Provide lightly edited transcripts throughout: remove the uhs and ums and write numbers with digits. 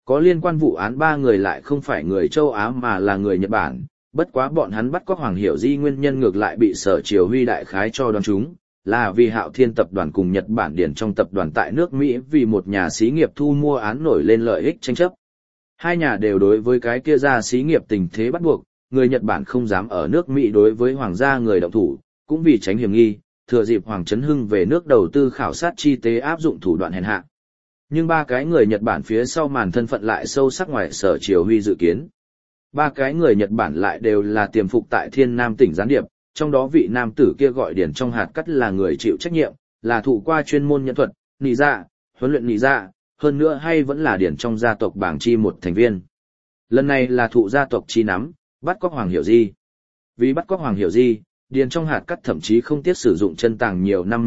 Có liên quan vụ án ba người lại không phải người châu Á mà là người Nhật Bản, bất quá bọn hắn bắt cóc Hoàng Hiểu Di nguyên nhân ngược lại bị Sở Triều Huy đại khái cho đoán chúng, là vì Hạo Thiên tập đoàn cùng Nhật Bản Điển trong tập đoàn tại nước Mỹ vì một nhà xí nghiệp thu mua án nổi lên lợi ích tranh chấp. Hai nhà đều đối với cái kia ra xí nghiệp tình thế bắt buộc, người Nhật Bản không dám ở nước Mỹ đối với hoàng gia người động thủ, cũng vì tránh hiểm nghi, thừa dịp Hoàng Trấn Hưng về nước đầu tư khảo sát chi tế áp dụng thủ đoạn hèn hạ. Nhưng ba cái người Nhật Bản phía sau màn thân phận lại sâu sắc ngoài Sở Triều Huy dự kiến. Ba cái người Nhật Bản lại đều là tiềm phục tại Thiên Nam tỉnh gián điệp, trong đó vị nam tử kia gọi Điển trong hạt cắt là người chịu trách nhiệm, là thụ qua chuyên môn nhân thuật, nị dạ, huấn luyện nị dạ, hơn nữa hay vẫn là Điển trong gia tộc Bảng Chi một thành viên. Lần này là thụ gia tộc chi nắm, bắt cóc Hoàng Hiểu Di. Vì bắt cóc Hoàng Hiểu Di, Điển trong hạt cắt thậm chí không tiếc sử dụng chân tàng nhiều năm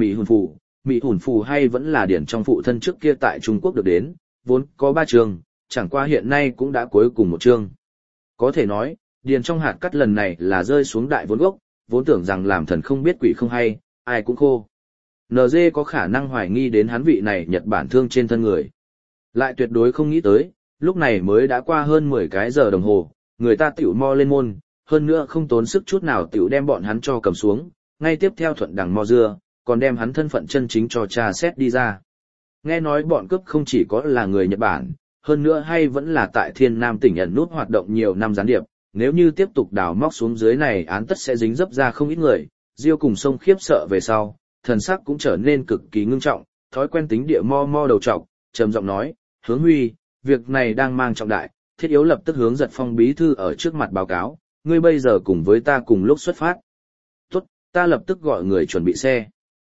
Mỹ hùn phù hay vẫn là Điển trong phụ thân trước kia tại Trung Quốc được đến, vốn có 3 chương, chẳng qua hiện nay cũng đã cuối cùng một chương. Có thể nói, Điển trong hạt cắt lần này là rơi xuống đại vốn gốc, vốn tưởng rằng làm thần không biết quỷ không hay, ai cũng khô. NG có khả năng hoài nghi đến hắn vị này Nhật Bản thương trên thân người. Lại tuyệt đối không nghĩ tới, lúc này mới đã qua hơn 10 cái giờ đồng hồ, người ta tiểu mo lên môn, hơn nữa không tốn sức chút nào tiểu đem bọn hắn cho cầm xuống, ngay tiếp theo thuận đằng mo dưa, còn đem hắn thân phận chân chính cho tra xét đi ra. Nghe nói bọn cướp không chỉ có là người Nhật Bản, hơn nữa hay vẫn là tại Thiên Nam tỉnh ẩn nút hoạt động nhiều năm gián điệp, nếu như tiếp tục đào móc xuống dưới này án tất sẽ dính dấp ra không ít người. Diêu cùng sông khiếp sợ về sau, thần sắc cũng trở nên cực kỳ ngưng trọng, thói quen tính địa mo đầu trọc, trầm giọng nói, Hướng Huy, việc này đang mang trọng đại, thiết yếu lập tức hướng Giật Phong bí thư ở trước mặt báo cáo, ngươi bây giờ cùng với ta cùng lúc xuất phát. Tốt, ta lập tức gọi người chuẩn bị xe.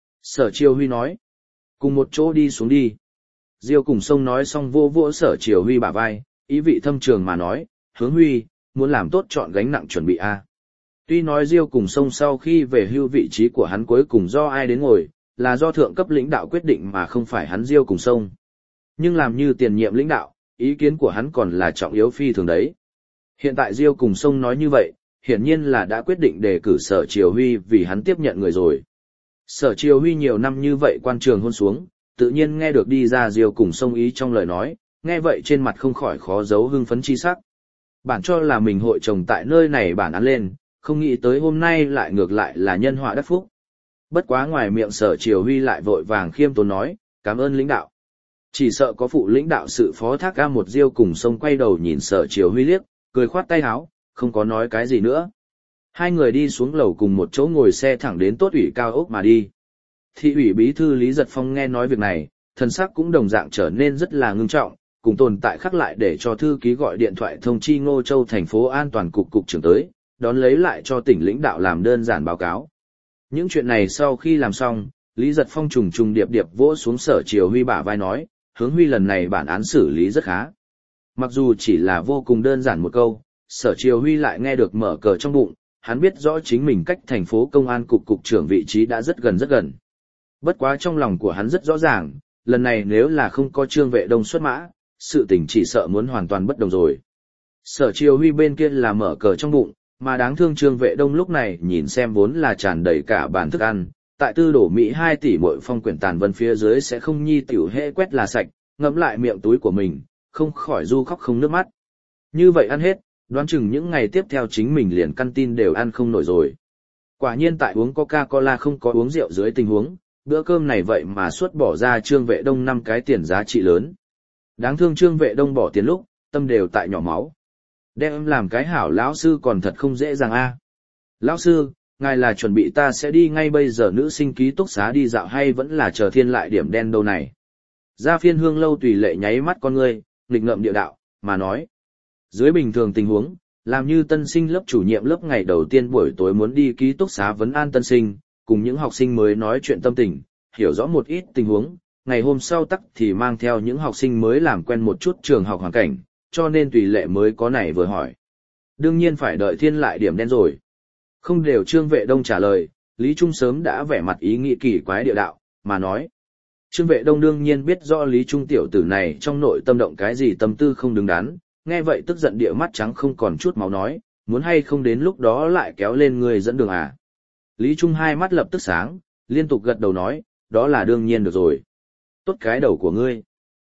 Sở Triều Huy nói, cùng một chỗ đi xuống đi. Diêu cùng sông nói xong vô vỗ Sở Triều Huy bả vai, ý vị thâm trường mà nói, Hướng Huy, muốn làm tốt chọn gánh nặng chuẩn bị a. Tuy nói Diêu cùng sông sau khi về hưu vị trí của hắn cuối cùng do ai đến ngồi, là do thượng cấp lãnh đạo quyết định mà không phải hắn Diêu cùng sông. Nhưng làm như tiền nhiệm lãnh đạo, ý kiến của hắn còn là trọng yếu phi thường đấy. Hiện tại Diêu cùng sông nói như vậy, hiển nhiên là đã quyết định đề cử Sở Triều Huy vì hắn tiếp nhận người rồi. Sở Triều Huy nhiều năm như vậy quan trường hôn xuống, tự nhiên nghe được đi ra Diêu cùng sông ý trong lời nói, nghe vậy trên mặt không khỏi khó giấu hưng phấn chi sắc. Bản cho là mình hội chồng tại nơi này bản án lên, không nghĩ tới hôm nay lại ngược lại là nhân họa đắc phúc. Bất quá ngoài miệng Sở Triều Huy lại vội vàng khiêm tốn nói, cảm ơn lãnh đạo. Chỉ sợ có phụ lãnh đạo sự phó thác A một Diêu cùng sông quay đầu nhìn Sở Triều Huy liếc, cười khoát tay áo, không có nói cái gì nữa. Hai người đi xuống lầu cùng một chỗ ngồi xe thẳng đến tốt ủy cao ốc mà đi. Thị ủy bí thư Lý Giật Phong nghe nói việc này, thần sắc cũng đồng dạng trở nên rất là ngưng trọng, cùng tồn tại khắc lại để cho thư ký gọi điện thoại thông chi Ngô Châu thành phố an toàn cục cục trưởng tới, đón lấy lại cho tỉnh lãnh đạo làm đơn giản báo cáo. Những chuyện này sau khi làm xong, Lý Giật Phong trùng trùng điệp điệp vỗ xuống Sở Triều Huy bả vai nói, Hướng Huy lần này bản án xử lý rất khá. Mặc dù chỉ là vô cùng đơn giản một câu, Sở Triều Huy lại nghe được mở cờ trong bụng, hắn biết rõ chính mình cách thành phố công an cục cục trưởng vị trí đã rất gần rất gần. Bất quá trong lòng của hắn rất rõ ràng, lần này nếu là không có Trương Vệ Đông xuất mã, sự tình chỉ sợ muốn hoàn toàn bất đồng rồi. Sở Triều Huy bên kia là mở cờ trong bụng, mà đáng thương Trương Vệ Đông lúc này nhìn xem vốn là tràn đầy cả bàn thức ăn, tại tư đổ Mỹ 2 tỷ mỗi phong quyển tàn vân phía dưới sẽ không nhi tiểu hễ quét là sạch, ngẫm lại miệng túi của mình, không khỏi du khóc không nước mắt. Như vậy ăn hết, đoán chừng những ngày tiếp theo chính mình liền căn tin đều ăn không nổi rồi. Quả nhiên tại uống Coca-Cola không có uống rượu dưới tình huống, bữa cơm này vậy mà suốt bỏ ra Trương Vệ Đông 5 cái tiền giá trị lớn. Đáng thương Trương Vệ Đông bỏ tiền lúc, tâm đều tại nhỏ máu. Đem làm cái hảo lão sư còn thật không dễ dàng a. Lão sư, ngài là chuẩn bị ta sẽ đi ngay bây giờ nữ sinh ký túc xá đi dạo hay vẫn là chờ thiên lại điểm đen đâu này? Gia Phiên Hương Lâu tùy lệ nháy mắt con ngươi, nghịch ngợm địa đạo, mà nói. Dưới bình thường tình huống, làm như tân sinh lớp chủ nhiệm lớp ngày đầu tiên buổi tối muốn đi ký túc xá vấn an tân sinh, cùng những học sinh mới nói chuyện tâm tình, hiểu rõ một ít tình huống, ngày hôm sau tắc thì mang theo những học sinh mới làm quen một chút trường học hoàn cảnh, cho nên tùy lệ mới có này vừa hỏi. Đương nhiên phải đợi thiên lại điểm đen rồi. Không đều Trương Vệ Đông trả lời, Lý Trung sớm đã vẻ mặt ý nghĩ kỳ quái địa đạo, mà nói. Trương Vệ Đông đương nhiên biết rõ Lý Trung tiểu tử này trong nội tâm động cái gì tâm tư không đứng đắn, nghe vậy tức giận địa mắt trắng không còn chút máu nói, muốn hay không đến lúc đó lại kéo lên người dẫn đường à. Lý Trung hai mắt lập tức sáng, liên tục gật đầu nói, đó là đương nhiên được rồi. Tốt cái đầu của ngươi.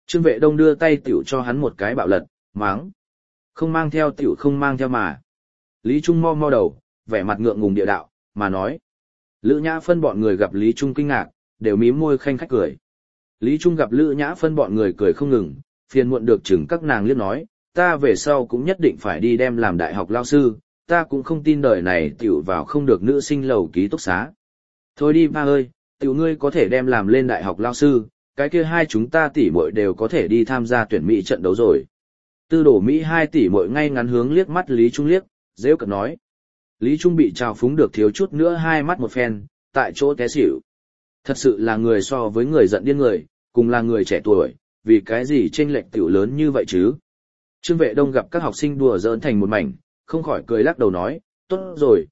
Trương Vệ Đông đưa tay tiểu cho hắn một cái bạo lật, máng. Không mang theo tiểu không mang theo mà. Lý Trung mo mo đầu, vẻ mặt ngượng ngùng địa đạo, mà nói. Lữ Nhã Phân bọn người gặp Lý Trung kinh ngạc, đều mím môi khanh khách cười. Lý Trung gặp Lữ Nhã Phân bọn người cười không ngừng, phiền muộn được chừng các nàng liếc nói, ta về sau cũng nhất định phải đi đem làm đại học lao sư, ta cũng không tin đời này tiểu vào không được nữ sinh lầu ký túc xá. Thôi đi ba ơi, tiểu ngươi có thể đem làm lên đại học lao sư, cái kia hai chúng ta tỷ muội đều có thể đi tham gia tuyển Mỹ trận đấu rồi. Tư đổ Mỹ hai tỷ muội ngay ngắn hướng liếc mắt Lý Trung liếc, rêu cợt nói. Lý Trung bị trào phúng được thiếu chút nữa hai mắt một phen, tại chỗ té xỉu. Thật sự là người so với người giận điên người, cùng là người trẻ tuổi, vì cái gì chênh lệch tiểu lớn như vậy chứ? Trương Vệ Đông gặp các học sinh đùa giỡn thành một mảnh, không khỏi cười lắc đầu nói, tốt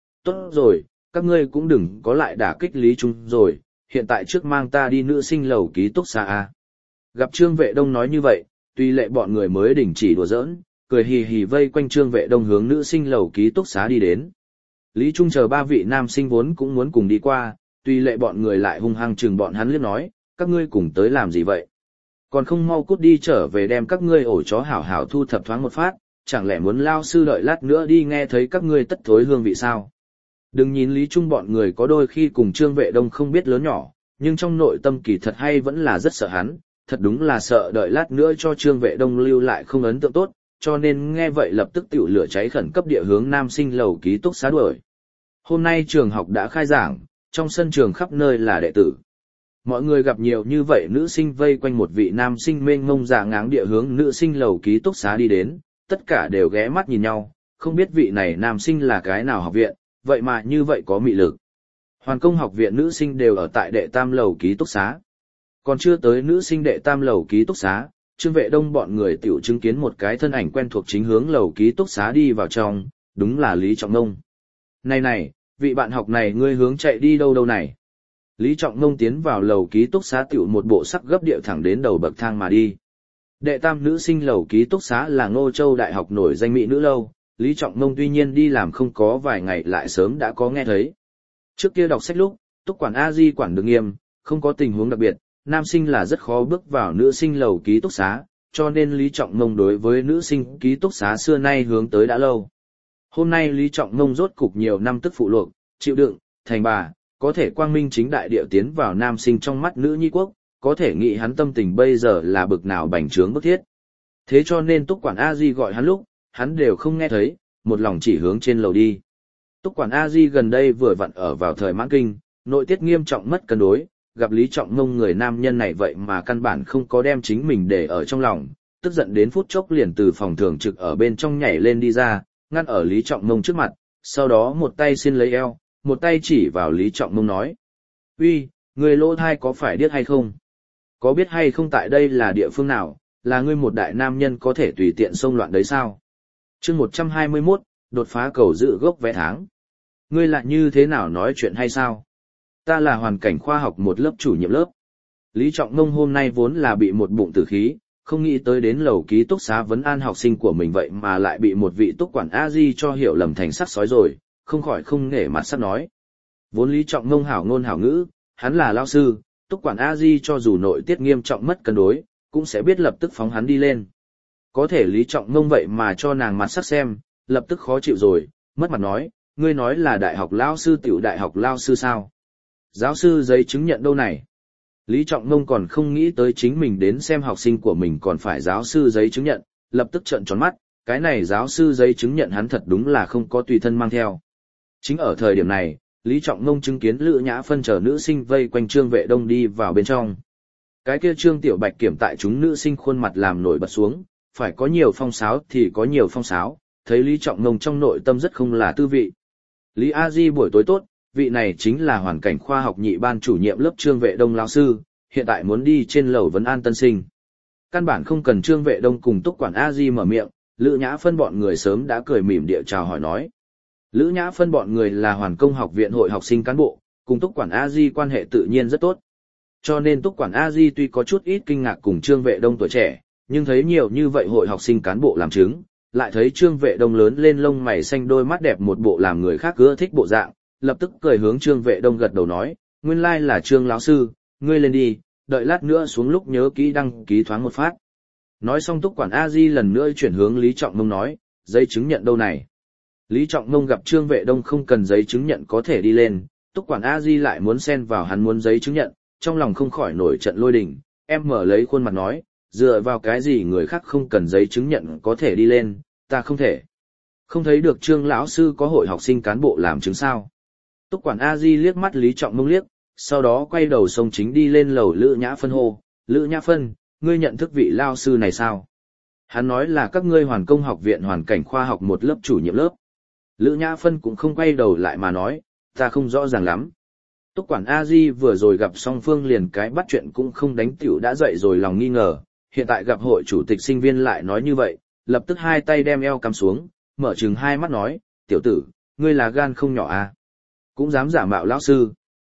rồi, các ngươi cũng đừng có lại đả kích Lý Trung rồi, hiện tại trước mang ta đi nữ sinh lầu ký túc xá a. Gặp Trương Vệ Đông nói như vậy, tuy lệ bọn người mới đình chỉ đùa giỡn, cười hì hì vây quanh Trương Vệ Đông hướng nữ sinh lầu ký túc xá đi đến. Lý Trung chờ ba vị nam sinh vốn cũng muốn cùng đi qua, tuy lệ bọn người lại hung hăng chừng bọn hắn liếc nói, các ngươi cùng tới làm gì vậy? Còn không mau cút đi trở về đem các ngươi ổ chó hảo hảo thu thập thoáng một phát, chẳng lẽ muốn lao sư đợi lát nữa đi nghe thấy các ngươi tất thối hương vị sao? Đừng nhìn Lý Trung bọn người có đôi khi cùng Trương Vệ Đông không biết lớn nhỏ, nhưng trong nội tâm kỳ thật hay vẫn là rất sợ hắn, thật đúng là sợ đợi lát nữa cho Trương Vệ Đông lưu lại không ấn tượng tốt, cho nên nghe vậy lập tức tiểu lửa cháy khẩn cấp địa hướng nam sinh lầu ký túc xá đuổi. Hôm nay trường học đã khai giảng, trong sân trường khắp nơi là đệ tử. Mọi người gặp nhiều như vậy nữ sinh vây quanh một vị nam sinh mênh mông dạ ngáng địa hướng nữ sinh lầu ký túc xá đi đến, tất cả đều ghé mắt nhìn nhau, không biết vị này nam sinh là cái nào học viện, vậy mà như vậy có mị lực. Hoàn Công học viện nữ sinh đều ở tại đệ tam lầu ký túc xá. Còn chưa tới nữ sinh đệ tam lầu ký túc xá, Trương Vệ Đông bọn người tiểu chứng kiến một cái thân ảnh quen thuộc chính hướng lầu ký túc xá đi vào trong, đúng là Lý Trọng Nông. Này, vị bạn học này ngươi hướng chạy đi đâu này? Lý Trọng Nông tiến vào lầu ký túc xá tiểu một bộ sắc gấp điệu thẳng đến đầu bậc thang mà đi. Đệ tam nữ sinh lầu ký túc xá là Ngô Châu Đại học nổi danh mỹ nữ lâu, Lý Trọng Nông tuy nhiên đi làm không có vài ngày lại sớm đã có nghe thấy. Trước kia đọc sách lúc, túc quản A-di quản được nghiêm, không có tình huống đặc biệt, nam sinh là rất khó bước vào nữ sinh lầu ký túc xá, cho nên Lý Trọng Nông đối với nữ sinh ký túc xá xưa nay hướng tới đã lâu. Hôm nay Lý Trọng Nông rốt cục nhiều năm tức phụ luộc, chịu đựng, thành bà, có thể quang minh chính đại điệu tiến vào nam sinh trong mắt nữ nhi quốc, có thể nghĩ hắn tâm tình bây giờ là bực nào bành trướng bức thiết. Thế cho nên túc quản A-di gọi hắn lúc, hắn đều không nghe thấy, một lòng chỉ hướng trên lầu đi. Túc quản A-di gần đây vừa vặn ở vào thời mãn kinh, nội tiết nghiêm trọng mất cân đối, gặp Lý Trọng Nông người nam nhân này vậy mà căn bản không có đem chính mình để ở trong lòng, tức giận đến phút chốc liền từ phòng thường trực ở bên trong nhảy lên đi ra, ngăn ở Lý Trọng Nông trước mặt, sau đó một tay xin lấy eo, một tay chỉ vào Lý Trọng Nông nói. Uy, người lỗ thai có phải điếc hay không? Có biết hay không tại đây là địa phương nào, là ngươi một đại nam nhân có thể tùy tiện xông loạn đấy sao? Chương 121, đột phá cầu dự gốc vé tháng. Ngươi lại như thế nào nói chuyện hay sao? Ta là hoàn cảnh khoa học một lớp chủ nhiệm lớp. Lý Trọng Nông hôm nay vốn là bị một bụng tử khí, không nghĩ tới đến lầu ký túc xá vấn an học sinh của mình vậy mà lại bị một vị túc quản A-di cho hiểu lầm thành sắc sói rồi, không khỏi không nể mặt sắp nói. Vốn Lý Trọng Nông hảo ngôn hảo ngữ, hắn là lao sư, túc quản A-di cho dù nội tiết nghiêm trọng mất cân đối, cũng sẽ biết lập tức phóng hắn đi lên. Có thể Lý Trọng Nông vậy mà cho nàng mặt sắc xem, lập tức khó chịu rồi, mất mặt nói, ngươi nói là đại học lao sư tiểu đại học lao sư sao? Giáo sư giấy chứng nhận đâu này? Lý Trọng Nông còn không nghĩ tới chính mình đến xem học sinh của mình còn phải giáo sư giấy chứng nhận, lập tức trợn tròn mắt, cái này giáo sư giấy chứng nhận hắn thật đúng là không có tùy thân mang theo. Chính ở thời điểm này, Lý Trọng Nông chứng kiến Lữ Nhã Phân chờ nữ sinh vây quanh Trương Vệ Đông đi vào bên trong. Cái kia Trương Tiểu Bạch kiểm tại chúng nữ sinh khuôn mặt làm nổi bật xuống, phải có nhiều phong sáo thì có nhiều phong sáo, thấy Lý Trọng Nông trong nội tâm rất không là tư vị. Lý A Di buổi tối tốt, vị này chính là hoàn cảnh khoa học nhị ban chủ nhiệm lớp Trương Vệ Đông lão sư, hiện tại muốn đi trên lầu vấn an tân sinh. Căn bản không cần Trương Vệ Đông cùng túc quản A Di mở miệng, Lữ Nhã Phân bọn người sớm đã cười mỉm địa chào hỏi nói. Lữ Nhã Phân bọn người là Hoàn Công học viện hội học sinh cán bộ, cùng túc quản A Di quan hệ tự nhiên rất tốt. Cho nên túc quản A Di tuy có chút ít kinh ngạc cùng Trương Vệ Đông tuổi trẻ, nhưng thấy nhiều như vậy hội học sinh cán bộ làm chứng, lại thấy Trương Vệ Đông lớn lên lông mày xanh đôi mắt đẹp một bộ làm người khác ưa thích bộ dạng, lập tức cười hướng Trương Vệ Đông gật đầu nói, nguyên lai là Trương lão sư, ngươi lên đi, đợi lát nữa xuống lúc nhớ kỹ đăng ký thoáng một phát. Nói xong Túc quản A Di lần nữa chuyển hướng Lý Trọng Mông nói, giấy chứng nhận đâu này? Lý Trọng Mông gặp Trương Vệ Đông không cần giấy chứng nhận có thể đi lên, Túc quản A Di lại muốn xen vào hắn muốn giấy chứng nhận, trong lòng không khỏi nổi trận lôi đình, em mở lấy khuôn mặt nói, dựa vào cái gì người khác không cần giấy chứng nhận có thể đi lên, ta không thể. Không thấy được Trương lão sư có hội học sinh cán bộ làm chứng sao? Túc quản A Di liếc mắt Lý Trọng Mông liếc, sau đó quay đầu sông chính đi lên lầu Lữ Nhã Phân hô, Lữ Nhã Phân, ngươi nhận thức vị lao sư này sao? Hắn nói là các ngươi Hoàn Công học viện hoàn cảnh khoa học một lớp chủ nhiệm lớp. Lữ Nhã Phân cũng không quay đầu lại mà nói, ta không rõ ràng lắm. Túc quản A Di vừa rồi gặp song phương liền cái bắt chuyện cũng không đánh tiểu đã dậy rồi lòng nghi ngờ, hiện tại gặp hội chủ tịch sinh viên lại nói như vậy, lập tức hai tay đem eo cắm xuống, mở trừng hai mắt nói, tiểu tử, ngươi là gan không nhỏ à? Cũng dám giả mạo lão sư.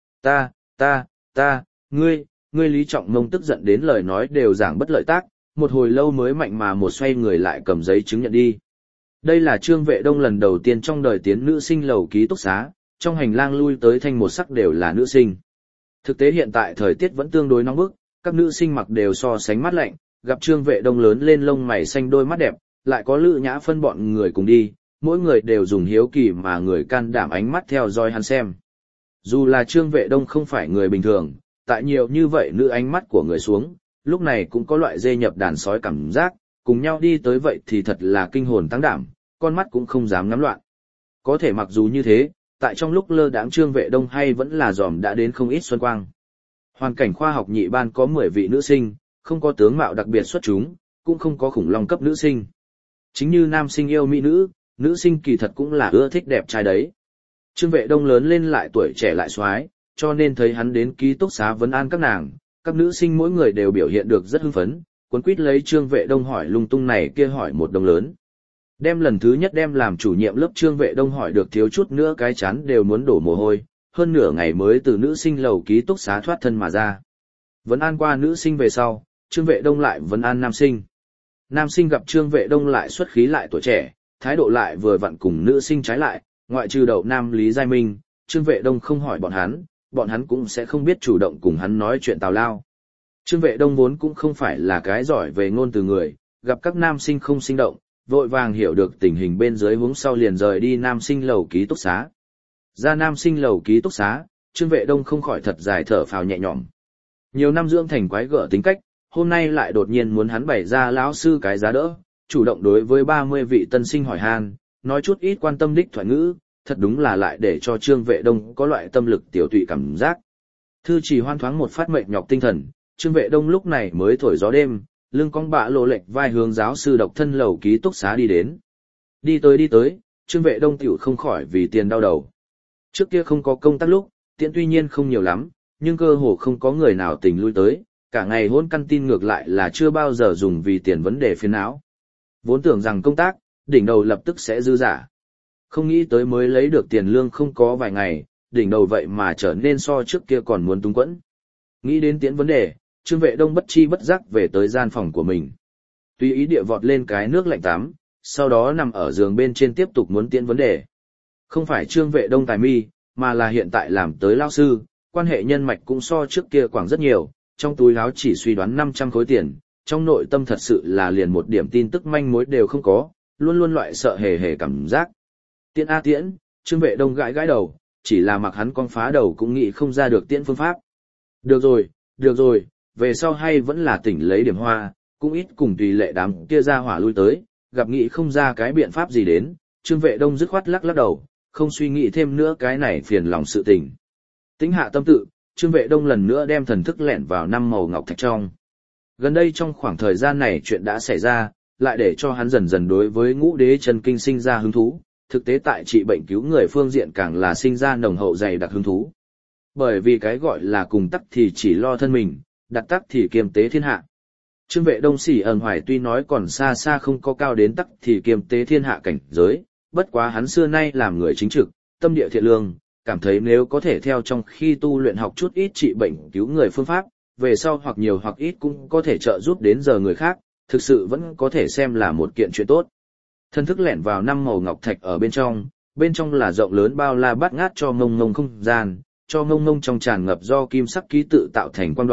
Ngươi Lý Trọng Mông tức giận đến lời nói đều giảng bất lợi tác, một hồi lâu mới mạnh mà một xoay người lại cầm giấy chứng nhận đi. Đây là Trương Vệ Đông lần đầu tiên trong đời tiến nữ sinh lầu ký túc xá, trong hành lang lui tới thanh một sắc đều là nữ sinh. Thực tế hiện tại thời tiết vẫn tương đối nóng bức, các nữ sinh mặc đều so sánh mát lạnh, gặp Trương Vệ Đông lớn lên lông mày xanh đôi mắt đẹp, lại có Lữ Nhã Phân bọn người cùng đi, mỗi người đều dùng hiếu kỳ mà người can đảm ánh mắt theo dõi hắn xem. Dù là Trương Vệ Đông không phải người bình thường, tại nhiều như vậy nữ ánh mắt của người xuống, lúc này cũng có loại dê nhập đàn sói cảm giác, cùng nhau đi tới vậy thì thật là kinh hồn tăng đảm, con mắt cũng không dám ngắm loạn. Có thể mặc dù như thế, tại trong lúc lơ đãng Trương Vệ Đông hay vẫn là dòm đã đến không ít xuân quang. Hoàn cảnh khoa học nhị ban có 10 vị nữ sinh, không có tướng mạo đặc biệt xuất chúng, cũng không có khủng long cấp nữ sinh. Chính như nam sinh yêu mỹ nữ, nữ sinh kỳ thật cũng là ưa thích đẹp trai đấy. Trương Vệ Đông lớn lên lại tuổi trẻ lại xoái, cho nên thấy hắn đến ký túc xá vấn an các nàng, các nữ sinh mỗi người đều biểu hiện được rất hưng phấn, cuốn quýt lấy Trương Vệ Đông hỏi lung tung này kia hỏi một đồng lớn. Đem lần thứ nhất đem làm chủ nhiệm lớp Trương Vệ Đông hỏi được thiếu chút nữa cái chán đều muốn đổ mồ hôi, hơn nửa ngày mới từ nữ sinh lầu ký túc xá thoát thân mà ra. Vấn an qua nữ sinh về sau, Trương Vệ Đông lại vấn an nam sinh. Nam sinh gặp Trương Vệ Đông lại xuất khí lại tuổi trẻ, thái độ lại vừa vặn cùng nữ sinh trái lại, ngoại trừ đậu nam Lý Giai Minh, Trương Vệ Đông không hỏi bọn hắn cũng sẽ không biết chủ động cùng hắn nói chuyện tào lao. Trương Vệ Đông vốn cũng không phải là cái giỏi về ngôn từ người, gặp các nam sinh không sinh động, vội vàng hiểu được tình hình bên dưới huống sau liền rời đi nam sinh lầu ký túc xá. Ra nam sinh lầu ký túc xá, Trương Vệ Đông không khỏi thật dài thở phào nhẹ nhõm. Nhiều năm dưỡng thành quái gở tính cách, hôm nay lại đột nhiên muốn hắn bày ra lão sư cái giá đỡ, chủ động đối với 30 vị tân sinh hỏi han, nói chút ít quan tâm đích thoại ngữ, thật đúng là lại để cho Trương Vệ Đông có loại tâm lực tiểu tụy cảm giác. Thư chỉ hoan thoáng một phát mệt nhọc tinh thần, Trương Vệ Đông lúc này mới thổi gió đêm, lưng cong bạ lộ lệch vai hướng giáo sư độc thân lầu ký túc xá đi đến. Đi tới, Trương Vệ Đông tiểu không khỏi vì tiền đau đầu. Trước kia không có công tác lúc, tiện tuy nhiên không nhiều lắm, nhưng cơ hồ không có người nào tình lui tới, cả ngày hôn căn tin ngược lại là chưa bao giờ dùng vì tiền vấn đề phiền não. Vốn tưởng rằng công tác, đỉnh đầu lập tức sẽ dư giả. Không nghĩ tới mới lấy được tiền lương không có vài ngày, đỉnh đầu vậy mà trở nên so trước kia còn muốn túng quẫn. Nghĩ đến tiễn vấn đề, Trương Vệ Đông bất chi bất giác về tới gian phòng của mình. Tùy ý địa vọt lên cái nước lạnh tắm, sau đó nằm ở giường bên trên tiếp tục muốn tiễn vấn đề. Không phải Trương Vệ Đông tài mi, mà là hiện tại làm tới lao sư, quan hệ nhân mạch cũng so trước kia quảng rất nhiều, trong túi áo chỉ suy đoán 500 khối tiền, trong nội tâm thật sự là liền một điểm tin tức manh mối đều không có, luôn luôn loại sợ hề hề cảm giác. Tiễn a tiễn, Trương Vệ Đông gãi gãi đầu, chỉ là mặc hắn con phá đầu cũng nghĩ không ra được tiễn phương pháp. Được rồi, về sau hay vẫn là tỉnh lấy điểm hoa, cũng ít cùng tùy lệ đám kia ra hỏa lui tới, gặp nghĩ không ra cái biện pháp gì đến, Trương Vệ Đông dứt khoát lắc đầu, không suy nghĩ thêm nữa cái này phiền lòng sự tình. Tính hạ tâm tự, Trương Vệ Đông lần nữa đem thần thức lẻn vào 5 màu ngọc thạch trong. Gần đây trong khoảng thời gian này chuyện đã xảy ra, lại để cho hắn dần dần đối với Ngũ Đế chân kinh sinh ra hứng thú, thực tế tại trị bệnh cứu người phương diện càng là sinh ra nồng hậu dày đặc hứng thú. Bởi vì cái gọi là cùng tắc thì chỉ lo thân mình, đặt tắc thì kiềm tế thiên hạ. Trương Vệ Đông Sỉ ẩn hoài tuy nói còn xa xa không có cao đến tắc thì kiềm tế thiên hạ cảnh giới, bất quá hắn xưa nay làm người chính trực, tâm địa thiện lương, cảm thấy nếu có thể theo trong khi tu luyện học chút ít trị bệnh cứu người phương pháp, về sau hoặc nhiều hoặc ít cũng có thể trợ giúp đến giờ người khác, thực sự vẫn có thể xem là một kiện chuyện tốt. Thân thức lẻn vào 5 màu ngọc thạch ở bên trong là rộng lớn bao la bát ngát cho ngông ngông không gian, cho ngông ngông trong tràn ngập do kim sắc ký tự tạo thành quang đoàn,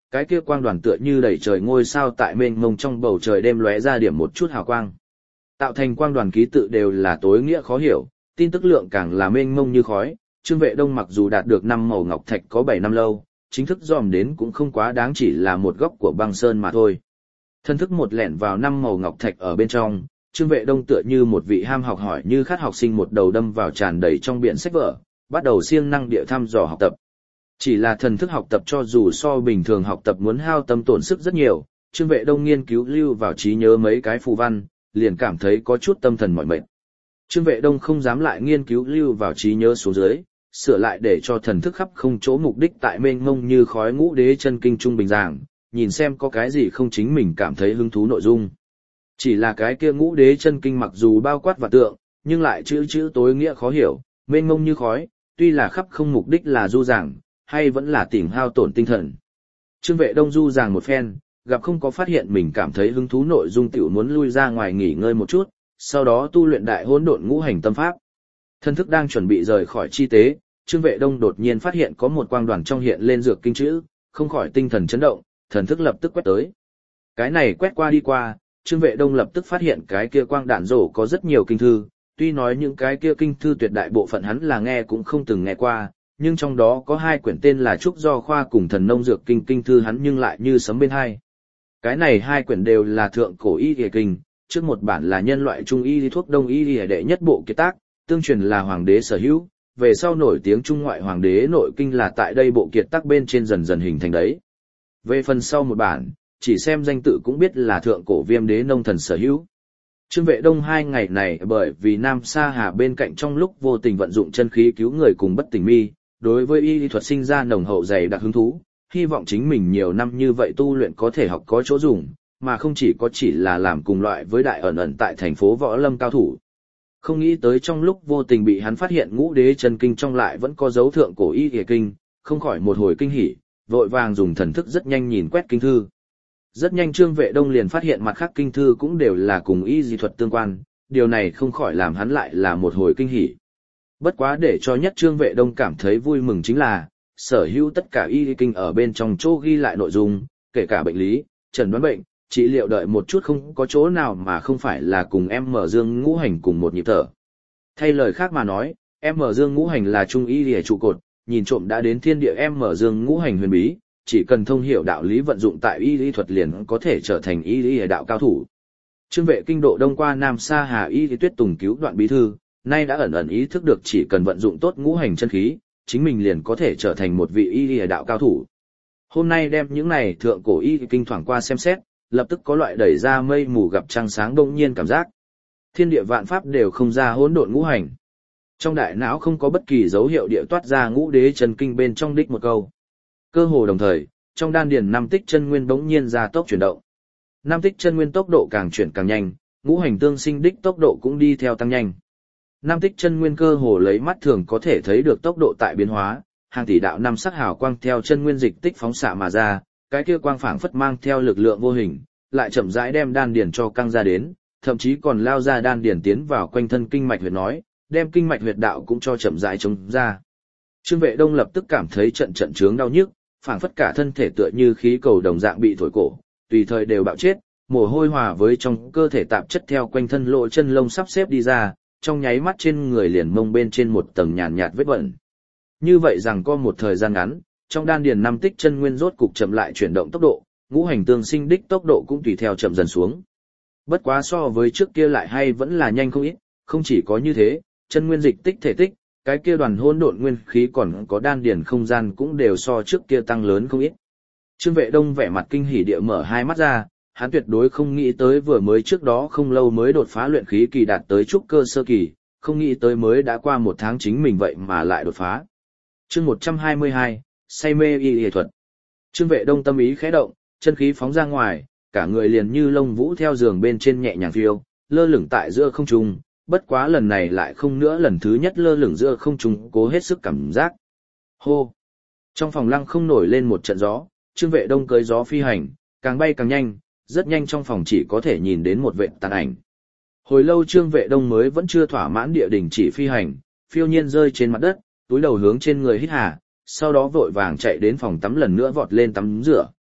cái kia quang đoàn tựa như đầy trời ngôi sao tại mênh mông trong bầu trời đêm lóe ra điểm một chút hào quang. Tạo thành quang đoàn ký tự đều là tối nghĩa khó hiểu, tin tức lượng càng là mênh mông như khói. Trương Vệ Đông mặc dù đạt được 5 màu ngọc thạch có 7 năm lâu, chính thức dòm đến cũng không quá đáng, chỉ là một góc của băng sơn mà thôi. Thân thức một lẻn vào 5 màu ngọc thạch ở bên trong, Trương Vệ Đông tựa như một vị ham học hỏi như khát học sinh một đầu đâm vào tràn đầy trong biển sách vở, bắt đầu siêng năng địa thăm dò học tập. Chỉ là thần thức học tập cho dù so bình thường học tập muốn hao tâm tổn sức rất nhiều, Trương Vệ Đông nghiên cứu lưu vào trí nhớ mấy cái phù văn, liền cảm thấy có chút tâm thần mỏi mệt. Trương Vệ Đông không dám lại nghiên cứu lưu vào trí nhớ xuống dưới, sửa lại để cho thần thức khắp không chỗ mục đích tại mênh mông như khói ngũ đế chân kinh trung bình giảng, nhìn xem có cái gì không chính mình cảm thấy hứng thú nội dung. Chỉ là cái kia ngũ đế chân kinh mặc dù bao quát và tượng, nhưng lại chữ tối nghĩa khó hiểu, mênh mông như khói, tuy là khắp không mục đích là du giảng, hay vẫn là tỉnh hao tổn tinh thần. Trương Vệ Đông du giảng một phen, gặp không có phát hiện mình cảm thấy hứng thú nội dung tiểu muốn lui ra ngoài nghỉ ngơi một chút, sau đó tu luyện đại hỗn độn ngũ hành tâm pháp. Thân thức đang chuẩn bị rời khỏi chi tế, Trương Vệ Đông đột nhiên phát hiện có một quang đoàn trong hiện lên dược kinh chữ, không khỏi tinh thần chấn động, thần thức lập tức quét tới. Cái này quét qua đi qua, Trương Vệ Đông lập tức phát hiện cái kia quang đạn rổ có rất nhiều kinh thư, tuy nói những cái kia kinh thư tuyệt đại bộ phận hắn là nghe cũng không từng nghe qua, nhưng trong đó có 2 quyển tên là Trúc Do Khoa cùng Thần Nông Dược Kinh thư hắn nhưng lại như sấm bên hai. Cái này 2 quyển đều là thượng cổ y y kinh, trước một bản là nhân loại trung y lý thuốc đông y y đệ nhất bộ kiệt tác, tương truyền là hoàng đế sở hữu, về sau nổi tiếng trung ngoại hoàng đế nội kinh là tại đây bộ kiệt tác bên trên dần dần hình thành đấy. Về phần sau một bản, chỉ xem danh tự cũng biết là thượng cổ Viêm đế nông thần sở hữu. Trương Vệ Đông 2 ngày này bởi vì Nam Sa Hà bên cạnh trong lúc vô tình vận dụng chân khí cứu người cùng bất tỉnh mi, đối với y lý thuật sinh ra nồng hậu dày đặc hứng thú, hy vọng chính mình nhiều năm như vậy tu luyện có thể học có chỗ dùng, mà không chỉ là làm cùng loại với đại ẩn tại thành phố Võ Lâm cao thủ. Không nghĩ tới trong lúc vô tình bị hắn phát hiện ngũ đế chân kinh trong lại vẫn có dấu thượng cổ y y kinh, không khỏi một hồi kinh hỉ, vội vàng dùng thần thức rất nhanh nhìn quét kinh thư. Rất nhanh Trương Vệ Đông liền phát hiện mặt khác kinh thư cũng đều là cùng y dị thuật tương quan, điều này không khỏi làm hắn lại là một hồi kinh hỉ. Bất quá để cho nhất Trương Vệ Đông cảm thấy vui mừng chính là, sở hữu tất cả y kinh ở bên trong chỗ ghi lại nội dung, kể cả bệnh lý, chẩn đoán bệnh, trị liệu đợi một chút không có chỗ nào mà không phải là cùng em mở dương ngũ hành cùng một nhịp thở. Thay lời khác mà nói, em mở dương ngũ hành là trung y lìa trụ cột, nhìn trộm đã đến thiên địa em mở dương ngũ hành huyền bí, chỉ cần thông hiểu đạo lý vận dụng tại y lý thuật liền có thể trở thành y lý đạo cao thủ. Trương Vệ kinh độ đông qua Nam Sa Hà y lý tuyết tùng cứu đoạn bí thư, nay đã ẩn ẩn ý thức được chỉ cần vận dụng tốt ngũ hành chân khí, chính mình liền có thể trở thành một vị y lý đạo cao thủ. Hôm nay đem những này thượng cổ y kinh thoảng qua xem xét, lập tức có loại đẩy ra mây mù gặp trăng sáng đông nhiên cảm giác. Thiên địa vạn pháp đều không ra hỗn độn ngũ hành. Trong đại não không có bất kỳ dấu hiệu địa toát ra ngũ đế chân kinh bên trong đích một câu. Cơ hồ đồng thời, trong đan điền 5 tích chân nguyên bỗng nhiên ra tốc chuyển động. 5 tích chân nguyên tốc độ càng chuyển càng nhanh, ngũ hành tương sinh đích tốc độ cũng đi theo tăng nhanh. 5 tích chân nguyên cơ hồ lấy mắt thường có thể thấy được tốc độ tại biến hóa, hàng tỷ đạo năm sắc hào quang theo chân nguyên dịch tích phóng xạ mà ra, cái kia quang phảng phất mang theo lực lượng vô hình, lại chậm rãi đem đan điền cho căng ra đến, thậm chí còn lao ra đan điền tiến vào quanh thân kinh mạch huyệt nói, đem kinh mạch huyệt đạo cũng cho chậm rãi chống ra. Trương Vệ Đông lập tức cảm thấy trận trận chướng đau nhức, phảng phất cả thân thể tựa như khí cầu đồng dạng bị thổi cổ, tùy thời đều bạo chết, mồ hôi hòa với trong cơ thể tạp chất theo quanh thân lỗ chân lông sắp xếp đi ra, trong nháy mắt trên người liền mông bên trên một tầng nhàn nhạt vết bẩn. Như vậy rằng có một thời gian ngắn, trong đan điền 5 tích chân nguyên rốt cục chậm lại chuyển động tốc độ, ngũ hành tương sinh đích tốc độ cũng tùy theo chậm dần xuống. Bất quá so với trước kia lại hay vẫn là nhanh không ít, không chỉ có như thế, chân nguyên dịch tích thể tích, cái kia đoàn hỗn độn nguyên khí còn có đan điền không gian cũng đều so trước kia tăng lớn không ít. Trương Vệ Đông vẻ mặt kinh hỉ địa mở hai mắt ra, hắn tuyệt đối không nghĩ tới vừa mới trước đó không lâu mới đột phá luyện khí kỳ đạt tới trúc cơ sơ kỳ, không nghĩ tới mới đã qua 1 tháng chính mình vậy mà lại đột phá. Chương 122, say mê y y thuật. Trương Vệ Đông tâm ý khẽ động, chân khí phóng ra ngoài, cả người liền như lông vũ theo giường bên trên nhẹ nhàng phiêu, lơ lửng tại giữa không trung, bất quá lần này lại không nữa lần thứ nhất lơ lửng giữa không trung, cố hết sức cảm giác. Hô! Trong phòng lăng không nổi lên một trận gió, Trương Vệ Đông cưỡi gió phi hành, càng bay càng nhanh, rất nhanh trong phòng chỉ có thể nhìn đến một vệt tàn ảnh. Hồi lâu Trương Vệ Đông mới vẫn chưa thỏa mãn địa đình chỉ phi hành, phiêu nhiên rơi trên mặt đất, túi đầu hướng trên người hít hà, sau đó vội vàng chạy đến phòng tắm lần nữa vọt lên tắm rửa.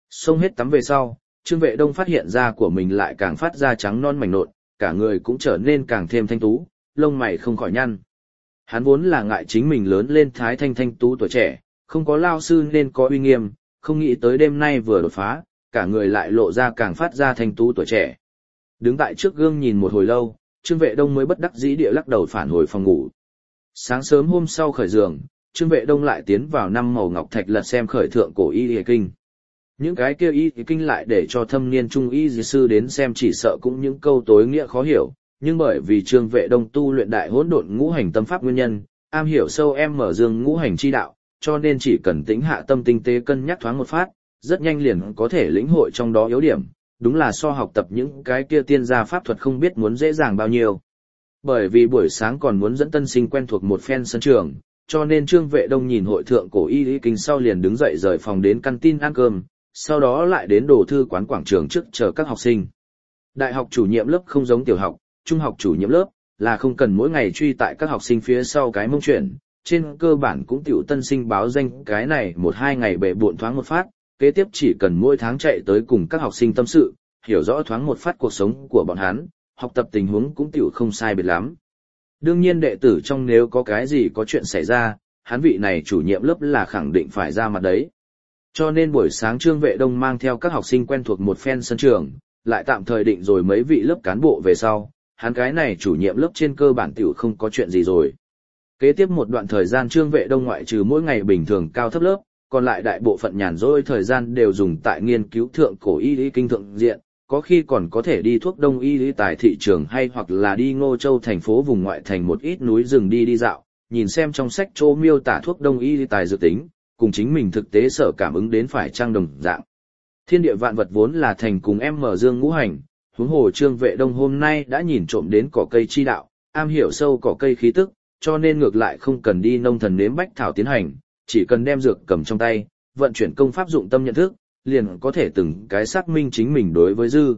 Xông hết tắm về sau, Trương Vệ Đông phát hiện da của mình lại càng phát ra trắng non mảnh nộn, cả người cũng trở nên càng thêm thanh tú, lông mày không khỏi nhăn. Hắn vốn là ngại chính mình lớn lên thái thanh thanh tú tuổi trẻ, không có lao sư nên có uy nghiêm, không nghĩ tới đêm nay vừa đột phá, cả người lại lộ ra càng phát ra thanh tú tuổi trẻ. Đứng tại trước gương nhìn một hồi lâu, Trương Vệ Đông mới bất đắc dĩ địa lắc đầu phản hồi phòng ngủ. Sáng sớm hôm sau khởi giường, Trương Vệ Đông lại tiến vào năm màu ngọc thạch lật xem khởi thượng cổ y kinh. Những cái kia y kinh lại để cho thâm niên trung y sư đến xem chỉ sợ cũng những câu tối nghĩa khó hiểu, nhưng bởi vì Trương Vệ Đông tu luyện đại hỗn độn ngũ hành tâm pháp nguyên nhân, am hiểu sâu em mở dương ngũ hành chi đạo, cho nên chỉ cần tĩnh hạ tâm tinh tế cân nhắc thoáng một phát, rất nhanh liền có thể lĩnh hội trong đó yếu điểm, đúng là so học tập những cái kia tiên gia pháp thuật không biết muốn dễ dàng bao nhiêu. Bởi vì buổi sáng còn muốn dẫn tân sinh quen thuộc một phen sân trường, cho nên Trương Vệ Đông nhìn hội thượng cổ y kinh sau liền đứng dậy rời phòng đến căn tin ăn cơm, sau đó lại đến đồ thư quán quảng trường trước chờ các học sinh. Đại học chủ nhiệm lớp không giống tiểu học, trung học chủ nhiệm lớp là không cần mỗi ngày truy tại các học sinh phía sau cái mông chuyển, trên cơ bản cũng tiểu tân sinh báo danh cái này 1-2 ngày bệ bộn thoáng một phát, kế tiếp chỉ cần mỗi tháng chạy tới cùng các học sinh tâm sự, hiểu rõ thoáng một phát cuộc sống của bọn hắn, học tập tình huống cũng tiểu không sai biệt lắm. Đương nhiên đệ tử trong nếu có cái gì có chuyện xảy ra, hắn vị này chủ nhiệm lớp là khẳng định phải ra mặt đấy. Cho nên buổi sáng Trương Vệ Đông mang theo các học sinh quen thuộc một phen sân trường, lại tạm thời định rồi mấy vị lớp cán bộ về sau, hắn cái này chủ nhiệm lớp trên cơ bản tiểu không có chuyện gì rồi. Kế tiếp một đoạn thời gian Trương Vệ Đông ngoại trừ mỗi ngày bình thường cao thấp lớp, còn lại đại bộ phận nhàn rỗi thời gian đều dùng tại nghiên cứu thượng cổ y lý kinh thượng diện, có khi còn có thể đi thuốc đông y lý tại thị trường hay hoặc là đi Ngô Châu thành phố vùng ngoại thành một ít núi rừng đi dạo, nhìn xem trong sách chỗ miêu tả thuốc đông y lý tài dự tính, cùng chính mình thực tế sở cảm ứng đến phải trang đồng dạng. Thiên địa vạn vật vốn là thành cùng em mở dương ngũ hành, huống hồ Trương Vệ Đông hôm nay đã nhìn trộm đến cỏ cây chi đạo, am hiểu sâu cỏ cây khí tức, cho nên ngược lại không cần đi nông thần nếm bách thảo tiến hành, chỉ cần đem dược cầm trong tay, vận chuyển công pháp dụng tâm nhận thức, liền có thể từng cái xác minh chính mình đối với dư.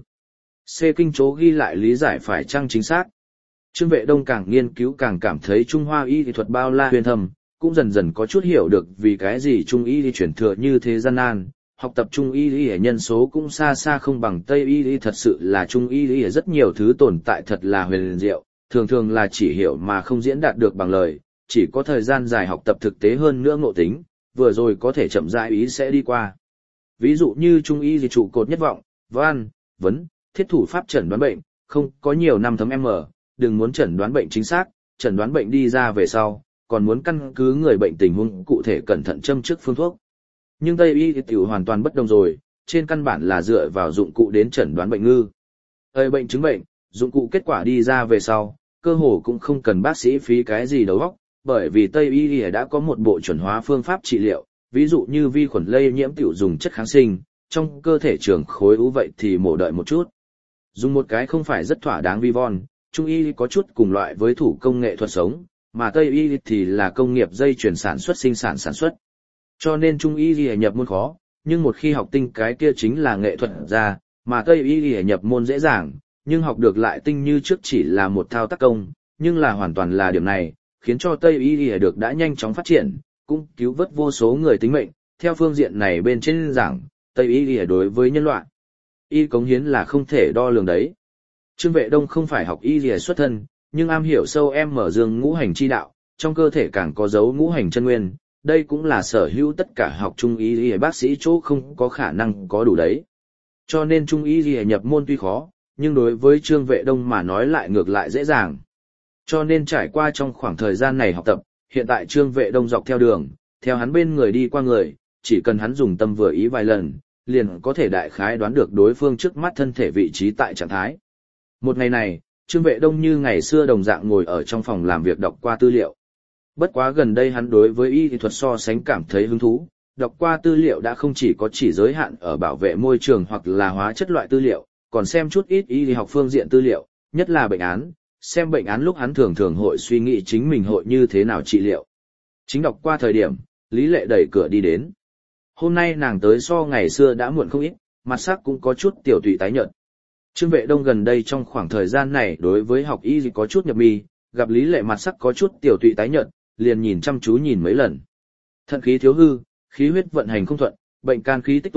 C kinh chỗ ghi lại lý giải phải chăng chính xác. Trương Vệ Đông càng nghiên cứu càng cảm thấy Trung Hoa y thuật bao la huyền thâm, cũng dần dần có chút hiểu được vì cái gì Trung y chuyển thừa như thế gian nan. Học tập Trung y nhân số cũng xa xa không bằng Tây y, thật sự là Trung y rất nhiều thứ tồn tại thật là huyền diệu, thường thường là chỉ hiểu mà không diễn đạt được bằng lời, chỉ có thời gian dài học tập thực tế hơn nữa ngộ tính, vừa rồi có thể chậm rãi ý sẽ đi qua. Ví dụ như Trung y trụ cột nhất vọng, văn, vấn, thiết thủ pháp chẩn đoán bệnh, không có nhiều năm thấm đừng muốn chẩn đoán bệnh chính xác, chẩn đoán bệnh đi ra về sau, còn muốn căn cứ người bệnh tình huống cụ thể cẩn thận châm trước phương thuốc. Nhưng Tây y tiểu hoàn toàn bất đồng rồi, trên căn bản là dựa vào dụng cụ đến chẩn đoán bệnh ngư. Bệnh chứng bệnh, dụng cụ kết quả đi ra về sau, cơ hồ cũng không cần bác sĩ phí cái gì đầu óc, bởi vì Tây y đã có một bộ chuẩn hóa phương pháp trị liệu, ví dụ như vi khuẩn lây nhiễm tiểu dùng chất kháng sinh, trong cơ thể trưởng khối u vậy thì mổ đợi một chút. Dùng một cái không phải rất thỏa đáng vi von, Trung y có chút cùng loại với thủ công nghệ thuật sống, mà Tây y thì là công nghiệp dây chuyển sản xuất sinh sản sản xuất. Cho nên Trung y nhập môn khó, nhưng một khi học tinh cái kia chính là nghệ thuật ra, mà Tây y nhập môn dễ dàng, nhưng học được lại tinh như trước chỉ là một thao tác công, nhưng là hoàn toàn là điểm này, khiến cho Tây y được đã nhanh chóng phát triển, cũng cứu vớt vô số người tính mệnh. Theo phương diện này bên trên giảng, Tây y đối với nhân loại y cống hiến là không thể đo lường đấy. Trương Vệ Đông không phải học y xuất thân, nhưng am hiểu sâu em mở dương ngũ hành chi đạo, trong cơ thể càng có dấu ngũ hành chân nguyên, đây cũng là sở hữu tất cả học trung y bác sĩ chỗ không có khả năng có đủ đấy. Cho nên trung y nhập môn tuy khó, nhưng đối với Trương Vệ Đông mà nói lại ngược lại dễ dàng. Cho nên trải qua trong khoảng thời gian này học tập, hiện tại Trương Vệ Đông dọc theo đường, theo hắn bên người đi qua người, chỉ cần hắn dùng tâm vừa ý vài lần, liền có thể đại khái đoán được đối phương trước mắt thân thể vị trí tại trạng thái. Một ngày này, Trương Vệ Đông như ngày xưa đồng dạng ngồi ở trong phòng làm việc đọc qua tư liệu. Bất quá gần đây hắn đối với y thuật so sánh cảm thấy hứng thú, đọc qua tư liệu đã không chỉ có chỉ giới hạn ở bảo vệ môi trường hoặc là hóa chất loại tư liệu, còn xem chút ít y học phương diện tư liệu, nhất là bệnh án, xem bệnh án lúc hắn thường thường hội suy nghĩ chính mình hội như thế nào trị liệu. Chính đọc qua thời điểm, Lý Lệ đẩy cửa đi đến. Hôm nay nàng tới so ngày xưa đã muộn không ít, mặt sắc cũng có chút tiểu tụy tái nhợt. Trương Vệ Đông gần đây trong khoảng thời gian này đối với học y có chút nhập mi, gặp Lý Lệ mặt sắc có chút tiểu tụy tái nhợt, liền nhìn chăm chú nhìn mấy lần. Thận khí thiếu hư, khí huyết vận hành không thuận, bệnh can khí tích tụ,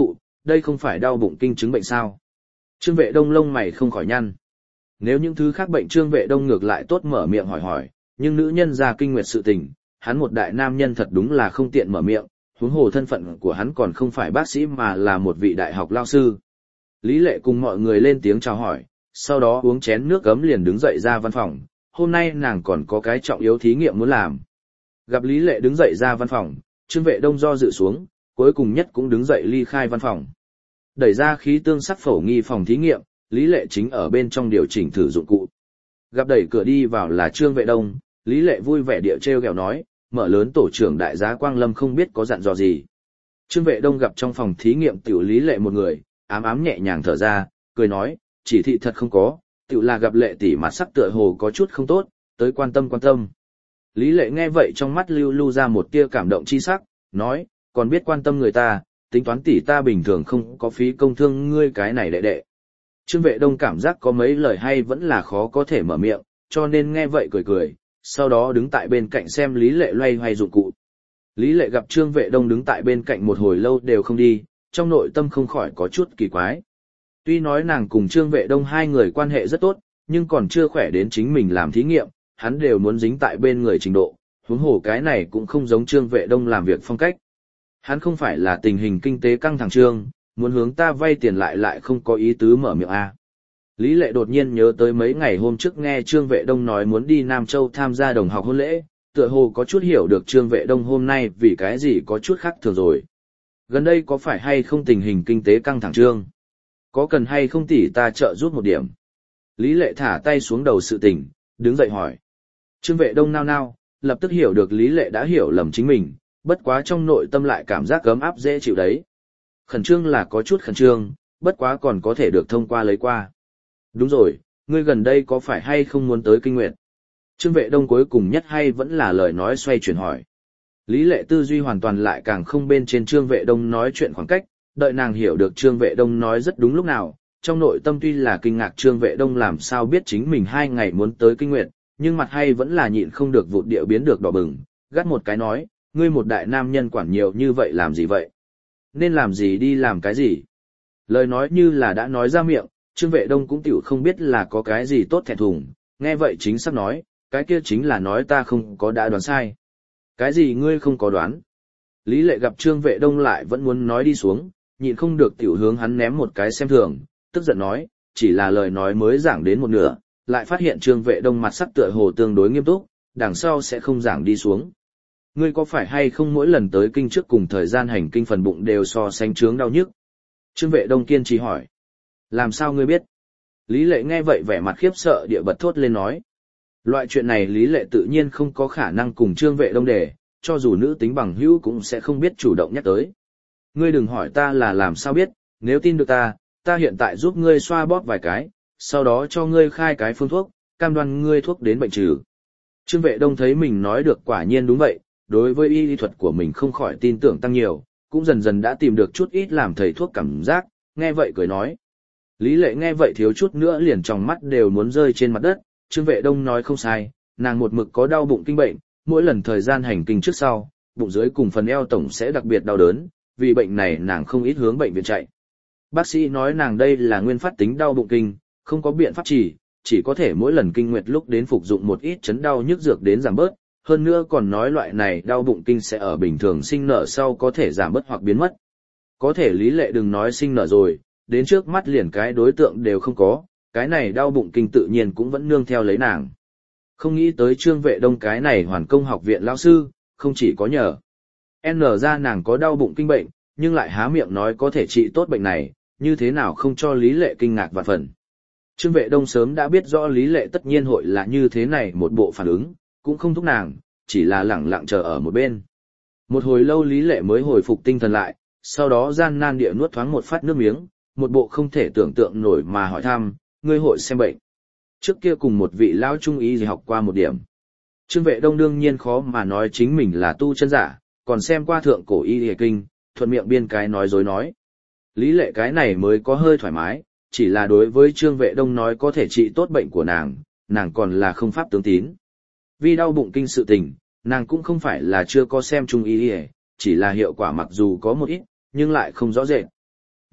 đây không phải đau bụng kinh chứng bệnh sao? Trương Vệ Đông lông mày không khỏi nhăn. Nếu những thứ khác bệnh Trương Vệ Đông ngược lại tốt mở miệng hỏi, nhưng nữ nhân ra kinh nguyệt sự tình, hắn một đại nam nhân thật đúng là không tiện mở miệng, huống hồ thân phận của hắn còn không phải bác sĩ mà là một vị đại học lao sư. Lý Lệ cùng mọi người lên tiếng chào hỏi, sau đó uống chén nước ấm liền đứng dậy ra văn phòng, hôm nay nàng còn có cái trọng yếu thí nghiệm muốn làm. Gặp Lý Lệ đứng dậy ra văn phòng, Trương Vệ Đông do dự xuống, cuối cùng nhất cũng đứng dậy ly khai văn phòng. Đẩy ra khí tương sắc phổ nghi phòng thí nghiệm, Lý Lệ chính ở bên trong điều chỉnh thử dụng cụ. Gặp đẩy cửa đi vào là Trương Vệ Đông, Lý Lệ vui vẻ địa trêu ghẹo nói, mở lớn tổ trưởng đại giá Quang Lâm không biết có dặn dò gì. Trương Vệ Đông gặp trong phòng thí nghiệm tiểu Lý Lệ một người, ám ám nhẹ nhàng thở ra, cười nói, chỉ thị thật không có, tiểu là gặp Lệ tỷ mặt sắc tựa hồ có chút không tốt, tới quan tâm quan tâm. Lý Lệ nghe vậy trong mắt lưu lưu ra một tia cảm động chi sắc, nói, còn biết quan tâm người ta, tính toán tỷ ta bình thường không có phí công thương ngươi cái này đệ đệ. Trương Vệ Đông cảm giác có mấy lời hay vẫn là khó có thể mở miệng, cho nên nghe vậy cười cười, sau đó đứng tại bên cạnh xem Lý Lệ loay hoay dụng cụ. Lý Lệ gặp Trương Vệ Đông đứng tại bên cạnh một hồi lâu đều không đi, trong nội tâm không khỏi có chút kỳ quái. Tuy nói nàng cùng Trương Vệ Đông hai người quan hệ rất tốt, nhưng còn chưa khỏe đến chính mình làm thí nghiệm, hắn đều muốn dính tại bên người trình độ, huống hồ cái này cũng không giống Trương Vệ Đông làm việc phong cách. Hắn không phải là tình hình kinh tế căng thẳng Trương, muốn hướng ta vay tiền lại không có ý tứ mở miệng a. Lý Lệ đột nhiên nhớ tới mấy ngày hôm trước nghe Trương Vệ Đông nói muốn đi Nam Châu tham gia đồng học hôn lễ, tựa hồ có chút hiểu được Trương Vệ Đông hôm nay vì cái gì có chút khác thường rồi. Gần đây có phải hay không tình hình kinh tế căng thẳng Trương? Có cần hay không tỷ ta trợ giúp một điểm? Lý Lệ thả tay xuống đầu sự tình, đứng dậy hỏi. Trương Vệ Đông nao nao, lập tức hiểu được Lý Lệ đã hiểu lầm chính mình, bất quá trong nội tâm lại cảm giác ấm áp dễ chịu đấy. Khẩn trương là có chút khẩn trương, bất quá còn có thể được thông qua lấy qua. Đúng rồi, ngươi gần đây có phải hay không muốn tới Kinh Nguyệt? Trương Vệ Đông cuối cùng nhất hay vẫn là lời nói xoay chuyển hỏi. Lý Lệ tư duy hoàn toàn lại càng không bên trên Trương Vệ Đông nói chuyện khoảng cách, đợi nàng hiểu được Trương Vệ Đông nói rất đúng lúc nào, trong nội tâm tuy là kinh ngạc Trương Vệ Đông làm sao biết chính mình 2 ngày muốn tới Kinh Nguyệt, nhưng mặt hay vẫn là nhịn không được vụt điệu biến được đỏ bừng, gắt một cái nói, ngươi một đại nam nhân quản nhiều như vậy làm gì vậy? Nên làm gì đi làm cái gì? Lời nói như là đã nói ra miệng, Trương Vệ Đông cũng tiểu không biết là có cái gì tốt thẹn thùng, nghe vậy chính xác nói, cái kia chính là nói ta không có đã đoán sai. Cái gì ngươi không có đoán? Lý Lệ gặp Trương Vệ Đông lại vẫn muốn nói đi xuống, nhịn không được tiểu hướng hắn ném một cái xem thường, tức giận nói, chỉ là lời nói mới giảng đến một nửa, lại phát hiện Trương Vệ Đông mặt sắc tựa hồ tương đối nghiêm túc, đằng sau sẽ không giảng đi xuống. Ngươi có phải hay không mỗi lần tới kinh trước cùng thời gian hành kinh phần bụng đều so sánh trướng đau nhức? Trương Vệ Đông kiên trì hỏi. Làm sao ngươi biết? Lý Lệ nghe vậy vẻ mặt khiếp sợ địa bật thốt lên nói. Loại chuyện này Lý Lệ tự nhiên không có khả năng cùng Trương Vệ Đông để, cho dù nữ tính bằng hữu cũng sẽ không biết chủ động nhắc tới. Ngươi đừng hỏi ta là làm sao biết, nếu tin được ta hiện tại giúp ngươi xoa bóp vài cái, sau đó cho ngươi khai cái phương thuốc, cam đoan ngươi thuốc đến bệnh trừ. Trương Vệ Đông thấy mình nói được quả nhiên đúng vậy, đối với y lý thuật của mình không khỏi tin tưởng tăng nhiều, cũng dần dần đã tìm được chút ít làm thầy thuốc cảm giác, nghe vậy cười nói. Lý Lệ nghe vậy thiếu chút nữa liền trong mắt đều muốn rơi trên mặt đất, Trương Vệ Đông nói không sai, nàng một mực có đau bụng kinh bệnh, mỗi lần thời gian hành kinh trước sau, bụng dưới cùng phần eo tổng sẽ đặc biệt đau đớn, vì bệnh này nàng không ít hướng bệnh viện chạy. Bác sĩ nói nàng đây là nguyên phát tính đau bụng kinh, không có biện pháp chỉ có thể mỗi lần kinh nguyệt lúc đến phục dụng một ít chấn đau nhức dược đến giảm bớt, hơn nữa còn nói loại này đau bụng kinh sẽ ở bình thường sinh nở sau có thể giảm bớt hoặc biến mất. Có thể Lý Lệ đừng nói sinh nở rồi, đến trước mắt liền cái đối tượng đều không có, cái này đau bụng kinh tự nhiên cũng vẫn nương theo lấy nàng. Không nghĩ tới Trương Vệ Đông cái này Hoàn Công học viện lão sư, không chỉ có nhờ N ra nàng có đau bụng kinh bệnh, nhưng lại há miệng nói có thể trị tốt bệnh này, như thế nào không cho Lý Lệ kinh ngạc vạn phần. Trương Vệ Đông sớm đã biết rõ Lý Lệ tất nhiên hội là như thế này một bộ phản ứng, cũng không thúc nàng, chỉ là lẳng lặng chờ ở một bên. Một hồi lâu Lý Lệ mới hồi phục tinh thần lại, sau đó gian nan địa nuốt thoáng một phát nước miếng, một bộ không thể tưởng tượng nổi mà hỏi thăm, ngươi hội xem bệnh. Trước kia cùng một vị lão trung y gì học qua một điểm. Trương Vệ Đông đương nhiên khó mà nói chính mình là tu chân giả, còn xem qua thượng cổ y y kinh, thuận miệng biên cái nói dối nói. Lý Lệ cái này mới có hơi thoải mái, chỉ là đối với Trương Vệ Đông nói có thể trị tốt bệnh của nàng còn là không pháp tướng tín. Vì đau bụng kinh sự tình, nàng cũng không phải là chưa có xem trung y y, chỉ là hiệu quả mặc dù có một ít, nhưng lại không rõ rệt.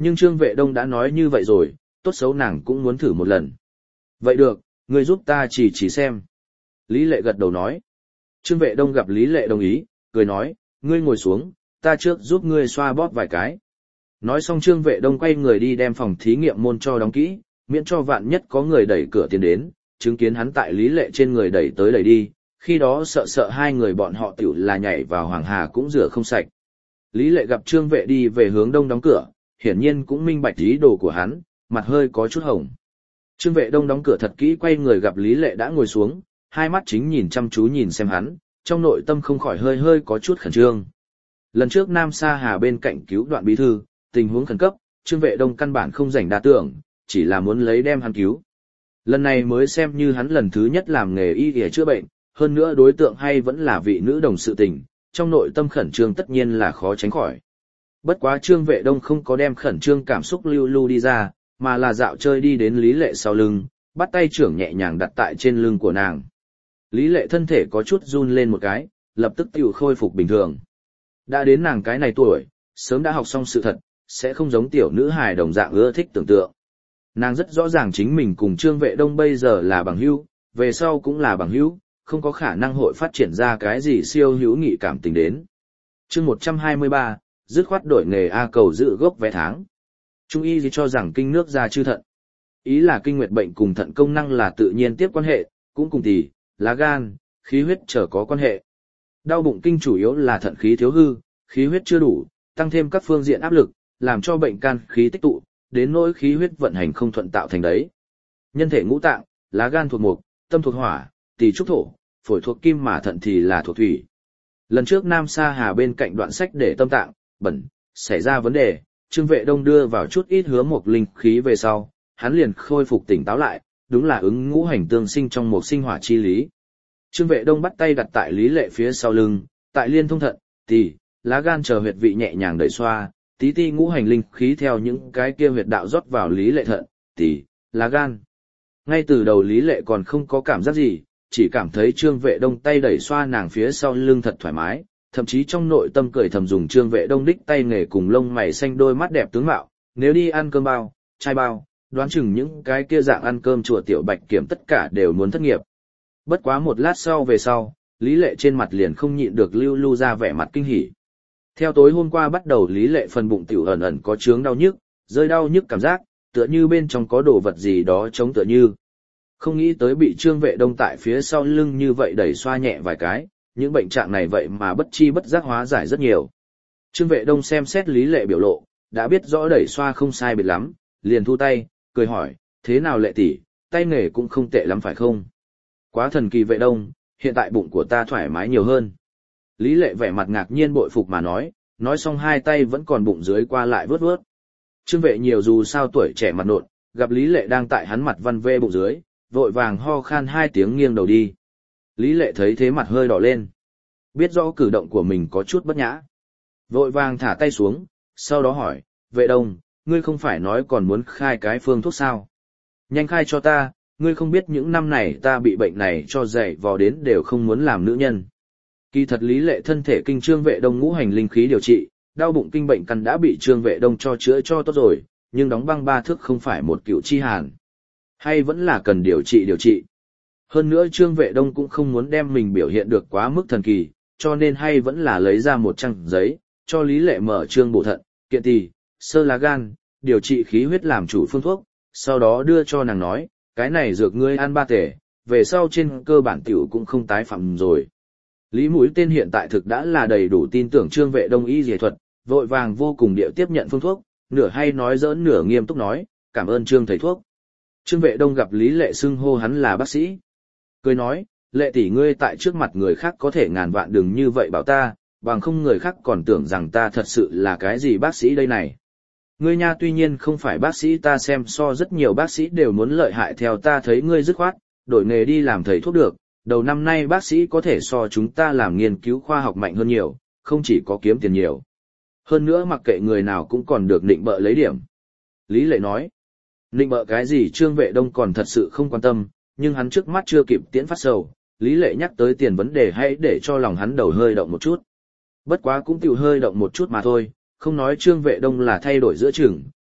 Nhưng Trương Vệ Đông đã nói như vậy rồi, tốt xấu nàng cũng muốn thử một lần. Vậy được, ngươi giúp ta chỉ xem. Lý Lệ gật đầu nói. Trương Vệ Đông gặp Lý Lệ đồng ý, cười nói, ngươi ngồi xuống, ta trước giúp ngươi xoa bóp vài cái. Nói xong Trương Vệ Đông quay người đi đem phòng thí nghiệm môn cho đóng kỹ, miễn cho vạn nhất có người đẩy cửa tiến đến, chứng kiến hắn tại Lý Lệ trên người đẩy tới đẩy đi, khi đó sợ hai người bọn họ tiểu là nhảy vào Hoàng Hà cũng rửa không sạch. Lý Lệ gặp Trương Vệ đi về hướng đông đóng cửa, hiển nhiên cũng minh bạch ý đồ của hắn, mặt hơi có chút hồng. Trương Vệ Đông đóng cửa thật kỹ, quay người gặp Lý Lệ đã ngồi xuống, hai mắt chính nhìn chăm chú nhìn xem hắn, trong nội tâm không khỏi hơi có chút khẩn trương. Lần trước Nam Sa Hà bên cạnh cứu Đoạn bí thư, tình huống khẩn cấp, Trương Vệ Đông căn bản không rảnh đa tưởng, chỉ là muốn lấy đem hắn cứu. Lần này mới xem như hắn lần thứ nhất làm nghề y y chữa bệnh, hơn nữa đối tượng hay vẫn là vị nữ đồng sự tình, trong nội tâm khẩn trương tất nhiên là khó tránh khỏi. Bất quá Trương Vệ Đông không có đem khẩn trương cảm xúc lưu đi ra, mà là dạo chơi đi đến Lý Lệ sau lưng, bắt tay trưởng nhẹ nhàng đặt tại trên lưng của nàng. Lý Lệ thân thể có chút run lên một cái, lập tức tiểu khôi phục bình thường. Đã đến nàng cái này tuổi, sớm đã học xong sự thật, sẽ không giống tiểu nữ hài đồng dạng ưa thích tưởng tượng. Nàng rất rõ ràng chính mình cùng Trương Vệ Đông bây giờ là bằng hữu, về sau cũng là bằng hữu, không có khả năng hội phát triển ra cái gì siêu hữu nghị cảm tình đến. Chương 123, dứt khoát đổi nghề A cầu giữ gốc vé tháng. Trung y gì cho rằng kinh nước ra chư thận. Ý là kinh nguyệt bệnh cùng thận công năng là tự nhiên tiếp quan hệ, cũng cùng tỳ, lá gan, khí huyết trở có quan hệ. Đau bụng kinh chủ yếu là thận khí thiếu hư, khí huyết chưa đủ, tăng thêm các phương diện áp lực, làm cho bệnh can khí tích tụ, đến nỗi khí huyết vận hành không thuận tạo thành đấy. Nhân thể ngũ tạng, lá gan thuộc mộc, tâm thuộc hỏa, tỳ trúc thổ, phổi thuộc kim mà thận thì là thuộc thủy. Lần trước Nam Sa Hà bên cạnh đoạn sách để tâm tạng, bẩn, xảy ra vấn đề, Trương Vệ Đông đưa vào chút ít hứa mộc linh khí về sau, hắn liền khôi phục tỉnh táo lại, đúng là ứng ngũ hành tương sinh trong một sinh hỏa chi lý. Trương Vệ Đông bắt tay đặt tại Lý Lệ phía sau lưng, tại liên thông thận, tỳ, lá gan chờ huyệt vị nhẹ nhàng đẩy xoa, tí ti ngũ hành linh khí theo những cái kia huyệt đạo rót vào Lý Lệ thận, tỳ, lá gan. Ngay từ đầu Lý Lệ còn không có cảm giác gì, chỉ cảm thấy Trương Vệ Đông tay đẩy xoa nàng phía sau lưng thật thoải mái, thậm chí trong nội tâm cười thầm dùng Trương Vệ Đông đích tay nghề cùng lông mày xanh đôi mắt đẹp tướng mạo, nếu đi ăn cơm bao, chai bao, đoán chừng những cái kia dạng ăn cơm chùa tiểu bạch kiểm tất cả đều muốn thất nghiệp. Bất quá một lát sau về sau, Lý Lệ trên mặt liền không nhịn được lưu ra vẻ mặt kinh hỉ. Theo tối hôm qua bắt đầu Lý Lệ phần bụng tiểu ẩn có chướng đau nhức, rơi đau nhức cảm giác, tựa như bên trong có đồ vật gì đó chống tựa như. Không nghĩ tới bị Trương Vệ Đông tại phía sau lưng như vậy đẩy xoa nhẹ vài cái, những bệnh trạng này vậy mà bất chi bất giác hóa giải rất nhiều. Trương Vệ Đông xem xét Lý Lệ biểu lộ, đã biết rõ đẩy xoa không sai biệt lắm, liền thu tay, cười hỏi, thế nào Lệ tỷ, tay nghề cũng không tệ lắm phải không? Quá thần kỳ Vệ Đông, hiện tại bụng của ta thoải mái nhiều hơn. Lý Lệ vẻ mặt ngạc nhiên bội phục mà nói xong hai tay vẫn còn bụng dưới qua lại vớt vớt. Trương Vệ nhiều dù sao tuổi trẻ mặt nộn, gặp Lý Lệ đang tại hắn mặt văn vê bụng dưới, vội vàng ho khan hai tiếng nghiêng đầu đi. Lý Lệ thấy thế mặt hơi đỏ lên. Biết rõ cử động của mình có chút bất nhã. Vội vàng thả tay xuống, sau đó hỏi, Vệ Đông, ngươi không phải nói còn muốn khai cái phương thuốc sao? Nhanh khai cho ta, ngươi không biết những năm này ta bị bệnh này cho dậy vò đến đều không muốn làm nữ nhân. Kỳ thật Lý Lệ thân thể kinh Trương Vệ Đông ngũ hành linh khí điều trị, đau bụng kinh bệnh căn đã bị Trương Vệ Đông cho chữa cho tốt rồi, nhưng đóng băng 3 thước không phải một cựu chi hàn. Hay vẫn là cần điều trị. Hơn nữa Trương Vệ Đông cũng không muốn đem mình biểu hiện được quá mức thần kỳ, cho nên hay vẫn là lấy ra một trang giấy, cho Lý Lệ mở trương bổ thận, kiện tỳ, sơ lá gan, điều trị khí huyết làm chủ phương thuốc, sau đó đưa cho nàng nói, cái này dược ngươi ăn 3 tể, về sau trên cơ bản tiểu cũng không tái phạm rồi. Lý Mũi Tên hiện tại thực đã là đầy đủ tin tưởng Trương Vệ Đông y y thuật, vội vàng vô cùng điệu tiếp nhận phương thuốc, nửa hay nói giỡn nửa nghiêm túc nói, cảm ơn Trương thầy thuốc. Trương Vệ Đông gặp Lý Lệ xưng hô hắn là bác sĩ. Cười nói, Lệ tỷ ngươi tại trước mặt người khác có thể ngàn vạn đừng như vậy bảo ta, bằng không người khác còn tưởng rằng ta thật sự là cái gì bác sĩ đây này. Ngươi nha tuy nhiên không phải bác sĩ ta xem so rất nhiều bác sĩ đều muốn lợi hại theo ta thấy ngươi dứt khoát, đổi nghề đi làm thầy thuốc được, đầu năm nay bác sĩ có thể so chúng ta làm nghiên cứu khoa học mạnh hơn nhiều, không chỉ có kiếm tiền nhiều. Hơn nữa mặc kệ người nào cũng còn được nịnh bợ lấy điểm. Lý Lệ nói, nịnh bợ cái gì Trương Vệ Đông còn thật sự không quan tâm, nhưng hắn trước mắt chưa kịp tiễn phát sầu, Lý Lệ nhắc tới tiền vấn đề hay để cho lòng hắn đầu hơi động một chút. Bất quá cũng tiểu hơi động một chút mà thôi, không nói Trương Vệ Đông là thay đổi giữa chừng,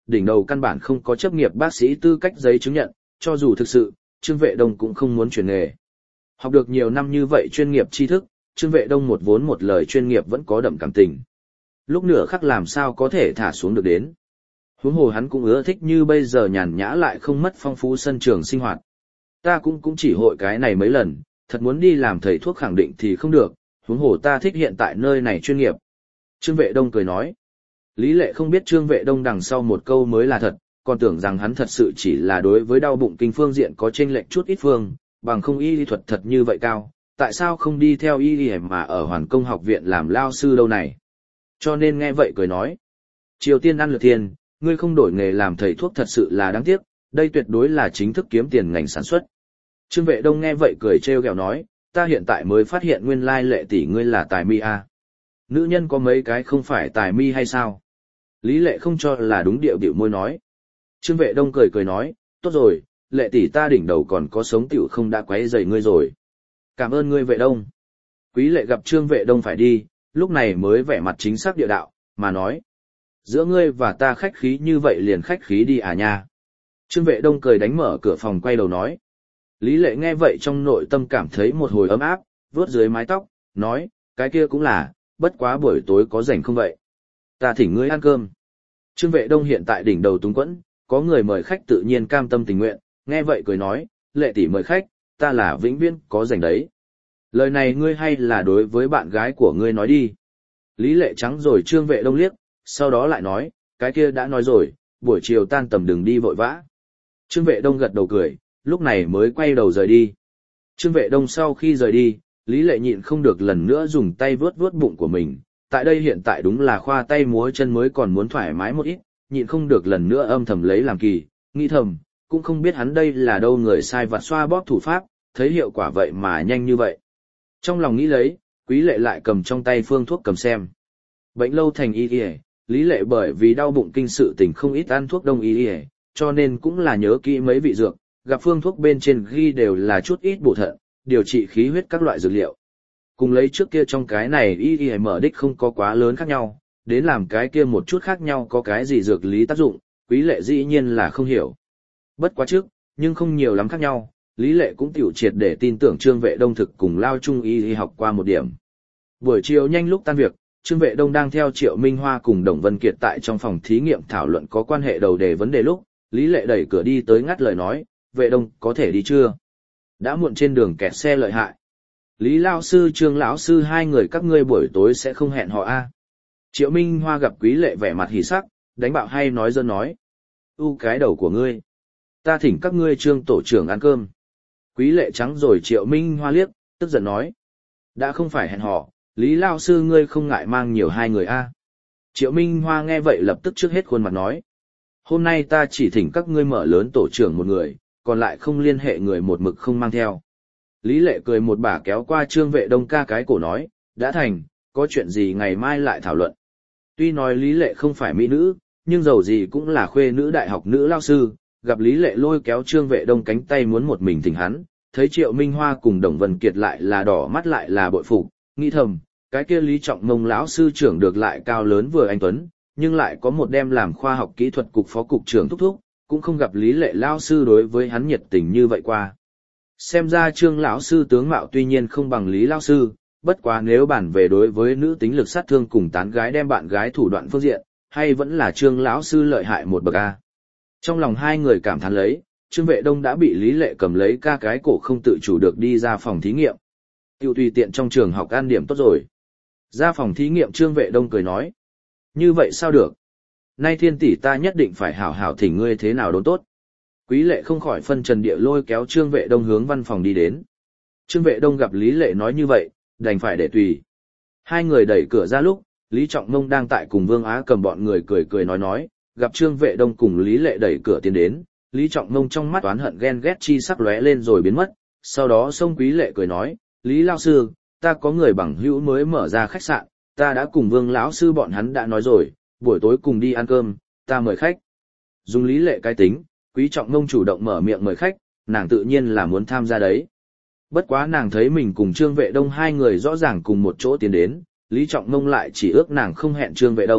đỉnh đầu căn bản không có chấp nghiệp bác sĩ tư cách giấy chứng nhận, cho dù thực sự, Trương Vệ Đông cũng không muốn chuyển nghề. Học được nhiều năm như vậy chuyên nghiệp tri thức, Trương Vệ Đông một vốn một lời chuyên nghiệp vẫn có đậm cảm tình. Lúc nửa khắc làm sao có thể thả xuống được đến. Huống hồ hắn cũng ưa thích như bây giờ nhàn nhã lại không mất phong phú sân trường sinh hoạt. Ta cũng chỉ hội cái này mấy lần, thật muốn đi làm thầy thuốc khẳng định thì không được, huống hồ ta thích hiện tại nơi này chuyên nghiệp. Trương Vệ Đông cười nói. Lý Lệ không biết Trương Vệ Đông đằng sau một câu mới là thật, còn tưởng rằng hắn thật sự chỉ là đối với đau bụng kinh phương diện có chênh lệch chút ít phương, bằng không y lý thuật thật như vậy cao, tại sao không đi theo y lý mà ở Hoàn Công học viện làm lao sư đâu này. Cho nên nghe vậy cười nói. Triều Tiên ăn lượt tiền, ngươi không đổi nghề làm thầy thuốc thật sự là đáng tiếc, đây tuyệt đối là chính thức kiếm tiền ngành sản xuất. Trương Vệ Đông nghe vậy cười trêu ghẹo nói, ta hiện tại mới phát hiện nguyên lai Lệ tỷ ngươi là tài mi à. Nữ nhân có mấy cái không phải tài mi hay sao? Lý Lệ không cho là đúng điệu môi nói. Trương Vệ Đông cười nói, tốt rồi, Lệ tỷ ta đỉnh đầu còn có sống tiểu không đã quấy rầy ngươi rồi. Cảm ơn ngươi Vệ Đông. Quý Lệ gặp Trương Vệ Đông phải đi, lúc này mới vẻ mặt chính xác địa đạo, mà nói. Giữa ngươi và ta khách khí như vậy liền khách khí đi à nha. Trương Vệ Đông cười đánh mở cửa phòng quay đầu nói. Lý Lệ nghe vậy trong nội tâm cảm thấy một hồi ấm áp, vuốt dưới mái tóc, nói, cái kia cũng là, bất quá buổi tối có rảnh không vậy? Ta thỉnh ngươi ăn cơm. Trương Vệ Đông hiện tại đỉnh đầu túng quẫn, có người mời khách tự nhiên cam tâm tình nguyện, nghe vậy cười nói, Lệ tỷ mời khách, ta là vĩnh viễn có rảnh đấy. Lời này ngươi hay là đối với bạn gái của ngươi nói đi. Lý Lệ trắng rồi Trương Vệ Đông liếc, sau đó lại nói, cái kia đã nói rồi, buổi chiều tan tầm đừng đi vội vã. Trương Vệ Đông gật đầu cười, lúc này mới quay đầu rời đi. Trương Vệ Đông sau khi rời đi, Lý Lệ nhịn không được lần nữa dùng tay vuốt vuốt bụng của mình, tại đây hiện tại đúng là khoa tay múa chân mới còn muốn thoải mái một ít, nhịn không được lần nữa âm thầm lấy làm kỳ, nghĩ thầm, cũng không biết hắn đây là đâu người sai vặt xoa bóp thủ pháp, thấy hiệu quả vậy mà nhanh như vậy. Trong lòng nghĩ lấy, Quý Lệ lại cầm trong tay phương thuốc cầm xem. Bệnh lâu thành y y, Lý Lệ bởi vì đau bụng kinh sự tình không ít ăn thuốc đông y y, cho nên cũng là nhớ kỹ mấy vị dược, gặp phương thuốc bên trên ghi đều là chút ít bổ thận, điều trị khí huyết các loại dược liệu. Cùng lấy trước kia trong cái này y y mở đích không có quá lớn khác nhau, đến làm cái kia một chút khác nhau có cái gì dược lý tác dụng, Quý Lệ dĩ nhiên là không hiểu. Bất quá trước, nhưng không nhiều lắm khác nhau, Lý Lệ cũng tiểu triệt để tin tưởng Trương Vệ Đông thực cùng lao trung y học qua một điểm. Buổi chiều nhanh lúc tan việc, Trương Vệ Đông đang theo Triệu Minh Hoa cùng Đồng Vân Kiệt tại trong phòng thí nghiệm thảo luận có quan hệ đầu đề vấn đề lúc, Lý Lệ đẩy cửa đi tới ngắt lời nói, Vệ Đông có thể đi chưa? Đã muộn trên đường kẹt xe lợi hại. Lý lão sư Trương lão sư hai người các ngươi buổi tối sẽ không hẹn họ a? Triệu Minh Hoa gặp Quý Lệ vẻ mặt hỉ sắc, đánh bạo hay nói dân nói. Cái đầu của ngươi. Ta thỉnh các ngươi Trương tổ trưởng ăn cơm. Quý Lệ trắng rồi Triệu Minh Hoa liếc, tức giận nói. Đã không phải hẹn họ, Lý lão sư ngươi không ngại mang nhiều hai người a? Triệu Minh Hoa nghe vậy lập tức trước hết khuôn mặt nói. Hôm nay ta chỉ thỉnh các ngươi mở lớn tổ trưởng một người, còn lại không liên hệ người một mực không mang theo. Lý Lệ cười một bà kéo qua Trương Vệ Đông ca cái cổ nói, đã thành, có chuyện gì ngày mai lại thảo luận. Tuy nói Lý Lệ không phải mỹ nữ, nhưng dầu gì cũng là khuê nữ đại học nữ lao sư, gặp Lý Lệ lôi kéo Trương Vệ Đông cánh tay muốn một mình thỉnh hắn, thấy Triệu Minh Hoa cùng Đồng Vân Kiệt lại là đỏ mắt lại là bội phục, nghĩ thầm, cái kia Lý Trọng Mông lão sư trưởng được lại cao lớn vừa anh tuấn, nhưng lại có một đem làm khoa học kỹ thuật cục phó cục trưởng thúc thúc, cũng không gặp Lý Lệ lão sư đối với hắn nhiệt tình như vậy qua. Xem ra Trương lão sư tướng mạo tuy nhiên không bằng Lý lão sư, bất quá nếu bản về đối với nữ tính lực sát thương cùng tán gái đem bạn gái thủ đoạn phương diện, hay vẫn là Trương lão sư lợi hại một bậc a. Trong lòng hai người cảm thán lấy, Trương Vệ Đông đã bị Lý Lệ cầm lấy ca cái cổ không tự chủ được đi ra phòng thí nghiệm. Tiêu tùy tiện trong trường học an điểm tốt rồi. Ra phòng thí nghiệm Trương Vệ Đông cười nói. Như vậy sao được? Nay thiên tỷ ta nhất định phải hảo hảo thỉnh ngươi thế nào đốn tốt. Quý Lệ không khỏi phân trần địa lôi kéo Trương Vệ Đông hướng văn phòng đi đến. Trương Vệ Đông gặp Lý Lệ nói như vậy, đành phải để tùy. Hai người đẩy cửa ra lúc, Lý Trọng Mông đang tại cùng Vương Á Cầm bọn người cười nói, gặp Trương Vệ Đông cùng Lý Lệ đẩy cửa tiến đến, Lý Trọng Mông trong mắt oán hận ghen ghét chi sắc lóe lên rồi biến mất, sau đó xông Quý Lệ cười nói, Lý lão sư, ta có người bằng hữu mới mở ra khách sạn, ta đã cùng Vương lão sư bọn hắn đã nói rồi, buổi tối cùng đi ăn cơm, ta mời khách. Dùng Lý Lệ cái tính, Quý Trọng Mông chủ động mở miệng mời khách, nàng tự nhiên là muốn tham gia đấy. Bất quá nàng thấy mình cùng Trương Vệ Đông hai người rõ ràng cùng một chỗ tiến đến, Lý Trọng Mông lại chỉ ước nàng không hẹn Trương Vệ Đông,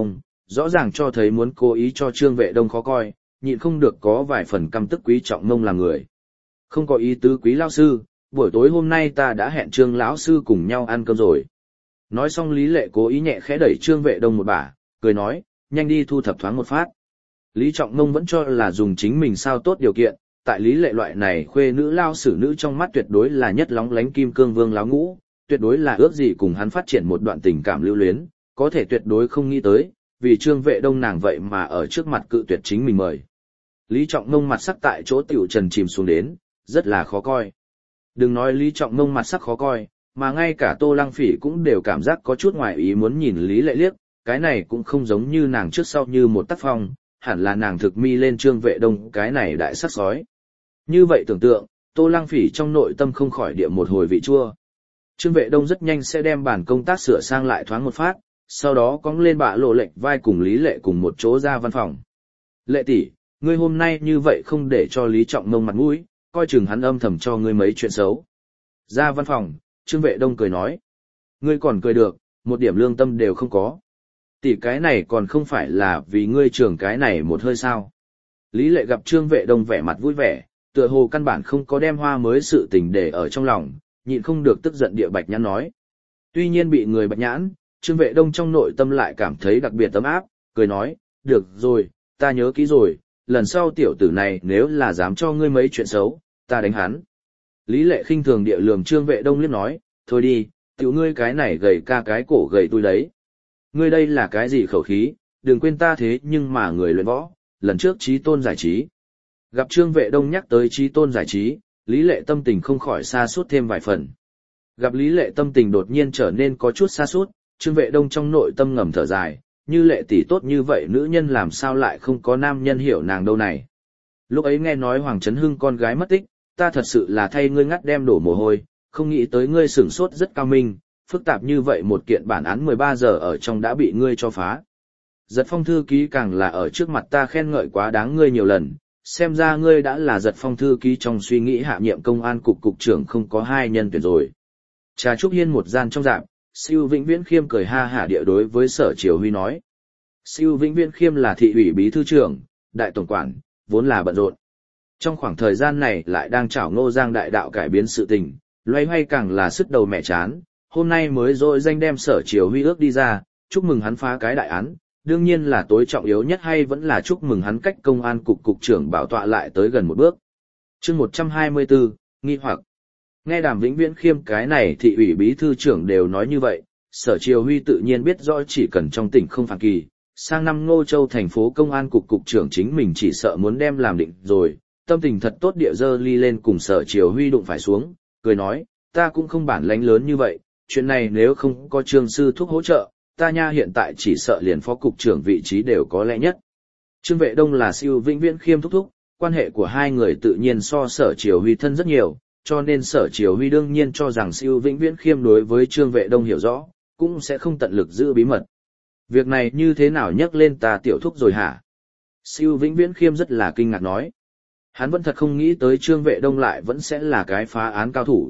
rõ ràng cho thấy muốn cố ý cho Trương Vệ Đông khó coi, nhịn không được có vài phần căm tức Quý Trọng Mông là người. Không có ý tứ Quý lão sư, buổi tối hôm nay ta đã hẹn Trương lão sư cùng nhau ăn cơm rồi. Nói xong Lý Lệ cố ý nhẹ khẽ đẩy Trương Vệ Đông một bả, cười nói, nhanh đi thu thập thoáng một phát. Lý Trọng Mông vẫn cho là dùng chính mình sao tốt điều kiện, tại Lý Lệ loại này khuê nữ lao sử nữ trong mắt tuyệt đối là nhất lóng lánh kim cương vương láo ngũ, tuyệt đối là ước gì cùng hắn phát triển một đoạn tình cảm lưu luyến, có thể tuyệt đối không nghĩ tới, vì Trương Vệ Đông nàng vậy mà ở trước mặt cự tuyệt chính mình mời. Lý Trọng Mông mặt sắc tại chỗ tiểu trần chìm xuống đến, rất là khó coi. Đừng nói Lý Trọng Mông mặt sắc khó coi, mà ngay cả Tô Lăng Phỉ cũng đều cảm giác có chút ngoài ý muốn nhìn Lý Lệ liếc, cái này cũng không giống như nàng trước sau như một tác phong, hẳn là nàng thực mi lên Trương Vệ Đông cái này đại sắc sói. Như vậy tưởng tượng, Tô Lăng Phỉ trong nội tâm không khỏi địa một hồi vị chua. Trương Vệ Đông rất nhanh sẽ đem bản công tác sửa sang lại thoáng một phát, sau đó cõng lên bạ lộ lệnh vai cùng Lý Lệ cùng một chỗ ra văn phòng. Lệ tỷ, ngươi hôm nay như vậy không để cho Lý Trọng Mông mặt mũi, coi chừng hắn âm thầm cho ngươi mấy chuyện xấu. Ra văn phòng, Trương Vệ Đông cười nói. Ngươi còn cười được, một điểm lương tâm đều không có. Tỷ cái này còn không phải là vì ngươi trưởng cái này một hơi sao. Lý Lệ gặp Trương Vệ Đông vẻ mặt vui vẻ, tựa hồ căn bản không có đem hoa mới sự tình để ở trong lòng, nhịn không được tức giận địa Bạch Nhãn nói. Tuy nhiên bị người Bạch Nhãn, Trương Vệ Đông trong nội tâm lại cảm thấy đặc biệt ấm áp, cười nói, được rồi, ta nhớ kỹ rồi, lần sau tiểu tử này nếu là dám cho ngươi mấy chuyện xấu, ta đánh hắn. Lý Lệ khinh thường địa lườm Trương Vệ Đông liếc nói, thôi đi, tiểu ngươi cái này gầy ca cái cổ gầy tôi đấy. Ngươi đây là cái gì khẩu khí, đừng quên ta thế nhưng mà người luyện võ, lần trước Chí Tôn giải trí. Gặp Trương Vệ Đông nhắc tới Chí Tôn giải trí, Lý Lệ tâm tình không khỏi sa sút thêm vài phần. Gặp Lý Lệ tâm tình đột nhiên trở nên có chút sa sút, Trương Vệ Đông trong nội tâm ngầm thở dài, như Lệ tỷ tốt như vậy nữ nhân làm sao lại không có nam nhân hiểu nàng đâu này. Lúc ấy nghe nói Hoàng Trấn Hưng con gái mất tích, ta thật sự là thay ngươi ngắt đem đổ mồ hôi, không nghĩ tới ngươi sửng sốt rất cao minh, phức tạp như vậy một kiện bản án 13 giờ ở trong đã bị ngươi cho phá. Giật Phong thư ký càng là ở trước mặt ta khen ngợi quá đáng ngươi nhiều lần, xem ra ngươi đã là Giật Phong thư ký trong suy nghĩ hạ nhiệm công an cục cục trưởng không có hai nhân tuyển rồi. Trà Trúc Hiên một gian trong rạp, Siêu Vĩnh Viễn Khiêm cười ha hả địa đối với Sở Triều Huy nói. Siêu Vĩnh Viễn Khiêm là thị ủy bí thư trưởng, đại tổng quản, vốn là bận rộn. Trong khoảng thời gian này lại đang chảo Ngô Giang đại đạo cải biến sự tình, loay hoay càng là sứt đầu mẹ chán, hôm nay mới dội danh đem Sở Triều Huy ước đi ra, chúc mừng hắn phá cái đại án, đương nhiên là tối trọng yếu nhất hay vẫn là chúc mừng hắn cách công an cục cục trưởng bảo tọa lại tới gần một bước. Chương 124, nghi hoặc. Nghe Đàm Vĩnh Viễn Khiêm cái này thị ủy bí thư trưởng đều nói như vậy, Sở Triều Huy tự nhiên biết rõ chỉ cần trong tỉnh không phản kỳ, sang năm Ngô Châu thành phố công an cục cục trưởng chính mình chỉ sợ muốn đem làm định rồi, tâm tình thật tốt địa dơ ly lên cùng Sở Triều Huy đụng phải xuống, cười nói, ta cũng không bản lãnh lớn như vậy, chuyện này nếu không có Trương sư thúc hỗ trợ, ta nha hiện tại chỉ sợ liền phó cục trưởng vị trí đều có lẽ nhất. Trương Vệ Đông là Siêu Vĩnh Viễn Khiêm thúc thúc, quan hệ của hai người tự nhiên so Sở Triều Huy thân rất nhiều, cho nên Sở Triều Huy đương nhiên cho rằng Siêu Vĩnh Viễn Khiêm đối với Trương Vệ Đông hiểu rõ, cũng sẽ không tận lực giữ bí mật. Việc này như thế nào nhắc lên ta tiểu thúc rồi hả? Siêu Vĩnh Viễn Khiêm rất là kinh ngạc nói. Hắn vẫn thật không nghĩ tới Trương Vệ Đông lại vẫn sẽ là cái phá án cao thủ.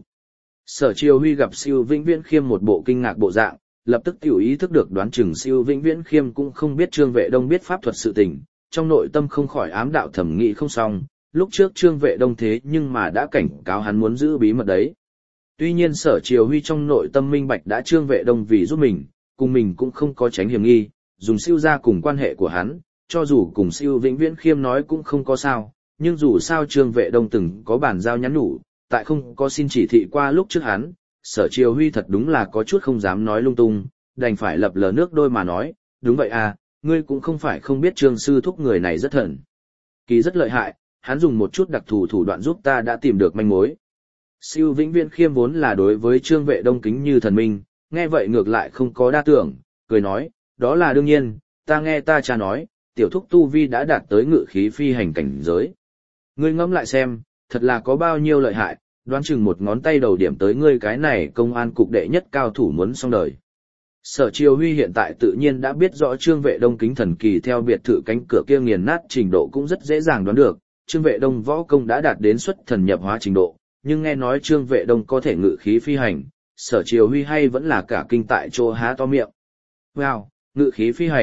Sở Triều Huy gặp Siêu Vĩnh Viễn Khiêm một bộ kinh ngạc bộ dạng, lập tức tiểu ý thức được đoán chừng Siêu Vĩnh Viễn Khiêm cũng không biết Trương Vệ Đông biết pháp thuật sự tình, trong nội tâm không khỏi ám đạo thẩm nghĩ không xong, lúc trước Trương Vệ Đông thế nhưng mà đã cảnh cáo hắn muốn giữ bí mật đấy. Tuy nhiên Sở Triều Huy trong nội tâm minh bạch đã Trương Vệ Đông vì giúp mình, cùng mình cũng không có tránh hiểm nghi, dùng Siêu ra cùng quan hệ của hắn, cho dù cùng Siêu Vĩnh Viễn Khiêm nói cũng không có sao, nhưng dù sao Trương Vệ Đông từng có bản giao nhắn nhủ, tại không có xin chỉ thị qua lúc trước hắn, Sở Triều Huy thật đúng là có chút không dám nói lung tung, đành phải lập lờ nước đôi mà nói, đúng vậy à, ngươi cũng không phải không biết Trương sư thúc người này rất thần kỳ rất lợi hại, hắn dùng một chút đặc thù thủ đoạn giúp ta đã tìm được manh mối. Siêu Vĩnh Viễn Khiêm vốn là đối với Trương Vệ Đông kính như thần minh, nghe vậy ngược lại không có đa tưởng, cười nói, đó là đương nhiên, ta nghe ta cha nói, tiểu thúc tu vi đã đạt tới ngự khí phi hành cảnh giới. Ngươi ngẫm lại xem, thật là có bao nhiêu lợi hại, đoán chừng một ngón tay đầu điểm tới ngươi cái này công an cục đệ nhất cao thủ muốn xong đời. Sở Triều Huy hiện tại tự nhiên đã biết rõ Trương Vệ Đông kính thần kỳ theo biệt thự cánh cửa kia nghiền nát trình độ cũng rất dễ dàng đoán được, Trương Vệ Đông võ công đã đạt đến xuất thần nhập hóa trình độ, nhưng nghe nói Trương Vệ Đông có thể ngự khí phi hành, Sở Triều Huy hay vẫn là cả kinh tại chỗ há to miệng. Wow, ngự khí phi hành,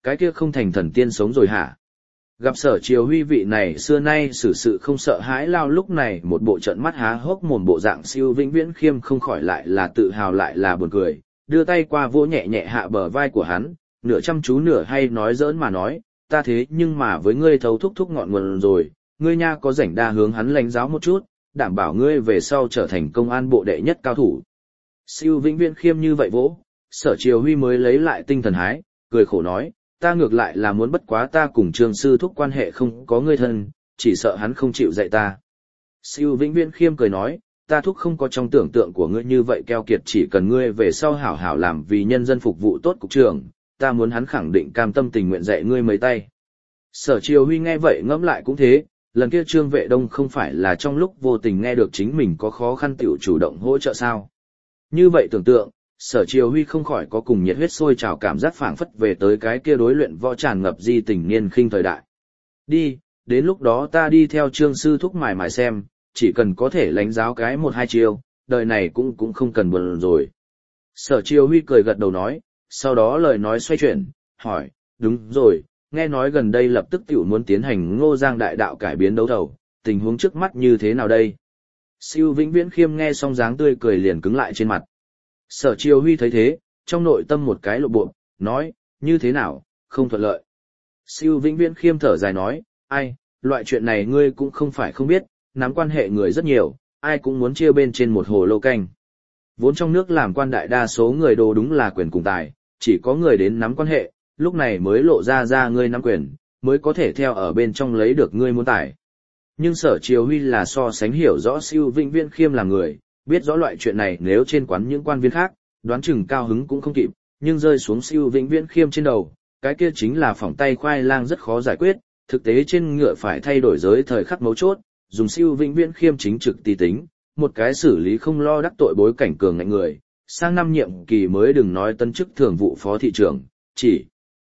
Cái kia không thành thần tiên sống rồi hả? Gặp Sở Triều Huy vị này xưa nay xử sự không sợ hãi lao lúc này một bộ trận mắt há hốc mồm bộ dạng Siêu Vĩnh Viễn Khiêm không khỏi lại là tự hào lại là buồn cười, đưa tay qua vỗ nhẹ nhẹ hạ bờ vai của hắn, nửa chăm chú nửa hay nói giỡn mà nói, ta thế nhưng mà với ngươi thấu thúc thúc ngọn nguồn rồi, ngươi nha có rảnh đa hướng hắn lãnh giáo một chút, đảm bảo ngươi về sau trở thành công an bộ đệ nhất cao thủ. Siêu Vĩnh Viễn Khiêm như vậy vỗ, Sở Triều Huy mới lấy lại tinh thần hái, cười khổ nói, ta ngược lại là muốn bất quá ta cùng Trương sư thúc quan hệ không có ngươi thân, chỉ sợ hắn không chịu dạy ta. Siêu Vĩnh Viễn Khiêm cười nói, ta thúc không có trong tưởng tượng của ngươi như vậy keo kiệt, chỉ cần ngươi về sau hảo hảo làm vì nhân dân phục vụ tốt cục trưởng, ta muốn hắn khẳng định cam tâm tình nguyện dạy ngươi mấy tay. Sở Triều Huy nghe vậy ngẫm lại cũng thế, lần kia Trương Vệ Đông không phải là trong lúc vô tình nghe được chính mình có khó khăn tiểu chủ động hỗ trợ sao. Như vậy tưởng tượng, Sở Triều Huy không khỏi có cùng nhiệt huyết sôi trào cảm giác phảng phất về tới cái kia đối luyện võ tràn ngập di tình niên khinh thời đại. Đi, đến lúc đó ta đi theo Trương sư thúc mài mài xem, chỉ cần có thể lãnh giáo cái một hai chiêu, đời này cũng không cần buồn rồi. Sở Triều Huy cười gật đầu nói, sau đó lời nói xoay chuyển, hỏi, đúng rồi, nghe nói gần đây lập tức tiểu muốn tiến hành Ngô Giang đại đạo cải biến đấu thầu, tình huống trước mắt như thế nào đây? Siêu Vĩnh Viễn Khiêm nghe xong dáng tươi cười liền cứng lại trên mặt. Sở Triều Huy thấy thế, trong nội tâm một cái lộ bộ, nói, như thế nào, không thuận lợi. Siêu Vĩnh Viễn Khiêm thở dài nói, ai, loại chuyện này ngươi cũng không phải không biết, nắm quan hệ người rất nhiều, ai cũng muốn chia bên trên một hồ lô canh. Vốn trong nước làm quan đại đa số người đồ đúng là quyền cùng tài, chỉ có người đến nắm quan hệ, lúc này mới lộ ra ngươi nắm quyền, mới có thể theo ở bên trong lấy được ngươi muốn tài. Nhưng Sở Triều Huy là so sánh hiểu rõ Siêu Vĩnh Viễn Khiêm là người, biết rõ loại chuyện này nếu trên quán những quan viên khác, đoán chừng cao hứng cũng không kịp, nhưng rơi xuống Siêu Vĩnh Viễn Khiêm trên đầu, cái kia chính là phỏng tay khoai lang rất khó giải quyết, thực tế trên ngựa phải thay đổi giới thời khắc mấu chốt, dùng Siêu Vĩnh Viễn Khiêm chính trực tỉ tính, một cái xử lý không lo đắc tội bối cảnh cường ngạnh người, sang năm nhiệm kỳ mới đừng nói tân chức thường vụ phó thị trưởng, chỉ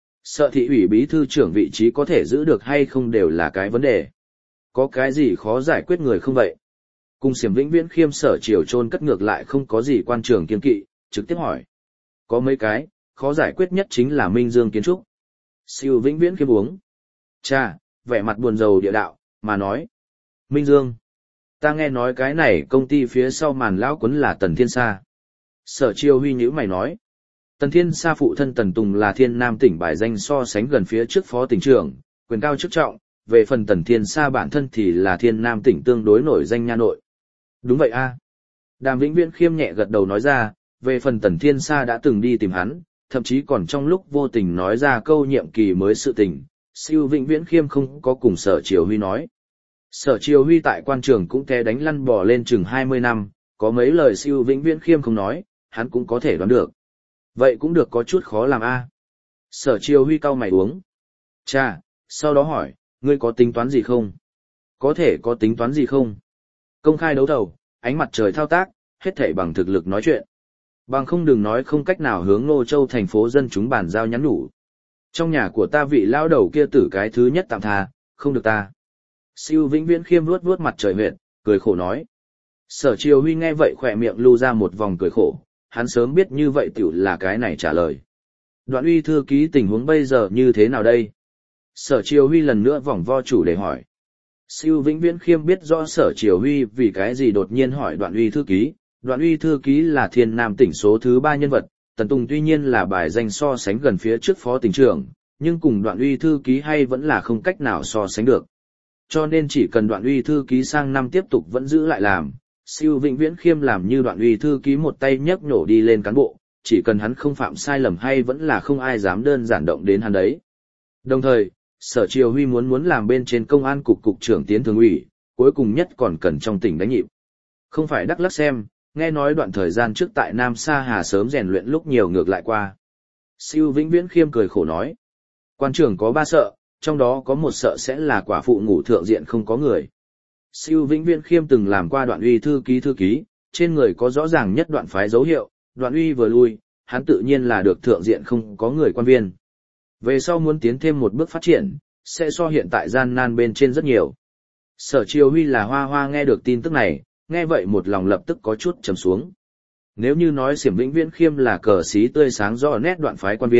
sợ thị ủy bí thư trưởng vị trí có thể giữ được hay không đều là cái vấn đề. Có cái gì khó giải quyết người không vậy? Cùng Xiểm Vĩnh Viễn Khiêm Sở Triều chôn cất ngược lại không có gì quan trường kiên kỵ, trực tiếp hỏi. Có mấy cái, khó giải quyết nhất chính là Minh Dương Kiến Trúc. Siêu Vĩnh Viễn Khiêm uống. Cha, vẻ mặt buồn rầu địa đạo, mà nói. Minh Dương. Ta nghe nói cái này công ty phía sau màn lão quấn là Tần Thiên Sa. Sở Triều Huy nhíu mày nói. Tần Thiên Sa phụ thân Tần Tùng là Thiên Nam tỉnh bài danh so sánh gần phía trước phó tỉnh trưởng, quyền cao chức trọng, về phần Tần Thiên Sa bản thân thì là Thiên Nam tỉnh tương đối nổi danh nha nội. Đúng vậy a. Đàm Vĩnh Viễn Khiêm nhẹ gật đầu nói ra, về phần Tần Thiên Sa đã từng đi tìm hắn, thậm chí còn trong lúc vô tình nói ra câu nhiệm kỳ mới sự tình, Siêu Vĩnh Viễn Khiêm không có cùng Sở Triều Huy nói. Sở Triều Huy tại quan trường cũng té đánh lăn bò lên chừng 20 năm, có mấy lời Siêu Vĩnh Viễn Khiêm không nói, hắn cũng có thể đoán được. Vậy cũng được có chút khó làm a. Sở Triều Huy cau mày uống. Cha, sau đó hỏi, ngươi có tính toán gì không? Có thể có tính toán gì không? Công khai đấu thầu, ánh mặt trời thao tác, hết thảy bằng thực lực nói chuyện. Bằng không đừng nói không cách nào hướng Ngô Châu thành phố dân chúng bàn giao nhắn nhủ. Trong nhà của ta vị lao đầu kia tử cái thứ nhất tạm tha, không được ta. Siêu Vĩnh Viễn Khiêm vuốt vuốt mặt trời huyệt, cười khổ nói. Sở Triều Huy nghe vậy khỏe miệng lưu ra một vòng cười khổ, hắn sớm biết như vậy tiểu là cái này trả lời. Đoạn Uy thư ký tình huống bây giờ như thế nào đây? Sở Triều Huy lần nữa vòng vo chủ để hỏi. Siêu Vĩnh Viễn Khiêm biết rõ Sở Triều Huy vì cái gì đột nhiên hỏi Đoạn Uy thư ký. Đoạn Uy thư ký là Thiên Nam tỉnh số thứ 3 nhân vật, Tần Tùng tuy nhiên là bài danh so sánh gần phía trước phó tỉnh trưởng, nhưng cùng Đoạn Uy thư ký hay vẫn là không cách nào so sánh được. Cho nên chỉ cần Đoạn Uy thư ký sang năm tiếp tục vẫn giữ lại làm, Siêu Vĩnh Viễn Khiêm làm như Đoạn Uy thư ký một tay nhấc nhổ đi lên cán bộ, chỉ cần hắn không phạm sai lầm hay vẫn là không ai dám đơn giản động đến hắn đấy. Đồng thời, Sở Triều Huy muốn làm bên trên công an cục cục trưởng tiến thường ủy, cuối cùng nhất còn cần trong tỉnh đánh nhịp. Không phải Đắk Lắk xem, nghe nói đoạn thời gian trước tại Nam Sa Hà sớm rèn luyện lúc nhiều ngược lại qua. Siêu Vĩnh Viễn Khiêm cười khổ nói. Quan trưởng có 3 sợ, trong đó có một sợ sẽ là quả phụ ngủ thượng diện không có người. Siêu Vĩnh Viễn Khiêm từng làm qua Đoạn Uy thư ký, trên người có rõ ràng nhất đoạn phái dấu hiệu, Đoạn Uy vừa lui, hắn tự nhiên là được thượng diện không có người quan viên. Về sau muốn tiến thêm một bước phát triển, sẽ so hiện tại gian nan bên trên rất nhiều. Sở Triều Huy là hoa hoa nghe được tin tức này, nghe vậy một lòng lập tức có chút trầm xuống. Nếu như nói Xiểm Vĩnh Viễn Khiêm là cờ xí tươi sáng rõ nét đoạn phái quan viên,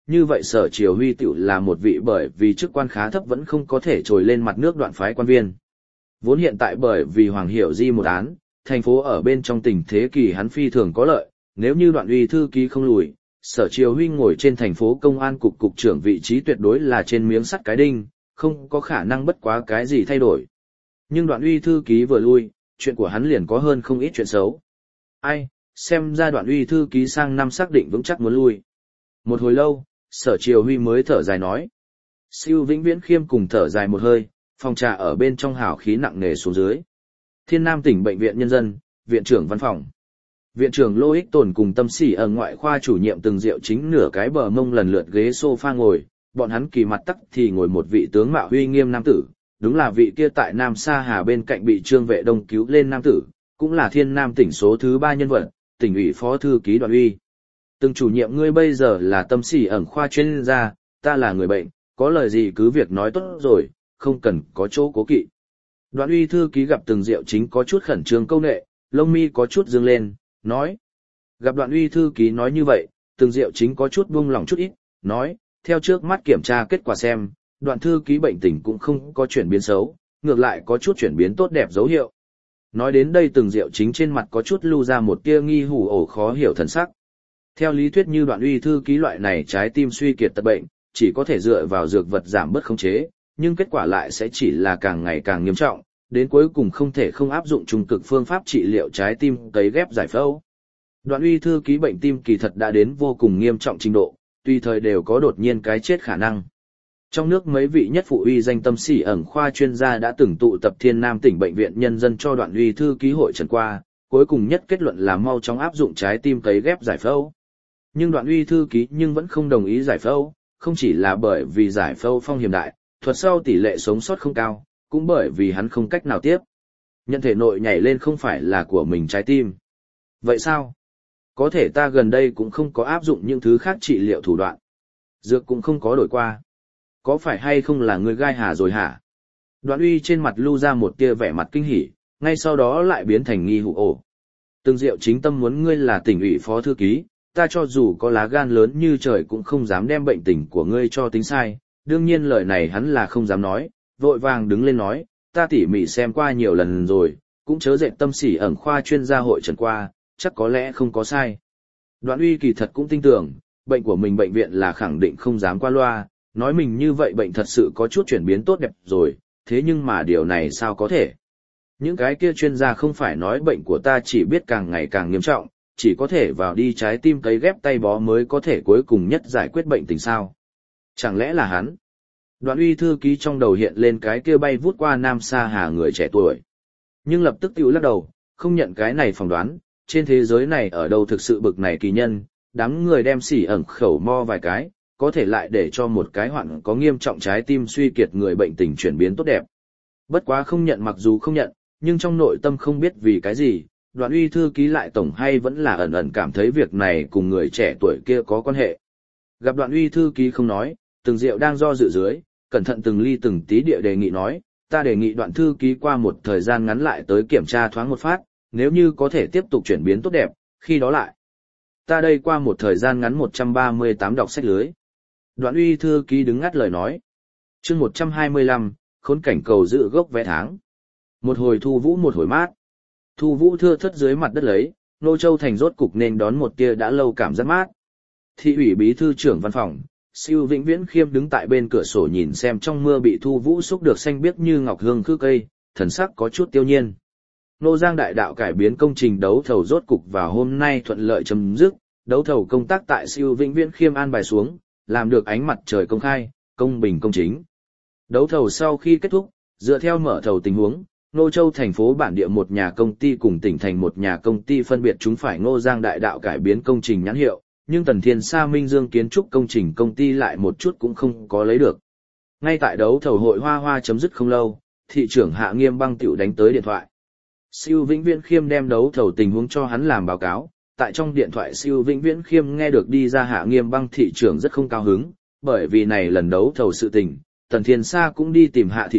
như vậy Sở Triều Huy tiểu là một vị bởi vì chức quan khá thấp vẫn không có thể trồi lên mặt nước đoạn phái quan viên. Vốn hiện tại bởi vì Hoàng Hiểu Di một án, thành phố ở bên trong tình thế kỳ hắn phi thường có lợi, nếu như Đoạn Uy thư ký không lùi, Sở Triều Huy ngồi trên thành phố công an cục cục trưởng vị trí tuyệt đối là trên miếng sắt cái đinh, không có khả năng bất quá cái gì thay đổi. Nhưng Đoạn Uy thư ký vừa lui, chuyện của hắn liền có hơn không ít chuyện xấu. Ai, xem ra Đoạn Uy thư ký sang năm xác định vững chắc muốn lui. Một hồi lâu, Sở Triều Huy mới thở dài nói. Siêu Vĩnh Viễn Khiêm cùng thở dài một hơi, phòng trà ở bên trong hào khí nặng nề xuống dưới. Thiên Nam tỉnh bệnh viện nhân dân, viện trưởng văn phòng. Viện trưởng Lô Ích Tồn cùng Tâm Sỉ ở ngoại khoa chủ nhiệm Từng Diệu chính nửa cái bờ mông lần lượt ghế sofa ngồi, bọn hắn kỳ mặt tắc thì ngồi một vị tướng mạo uy nghiêm nam tử, đúng là vị kia tại Nam Sa Hà bên cạnh bị Trương Vệ Đông cứu lên nam tử, cũng là Thiên Nam tỉnh số thứ 3 nhân vật, tỉnh ủy phó thư ký Đoạn Uy. Từng chủ nhiệm ngươi bây giờ là Tâm Sỉ ẩn khoa chuyên gia, ta là người bệnh, có lời gì cứ việc nói tốt rồi, không cần có chỗ cố kỵ. Đoạn Uy thư ký gặp Từng Diệu chính có chút khẩn trương câu nệ, lông mi có chút dương lên, nói. Gặp Đoạn Uy thư ký nói như vậy, Từng Diệu chính có chút buông lòng chút ít, nói, theo trước mắt kiểm tra kết quả xem, Đoạn thư ký bệnh tình cũng không có chuyển biến xấu, ngược lại có chút chuyển biến tốt đẹp dấu hiệu. Nói đến đây Từng Diệu chính trên mặt có chút lưu ra một tia nghi hủ ổ khó hiểu thần sắc. Theo lý thuyết như Đoạn Uy thư ký loại này trái tim suy kiệt tật bệnh, chỉ có thể dựa vào dược vật giảm bớt khống chế, nhưng kết quả lại sẽ chỉ là càng ngày càng nghiêm trọng, đến cuối cùng không thể không áp dụng trung cực phương pháp trị liệu trái tim cấy ghép giải phẫu. Đoạn Uy thư ký bệnh tim kỳ thật đã đến vô cùng nghiêm trọng trình độ, tùy thời đều có đột nhiên cái chết khả năng. Trong nước mấy vị nhất phụ uy danh Tâm Sỉ ẩn khoa chuyên gia đã từng tụ tập Thiên Nam tỉnh bệnh viện nhân dân cho Đoạn Uy thư ký hội trần qua, cuối cùng nhất kết luận là mau chóng áp dụng trái tim cấy ghép giải phẫu. Nhưng Đoạn Uy thư ký nhưng vẫn không đồng ý giải phẫu, không chỉ là bởi vì giải phẫu phong hiểm đại, thuật sau tỷ lệ sống sót không cao, cũng bởi vì hắn không cách nào tiếp nhận thể nội nhảy lên không phải là của mình trái tim. Vậy sao? Có thể ta gần đây cũng không có áp dụng những thứ khác trị liệu thủ đoạn. Dược cũng không có đổi qua. Có phải hay không là người gai hà rồi hả? Đoạn Uy trên mặt lưu ra một tia vẻ mặt kinh hỉ, ngay sau đó lại biến thành nghi hụ ổ. Từng Diệu chính tâm muốn ngươi là tỉnh ủy phó thư ký, ta cho dù có lá gan lớn như trời cũng không dám đem bệnh tình của ngươi cho tính sai. Đương nhiên lời này hắn là không dám nói, vội vàng đứng lên nói, ta tỉ mỉ xem qua nhiều lần rồi, cũng chớ dệt Tâm Sỉ ẩn khoa chuyên gia hội trần qua, chắc có lẽ không có sai. Đoạn Uy kỳ thật cũng tin tưởng, bệnh của mình bệnh viện là khẳng định không dám qua loa, nói mình như vậy bệnh thật sự có chút chuyển biến tốt đẹp rồi, thế nhưng mà điều này sao có thể? Những cái kia chuyên gia không phải nói bệnh của ta chỉ biết càng ngày càng nghiêm trọng, chỉ có thể vào đi trái tim cấy ghép tay bó mới có thể cuối cùng nhất giải quyết bệnh tình sao? Chẳng lẽ là hắn? Đoạn Uy thư ký trong đầu hiện lên cái kia bay vút qua Nam Sa Hà người trẻ tuổi. Nhưng lập tức tiểu lắc đầu, không nhận cái này phỏng đoán, trên thế giới này ở đâu thực sự bực này kỳ nhân, đám người đem Sỉ ẩn khẩu mo vài cái, có thể lại để cho một cái hoạn có nghiêm trọng trái tim suy kiệt người bệnh tình chuyển biến tốt đẹp. Bất quá không nhận mặc dù không nhận, nhưng trong nội tâm không biết vì cái gì, Đoạn Uy thư ký lại tổng hay vẫn là ẩn ẩn cảm thấy việc này cùng người trẻ tuổi kia có quan hệ. Gặp Đoạn Uy thư ký không nói, Từng Diệu đang do dự dưới, cẩn thận từng ly từng tí địa đề nghị nói, ta đề nghị Đoạn thư ký qua một thời gian ngắn lại tới kiểm tra thoáng một phát, nếu như có thể tiếp tục chuyển biến tốt đẹp, khi đó lại. Ta đây qua một thời gian ngắn 138 đọc sách lưới. Đoạn Uy thư ký đứng ngắt lời nói. Chương 125, khốn cảnh cầu giữ gốc vẽ tháng. Một hồi thu vũ một hồi mát. Thu vũ thưa thất dưới mặt đất lấy, Nô Châu thành rốt cục nên đón một tia đã lâu cảm giác mát. Thị ủy bí thư trưởng văn phòng, Siêu Vĩnh Viễn Khiêm đứng tại bên cửa sổ nhìn xem trong mưa bị thu vũ xúc được xanh biếc như ngọc hương khư cây, thần sắc có chút tiêu nhiên. Nô Giang đại đạo cải biến công trình đấu thầu rốt cục vào hôm nay thuận lợi chấm dứt, đấu thầu công tác tại Siêu Vĩnh Viễn Khiêm an bài xuống, làm được ánh mặt trời công khai, công bình công chính. Đấu thầu sau khi kết thúc, dựa theo mở thầu tình huống, Nô Châu thành phố bản địa một nhà công ty cùng tỉnh thành một nhà công ty phân biệt chúng phải Ngô Giang đại đạo cải biến công trình nhãn hiệu, nhưng Tần Thiên Sa Minh Dương kiến trúc công trình công ty lại một chút cũng không có lấy được. Ngay tại đấu thầu hội hoa chấm dứt không lâu, thị trưởng Hạ Nghiêm Băng tiểu đánh tới điện thoại. Siêu Vĩnh Viễn Khiêm đem đấu thầu tình huống cho hắn làm báo cáo, tại trong điện thoại Siêu Vĩnh Viễn Khiêm nghe được đi ra Hạ Nghiêm Băng thị trưởng rất không cao hứng, bởi vì này lần đấu thầu sự tình, Tần Thiên Sa cũng đi tìm Hạ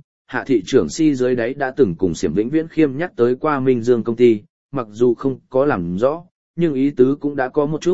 thị trưởng si dưới đấy đã từng cùng Xiểm Vĩnh Viễn Khiêm nhắc tới qua Minh Dương công ty, mặc dù không có làm rõ, nhưng ý tứ cũng đã có một chút,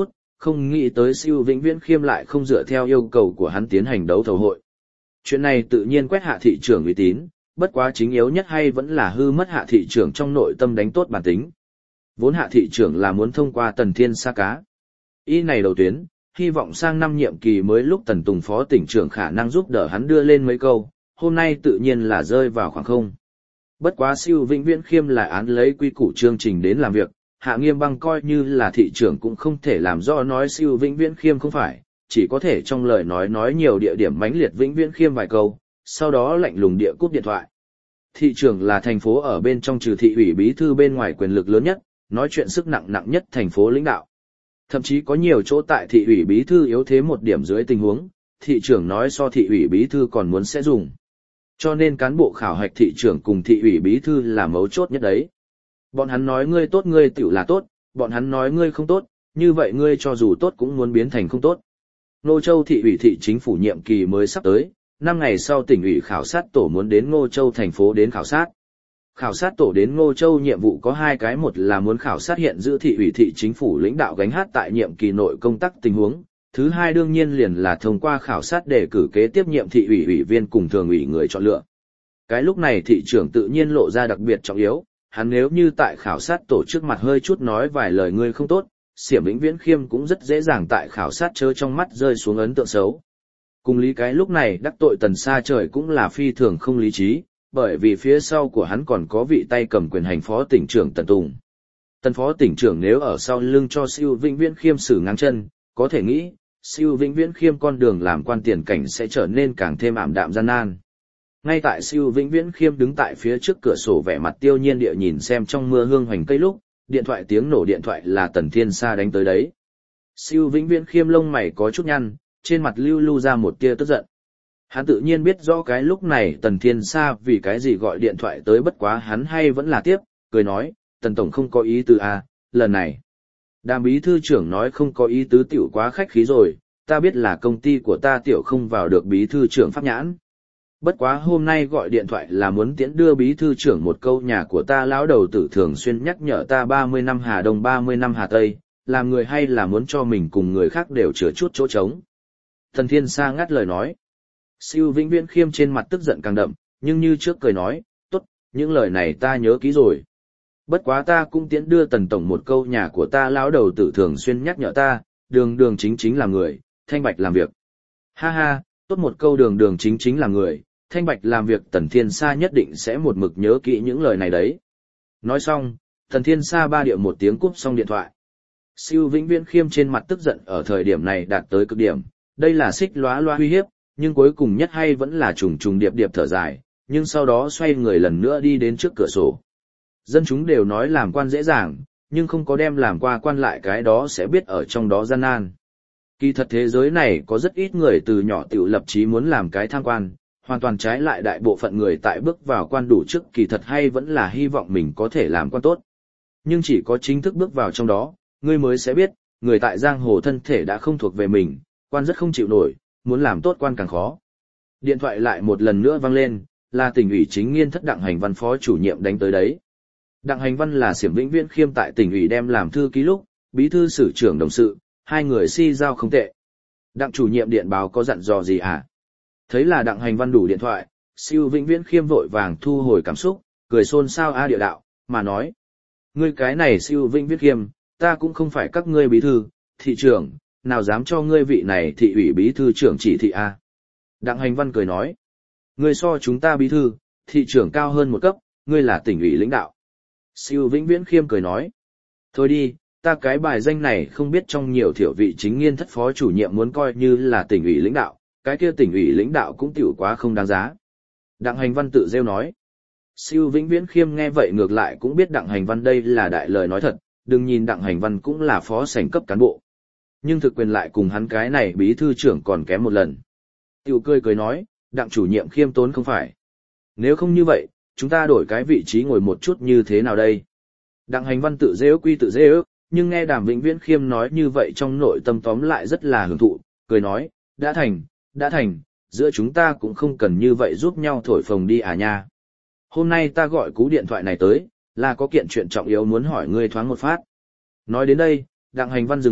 không nghĩ tới Siêu Vĩnh Viễn Khiêm lại không dựa theo yêu cầu của hắn tiến hành đấu thầu hội. Chuyện này tự nhiên quét hạ thị trưởng uy tín, bất quá chính yếu nhất hay vẫn là hư mất hạ thị trưởng trong nội tâm đánh tốt bản tính. Vốn hạ thị trưởng là muốn thông qua Tần Thiên Sa cá. Ý này đầu tuyến, hy vọng sang năm nhiệm kỳ mới lúc Tần Tùng phó tỉnh trưởng khả năng giúp đỡ hắn đưa lên mấy câu, hôm nay tự nhiên là rơi vào khoảng không. Bất quá Siêu Vĩnh Viễn Khiêm lại án lấy quy củ chương trình đến làm việc, Hạ Nghiêm Băng coi như là thị trưởng cũng không thể làm rõ nói Siêu Vĩnh Viễn Khiêm không phải, chỉ có thể trong lời nói nhiều địa điểm mãnh liệt Vĩnh Viễn Khiêm vài câu, sau đó lạnh lùng địa cúp điện thoại. Thị trưởng là thành phố ở bên trong trừ thị ủy bí thư bên ngoài quyền lực lớn nhất, nói chuyện sức nặng nhất thành phố lãnh đạo. Thậm chí có nhiều chỗ tại thị ủy bí thư yếu thế một điểm dưới tình huống, thị trưởng nói so thị ủy bí thư còn muốn sẽ dùng. Cho nên cán bộ khảo hạch thị trưởng cùng thị ủy bí thư là mấu chốt nhất đấy. Bọn hắn nói ngươi tốt ngươi tiểu là tốt, bọn hắn nói ngươi không tốt, như vậy ngươi cho dù tốt cũng muốn biến thành không tốt. Ngô Châu thị ủy thị chính phủ nhiệm kỳ mới sắp tới, 5 ngày sau tỉnh ủy khảo sát tổ muốn đến Ngô Châu thành phố đến khảo sát. Khảo sát tổ đến Ngô Châu nhiệm vụ có 2 cái, một là muốn khảo sát hiện giữ thị ủy thị chính phủ lãnh đạo gánh hát tại nhiệm kỳ nội công tác tình huống, thứ hai đương nhiên liền là thông qua khảo sát để cử kế tiếp nhiệm thị ủy ủy viên cùng thường ủy người chọn lựa. Cái lúc này thị trưởng tự nhiên lộ ra đặc biệt trọng yếu, hắn nếu như tại khảo sát tổ trước mặt hơi chút nói vài lời ngươi không tốt, Xiểm Vĩnh Viễn Khiêm cũng rất dễ dàng tại khảo sát chớ trong mắt rơi xuống ấn tượng xấu. Cùng lý cái lúc này đắc tội Tần Sa Trời cũng là phi thường không lý trí, bởi vì phía sau của hắn còn có vị tay cầm quyền hành phó tỉnh trưởng Tần Tùng. Tần phó tỉnh trưởng nếu ở sau lưng cho Siêu Vĩnh Viễn Khiêm xử ngang chân, có thể nghĩ, Siêu Vĩnh Viễn Khiêm con đường làm quan tiền cảnh sẽ trở nên càng thêm ảm đạm gian nan. Ngay tại Siêu Vĩnh Viễn Khiêm đứng tại phía trước cửa sổ vẻ mặt tiêu nhiên địa nhìn xem trong mưa hương hoành cây lúc, điện thoại tiếng nổ điện thoại là Tần Thiên Sa đánh tới đấy. Siêu Vĩnh Viễn Khiêm lông mày có chút nhăn, trên mặt lưu ra một tia tức giận. Hắn tự nhiên biết rõ cái lúc này Tần Thiên Sa vì cái gì gọi điện thoại tới, bất quá hắn hay vẫn là tiếp, cười nói, Tần Tổng không có ý tứ à, lần này. Đàm bí thư trưởng nói không có ý tứ tiểu quá khách khí rồi, ta biết là công ty của ta tiểu không vào được bí thư trưởng pháp nhãn. Bất quá hôm nay gọi điện thoại là muốn tiễn đưa bí thư trưởng một câu nhà của ta lão đầu tử thường xuyên nhắc nhở ta 30 năm Hà Đông 30 năm Hà Tây, làm người hay là muốn cho mình cùng người khác đều chừa chút chỗ trống. Tần Thiên Sa ngắt lời nói. Siêu Vĩnh Viễn Khiêm trên mặt tức giận càng đậm, nhưng như trước cười nói, tốt, những lời này ta nhớ kỹ rồi. Bất quá ta cũng tiễn đưa Tần Tổng một câu nhà của ta lão đầu tử thường xuyên nhắc nhở ta, đường đường chính chính làm người, thanh bạch làm việc. Ha ha, tốt một câu đường đường chính chính làm người, thanh bạch làm việc, Tần Thiên Sa nhất định sẽ một mực nhớ kỹ những lời này đấy. Nói xong, Tần Thiên Sa ba điệu một tiếng cúp xong điện thoại. Siêu Vĩnh Viễn Khiêm trên mặt tức giận ở thời điểm này đạt tới cực điểm, đây là xích lóa uy hiếp, nhưng cuối cùng nhất hay vẫn là trùng trùng điệp điệp thở dài, nhưng sau đó xoay người lần nữa đi đến trước cửa sổ. Dân chúng đều nói làm quan dễ dàng, nhưng không có đem làm qua quan lại cái đó sẽ biết ở trong đó gian nan. Kỳ thật thế giới này có rất ít người từ nhỏ tiểu lập chí muốn làm cái tham quan, hoàn toàn trái lại đại bộ phận người tại bước vào quan đủ trước kỳ thật hay vẫn là hy vọng mình có thể làm quan tốt. Nhưng chỉ có chính thức bước vào trong đó, ngươi mới sẽ biết, người tại giang hồ thân thể đã không thuộc về mình, quan rất không chịu nổi, muốn làm tốt quan càng khó. Điện thoại lại một lần nữa vang lên, là tỉnh ủy chính nghiên thất Đặng Hành Văn phó chủ nhiệm đánh tới đấy. Đặng Hành Văn là Xiểm Vĩnh Viễn Khiêm tại tỉnh ủy đem làm thư ký lúc, bí thư sử trưởng đồng sự, hai người si giao không tệ. Đặng chủ nhiệm điện báo có dặn dò gì hả? Thấy là Đặng Hành Văn đủ điện thoại, Siêu Vĩnh Viễn Khiêm vội vàng thu hồi cảm xúc, cười xôn xao địa đạo, mà nói. Ngươi cái này Siêu Vĩnh Viễn Khiêm, ta cũng không phải các ngươi bí thư, thị trưởng, nào dám cho ngươi vị này thị ủy bí thư trưởng chỉ thị a? Đặng Hành Văn cười nói. Ngươi so chúng ta bí thư, thị trưởng cao hơn một cấp, ngươi là tỉnh ủy lãnh đạo. Siêu Vĩnh Viễn Khiêm cười nói. Thôi đi, ta cái bài danh này không biết trong nhiều thiểu vị chính nghiên thất phó chủ nhiệm muốn coi như là tỉnh ủy lãnh đạo, cái kia tỉnh ủy lãnh đạo cũng tiểu quá không đáng giá. Đặng Hành Văn tự rêu nói. Siêu Vĩnh Viễn Khiêm nghe vậy ngược lại cũng biết Đặng Hành Văn đây là đại lời nói thật, đừng nhìn Đặng Hành Văn cũng là phó sảnh cấp cán bộ. Nhưng thực quyền lại cùng hắn cái này bí thư trưởng còn kém một lần. Tiểu cười nói, Đặng chủ nhiệm khiêm tốn không phải. Nếu không như vậy, chúng ta đổi cái vị trí ngồi một chút như thế nào đây? Đặng Hành Văn tự dễ quy tự dễ ước, nhưng nghe Đàm Vĩnh Viễn Khiêm nói như vậy trong nội tâm tóm lại rất là hưởng thụ, cười nói, đã thành, giữa chúng ta cũng không cần như vậy giúp nhau thổi phồng đi à nha. Hôm nay ta gọi cú điện thoại này tới, là có kiện chuyện trọng yếu muốn hỏi ngươi thoáng một phát. Nói đến đây, Đặng Hành Văn dừng lại,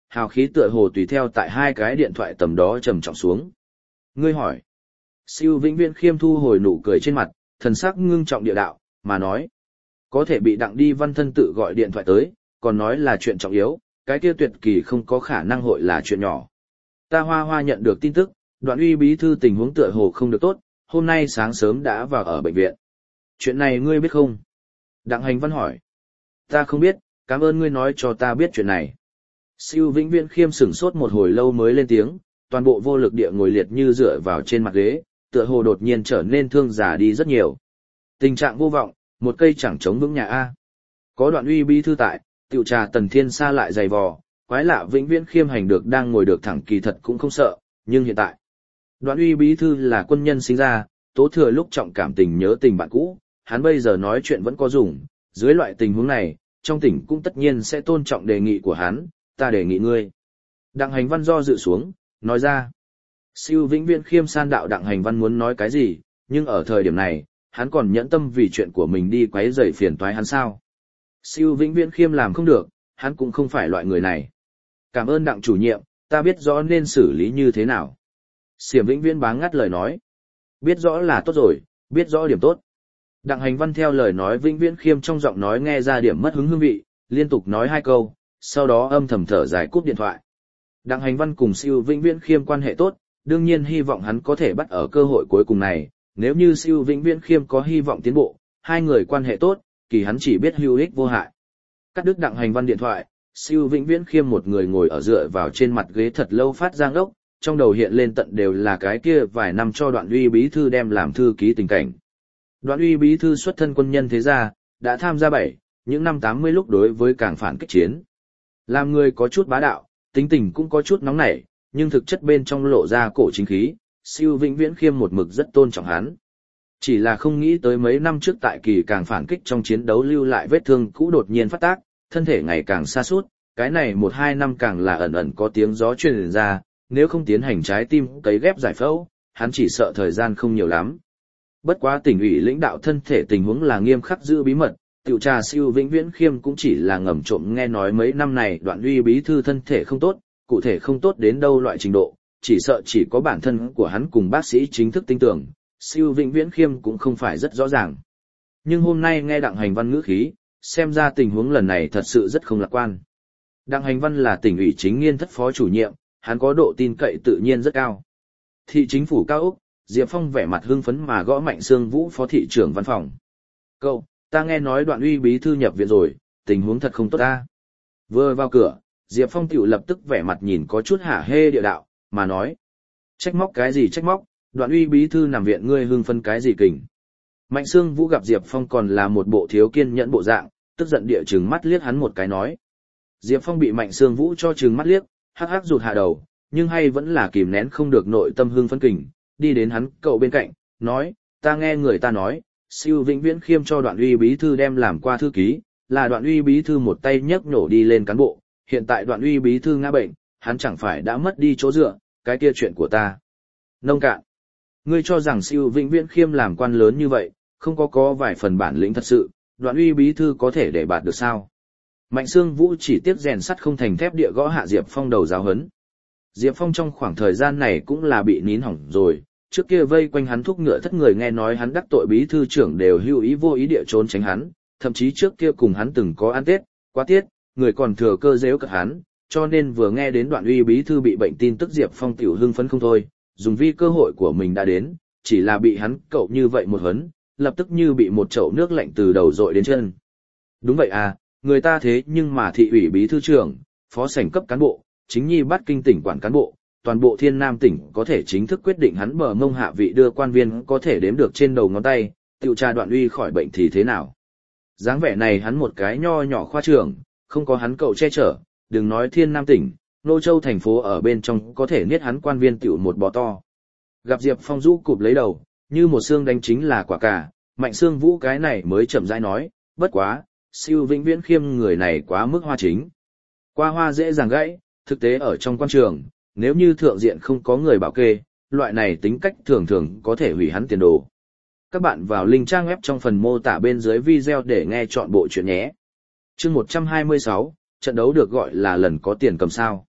hào khí tựa hồ tùy theo tại hai cái điện thoại tầm đó trầm trọng xuống. Ngươi hỏi. Siêu Vĩnh Viễn Khiêm thu hồi nụ cười trên mặt, thần sắc ngưng trọng địa đạo, mà nói. Có thể bị Đặng Đi Văn thân tự gọi điện thoại tới, còn nói là chuyện trọng yếu, cái kia tuyệt kỳ không có khả năng hội là chuyện nhỏ. Ta Hoa Hoa nhận được tin tức, Đoạn Uy bí thư tình huống tựa hồ không được tốt, hôm nay sáng sớm đã vào ở bệnh viện. Chuyện này ngươi biết không? Đặng Hành Văn hỏi. Ta không biết, cảm ơn ngươi nói cho ta biết chuyện này. Siêu Vĩnh Viễn Khiêm sửng sốt một hồi lâu mới lên tiếng, toàn bộ vô lực địa ngồi liệt như dựa vào trên mặt ghế, tựa hồ đột nhiên trở nên thương già đi rất nhiều. Tình trạng vô vọng, một cây chẳng chống vững nhà A. Có Đoạn Uy bí thư tại, tiểu trà Tần Thiên Sa lại dày vò, quái lạ Vĩnh Viễn Khiêm hành được đang ngồi được thẳng kỳ thật cũng không sợ, nhưng hiện tại. Đoạn Uy bí thư là quân nhân sinh ra, Tố Thừa lúc trọng cảm tình nhớ tình bạn cũ, hắn bây giờ nói chuyện vẫn có dùng, dưới loại tình huống này, trong tỉnh cũng tất nhiên sẽ tôn trọng đề nghị của hắn, ta đề nghị ngươi. Đặng Hành Văn do dự xuống, nói ra. Siêu Vĩnh Viễn Khiêm san đạo Đặng Hành Văn muốn nói cái gì, nhưng ở thời điểm này, hắn còn nhẫn tâm vì chuyện của mình đi quấy rầy phiền toái hắn sao. Siêu Vĩnh Viễn Khiêm làm không được, hắn cũng không phải loại người này. Cảm ơn Đặng chủ nhiệm, ta biết rõ nên xử lý như thế nào. Xiểm Vĩnh Viễn bá ngắt lời nói. Biết rõ là tốt rồi, biết rõ điểm tốt. Đặng Hành Văn theo lời nói Vĩnh Viễn Khiêm trong giọng nói nghe ra điểm mất hứng hương vị, liên tục nói hai câu, sau đó âm thầm thở dài cúp điện thoại. Đặng Hành Văn cùng Siêu Vĩnh Viễn Khiêm quan hệ tốt, đương nhiên hy vọng hắn có thể bắt ở cơ hội cuối cùng này, nếu như Siêu Vĩnh Viễn Khiêm có hy vọng tiến bộ, hai người quan hệ tốt, kỳ hắn chỉ biết hữu ích vô hại. Cắt đứt Đặng Hành Văn điện thoại, Siêu Vĩnh Viễn Khiêm một người ngồi ở dựa vào trên mặt ghế thật lâu phát giang ốc, trong đầu hiện lên tận đều là cái kia vài năm cho Đoạn Uy bí thư đem làm thư ký tình cảnh. Đoạn Uy bí thư xuất thân quân nhân thế gia, đã tham gia những năm 80 lúc đối với cảng phản kích chiến. Làm người có chút bá đạo, tính tình cũng có chút nóng nảy, nhưng thực chất bên trong lộ ra cổ chính khí, Siêu Vĩnh Viễn Khiêm một mực rất tôn trọng hắn. Chỉ là không nghĩ tới mấy năm trước tại kỳ càng phản kích trong chiến đấu lưu lại vết thương cũ đột nhiên phát tác, thân thể ngày càng sa sút, cái này 1-2 năm càng là ẩn ẩn có tiếng gió truyền ra, nếu không tiến hành trái tim cấy ghép giải phẫu, hắn chỉ sợ thời gian không nhiều lắm. Bất quá tỉnh ủy lãnh đạo thân thể tình huống là nghiêm khắc giữ bí mật, tiểu trà Siêu Vĩnh Viễn Khiêm cũng chỉ là ngầm trộm nghe nói mấy năm này Đoạn Uy bí thư thân thể không tốt, cụ thể không tốt đến đâu loại trình độ, chỉ sợ chỉ có bản thân của hắn cùng bác sĩ chính thức tin tưởng, Siêu Vĩnh Viễn Khiêm cũng không phải rất rõ ràng. Nhưng hôm nay nghe Đặng Hành Văn ngữ khí, xem ra tình huống lần này thật sự rất không lạc quan. Đặng Hành Văn là tỉnh ủy chính nghiên thất phó chủ nhiệm, hắn có độ tin cậy tự nhiên rất cao. Thị chính phủ cao Úc, Diệp Phong vẻ mặt hưng phấn mà gõ Mạnh Sương Vũ phó thị trưởng văn phòng. Cậu, ta nghe nói Đoạn Uy bí thư nhập viện rồi, tình huống thật không tốt ta. Vừa vào cửa, Diệp Phong tiểu lập tức vẻ mặt nhìn có chút hả hê địa đạo, mà nói. Trách móc cái gì trách móc, Đoạn Uy bí thư nằm viện ngươi hưng phân cái gì kình. Mạnh Sương Vũ gặp Diệp Phong còn là một bộ thiếu kiên nhẫn bộ dạng, tức giận địa trừng mắt liếc hắn một cái nói. Diệp Phong bị Mạnh Sương Vũ cho trừng mắt liếc, hắc hắc rụt hạ đầu, nhưng hay vẫn là kìm nén không được nội tâm hưng phấn kình, đi đến hắn cậu bên cạnh, nói, ta nghe người ta nói, Siêu Vĩnh Viễn Khiêm cho Đoạn Uy bí thư đem làm qua thư ký, là Đoạn Uy bí thư một tay nhấc nhổ đi lên cán bộ, hiện tại Đoạn Uy bí thư ngã bệnh, hắn chẳng phải đã mất đi chỗ dựa, cái kia chuyện của ta. Nông cạn. Ngươi cho rằng Siêu Vĩnh Viễn Khiêm làm quan lớn như vậy, không có vài phần bản lĩnh thật sự, Đoạn Uy bí thư có thể để bạt được sao? Mạnh Sương Vũ chỉ tiếc rèn sắt không thành thép địa gõ hạ Diệp Phong đầu giáo hấn. Diệp Phong trong khoảng thời gian này cũng là bị nín hỏng rồi, trước kia vây quanh hắn thúc ngựa thất người nghe nói hắn đắc tội bí thư trưởng đều hữu ý vô ý địa trốn tránh hắn, thậm chí trước kia cùng hắn từng có ăn Tết, quá tiết, người còn thừa cơ giễu cợt hắn, cho nên vừa nghe đến Đoạn Uy bí thư bị bệnh tin tức Diệp Phong tiểu hưng phấn không thôi, dùng vi cơ hội của mình đã đến, chỉ là bị hắn cậu như vậy một hấn, lập tức như bị một chậu nước lạnh từ đầu dội đến chân. Đúng vậy à, người ta thế nhưng mà thị ủy bí thư trưởng, phó sảnh cấp cán bộ, chính nhi bắt kinh tỉnh quản cán bộ, toàn bộ Thiên Nam tỉnh có thể chính thức quyết định hắn bờ mông hạ vị đưa quan viên có thể đếm được trên đầu ngón tay, tiểu tra Đoạn Uy khỏi bệnh thì thế nào. Dáng vẻ này hắn một cái nho nhỏ khoa trưởng, không có hắn cậu che chở, đừng nói Thiên Nam tỉnh, Nô Châu thành phố ở bên trong có thể niết hắn quan viên tiểu một bò to. Gặp Diệp Phong rũ cụp lấy đầu, như một xương đánh chính là quả cà, Mạnh Sương Vũ cái này mới chậm rãi nói, bất quá, Siêu Vĩnh Viễn Khiêm người này quá mức hoa chính. Qua hoa dễ dàng gãy, thực tế ở trong quan trường, nếu như thượng diện không có người bảo kê, loại này tính cách thường thường có thể hủy hắn tiền đồ. Các bạn vào link trang web trong phần mô tả bên dưới video để nghe chọn bộ chuyện nhé. Chương 126, trận đấu được gọi là lần có tiền cầm sao.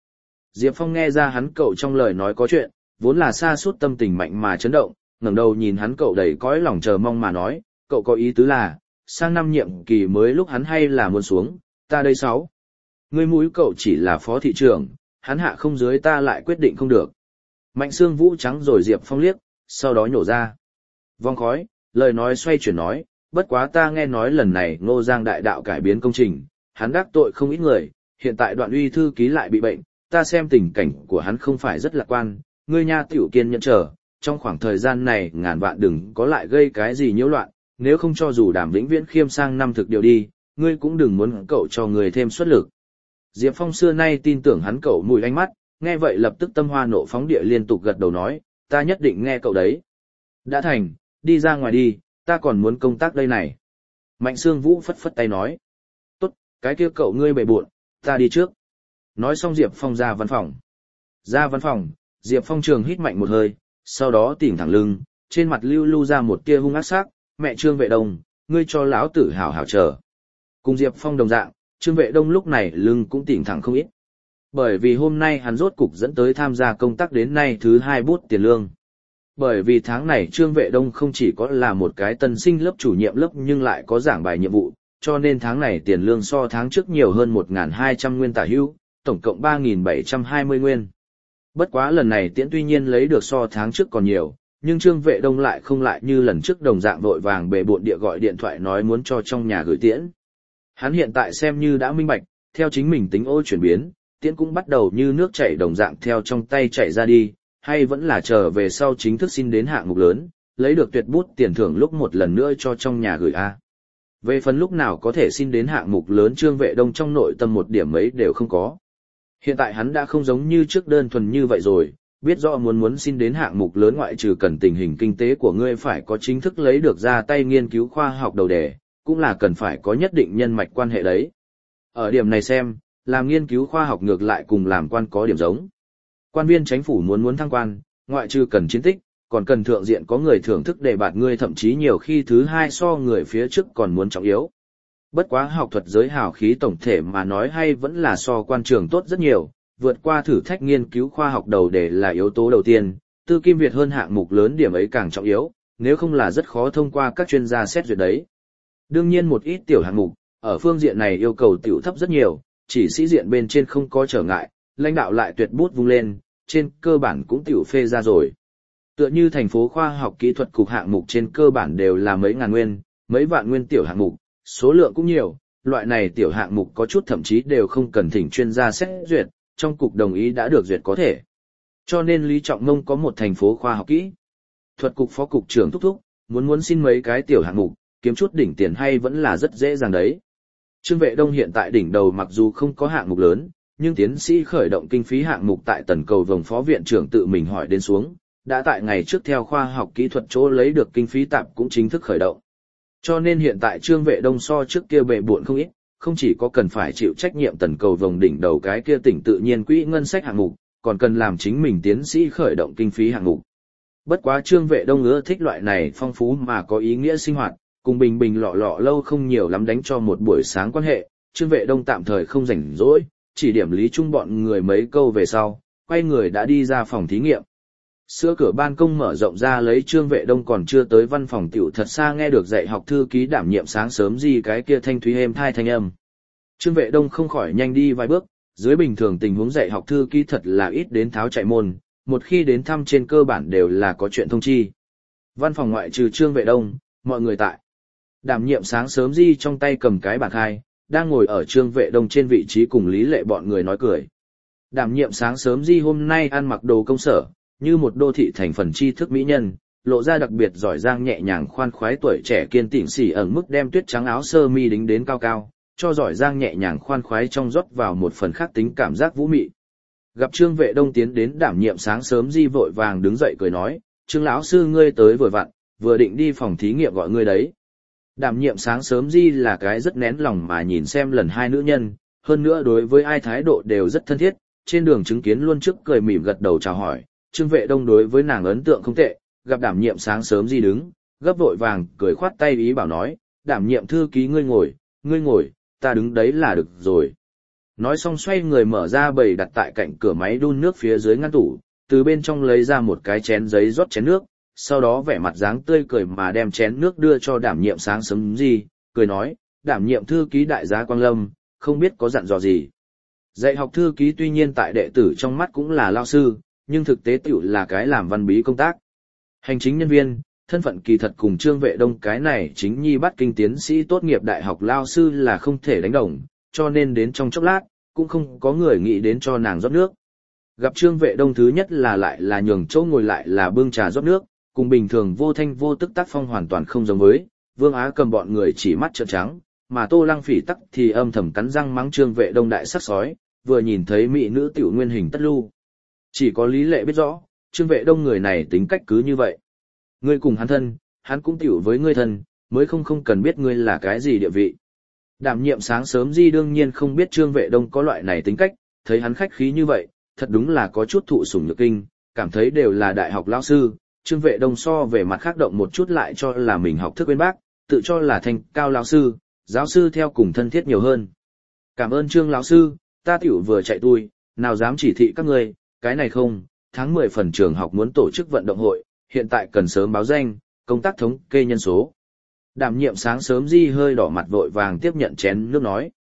Diệp Phong nghe ra hắn cậu trong lời nói có chuyện, vốn là sa sút tâm tình mạnh mà chấn động, ngẩng đầu nhìn hắn cậu đầy cõi lòng chờ mong mà nói, cậu có ý tứ là, sang năm nhiệm kỳ mới lúc hắn hay là muốn xuống, ta đây 6. Ngươi mũi cậu chỉ là phó thị trưởng, hắn hạ không dưới ta lại quyết định không được. Mạnh xương vũ trắng rồi Diệp Phong liếc, sau đó nhổ ra. Vong khói, lời nói xoay chuyển nói, bất quá ta nghe nói lần này Ngô Giang đại đạo cải biến công trình, hắn đắc tội không ít người, hiện tại Đoạn Uy thư ký lại bị bệnh, ta xem tình cảnh của hắn không phải rất lạc quan, ngươi nha tiểu kiên nhẫn chờ, trong khoảng thời gian này ngàn vạn đừng có lại gây cái gì nhiễu loạn, nếu không cho dù Đàm Vĩnh Viễn khiêm sang năm thực điều đi, ngươi cũng đừng muốn cậu cho người thêm xuất lực. Diệp Phong xưa nay tin tưởng hắn cậu mùi ánh mắt, nghe vậy lập tức tâm hoa nộ phóng địa liên tục gật đầu nói, ta nhất định nghe cậu đấy. Đã thành, đi ra ngoài đi, ta còn muốn công tác đây này. Mạnh Sương Vũ phất phất tay nói, tốt, cái kia cậu ngươi bề bộn, ta đi trước. Nói xong Diệp Phong ra văn phòng. Ra văn phòng, Diệp Phong trường hít mạnh một hơi, sau đó tìm thẳng lưng, trên mặt lưu lưu ra một tia hung ác sắc, mẹ Trương Vệ Đông, ngươi cho lão tử hảo hảo chờ. Cùng Diệp Phong đồng dạng, Trương Vệ Đông lúc này lưng cũng tỉnh thẳng không ít. Bởi vì hôm nay hắn rốt cục dẫn tới tham gia công tác đến nay thứ 2 bút tiền lương. Bởi vì tháng này Trương Vệ Đông không chỉ có là một cái tân sinh lớp chủ nhiệm lớp nhưng lại có giảng bài nhiệm vụ, cho nên tháng này tiền lương so tháng trước nhiều hơn 1.200 nguyên tả hữu, tổng cộng 3.720 nguyên. Bất quá lần này tiễn tuy nhiên lấy được so tháng trước còn nhiều, nhưng Trương Vệ Đông lại không lại như lần trước đồng dạng vội vàng bề bộn địa gọi điện thoại nói muốn cho trong nhà gửi tiễn. Hắn hiện tại xem như đã minh bạch, theo chính mình tính ô chuyển biến, tiễn cũng bắt đầu như nước chảy đồng dạng theo trong tay chảy ra đi, hay vẫn là chờ về sau chính thức xin đến hạng mục lớn, lấy được tuyệt bút tiền thưởng lúc một lần nữa cho trong nhà gửi A. Về phần lúc nào có thể xin đến hạng mục lớn Trương Vệ Đông trong nội tâm một điểm ấy đều không có. Hiện tại hắn đã không giống như trước đơn thuần như vậy rồi, biết rõ muốn xin đến hạng mục lớn ngoại trừ cần tình hình kinh tế của ngươi phải có chính thức lấy được ra tay nghiên cứu khoa học đầu đề, cũng là cần phải có nhất định nhân mạch quan hệ đấy. Ở điểm này xem, làm nghiên cứu khoa học ngược lại cùng làm quan có điểm giống. Quan viên chính phủ muốn thăng quan, ngoại trừ cần chiến tích, còn cần thượng diện có người thưởng thức để bạt ngươi thậm chí nhiều khi thứ hai so người phía trước còn muốn trọng yếu. Bất quá học thuật giới hào khí tổng thể mà nói hay vẫn là so quan trường tốt rất nhiều, vượt qua thử thách nghiên cứu khoa học đầu đề là yếu tố đầu tiên, tư kim Việt hơn hạng mục lớn điểm ấy càng trọng yếu, nếu không là rất khó thông qua các chuyên gia xét duyệt đấy. Đương nhiên một ít tiểu hạng mục, ở phương diện này yêu cầu tiểu thấp rất nhiều, chỉ sĩ diện bên trên không có trở ngại, lãnh đạo lại tuyệt bút vung lên, trên cơ bản cũng tiểu phê ra rồi. Tựa như thành phố khoa học kỹ thuật cục hạng mục trên cơ bản đều là mấy ngàn nguyên, mấy vạn nguyên tiểu hạng mục, số lượng cũng nhiều, loại này tiểu hạng mục có chút thậm chí đều không cần thỉnh chuyên gia xét duyệt, trong cục đồng ý đã được duyệt có thể. Cho nên Lý Trọng Ngông có một thành phố khoa học kỹ thuật cục phó cục trưởng thúc, muốn xin mấy cái tiểu hạng mục, kiếm chút đỉnh tiền hay vẫn là rất dễ dàng đấy. Trương Vệ Đông hiện tại đỉnh đầu mặc dù không có hạng mục lớn, nhưng tiến sĩ khởi động kinh phí hạng mục tại Tần Cầu Vồng phó viện trưởng tự mình hỏi đến xuống, đã tại ngày trước theo khoa học kỹ thuật chỗ lấy được kinh phí tạm cũng chính thức khởi động. Cho nên hiện tại Trương Vệ Đông so trước kia bệ bội không ít, không chỉ có cần phải chịu trách nhiệm Tần Cầu Vồng đỉnh đầu cái kia tỉnh tự nhiên quỹ ngân sách hạng mục, còn cần làm chính mình tiến sĩ khởi động kinh phí hạng mục. Bất quá Trương Vệ Đông ưa thích loại này phong phú mà có ý nghĩa sinh hoạt, cùng bình bình lọ lọ lâu không nhiều lắm đánh cho một buổi sáng quan hệ, Trương Vệ Đông tạm thời không rảnh rỗi, chỉ điểm Lý Trung bọn người mấy câu về sau, quay người đã đi ra phòng thí nghiệm. Sữa cửa ban công mở rộng ra lấy Trương Vệ Đông còn chưa tới văn phòng tiểu thật xa nghe được dạy học thư ký đảm nhiệm sáng sớm gì cái kia thanh thúy êm thai thanh âm. Trương Vệ Đông không khỏi nhanh đi vài bước, dưới bình thường tình huống dạy học thư ký thật là ít đến tháo chạy môn, một khi đến thăm trên cơ bản đều là có chuyện thông chi. Văn phòng ngoại trừ Trương Vệ Đông, mọi người tại. Đảm nhiệm sáng sớm gì trong tay cầm cái bảng khai, đang ngồi ở Trương Vệ Đông trên vị trí cùng Lý Lệ bọn người nói cười. Đảm nhiệm sáng sớm gì hôm nay ăn mặc đồ công sở, như một đô thị thành phần tri thức mỹ nhân, lộ ra đặc biệt giỏi giang nhẹ nhàng khoan khoái tuổi trẻ kiên tĩnh xỉ ẩn mức đem tuyết trắng áo sơ mi đính đến cao cao, cho giỏi giang nhẹ nhàng khoan khoái trong rót vào một phần khác tính cảm giác vũ mị. Gặp Trương Vệ Đông tiến đến đảm nhiệm sáng sớm di vội vàng đứng dậy cười nói, Trương lão sư ngươi tới vừa vặn, vừa định đi phòng thí nghiệm gọi ngươi đấy. Đảm nhiệm sáng sớm di là cái rất nén lòng mà nhìn xem lần hai nữ nhân, hơn nữa đối với ai thái độ đều rất thân thiết, trên đường chứng kiến luôn trước cười mỉm gật đầu chào hỏi, Trương Vệ Đông đối với nàng ấn tượng không tệ, gặp đảm nhiệm sáng sớm di đứng, gấp vội vàng cười khoát tay ý bảo nói, đảm nhiệm thư ký ngươi ngồi, ta đứng đấy là được rồi. Nói xong xoay người mở ra bầy đặt tại cạnh cửa máy đun nước phía dưới ngăn tủ, từ bên trong lấy ra một cái chén giấy rót chén nước, sau đó vẻ mặt dáng tươi cười mà đem chén nước đưa cho đảm nhiệm sáng sớm gì, cười nói, đảm nhiệm thư ký đại giá Quang Lâm, không biết có dặn dò gì. Dạy học thư ký tuy nhiên tại đệ tử trong mắt cũng là lao sư, nhưng thực tế tiểu là cái làm văn bí công tác. Hành chính nhân viên, thân phận kỳ thật cùng Trương Vệ Đông cái này chính nhi bắt kinh tiến sĩ tốt nghiệp đại học lao sư là không thể đánh đồng, cho nên đến trong chốc lát, cũng không có người nghĩ đến cho nàng rót nước. Gặp Trương Vệ Đông thứ nhất là lại là nhường chỗ ngồi lại là bưng trà rót nước, cùng bình thường vô thanh vô tức tác phong hoàn toàn không giống với, Vương Á cầm bọn người chỉ mắt trợn trắng, mà Tô Lăng Phỉ tắc thì âm thầm cắn răng mắng Trương Vệ Đông đại sắc sói, vừa nhìn thấy mỹ nữ tiểu nguyên hình tất lưu. Chỉ có Lý Lệ biết rõ, Trương Vệ Đông người này tính cách cứ như vậy. Ngươi cùng hắn thân, hắn cũng tiểu với ngươi thân, mới không cần biết ngươi là cái gì địa vị. Đảm nhiệm sáng sớm Di đương nhiên không biết Trương Vệ Đông có loại này tính cách, thấy hắn khách khí như vậy, thật đúng là có chút thụ sủng nhược kinh, cảm thấy đều là đại học lão sư, Trương Vệ Đông so về mặt khác động một chút lại cho là mình học thức bên bác, tự cho là thành cao lão sư, giáo sư theo cùng thân thiết nhiều hơn. Cảm ơn Trương lão sư, ta tiểu vừa chạy tui, nào dám chỉ thị các ngươi, cái này không, tháng 10 phần trường học muốn tổ chức vận động hội, hiện tại cần sớm báo danh, công tác thống kê nhân số. Đảm nhiệm sáng sớm Di hơi đỏ mặt vội vàng tiếp nhận chén nước nói.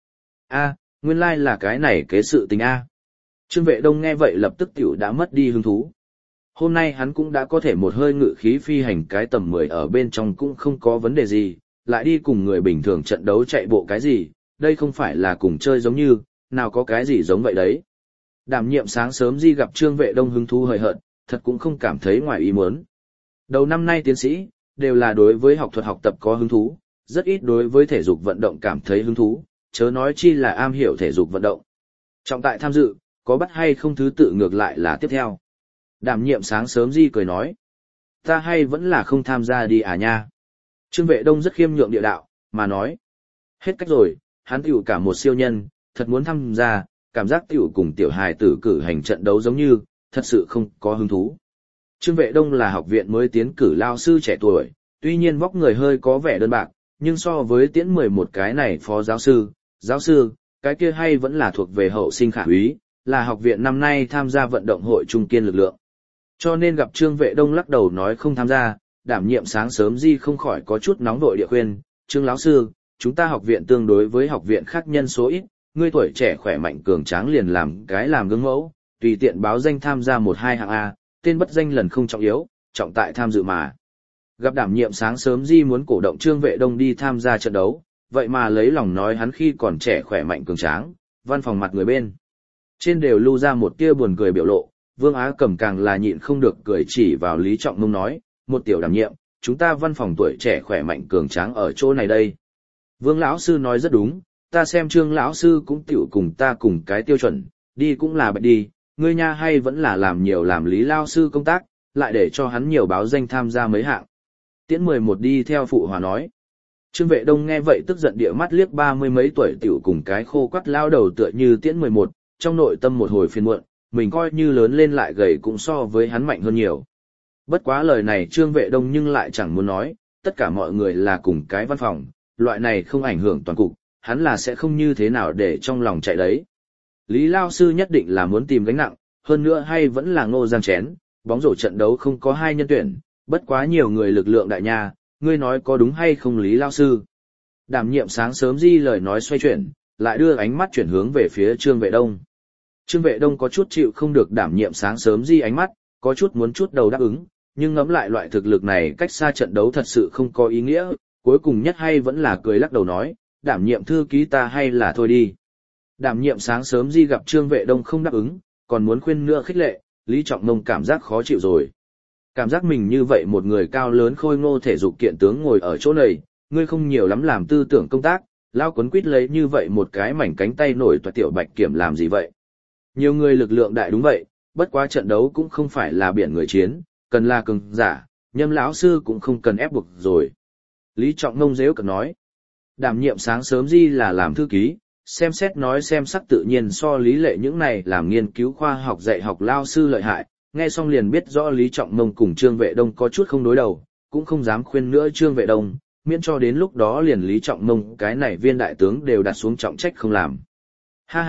Nguyên lai là cái này kế sự tình a. Trương Vệ Đông nghe vậy lập tức tiểu đã mất đi hứng thú. Hôm nay hắn cũng đã có thể một hơi ngự khí phi hành cái tầm 10 ở bên trong cũng không có vấn đề gì, lại đi cùng người bình thường trận đấu chạy bộ cái gì, đây không phải là cùng chơi giống như, nào có cái gì giống vậy đấy. Đảm nhiệm sáng sớm Di gặp Trương Vệ Đông hứng thú hời hợt, thật cũng không cảm thấy ngoài ý muốn. Đầu năm nay tiến sĩ, đều là đối với học thuật học tập có hứng thú, rất ít đối với thể dục vận động cảm thấy hứng thú, chớ nói chi là am hiểu thể dục vận động. Trọng tại tham dự, có bắt hay không thứ tự ngược lại là tiếp theo. Đảm nhiệm sáng sớm Di cười nói, ta hay vẫn là không tham gia đi à nha. Trương Vệ Đông rất khiêm nhượng địa đạo, mà nói, hết cách rồi, hắn tiểu cả một siêu nhân, thật muốn tham gia, cảm giác tiểu cùng tiểu hài tử cử hành trận đấu giống như, thật sự không có hứng thú. Trương Vệ Đông là học viện mới tiến cử lao sư trẻ tuổi, tuy nhiên vóc người hơi có vẻ đơn bạc, nhưng so với tiễn 11 cái này phó giáo sư, cái kia hay vẫn là thuộc về hậu sinh khả úy, là học viện năm nay tham gia vận động hội trung kiên lực lượng. Cho nên gặp Trương Vệ Đông lắc đầu nói không tham gia, đảm nhiệm sáng sớm Di không khỏi có chút nóng vội địa khuyên, Trương lão sư, chúng ta học viện tương đối với học viện khác nhân số ít, ngươi tuổi trẻ khỏe mạnh cường tráng liền làm gương mẫu, tùy tiện báo danh tham gia 1-2 hạng A, tên bất danh lần không trọng yếu, trọng tại tham dự mà. Gặp đảm nhiệm sáng sớm Di muốn cổ động Trương Vệ Đông đi tham gia trận đấu, vậy mà lấy lòng nói hắn khi còn trẻ khỏe mạnh cường tráng, văn phòng mặt người bên trên đều lưu ra một tia buồn cười biểu lộ, Vương Á Cẩm càng là nhịn không được cười chỉ vào Lý Trọng Mông nói, một tiểu đảm nhiệm, chúng ta văn phòng tuổi trẻ khỏe mạnh cường tráng ở chỗ này đây. Vương lão sư nói rất đúng, ta xem Trương lão sư cũng tiểu cùng ta cùng cái tiêu chuẩn, đi cũng là bạch đi, ngươi nha hay vẫn là làm nhiều làm Lý lão sư công tác, lại để cho hắn nhiều báo danh tham gia mấy hạng. Tiễn 11 đi theo phụ hòa nói. Trương Vệ Đông nghe vậy tức giận địa mắt liếc 30 mấy tuổi tiểu cùng cái khô quắt lao đầu tựa như Tiễn 11, trong nội tâm một hồi phiền muộn, mình coi như lớn lên lại gầy cũng so với hắn mạnh hơn nhiều. Bất quá lời này Trương Vệ Đông nhưng lại chẳng muốn nói, tất cả mọi người là cùng cái văn phòng, loại này không ảnh hưởng toàn cục, hắn là sẽ không như thế nào để trong lòng chạy đấy. Lý Lao Sư nhất định là muốn tìm gánh nặng, hơn nữa hay vẫn là Ngô Giang chén, bóng rổ trận đấu không có hai nhân tuyển, bất quá nhiều người lực lượng đại nha, ngươi nói có đúng hay không Lý Lao Sư. Đảm nhiệm sáng sớm Di lời nói xoay chuyển, lại đưa ánh mắt chuyển hướng về phía Trương Vệ Đông. Trương Vệ Đông có chút chịu không được đảm nhiệm sáng sớm Di ánh mắt, có chút muốn chút đầu đáp ứng, nhưng ngẫm lại loại thực lực này cách xa trận đấu thật sự không có ý nghĩa, cuối cùng nhất hay vẫn là cười lắc đầu nói, đảm nhiệm thư ký ta hay là thôi đi. Đảm nhiệm sáng sớm Di gặp Trương Vệ Đông không đáp ứng, còn muốn khuyên nữa khích lệ, Lý Trọng Mông cảm giác khó chịu rồi. Cảm giác mình như vậy một người cao lớn khôi ngô thể dục kiện tướng ngồi ở chỗ này, ngươi không nhiều lắm làm tư tưởng công tác, lao quấn quýt lấy như vậy một cái mảnh cánh tay nổi toa tiểu bạch kiểm làm gì vậy. Nhiều người lực lượng đại đúng vậy, bất quá trận đấu cũng không phải là biển người chiến, cần là cường giả, Nhâm lão sư cũng không cần ép buộc rồi. Lý Trọng Mông dễu cợt nói, đảm nhiệm sáng sớm Di là làm thư ký, xem xét nói xem sắc tự nhiên so Lý Lệ những này làm nghiên cứu khoa học dạy học lao sư lợi hại, nghe xong liền biết rõ Lý Trọng Mông cùng Trương Vệ Đông có chút không đối đầu, cũng không dám khuyên nữa Trương Vệ Đông, miễn cho đến lúc đó liền Lý Trọng Mông cái này viên đại tướng đều đặt xuống trọng trách không làm. Ha ha,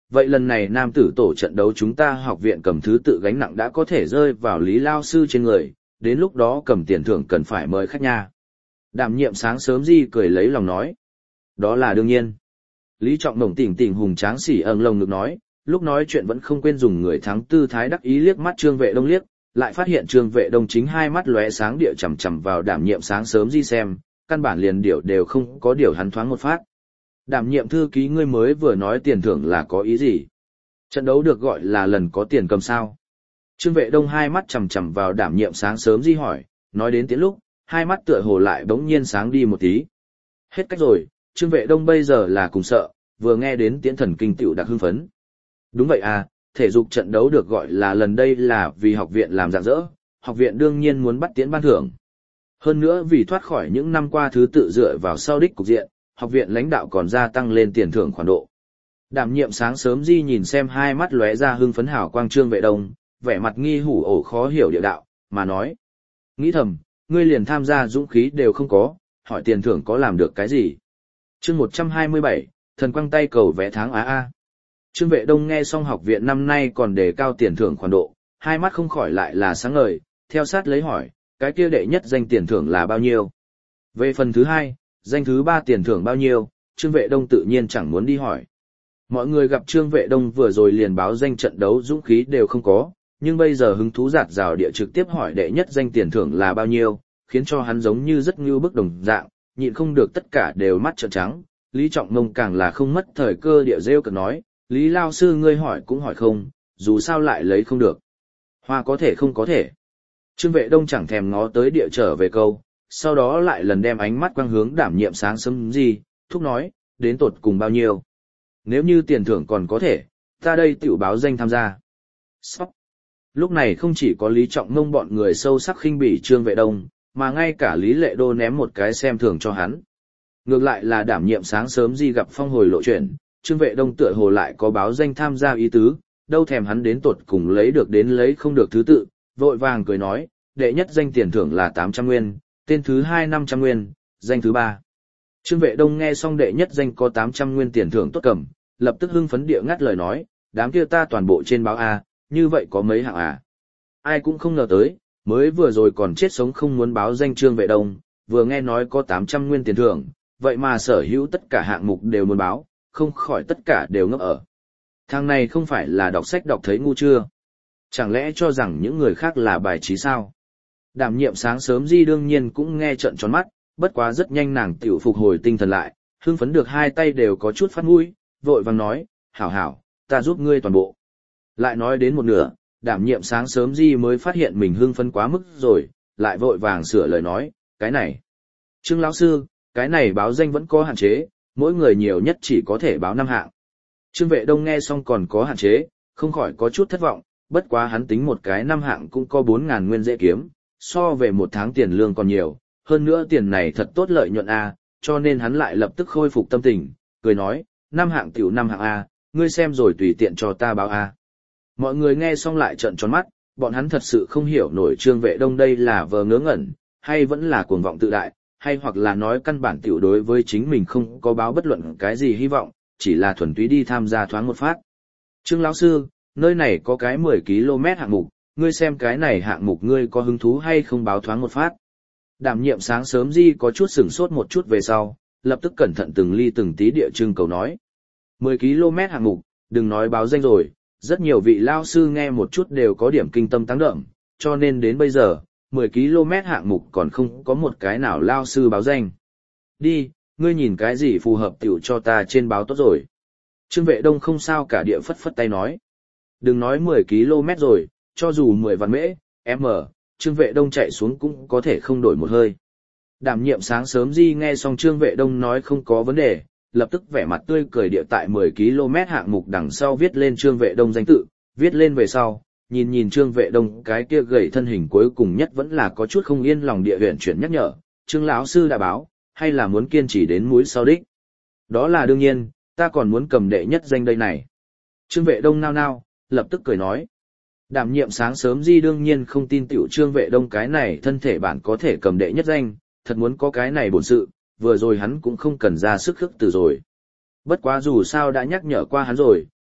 vậy lần này nam tử tổ trận đấu chúng ta học viện cầm thứ tự gánh nặng đã có thể rơi vào Lý lao sư trên người, đến lúc đó cầm tiền thưởng cần phải mời khách nha. Đảm nhiệm sáng sớm Di cười lấy lòng nói. Đó là đương nhiên. Lý Trọng Mộng tỉnh tỉnh hùng tráng xỉ âng lồng ngực nói, lúc nói chuyện vẫn không quên dùng người thắng tư thái đắc ý liếc mắt Trương Vệ Đông liếc, lại phát hiện Trương Vệ Đông chính hai mắt lóe sáng địa chằm chằm vào đảm nhiệm sáng sớm Di xem, căn bản liền điều đều không có điều hắn thoáng một phát. Đảm nhiệm thư ký ngươi mới vừa nói tiền thưởng là có ý gì? Trận đấu được gọi là lần có tiền cầm sao? Trương Vệ Đông hai mắt chằm chằm vào đảm nhiệm sáng sớm Di hỏi, nói đến tiếng lúc, hai mắt tựa hồ lại bỗng nhiên sáng đi một tí. Hết cách rồi, Trương Vệ Đông bây giờ là cùng sợ, vừa nghe đến Tiễn Thần Kinh tựu đặc hưng phấn. Đúng vậy à, thể dục trận đấu được gọi là lần đây là vì học viện làm rạng rỡ, học viện đương nhiên muốn bắt Tiễn ban thưởng. Hơn nữa vì thoát khỏi những năm qua thứ tự dựa vào sau đích cục diện, học viện lãnh đạo còn gia tăng lên tiền thưởng khoản độ. Đảm nhiệm sáng sớm Di nhìn xem hai mắt lóe ra hưng phấn hào quang Trương Vệ Đông, vẻ mặt nghi hủ ổ khó hiểu địa đạo, mà nói. Nghĩ thầm, ngươi liền tham gia dũng khí đều không có, hỏi tiền thưởng có làm được cái gì. Chương 127, thần quăng tay cầu vẽ tháng á. Trương Vệ Đông nghe xong học viện năm nay còn đề cao tiền thưởng khoản độ, hai mắt không khỏi lại là sáng ngời, theo sát lấy hỏi, cái kia đệ nhất danh tiền thưởng là bao nhiêu? Về phần thứ hai, danh thứ ba tiền thưởng bao nhiêu, Trương Vệ Đông tự nhiên chẳng muốn đi hỏi. Mọi người gặp Trương Vệ Đông vừa rồi liền báo danh trận đấu dũng khí đều không có, nhưng bây giờ hứng thú giạt rào địa trực tiếp hỏi đệ nhất danh tiền thưởng là bao nhiêu, khiến cho hắn giống như rất ngưu bức đồng dạng, nhịn không được tất cả đều mắt trợn trắng. Lý Trọng Mông càng là không mất thời cơ địa rêu cực nói, Lý lao sư ngươi hỏi cũng hỏi không, dù sao lại lấy không được. Hoa có thể không có thể. Trương Vệ Đông chẳng thèm ngó tới địa trở về câu, sau đó lại lần đem ánh mắt quang hướng đảm nhiệm sáng sớm Di, thúc nói, đến tột cùng bao nhiêu. Nếu như tiền thưởng còn có thể, ta đây tiểu báo danh tham gia. Sóc. Lúc này không chỉ có Lý Trọng Mông bọn người sâu sắc khinh bỉ Trương Vệ Đông, mà ngay cả Lý Lệ Đô ném một cái xem thường cho hắn. Ngược lại là đảm nhiệm sáng sớm Di gặp phong hồi lộ chuyện, Trương Vệ Đông tựa hồ lại có báo danh tham gia ý tứ, đâu thèm hắn đến tột cùng lấy được đến lấy không được thứ tự, vội vàng cười nói, đệ nhất danh tiền thưởng là 800 nguyên, tên thứ hai 500 nguyên, danh thứ ba. Trương Vệ Đông nghe xong đệ nhất danh có 800 nguyên tiền thưởng tốt cầm, lập tức hưng phấn địa ngắt lời nói, đám kia ta toàn bộ trên báo A, như vậy có mấy hạng à? Ai cũng không ngờ tới, mới vừa rồi còn chết sống không muốn báo danh Trương Vệ Đông, vừa nghe nói có 800 nguyên tiền thưởng, vậy mà sở hữu tất cả hạng mục đều muốn báo, không khỏi tất cả đều ngốc ở. Thằng này không phải là đọc sách đọc thấy ngu chưa? Chẳng lẽ cho rằng những người khác là bài trí sao? Đảm nhiệm sáng sớm Di đương nhiên cũng nghe trợn tròn mắt, bất quá rất nhanh nàng tiểu phục hồi tinh thần lại, hưng phấn được hai tay đều có chút phát mũi, vội vàng nói, hảo hảo, ta giúp ngươi toàn bộ. Lại nói đến một nửa, đảm nhiệm sáng sớm Di mới phát hiện mình hưng phấn quá mức rồi, lại vội vàng sửa lời nói, cái này. Trương lão sư, cái này báo danh vẫn có hạn chế, mỗi người nhiều nhất chỉ có thể báo 5 hạng. Trương Vệ Đông nghe xong còn có hạn chế, không khỏi có chút thất vọng, bất quá hắn tính một cái 5 hạng cũng có 4.000 nguyên dễ kiếm, so về một tháng tiền lương còn nhiều, hơn nữa tiền này thật tốt lợi nhuận A, cho nên hắn lại lập tức khôi phục tâm tình, cười nói, 5 hạng tiểu 5 hạng A, ngươi xem rồi tùy tiện cho ta báo A. Mọi người nghe xong lại trợn tròn mắt, bọn hắn thật sự không hiểu nổi Trương Vệ Đông đây là vờ ngớ ngẩn, hay vẫn là cuồng vọng tự đại, hay hoặc là nói căn bản tiểu đối với chính mình không có báo bất luận cái gì hy vọng, chỉ là thuần túy đi tham gia thoáng một phát. Trương lão sư, nơi này có cái 10 km hạng mục, ngươi xem cái này hạng mục ngươi có hứng thú hay không báo thoáng một phát. Đảm nhiệm sáng sớm Di có chút sửng sốt một chút về sau, lập tức cẩn thận từng ly từng tí địa trưng cầu nói. 10 km hạng mục, đừng nói báo danh rồi, rất nhiều vị lao sư nghe một chút đều có điểm kinh tâm tăng đậm, cho nên đến bây giờ, 10 km hạng mục còn không có một cái nào lao sư báo danh. Đi, ngươi nhìn cái gì phù hợp tiểu cho ta trên báo tốt rồi. Trương Vệ Đông không sao cả địa phất phất tay nói. Đừng nói 10 km rồi, cho dù 10 vạn mễ, m, Trương Vệ Đông chạy xuống cũng có thể không đổi một hơi. Đảm nhiệm sáng sớm Di nghe xong Trương Vệ Đông nói không có vấn đề, lập tức vẻ mặt tươi cười địa tại 10 km hạng mục đằng sau viết lên Trương Vệ Đông danh tự, viết lên về sau, nhìn Trương Vệ Đông cái kia gầy thân hình cuối cùng nhất vẫn là có chút không yên lòng địa huyện chuyển nhắc nhở, Trương lão sư đã báo, hay là muốn kiên trì đến mũi sau đích. Đó là đương nhiên, ta còn muốn cầm đệ nhất danh đây này. Trương Vệ Đông nao nao, lập tức cười nói. Đảm nhiệm sáng sớm Di đương nhiên không tin tiểu Trương Vệ Đông cái này thân thể bản có thể cầm đệ nhất danh, thật muốn có cái này bổn sự, vừa rồi hắn cũng không cần ra sức khước từ rồi. Bất quá dù sao đã nhắc nhở qua hắn rồi,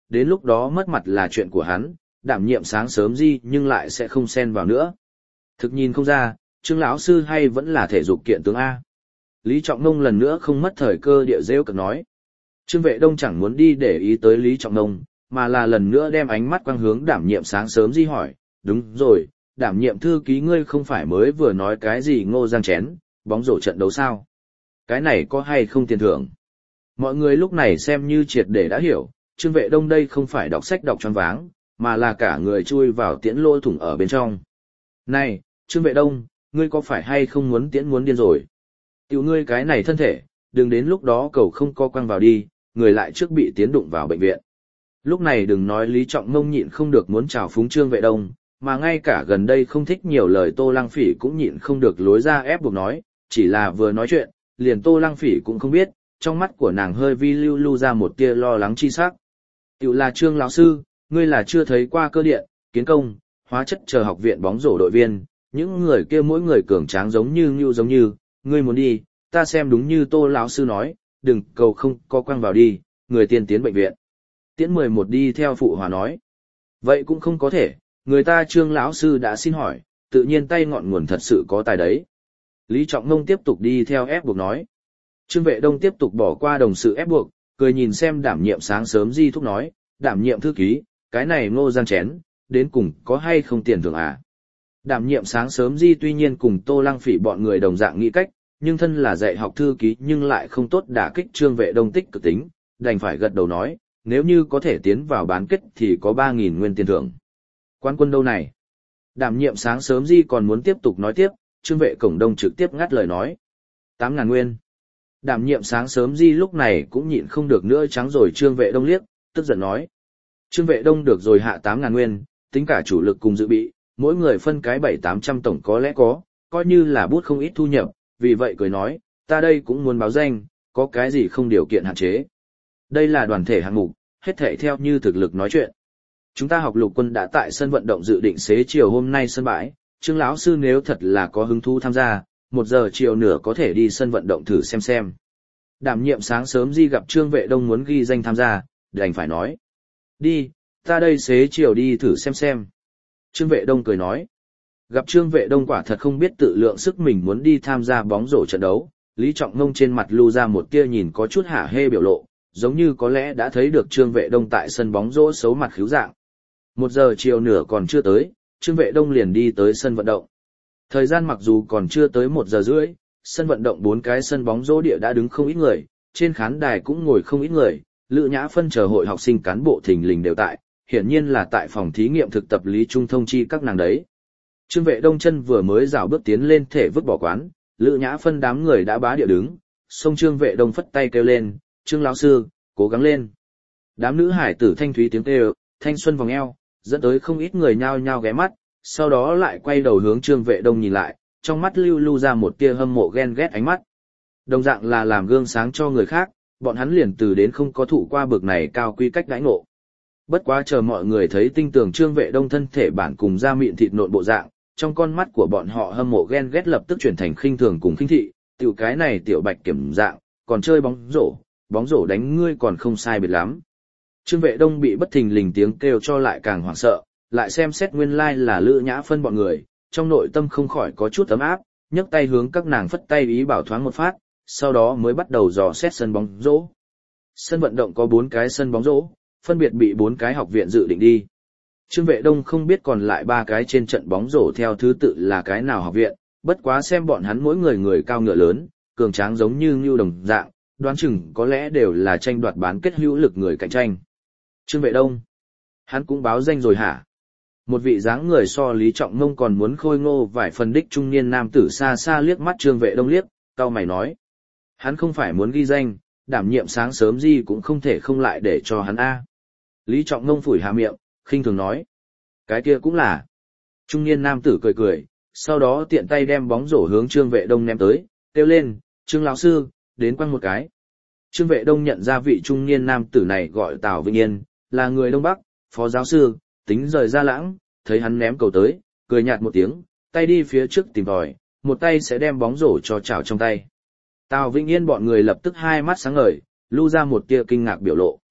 đến lúc đó mất mặt là chuyện của hắn, đảm nhiệm sáng sớm gì nhưng lại sẽ không xen vào nữa. Thực nhìn không ra, Trương lão sư hay vẫn là thể dục kiện tướng A. Lý Trọng Nông lần nữa không mất thời cơ địa rêu cực nói. Trương Vệ Đông chẳng muốn đi để ý tới Lý Trọng Nông, mà là lần nữa đem ánh mắt quang hướng đảm nhiệm sáng sớm di hỏi, đúng rồi, đảm nhiệm thư ký ngươi không phải mới vừa nói cái gì Ngô Giang chén, bóng rổ trận đấu sao? Cái này có hay không tiền thưởng? Mọi người lúc này xem như triệt để đã hiểu, Trương Vệ Đông đây không phải đọc sách đọc choáng váng, mà là cả người chui vào tiễn lỗ thủng ở bên trong. Này, Trương Vệ Đông, ngươi có phải hay không muốn tiễn muốn điên rồi? Tiểu ngươi cái này thân thể, đừng đến lúc đó cầu không co quăng vào đi, người lại trước bị tiến đụng vào bệnh viện. Lúc này đừng nói Lý Trọng Mông nhịn không được muốn chào phúng Trương Vệ Đông, mà ngay cả gần đây không thích nhiều lời Tô Lăng Phỉ cũng nhịn không được lối ra ép buộc nói, chỉ là vừa nói chuyện, liền Tô Lăng Phỉ cũng không biết, trong mắt của nàng hơi vi lưu lưu ra một tia lo lắng chi sắc. Tiểu là Trương lão sư, ngươi là chưa thấy qua cơ điện, kiến công, hóa chất chờ học viện bóng rổ đội viên, những người kia mỗi người cường tráng giống như, ngươi muốn đi, ta xem đúng như Tô lão sư nói, đừng cầu không co quăng vào đi, người tiên tiến bệnh viện. Tiễn 11 đi theo phụ hòa nói. Vậy cũng không có thể, người ta Trương lão sư đã xin hỏi, tự nhiên tay ngọn nguồn thật sự có tài đấy. Lý Trọng Ngông tiếp tục đi theo ép buộc nói. Trương Vệ Đông tiếp tục bỏ qua đồng sự ép buộc, cười nhìn xem đảm nhiệm sáng sớm di thúc nói, đảm nhiệm thư ký, cái này Ngô Giang chén, đến cùng có hay không tiền thưởng à? Đảm nhiệm sáng sớm di tuy nhiên cùng Tô Lăng Phỉ bọn người đồng dạng nghĩ cách, nhưng thân là dạy học thư ký nhưng lại không tốt đả kích Trương Vệ Đông tích cực tính, đành phải gật đầu nói, nếu như có thể tiến vào bán kết thì có 3.000 nguyên tiền thưởng. Quán quân đâu này? Đảm nhiệm sáng sớm di còn muốn tiếp tục nói tiếp, Trương Vệ Cổng Đông trực tiếp ngắt lời nói. 8.000 nguyên. Đảm nhiệm sáng sớm di lúc này cũng nhịn không được nữa trắng rồi Trương Vệ Đông liếc, tức giận nói. Trương Vệ Đông được rồi hạ 8.000 nguyên, tính cả chủ lực cùng dự bị, mỗi người phân cái 700-800 tổng có lẽ có, coi như là bút không ít thu nhập, vì vậy cười nói, ta đây cũng muốn báo danh, có cái gì không điều kiện hạn chế. Đây là đoàn thể hạng mục, hết thể theo như thực lực nói chuyện. Chúng ta học lục quân đã tại sân vận động dự định xế chiều hôm nay sân bãi, Trương lão sư nếu thật là có hứng thú tham gia, 1 giờ chiều nửa có thể đi sân vận động thử xem. Đảm nhiệm sáng sớm di gặp Trương Vệ Đông muốn ghi danh tham gia, đành phải nói. Đi, ta đây xế chiều đi thử xem. Trương Vệ Đông cười nói. Gặp Trương Vệ Đông quả thật không biết tự lượng sức mình muốn đi tham gia bóng rổ trận đấu, Lý Trọng Ngông trên mặt lưu ra một tia nhìn có chút hả hê biểu lộ, giống như có lẽ đã thấy được Trương Vệ Đông tại sân bóng rổ xấu mặt khíu dạng. 1 giờ chiều nửa còn chưa tới, Trương Vệ Đông liền đi tới sân vận động. Thời gian mặc dù còn chưa tới 1 giờ rưỡi, sân vận động 4 cái sân bóng rổ địa đã đứng không ít người, trên khán đài cũng ngồi không ít người, Lữ Nhã Phân chờ hội học sinh cán bộ thình lình đều tại, hiển nhiên là tại phòng thí nghiệm thực tập Lý Trung thông chi các nàng đấy. Trương Vệ Đông chân vừa mới rảo bước tiến lên thể vứt bỏ quán, Lữ Nhã Phân đám người đã bá địa đứng, xông Trương Vệ Đông phất tay kêu lên, Trương lão sư, cố gắng lên. Đám nữ hải tử thanh thúy tiếng kêu, thanh xuân vòng eo, dẫn tới không ít người nhao nhao ghé mắt, sau đó lại quay đầu hướng Trương Vệ Đông nhìn lại, trong mắt lưu ra một tia hâm mộ ghen ghét ánh mắt. Đồng dạng là làm gương sáng cho người khác, bọn hắn liền từ đến không có thụ qua bực này cao quy cách đãi ngộ. Bất quá chờ mọi người thấy tinh tường Trương Vệ Đông thân thể bản cùng da mịn thịt nộn bộ dạng, trong con mắt của bọn họ hâm mộ ghen ghét lập tức chuyển thành khinh thường cùng khinh thị, tiểu cái này tiểu bạch kiểm dạng, còn chơi bóng rổ đánh ngươi còn không sai biệt lắm. Trương Vệ Đông bị bất thình lình tiếng kêu cho lại càng hoảng sợ, lại xem xét nguyên lai là Lữ Nhã Phân bọn người, trong nội tâm không khỏi có chút ấm áp, nhấc tay hướng các nàng phất tay ý bảo thoáng một phát, sau đó mới bắt đầu dò xét sân bóng rổ. Sân vận động có 4 cái sân bóng rổ, phân biệt bị 4 cái học viện dự định đi. Trương Vệ Đông không biết còn lại 3 cái trên trận bóng rổ theo thứ tự là cái nào học viện, bất quá xem bọn hắn mỗi người cao ngựa lớn, cường tráng giống như ngưu đồng dạng, đoán chừng có lẽ đều là tranh đoạt bán kết hữu lực người cạnh tranh. Trương Vệ Đông, hắn cũng báo danh rồi hả? Một vị dáng người so Lý Trọng Mông còn muốn khôi ngô vài phần đích trung niên nam tử xa xa liếc mắt Trương Vệ Đông liếc, cau mày nói. Hắn không phải muốn ghi danh, đảm nhiệm sáng sớm gì cũng không thể không lại để cho hắn A. Lý Trọng Mông phủi hạ miệng, khinh thường nói. Cái kia cũng là. Trung niên nam tử cười, sau đó tiện tay đem bóng rổ hướng Trương Vệ Đông ném tới, kêu lên, Trương lão sư, đến quăng một cái. Trương Vệ Đông nhận ra vị trung niên nam tử này gọi Tào Vĩnh Yên, là người Đông Bắc, phó giáo sư, tính rời ra lãng, thấy hắn ném cầu tới, cười nhạt một tiếng, tay đi phía trước tìm tòi, một tay sẽ đem bóng rổ cho chảo trong tay. Tào Vĩnh Yên bọn người lập tức hai mắt sáng ngời, lưu ra một tia kinh ngạc biểu lộ.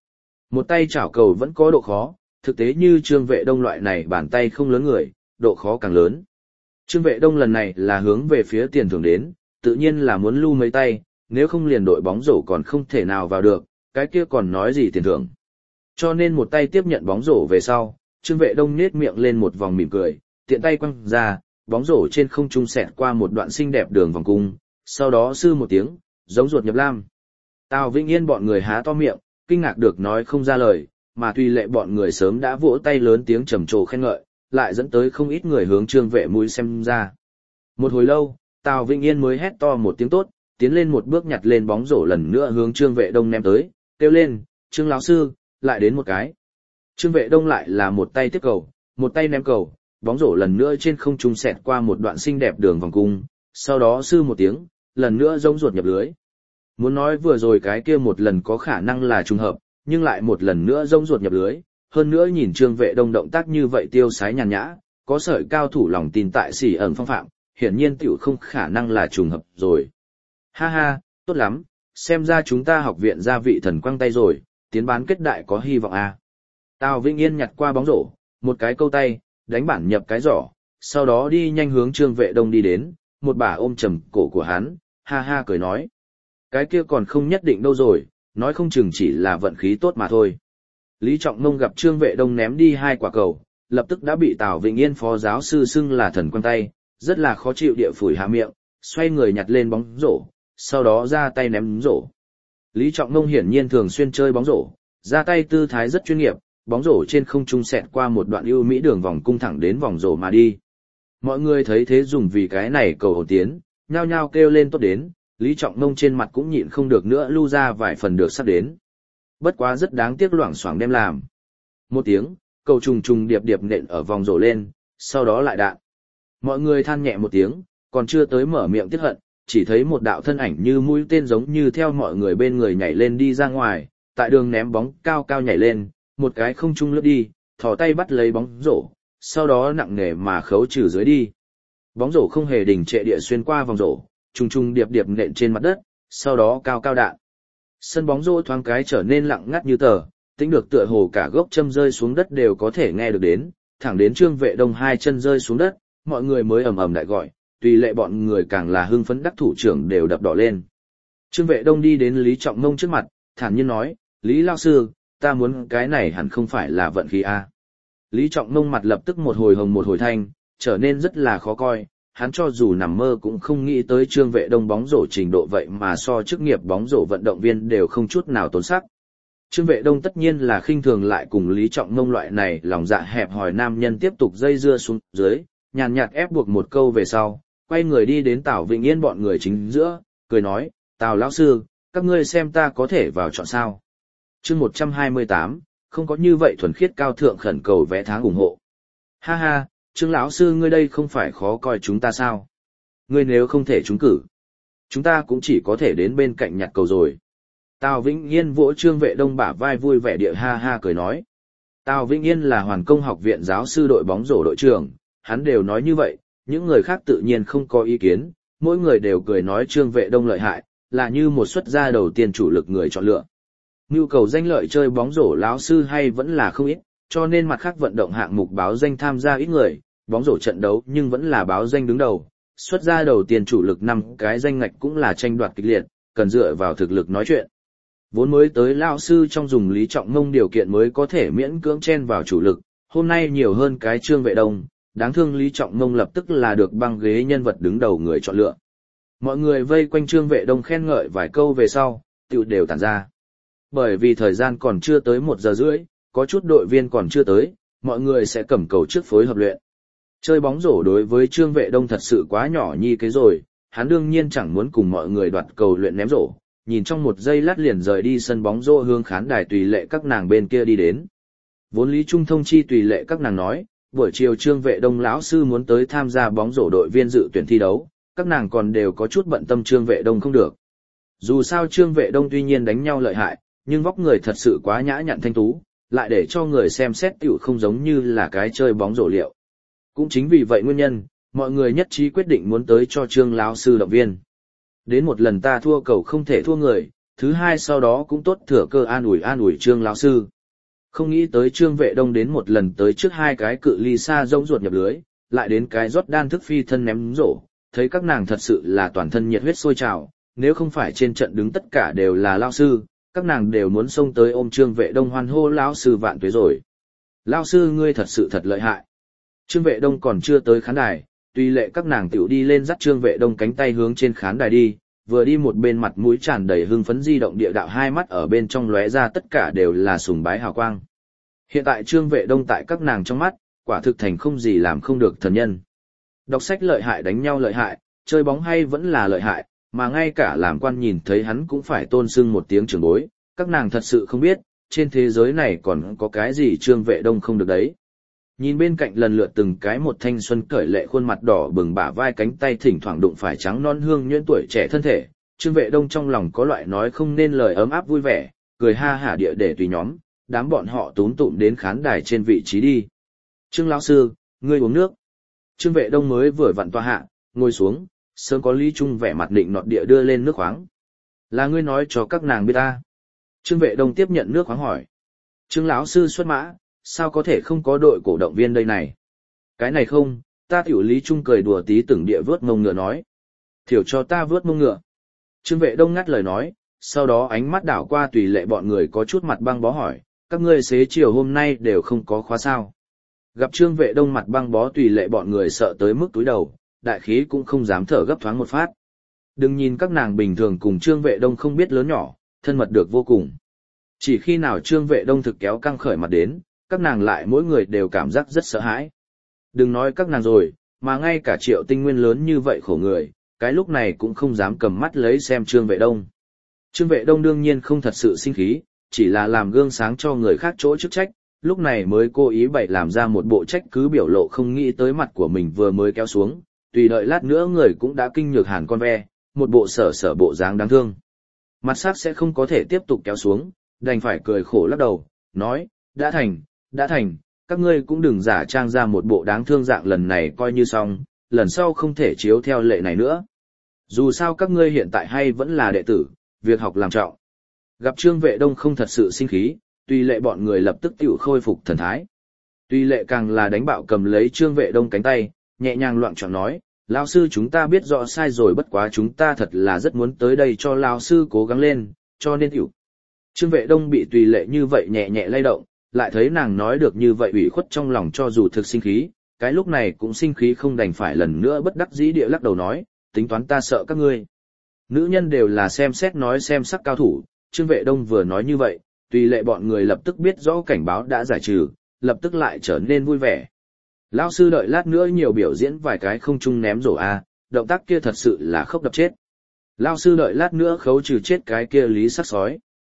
Một tay chảo cầu vẫn có độ khó, thực tế như Trương Vệ Đông loại này bàn tay không lớn người, độ khó càng lớn. Trương Vệ Đông lần này là hướng về phía tiền thưởng đến, tự nhiên là muốn lưu mấy tay, nếu không liền đội bóng rổ còn không thể nào vào được, cái kia còn nói gì tiền thưởng. Cho nên một tay tiếp nhận bóng rổ về sau, Trương Vệ Đông nhếch miệng lên một vòng mỉm cười, tiện tay quăng ra, bóng rổ trên không trung xẹt qua một đoạn xinh đẹp đường vòng cung, sau đó sư một tiếng, giống ruột nhập lam. Tào Vĩnh Yên bọn người há to miệng, kinh ngạc được nói không ra lời, mà Tuy Lệ bọn người sớm đã vỗ tay lớn tiếng trầm trồ khen ngợi, lại dẫn tới không ít người hướng Trương Vệ mũi xem ra. Một hồi lâu, Tào Vĩnh Yên mới hét to một tiếng tốt, tiến lên một bước nhặt lên bóng rổ lần nữa hướng Trương Vệ Đông ném tới, kêu lên, Trương lão sư, lại đến một cái. Trương Vệ Đông lại là một tay tiếp cầu, một tay ném cầu, bóng rổ lần nữa trên không trung xẹt qua một đoạn xinh đẹp đường vòng cung, sau đó sư một tiếng, lần nữa giống ruột nhập lưới. Muốn nói vừa rồi cái kia một lần có khả năng là trùng hợp, nhưng lại một lần nữa giống ruột nhập lưới, hơn nữa nhìn Trương Vệ Đông động tác như vậy tiêu sái nhàn nhã, có sợi cao thủ lòng tin tại xỉ ẩn phong phạm, hiển nhiên tiểu không khả năng là trùng hợp rồi. Ha ha, tốt lắm, xem ra chúng ta học viện gia vị thần quăng tay rồi, tiến bán kết đại có hy vọng à. Tào Vĩnh Yên nhặt qua bóng rổ, một cái câu tay, đánh bản nhập cái giỏ, sau đó đi nhanh hướng Trương Vệ Đông đi đến, một bà ôm chầm cổ của hắn, ha ha cười nói. Cái kia còn không nhất định đâu rồi, nói không chừng chỉ là vận khí tốt mà thôi. Lý Trọng Mông gặp Trương Vệ Đông ném đi 2 quả cầu, lập tức đã bị Tào Vĩnh Yên phó giáo sư xưng là thần quăng tay, rất là khó chịu địa phủi hạ miệng, xoay người nhặt lên bóng rổ, sau đó ra tay ném rổ. Lý Trọng Mông hiển nhiên thường xuyên chơi bóng rổ, ra tay tư thái rất chuyên nghiệp, bóng rổ trên không trung xẹt qua một đoạn ưu mỹ đường vòng cung thẳng đến vòng rổ mà đi. Mọi người thấy thế dùng vì cái này cầu hồn tiến, nhao nhao kêu lên tốt đến, Lý Trọng Mông trên mặt cũng nhịn không được nữa lưu ra vài phần được sắp đến. Bất quá rất đáng tiếc loảng xoảng đem làm. Một tiếng, cầu trùng trùng điệp điệp nện ở vòng rổ lên, sau đó lại đạn. Mọi người than nhẹ một tiếng, còn chưa tới mở miệng tiếc hận, chỉ thấy một đạo thân ảnh như mũi tên giống như theo mọi người bên người nhảy lên đi ra ngoài, tại đường ném bóng cao cao nhảy lên, một cái không trung lướt đi, thò tay bắt lấy bóng rổ, sau đó nặng nề mà khấu trừ dưới đi. Bóng rổ không hề đình trệ địa xuyên qua vòng rổ, trùng trùng điệp điệp nện trên mặt đất, sau đó cao cao đạn. Sân bóng rổ thoáng cái trở nên lặng ngắt như tờ, tính được tựa hồ cả gốc châm rơi xuống đất đều có thể nghe được đến, thẳng đến Trương Vệ Đông 2 chân rơi xuống đất, mọi người mới ầm ầm đại gọi, Tùy Lệ bọn người càng là hưng phấn đắc thủ trưởng đều đập đỏ lên. Trương Vệ Đông đi đến Lý Trọng Mông trước mặt, thản nhiên nói, Lý lão sư, ta muốn cái này hẳn không phải là vận khí a. Lý Trọng Mông mặt lập tức một hồi hồng một hồi thanh, trở nên rất là khó coi, hắn cho dù nằm mơ cũng không nghĩ tới Trương Vệ Đông bóng rổ trình độ vậy mà so chức nghiệp bóng rổ vận động viên đều không chút nào tốn sắc. Trương Vệ Đông tất nhiên là khinh thường lại cùng Lý Trọng Mông loại này lòng dạ hẹp hòi nam nhân tiếp tục dây dưa xuống dưới, nhàn nhạt ép buộc một câu về sau, quay người đi đến Tào Vĩnh Yên bọn người chính giữa, cười nói, Tào lão sư, các ngươi xem ta có thể vào chọn sao. Chương 128, không có như vậy thuần khiết cao thượng khẩn cầu vé tháng ủng hộ. Ha ha, Trương lão sư ngươi đây không phải khó coi chúng ta sao? Ngươi nếu không thể trúng cử, chúng ta cũng chỉ có thể đến bên cạnh nhặt cầu rồi. Tào Vĩnh Yên vỗ Trương Vệ Đông bả vai vui vẻ địa ha ha cười nói. Tào Vĩnh Yên là Hoàn Công học viện giáo sư đội bóng rổ đội trưởng, hắn đều nói như vậy, những người khác tự nhiên không có ý kiến, mỗi người đều cười nói Trương Vệ Đông lợi hại, là như một xuất gia đầu tiên chủ lực người chọn lựa. Nhu cầu danh lợi chơi bóng rổ lão sư hay vẫn là không ít, cho nên mặt khác vận động hạng mục báo danh tham gia ít người, bóng rổ trận đấu nhưng vẫn là báo danh đứng đầu, xuất ra đầu tiên chủ lực 5 cái danh ngạch cũng là tranh đoạt kịch liệt, cần dựa vào thực lực nói chuyện. Vốn mới tới lão sư trong dùng Lý Trọng Mông điều kiện mới có thể miễn cưỡng chen vào chủ lực, hôm nay nhiều hơn cái Trương Vệ Đông, đáng thương Lý Trọng Mông lập tức là được băng ghế nhân vật đứng đầu người chọn lựa. Mọi người vây quanh Trương Vệ Đông khen ngợi vài câu về sau, tựu đều tản ra. Bởi vì thời gian còn chưa tới 1 giờ rưỡi, có chút đội viên còn chưa tới, mọi người sẽ cầm cầu trước phối hợp luyện. Chơi bóng rổ đối với Trương Vệ Đông thật sự quá nhỏ nhi cái rồi, hắn đương nhiên chẳng muốn cùng mọi người đoạt cầu luyện ném rổ, nhìn trong 1 giây lát liền rời đi sân bóng rổ hướng khán đài Tùy Lệ các nàng bên kia đi đến. Vốn Lý Trung thông chi Tùy Lệ các nàng nói, buổi chiều Trương Vệ Đông lão sư muốn tới tham gia bóng rổ đội viên dự tuyển thi đấu, các nàng còn đều có chút bận tâm Trương Vệ Đông không được. Dù sao Trương Vệ Đông tuy nhiên đánh nhau lợi hại, nhưng vóc người thật sự quá nhã nhặn thanh tú, lại để cho người xem xét tiểu không giống như là cái chơi bóng rổ liệu. Cũng chính vì vậy nguyên nhân, mọi người nhất trí quyết định muốn tới cho Trương lão sư động viên. Đến một lần ta thua cầu không thể thua người, thứ hai sau đó cũng tốt thừa cơ an ủi Trương lão sư, Không nghĩ tới Trương Vệ Đông đến một lần tới trước hai cái cự ly xa rông ruột nhập lưới, lại đến cái rót đan thức phi thân ném rổ, thấy các nàng thật sự là toàn thân nhiệt huyết sôi trào, nếu không phải trên trận đứng tất cả đều là lao sư, các nàng đều muốn xông tới ôm Trương Vệ Đông hoan hô lão sư vạn tuế rồi. Lao sư ngươi thật sự thật lợi hại. Trương Vệ Đông còn chưa tới khán đài, tuy lệ các nàng tiểu đi lên dắt Trương Vệ Đông cánh tay hướng trên khán đài đi, vừa đi một bên mặt mũi tràn đầy hưng phấn di động địa đạo, hai mắt ở bên trong lóe ra tất cả đều là sùng bái hào quang. Hiện tại Trương Vệ Đông tại các nàng trong mắt, quả thực thành không gì làm không được thần nhân. Đọc sách lợi hại, đánh nhau lợi hại, chơi bóng hay vẫn là lợi hại, mà ngay cả làm quan nhìn thấy hắn cũng phải tôn sưng một tiếng trưởng bối, các nàng thật sự không biết, trên thế giới này còn có cái gì Trương Vệ Đông không được đấy. Nhìn bên cạnh lần lượt từng cái một thanh xuân cởi lệ khuôn mặt đỏ bừng, bả vai cánh tay thỉnh thoảng đụng phải trắng non hương nhuyễn tuổi trẻ thân thể, Trương Vệ Đông trong lòng có loại nói không nên lời ấm áp vui vẻ, cười ha hả địa để tùy nhóm, đám bọn họ túm tụm đến khán đài trên vị trí đi. Trương lão sư, ngươi uống nước. Trương Vệ Đông mới vừa vặn tọa hạ, ngồi xuống, sớm có Lý Trung vẻ mặt định nọt địa đưa lên nước khoáng. Là ngươi nói cho các nàng biết ta. Trương Vệ Đông tiếp nhận nước khoáng hỏi. Trương lão sư xuất mã, sao có thể không có đội cổ động viên đây này? Cái này không, ta tiểu Lý Trung cười đùa tí từng địa vớt mông ngựa nói. Thiểu cho ta vớt mông ngựa. Trương Vệ Đông ngắt lời nói, sau đó ánh mắt đảo qua tùy lệ bọn người có chút mặt băng bó hỏi, các ngươi xế chiều hôm nay đều không có khóa sao? Gặp Trương Vệ Đông mặt băng bó, tùy lệ bọn người sợ tới mức túi đầu, đại khí cũng không dám thở gấp thoáng một phát. Đừng nhìn các nàng bình thường cùng Trương Vệ Đông không biết lớn nhỏ, thân mật được vô cùng. Chỉ khi nào Trương Vệ Đông thực kéo căng khởi mặt đến, các nàng lại mỗi người đều cảm giác rất sợ hãi. Đừng nói các nàng rồi, mà ngay cả Triệu Tinh Nguyên lớn như vậy khổ người, cái lúc này cũng không dám cầm mắt lấy xem Trương Vệ Đông. Trương Vệ Đông đương nhiên không thật sự sinh khí, chỉ là làm gương sáng cho người khác chỗ chức trách, lúc này mới cố ý bày làm ra một bộ trách cứ biểu lộ, không nghĩ tới mặt của mình vừa mới kéo xuống, tùy đợi lát nữa người cũng đã kinh nhược hẳn con ve, một bộ sở bộ dáng đáng thương. Mặt sắc sẽ không có thể tiếp tục kéo xuống, đành phải cười khổ lắc đầu, nói, đã thành, các ngươi cũng đừng giả trang ra một bộ đáng thương dạng, lần này coi như xong, lần sau không thể chiếu theo lệ này nữa. Dù sao các ngươi hiện tại hay vẫn là đệ tử, việc học làm trọng. Gặp Trương Vệ Đông không thật sự sinh khí, tùy lệ bọn người lập tức tiểu khôi phục thần thái. Tùy lệ càng là đánh bạo cầm lấy Trương Vệ Đông cánh tay, nhẹ nhàng loạn choạng nói, lão sư chúng ta biết rõ sai rồi, bất quá chúng ta thật là rất muốn tới đây cho lão sư cố gắng lên, cho nên tiểu. Trương Vệ Đông bị tùy lệ như vậy nhẹ nhẹ lay động, lại thấy nàng nói được như vậy ủy khuất trong lòng, cho dù thực sinh khí, cái lúc này cũng sinh khí không đành phải lần nữa bất đắc dĩ địa lắc đầu nói, tính toán ta sợ các ngươi. Nữ nhân đều là xem xét nói xem sắc cao thủ, Trương Vệ Đông vừa nói như vậy, tùy lệ bọn người lập tức biết rõ cảnh báo đã giải trừ, lập tức lại trở nên vui vẻ. Lão sư đợi lát nữa nhiều biểu diễn vài cái không trung ném rổ a, động tác kia thật sự là khốc đập chết. Lão sư đợi lát nữa khấu trừ chết cái kia lý sắc sói.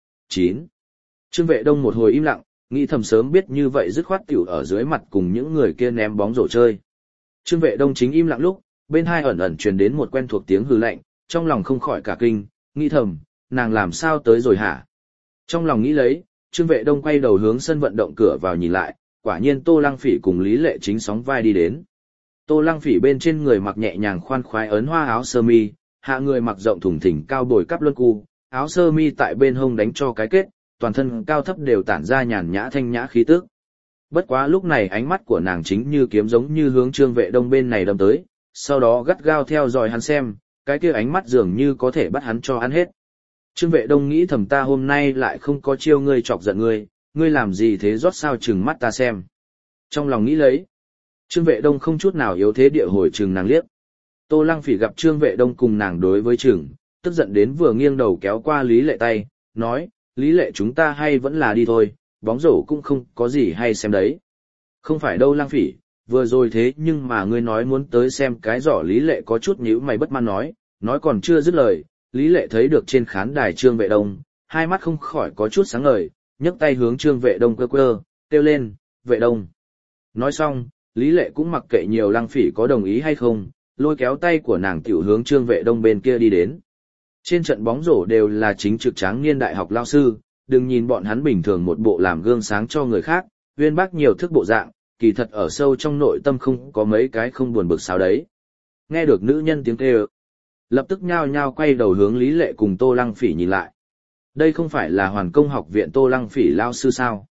9. Trương Vệ Đông một hồi im lặng, nghĩ thầm sớm biết như vậy dứt khoát tiểu ở dưới mặt cùng những người kia ném bóng rổ chơi. Trương Vệ Đông chính im lặng lúc, bên hai ẩn ẩn truyền đến một quen thuộc tiếng hừ lạnh, trong lòng không khỏi cả kinh, nghĩ thầm, nàng làm sao tới rồi hả? Trong lòng nghĩ lấy, Trương Vệ Đông quay đầu hướng sân vận động cửa vào nhìn lại, quả nhiên Tô Lăng Phỉ cùng Lý Lệ chính sóng vai đi đến. Tô Lăng Phỉ bên trên người mặc nhẹ nhàng khoan khoái ấn hoa áo sơ mi, hạ người mặc rộng thùng thình cao bồi cắp luân cu, áo sơ mi tại bên hông đánh cho cái kết, toàn thân cao thấp đều tản ra nhàn nhã thanh nhã khí tức. Bất quá lúc này ánh mắt của nàng chính như kiếm giống như hướng Trương Vệ Đông bên này đâm tới, sau đó gắt gao theo dõi hắn xem, cái kia ánh mắt dường như có thể bắt hắn cho ăn hết. Trương Vệ Đông nghĩ thầm, ta hôm nay lại không có chiêu ngươi chọc giận ngươi làm gì thế, rót sao trừng mắt ta xem. Trong lòng nghĩ lấy, Trương Vệ Đông không chút nào yếu thế địa hồi trừng nàng liếc. Tô Lăng Phỉ gặp Trương Vệ Đông cùng nàng đối với trừng, tức giận đến vừa nghiêng đầu kéo qua Lý Lệ tay, nói, Lý Lệ chúng ta hay vẫn là đi thôi, bóng rổ cũng không có gì hay xem đấy. Không phải đâu Lăng Phỉ, vừa rồi thế nhưng mà ngươi nói muốn tới xem cái giỏ. Lý Lệ có chút nhíu mày bất mãn nói còn chưa dứt lời, Lý Lệ thấy được trên khán đài Trương Vệ Đông, hai mắt không khỏi có chút sáng ngời, nhấc tay hướng Trương Vệ Đông quơ, kêu lên, Vệ Đông. Nói xong, Lý Lệ cũng mặc kệ nhiều Lăng Phỉ có đồng ý hay không, lôi kéo tay của nàng tiểu hướng Trương Vệ Đông bên kia đi đến. Trên trận bóng rổ đều là chính trực tráng niên đại học lao sư, đừng nhìn bọn hắn bình thường một bộ làm gương sáng cho người khác, uyên bác nhiều thức bộ dạng, kỳ thật ở sâu trong nội tâm không có mấy cái không buồn bực sao đấy. Nghe được nữ nhân tiếng kêu, lập tức nhao nhao quay đầu hướng Lý Lệ cùng Tô Lăng Phỉ nhìn lại. Đây không phải là Hoàn Công học viện Tô Lăng Phỉ lao sư sao?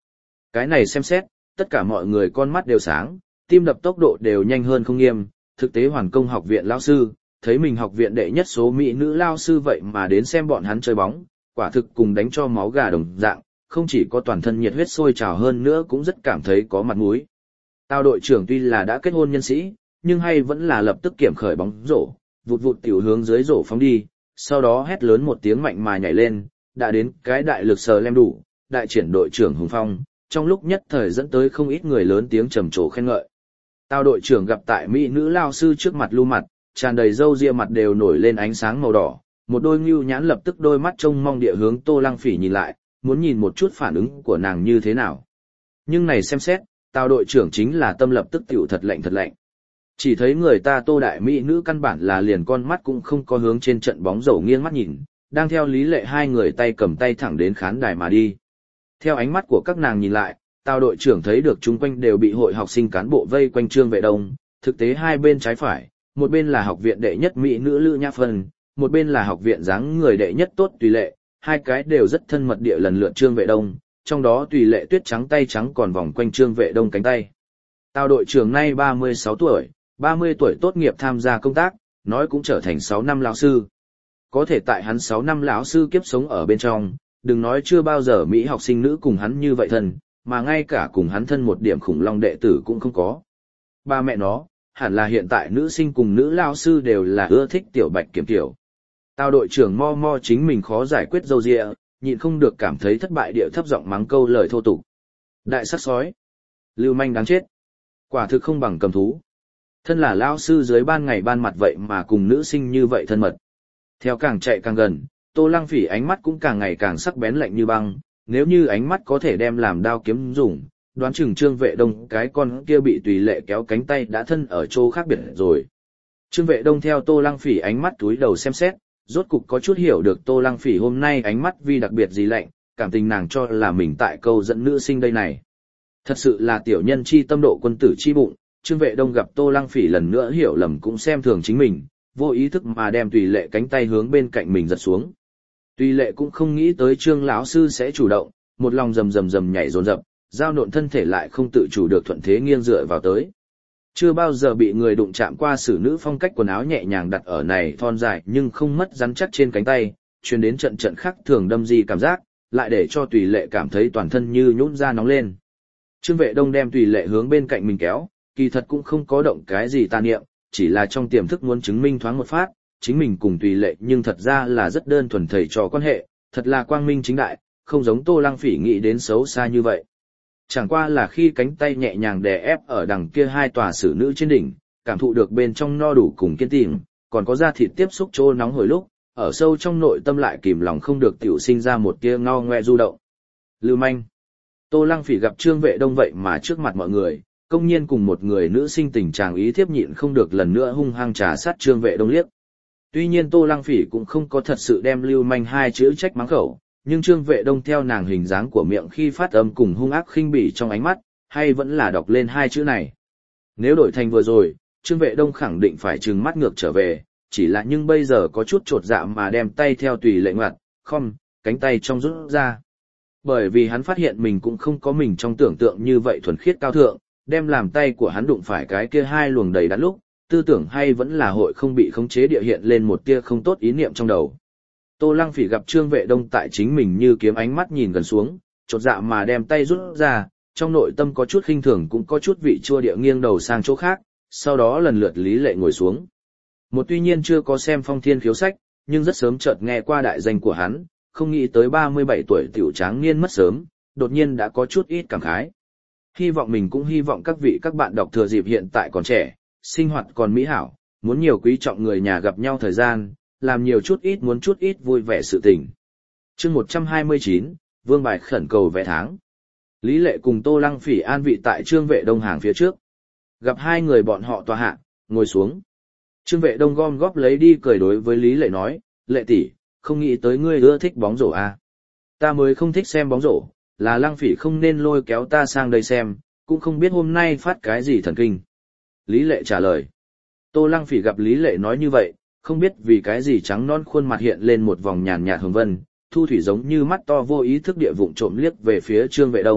Cái này xem xét, tất cả mọi người con mắt đều sáng, tim đập tốc độ đều nhanh hơn không nghiêm, thực tế Hoàn Công học viện lao sư, thấy mình học viện đệ nhất số mỹ nữ lao sư vậy mà đến xem bọn hắn chơi bóng, quả thực cùng đánh cho máu gà đồng dạng, không chỉ có toàn thân nhiệt huyết sôi trào hơn nữa cũng rất cảm thấy có mặt mũi. Tao đội trưởng tuy là đã kết hôn nhân sĩ, nhưng hay vẫn là lập tức kiểm khởi bóng rổ, vụt vụt tiểu hướng dưới rổ phóng đi, sau đó hét lớn một tiếng mạnh mà nhảy lên, đã đến cái đại lực sờ lem đủ, đại triển đội trưởng hùng phong, trong lúc nhất thời dẫn tới không ít người lớn tiếng trầm trồ khen ngợi. Tao đội trưởng gặp tại mỹ nữ lao sư trước mặt lưu mặt, tràn đầy râu ria mặt đều nổi lên ánh sáng màu đỏ, một đôi ngưu nhãn lập tức đôi mắt trông mong địa hướng Tô Lăng Phỉ nhìn lại, muốn nhìn một chút phản ứng của nàng như thế nào. Nhưng này xem xét, tao đội trưởng chính là tâm lập tức tiểu thật lạnh thật lạnh. Chỉ thấy người ta Tô đại mỹ nữ căn bản là liền con mắt cũng không có hướng trên trận bóng rổ nghiêng mắt nhìn, đang theo Lý Lệ hai người tay cầm tay thẳng đến khán đài mà đi. Theo ánh mắt của các nàng nhìn lại, tao đội trưởng thấy được chung quanh đều bị hội học sinh cán bộ vây quanh Trương Vệ Đông, thực tế hai bên trái phải, một bên là học viện đệ nhất mỹ nữ Lữ Nhã Phân, một bên là học viện dáng người đệ nhất tốt Tùy Lệ, hai cái đều rất thân mật địa lần lượt Trương Vệ Đông, trong đó Tùy Lệ tuyết trắng tay trắng còn vòng quanh Trương Vệ Đông cánh tay. Tao đội trưởng nay 36 tuổi, 30 tuổi tốt nghiệp tham gia công tác, nói cũng trở thành 6 năm lão sư. Có thể tại hắn 6 năm lão sư kiếp sống ở bên trong, đừng nói chưa bao giờ Mỹ học sinh nữ cùng hắn như vậy thân, mà ngay cả cùng hắn thân một điểm khủng long đệ tử cũng không có. Ba mẹ nó, hẳn là hiện tại nữ sinh cùng nữ lão sư đều là ưa thích tiểu bạch kiểm tiểu. Tao đội trưởng mo mo chính mình khó giải quyết dâu dịa, nhịn không được cảm thấy thất bại địa thấp giọng mắng câu lời thô tục. Đại sắc sói, lưu manh đáng chết, quả thực không bằng cầm thú. Thân là lão sư dưới ban ngày ban mặt vậy mà cùng nữ sinh như vậy thân mật. Theo càng chạy càng gần, Tô Lăng Phỉ ánh mắt cũng càng ngày càng sắc bén lạnh như băng, nếu như ánh mắt có thể đem làm đao kiếm dùng, đoán chừng Trương Vệ Đông cái con kia bị Tùy Lệ kéo cánh tay đã thân ở chỗ khác biệt rồi. Trương Vệ Đông theo Tô Lăng Phỉ ánh mắt túi đầu xem xét, rốt cục có chút hiểu được Tô Lăng Phỉ hôm nay ánh mắt vì đặc biệt gì lạnh, cảm tình nàng cho là mình tại câu dẫn nữ sinh đây này. Thật sự là tiểu nhân chi tâm độ quân tử chi bụng, Trương Vệ Đông gặp Tô Lăng Phỉ lần nữa hiểu lầm cũng xem thường chính mình, vô ý thức mà đem Tùy Lệ cánh tay hướng bên cạnh mình giật xuống. Tùy Lệ cũng không nghĩ tới Trương lão sư sẽ chủ động, một lòng rầm rầm rầm nhảy dồn dập, giao nộn thân thể lại không tự chủ được thuận thế nghiêng dựa vào tới. Chưa bao giờ bị người đụng chạm qua xử nữ phong cách quần áo nhẹ nhàng đặt ở này thon dài nhưng không mất rắn chắc trên cánh tay, truyền đến trận trận khắc thường đâm di cảm giác, lại để cho Tùy Lệ cảm thấy toàn thân như nhũn ra nóng lên. Trương Vệ Đông đem Tùy Lệ hướng bên cạnh mình kéo, kỳ thật cũng không có động cái gì tà niệm, chỉ là trong tiềm thức muốn chứng minh thoáng một phát, chính mình cùng Tùy Lệ nhưng thật ra là rất đơn thuần thầy trò quan hệ, thật là quang minh chính đại, không giống Tô Lăng Phỉ nghĩ đến xấu xa như vậy. Chẳng qua là khi cánh tay nhẹ nhàng đè ép ở đằng kia hai tòa xử nữ trên đỉnh, cảm thụ được bên trong no đủ cùng kiên tĩnh, còn có da thịt tiếp xúc chỗ nóng hồi lúc, ở sâu trong nội tâm lại kìm lòng không được tiểu sinh ra một tia ngao ngoe du động. Lưu manh. Tô Lăng Phỉ gặp Trương Vệ Đông vậy mà trước mặt mọi người, công nhiên cùng một người nữ sinh tình trạng ý thiếp nhịn không được lần nữa hung hăng trà sát Trương Vệ Đông liếc. Tuy nhiên Tô Lăng Phỉ cũng không có thật sự đem lưu manh hai chữ trách mắng khẩu, nhưng Trương Vệ Đông theo nàng hình dáng của miệng khi phát âm cùng hung ác khinh bỉ trong ánh mắt, hay vẫn là đọc lên hai chữ này. Nếu đổi thành vừa rồi, Trương Vệ Đông khẳng định phải trừng mắt ngược trở về, chỉ là nhưng bây giờ có chút chột dạ mà đem tay theo Tùy Lệ ngoặt, không, cánh tay trong rút ra. Bởi vì hắn phát hiện mình cũng không có mình trong tưởng tượng như vậy thuần khiết cao thượng, đem làm tay của hắn đụng phải cái kia hai luồng đầy đặn lúc, tư tưởng hay vẫn là hội không bị khống chế địa hiện lên một tia không tốt ý niệm trong đầu. Tô Lăng Phỉ gặp Trương Vệ Đông tại chính mình như kiếm ánh mắt nhìn gần xuống, chột dạ mà đem tay rút ra, trong nội tâm có chút khinh thường cũng có chút vị chua địa nghiêng đầu sang chỗ khác, sau đó lần lượt Lý Lệ ngồi xuống. Một tuy nhiên chưa có xem Phong Thiên Khiếu sách, nhưng rất sớm chợt nghe qua đại danh của hắn, không nghĩ tới 37 tuổi tiểu tráng niên mất sớm, đột nhiên đã có chút ít cảm khái. Hy vọng mình cũng hy vọng các vị các bạn đọc thừa dịp hiện tại còn trẻ, sinh hoạt còn mỹ hảo, muốn nhiều quý trọng người nhà gặp nhau thời gian, làm nhiều chút ít muốn chút ít vui vẻ sự tình. Chương 129, Vương Bài khẩn cầu vé tháng. Lý Lệ cùng Tô Lăng Phỉ an vị tại Trương Vệ Đông hàng phía trước. Gặp hai người bọn họ tòa hạ, ngồi xuống. Trương Vệ Đông gom góp lấy đi cười đối với Lý Lệ nói, Lệ tỷ, không nghĩ tới ngươi ưa thích bóng rổ à. Ta mới không thích xem bóng rổ, là Lăng Phỉ không nên lôi kéo ta sang đây xem, cũng không biết hôm nay phát cái gì thần kinh. Lý Lệ trả lời. Tô Lăng Phỉ gặp Lý Lệ nói như vậy, không biết vì cái gì trắng non khuôn mặt hiện lên một vòng nhàn nhạt hồng vân, thu thủy giống như mắt to vô ý thức địa vụng trộm liếc về phía Trương Vệ Đông,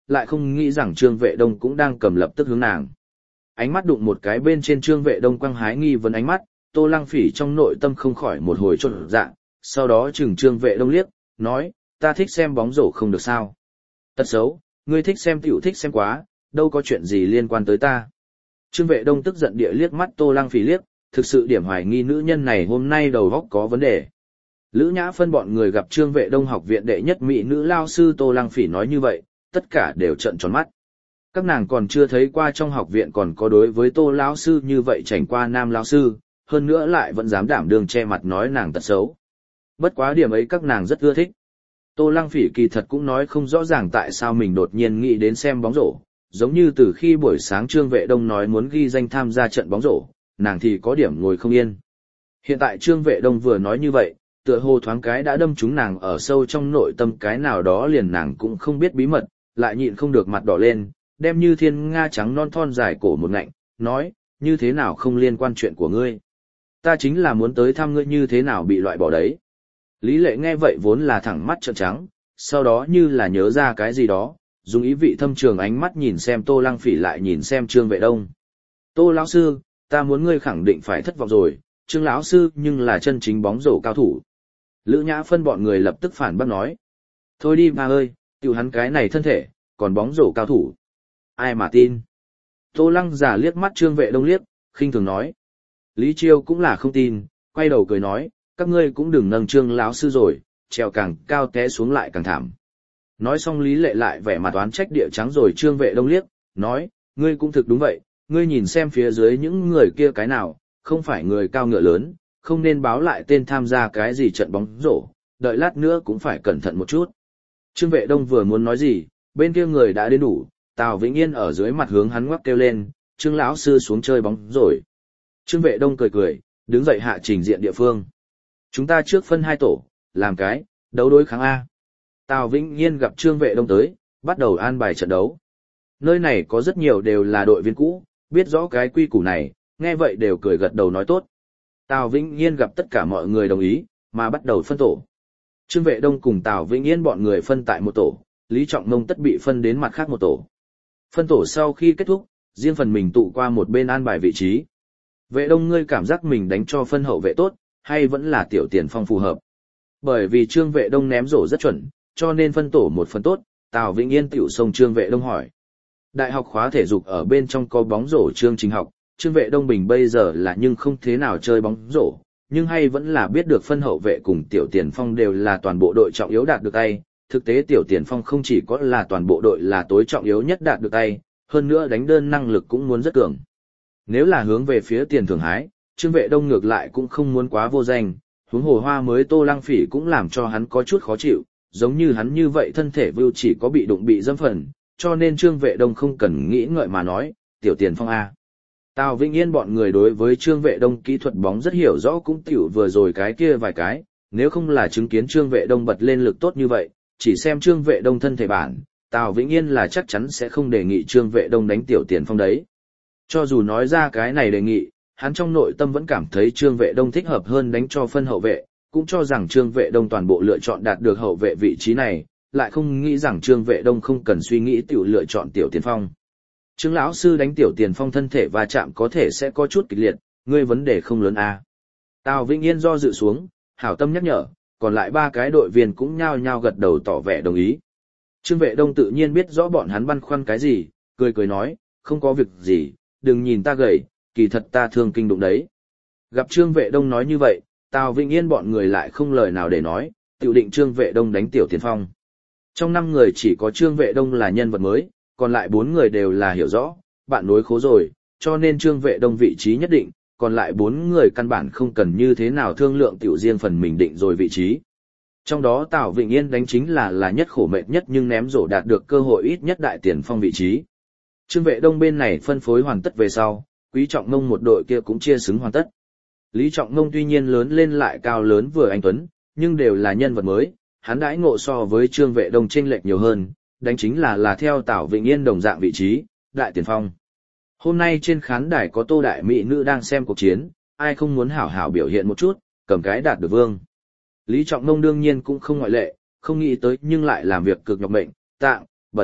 lại không nghĩ rằng Trương Vệ Đông cũng đang cầm lập tức hướng nàng. Ánh mắt đụng một cái bên trên Trương Vệ Đông quăng hái nghi vấn ánh mắt, Tô Lăng Phỉ trong nội tâm không khỏi một hồi chột dạ, sau đó chừng Trương Vệ Đông liếc, nói, ta thích xem bóng rổ không được sao. Tật xấu, ngươi thích xem tiểu thích xem quá, đâu có chuyện gì liên quan tới ta. Trương Vệ Đông tức giận địa liếc mắt Tô Lăng Phỉ liếc, thực sự điểm hoài nghi nữ nhân này hôm nay đầu óc có vấn đề. Lữ Nhã Phân bọn người gặp Trương Vệ Đông học viện đệ nhất mỹ nữ lao sư Tô Lăng Phỉ nói như vậy, tất cả đều trợn tròn mắt. Các nàng còn chưa thấy qua trong học viện còn có đối với Tô lão sư như vậy chảnh qua nam lão sư, hơn nữa lại vẫn dám đảm đương che mặt nói nàng tật xấu. Bất quá điểm ấy các nàng rất ưa thích. Tô Lăng Phỉ kỳ thật cũng nói không rõ ràng tại sao mình đột nhiên nghĩ đến xem bóng rổ, giống như từ khi buổi sáng Trương Vệ Đông nói muốn ghi danh tham gia trận bóng rổ, nàng thì có điểm ngồi không yên. Hiện tại Trương Vệ Đông vừa nói như vậy, tựa hồ thoáng cái đã đâm trúng nàng ở sâu trong nội tâm cái nào đó liền nàng cũng không biết bí mật, lại nhịn không được mặt đỏ lên, đem như thiên nga trắng non thon dài cổ một ngạnh, nói, như thế nào không liên quan chuyện của ngươi. Ta chính là muốn tới thăm ngươi như thế nào bị loại bỏ đấy. Lý Lệ nghe vậy vốn là thẳng mắt trợn trắng, sau đó như là nhớ ra cái gì đó, dùng ý vị thâm trường ánh mắt nhìn xem Tô Lăng Phỉ lại nhìn xem Trương Vệ Đông. Tô lão sư, ta muốn ngươi khẳng định phải thất vọng rồi, Trương lão sư nhưng là chân chính bóng rổ cao thủ. Lữ Nhã Phân bọn người lập tức phản bác nói. Thôi đi ba ơi, tiểu hắn cái này thân thể, còn bóng rổ cao thủ. Ai mà tin. Tô Lăng giả liếc mắt Trương Vệ Đông liếc, khinh thường nói. Lý Chiêu cũng là không tin, quay đầu cười nói, các ngươi cũng đừng nâng Trương lão sư rồi, trèo càng cao té xuống lại càng thảm. Nói xong Lý Lệ lại vẻ mặt oán trách địa trắng rồi Trương Vệ Đông liếc, nói, ngươi cũng thực đúng vậy, ngươi nhìn xem phía dưới những người kia cái nào, không phải người cao ngựa lớn, không nên báo lại tên tham gia cái gì trận bóng rổ, đợi lát nữa cũng phải cẩn thận một chút. Trương Vệ Đông vừa muốn nói gì, bên kia người đã đến đủ, Tào Vĩnh Yên ở dưới mặt hướng hắn ngoắc kêu lên, Trương lão sư xuống chơi bóng rồi. Trương Vệ Đông cười cười, đứng dậy hạ trình diện địa phương. Chúng ta trước phân hai tổ, làm cái, đấu đối kháng A. Tào Vĩnh Yên gặp Trương Vệ Đông tới, bắt đầu an bài trận đấu. Nơi này có rất nhiều đều là đội viên cũ, biết rõ cái quy củ này, nghe vậy đều cười gật đầu nói tốt. Tào Vĩnh Yên gặp tất cả mọi người đồng ý, mà bắt đầu phân tổ. Trương Vệ Đông cùng Tào Vĩnh Yên bọn người phân tại một tổ, Lý Trọng Mông tất bị phân đến mặt khác một tổ. Phân tổ sau khi kết thúc, riêng phần mình tụ qua một bên an bài vị trí. Vệ Đông ngươi cảm giác mình đánh cho phân hậu vệ tốt, hay vẫn là Tiểu Tiền Phong phù hợp? Bởi vì Trương Vệ Đông ném rổ rất chuẩn, cho nên phân tổ một phần tốt, Tào Vĩnh Yên tiểu xông Trương Vệ Đông hỏi. Đại học khóa thể dục ở bên trong có bóng rổ chương trình học, Trương Vệ Đông Bình bây giờ là nhưng không thế nào chơi bóng rổ, nhưng hay vẫn là biết được phân hậu vệ cùng Tiểu Tiền Phong đều là toàn bộ đội trọng yếu đạt được tay. Thực tế Tiểu Tiền Phong không chỉ có là toàn bộ đội là tối trọng yếu nhất đạt được tay, hơn nữa đánh đơn năng lực cũng muốn rất cường. Nếu là hướng về phía tiền thưởng hái, Trương Vệ Đông ngược lại cũng không muốn quá vô danh, huống hồ hoa mới Tô Lăng Phỉ cũng làm cho hắn có chút khó chịu, giống như hắn như vậy thân thể vưu chỉ có bị đụng bị dâm phần, cho nên Trương Vệ Đông không cần nghĩ ngợi mà nói, Tiểu Tiền Phong A. Tào Vĩnh Yên bọn người đối với Trương Vệ Đông kỹ thuật bóng rất hiểu rõ cũng tiểu vừa rồi cái kia vài cái, nếu không là chứng kiến Trương Vệ Đông bật lên lực tốt như vậy, chỉ xem Trương Vệ Đông thân thể bản, Tào Vĩnh Yên là chắc chắn sẽ không đề nghị Trương Vệ Đông đánh Tiểu Tiền Phong đấy. Cho dù nói ra cái này đề nghị, hắn trong nội tâm vẫn cảm thấy Trương Vệ Đông thích hợp hơn đánh cho phân hậu vệ, cũng cho rằng Trương Vệ Đông toàn bộ lựa chọn đạt được hậu vệ vị trí này, lại không nghĩ rằng Trương Vệ Đông không cần suy nghĩ tiểu lựa chọn Tiểu Tiền Phong. Trương lão sư đánh Tiểu Tiền Phong thân thể va chạm có thể sẽ có chút kịch liệt, ngươi vấn đề không lớn a. Tào Vĩnh Yên do dự xuống, hảo tâm nhắc nhở, còn lại ba cái đội viên cũng nhao nhao gật đầu tỏ vẻ đồng ý. Trương Vệ Đông tự nhiên biết rõ bọn hắn băn khoăn cái gì, cười cười nói, không có việc gì, đừng nhìn ta gầy, kỳ thật ta thương kinh đụng đấy. Gặp Trương Vệ Đông nói như vậy, Tào Vĩnh Yên bọn người lại không lời nào để nói, tiểu định Trương Vệ Đông đánh Tiểu Tiền Phong. Trong 5 người chỉ có Trương Vệ Đông là nhân vật mới, còn lại 4 người đều là hiểu rõ, bạn nối khố rồi, cho nên Trương Vệ Đông vị trí nhất định, còn lại 4 người căn bản không cần như thế nào thương lượng tiểu riêng phần mình định rồi vị trí. Trong đó Tào Vĩnh Yên đánh chính là nhất khổ mệt nhất nhưng ném rổ đạt được cơ hội ít nhất đại tiền phong vị trí. Trương Vệ Đông bên này phân phối hoàn tất về sau, Quý Trọng Mông một đội kia cũng chia xứng hoàn tất. Lý Trọng Mông tuy nhiên lớn lên lại cao lớn vừa anh tuấn, nhưng đều là nhân vật mới, hắn đãi ngộ so với Trương Vệ Đông chênh lệch nhiều hơn, đánh chính là theo Tào Vĩnh Yên đồng dạng vị trí, đại tiền phong. Hôm nay trên khán đài có Tô đại mỹ nữ đang xem cuộc chiến, ai không muốn hảo hảo biểu hiện một chút, cầm cái đạt được vương. Lý Trọng Mông đương nhiên cũng không ngoại lệ, không nghĩ tới nhưng lại làm việc cực nhọc mệnh, tạng, bẩn,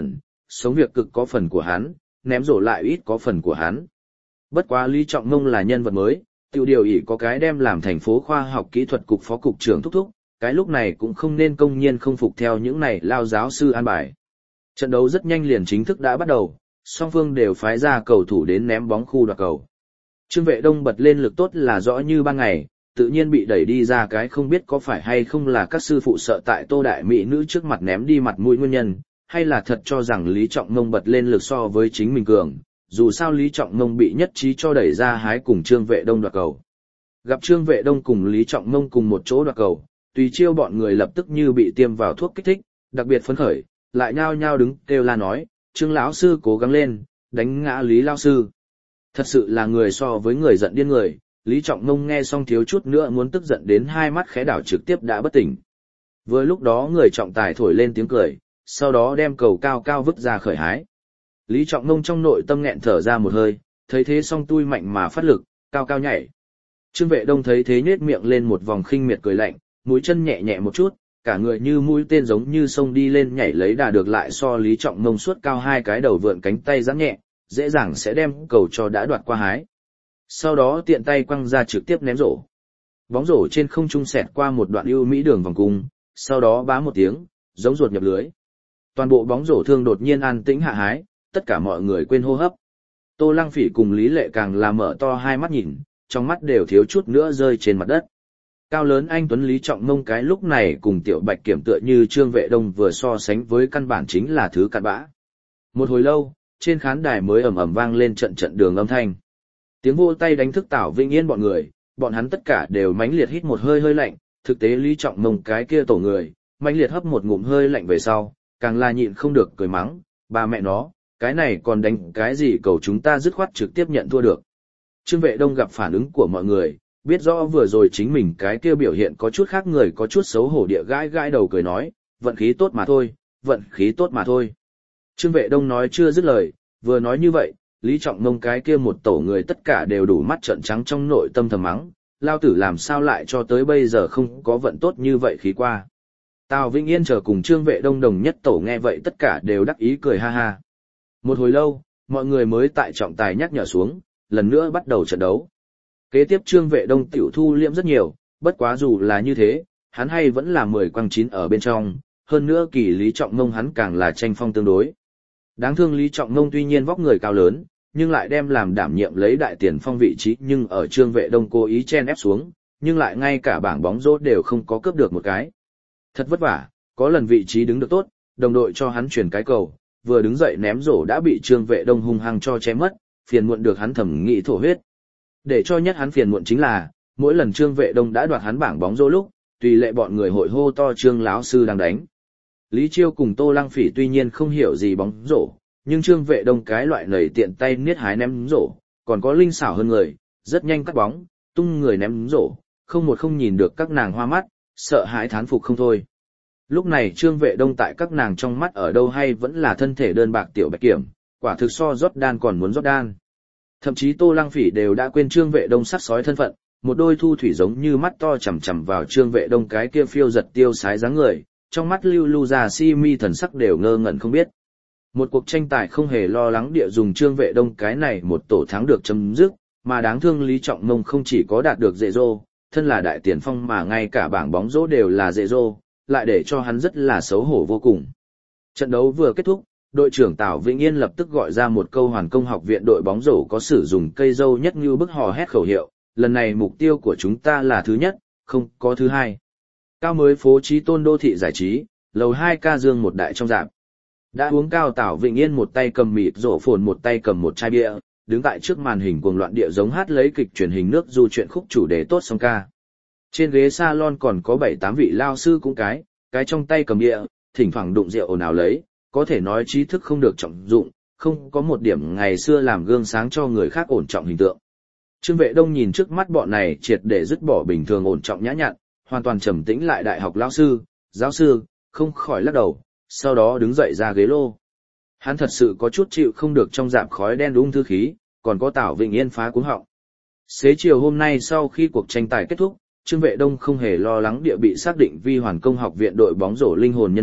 sống việc cực có phần của hắn, ném rổ lại ít có phần của hắn. Bất quá Lý Trọng Mông là nhân vật mới, tiểu điều ỷ có cái đem làm thành phố khoa học kỹ thuật cục phó cục trưởng thúc thúc, cái lúc này cũng không nên công nhiên không phục theo những này lao giáo sư an bài. Trận đấu rất nhanh liền chính thức đã bắt đầu, song phương đều phái ra cầu thủ đến ném bóng khu đoạt cầu. Trương Vệ Đông bật lên lực tốt là rõ như ban ngày, tự nhiên bị đẩy đi ra cái không biết có phải hay không là các sư phụ sợ tại Tô Đại Mỹ nữ trước mặt ném đi mặt mũi nguyên nhân, hay là thật cho rằng Lý Trọng Mông bật lên lực so với chính mình cường, dù sao Lý Trọng Mông bị nhất trí cho đẩy ra hái cùng Trương Vệ Đông đoạt cầu. Gặp Trương Vệ Đông cùng Lý Trọng Mông cùng một chỗ đoạt cầu, tùy chiêu bọn người lập tức như bị tiêm vào thuốc kích thích, đặc biệt phấn khởi, lại nhao nhao đứng kêu la nói, Trương lão sư cố gắng lên, đánh ngã Lý lão sư. Thật sự là người so với người giận điên người, Lý Trọng Mông nghe xong thiếu chút nữa muốn tức giận đến hai mắt khẽ đảo trực tiếp đã bất tỉnh. Vừa lúc đó người trọng tài thổi lên tiếng cười, sau đó đem cầu cao cao vứt ra khởi hái. Lý Trọng Mông trong nội tâm nghẹn thở ra một hơi, thấy thế song tui mạnh mà phát lực, cao cao nhảy. Trương Vệ Đông thấy thế nhếch miệng lên một vòng khinh miệt cười lạnh, mũi chân nhẹ nhẹ một chút, cả người như mũi tên giống như sông đi lên nhảy lấy đà được lại so Lý Trọng Mông suốt cao hai cái đầu vượn cánh tay giãn nhẹ, dễ dàng sẽ đem cầu cho đã đoạt qua hái. Sau đó tiện tay quăng ra trực tiếp ném rổ. Bóng rổ trên không trung xẹt qua một đoạn ưu mỹ đường vòng cung, sau đó bá một tiếng, giống ruột nhập lưới. Toàn bộ bóng rổ thương đột nhiên an tĩnh hạ hái, tất cả mọi người quên hô hấp. Tô Lăng Phỉ cùng Lý Lệ càng là mở to hai mắt nhìn, trong mắt đều thiếu chút nữa rơi trên mặt đất. Cao lớn anh tuấn Lý Trọng Mông cái lúc này cùng Tiểu Bạch Kiểm tựa như Trương Vệ Đông vừa so sánh với căn bản chính là thứ cặn bã. Một hồi lâu, trên khán đài mới ầm ầm vang lên trận trận đường âm thanh. Tiếng vỗ tay đánh thức Tảo Vĩnh Yên bọn người, bọn hắn tất cả đều mãnh liệt hít một hơi hơi lạnh, thực tế Lý Trọng Mông cái kia tổ người, mãnh liệt hấp một ngụm hơi lạnh về sau, càng là nhịn không được cười mắng, bà mẹ nó, cái này còn đánh cái gì cầu chúng ta dứt khoát trực tiếp nhận thua được. Trương Vệ Đông gặp phản ứng của mọi người, biết rõ vừa rồi chính mình cái kia biểu hiện có chút khác người có chút xấu hổ địa gãi gãi đầu cười nói, vận khí tốt mà thôi, vận khí tốt mà thôi. Trương Vệ Đông nói chưa dứt lời, vừa nói như vậy, Lý Trọng Mông cái kia một tổ người tất cả đều đủ mắt trợn trắng trong nội tâm thầm mắng, lao tử làm sao lại cho tới bây giờ không có vận tốt như vậy khí qua. Tào Vĩnh Yên chờ cùng Trương Vệ Đông đồng nhất tổ nghe vậy tất cả đều đắc ý cười ha ha. Một hồi lâu, mọi người mới tại trọng tài nhắc nhở xuống, lần nữa bắt đầu trận đấu. Kế tiếp Trương Vệ Đông tiểu thu liễm rất nhiều, bất quá dù là như thế, hắn hay vẫn là 10 quăng 9 ở bên trong, hơn nữa kỳ Lý Trọng Mông hắn càng là tranh phong tương đối. Đáng thương Lý Trọng Mông tuy nhiên vóc người cao lớn, nhưng lại đem làm đảm nhiệm lấy đại tiền phong vị trí nhưng ở Trương Vệ Đông cố ý chen ép xuống, nhưng lại ngay cả bảng bóng rổ đều không có cướp được một cái. Thật vất vả, có lần vị trí đứng được tốt, đồng đội cho hắn chuyển cái cầu, vừa đứng dậy ném rổ đã bị Trương Vệ Đông hung hăng cho chém mất, phiền muộn được hắn thẩm nghĩ thổ huyết. Để cho nhất hắn phiền muộn chính là, mỗi lần Trương Vệ Đông đã đoạt hắn bảng bóng rổ lúc, tùy lệ bọn người hội hô to Trương lão sư đang đánh. Lý Chiêu cùng Tô Lăng Phỉ tuy nhiên không hiểu gì bóng rổ, nhưng Trương Vệ Đông cái loại nảy tiện tay niết hái ném rổ, còn có linh xảo hơn người, rất nhanh cắt bóng, tung người ném rổ, không nhìn được các nàng hoa mắt, sợ hãi thán phục không thôi. Lúc này Trương Vệ Đông tại các nàng trong mắt ở đâu hay vẫn là thân thể đơn bạc Tiểu Bạch Kiểm, quả thực so Jordan còn muốn Jordan. Thậm chí Tô Lăng Phỉ đều đã quên Trương Vệ Đông sắc sói thân phận, một đôi thu thủy giống như mắt to chằm chằm vào Trương Vệ Đông cái kia phiêu giật tiêu sái dáng người, trong mắt lưu lưu ra si mi thần sắc đều ngơ ngẩn không biết. Một cuộc tranh tài không hề lo lắng địa dùng Trương Vệ Đông cái này một tổ thắng được chấm dứt, mà đáng thương Lý Trọng Mông không chỉ có đạt được dễ dô, thân là đại tiền phong mà ngay cả bảng bóng rổ đều là dễ dô, lại để cho hắn rất là xấu hổ vô cùng. Trận đấu vừa kết thúc, đội trưởng Tào Vĩnh Yên lập tức gọi ra một câu Hoàn Công học viện đội bóng rổ có sử dụng cây dâu nhất như bức hò hét khẩu hiệu, lần này mục tiêu của chúng ta là thứ nhất, không có thứ hai. Cao mới phố trí Tôn đô thị giải trí, lầu 2K Dương một đại trong rạp. Đã uống cao Tào Vĩnh Yên một tay cầm mịt rổ phồn một tay cầm một chai bia, đứng tại trước màn hình cuồng loạn địa giống hát lấy kịch truyền hình nước du truyện khúc chủ đề tốt song ca. Trên ghế salon còn có 7-8 vị lao sư cũng cái trong tay cầm bia, thỉnh thoảng đụng rượu ồn ào lấy, có thể nói trí thức không được trọng dụng, không có một điểm ngày xưa làm gương sáng cho người khác ổn trọng hình tượng. Trương Vệ Đông nhìn trước mắt bọn này triệt để dứt bỏ bình thường ổn trọng nhã nhặn, hoàn toàn trầm tĩnh lại đại học lao sư, giáo sư, không khỏi lắc đầu, sau đó đứng dậy ra ghế lô. Hắn thật sự có chút chịu không được trong rạp khói đen ung thư khí, còn có Tào Vĩnh Yên phá cuống họng. Xế chiều hôm nay sau khi cuộc tranh tài kết thúc, Trương Vệ Đông không hề lo lắng địa bị xác định vi Hoàn Công học viện đội bóng rổ linh hồn nhân vật,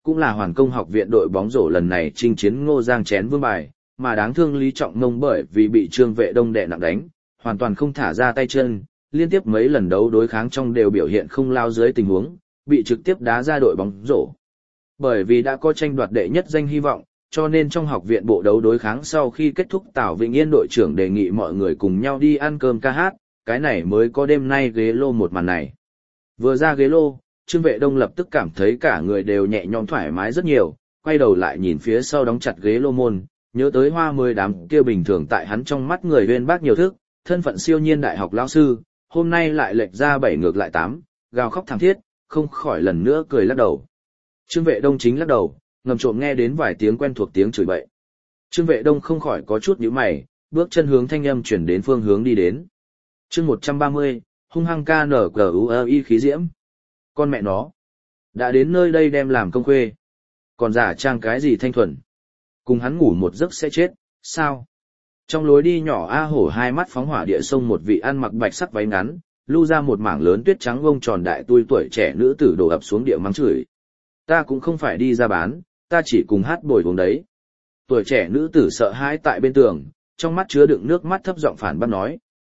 cũng là hoàn công học viện đội bóng rổ lần này chinh chiến Ngô Giang chén vương bài, mà đáng thương Lý Trọng Mông bởi vì bị Trương Vệ Đông đè nặng đánh, hoàn toàn không thả ra tay chân, liên tiếp mấy lần đấu đối kháng trong đều biểu hiện không lao dưới tình huống, bị trực tiếp đá ra đội bóng rổ. Bởi vì đã có tranh đoạt đệ nhất danh hy vọng, cho nên trong học viện bộ đấu đối kháng sau khi kết thúc Tào Vĩnh Yên đội trưởng đề nghị mọi người cùng nhau đi ăn cơm ca hát, cái này mới có đêm nay ghế lô một màn này. Vừa ra ghế lô, Trương Vệ Đông lập tức cảm thấy cả người đều nhẹ nhõm thoải mái rất nhiều, quay đầu lại nhìn phía sau đóng chặt ghế lô môn, nhớ tới Hoa Mười đám kia bình thường tại hắn trong mắt người uyên bác nhiều thức, thân phận siêu nhiên đại học lão sư, hôm nay lại lệch ra 7 ngược lại 8, gào khóc thảm thiết, không khỏi lần nữa cười lắc đầu. Trương Vệ Đông chính lắc đầu, ngầm trộm nghe đến vài tiếng quen thuộc tiếng chửi bậy. Trương Vệ Đông không khỏi có chút nhíu mày, bước chân hướng thanh âm chuyển đến phương hướng đi đến. Chương 130, hung hăng KNQUI khí diễm. Con mẹ nó, đã đến nơi đây đem làm công khuê. Còn giả trang cái gì thanh thuần. Cùng hắn ngủ một giấc sẽ chết, sao? Trong lối đi nhỏ A Hổ hai mắt phóng hỏa địa sông một vị ăn mặc bạch sắc váy ngắn, lưu ra một mảng lớn tuyết trắng vông tròn đại tui tuổi trẻ nữ tử đổ ập xuống địa mắng chửi. Ta cũng không phải đi ra bán, ta chỉ cùng hát bồi uống đấy. Tuổi trẻ nữ tử sợ hãi tại bên tường, trong mắt chứa đựng nước mắt thấp giọng phản bác nói.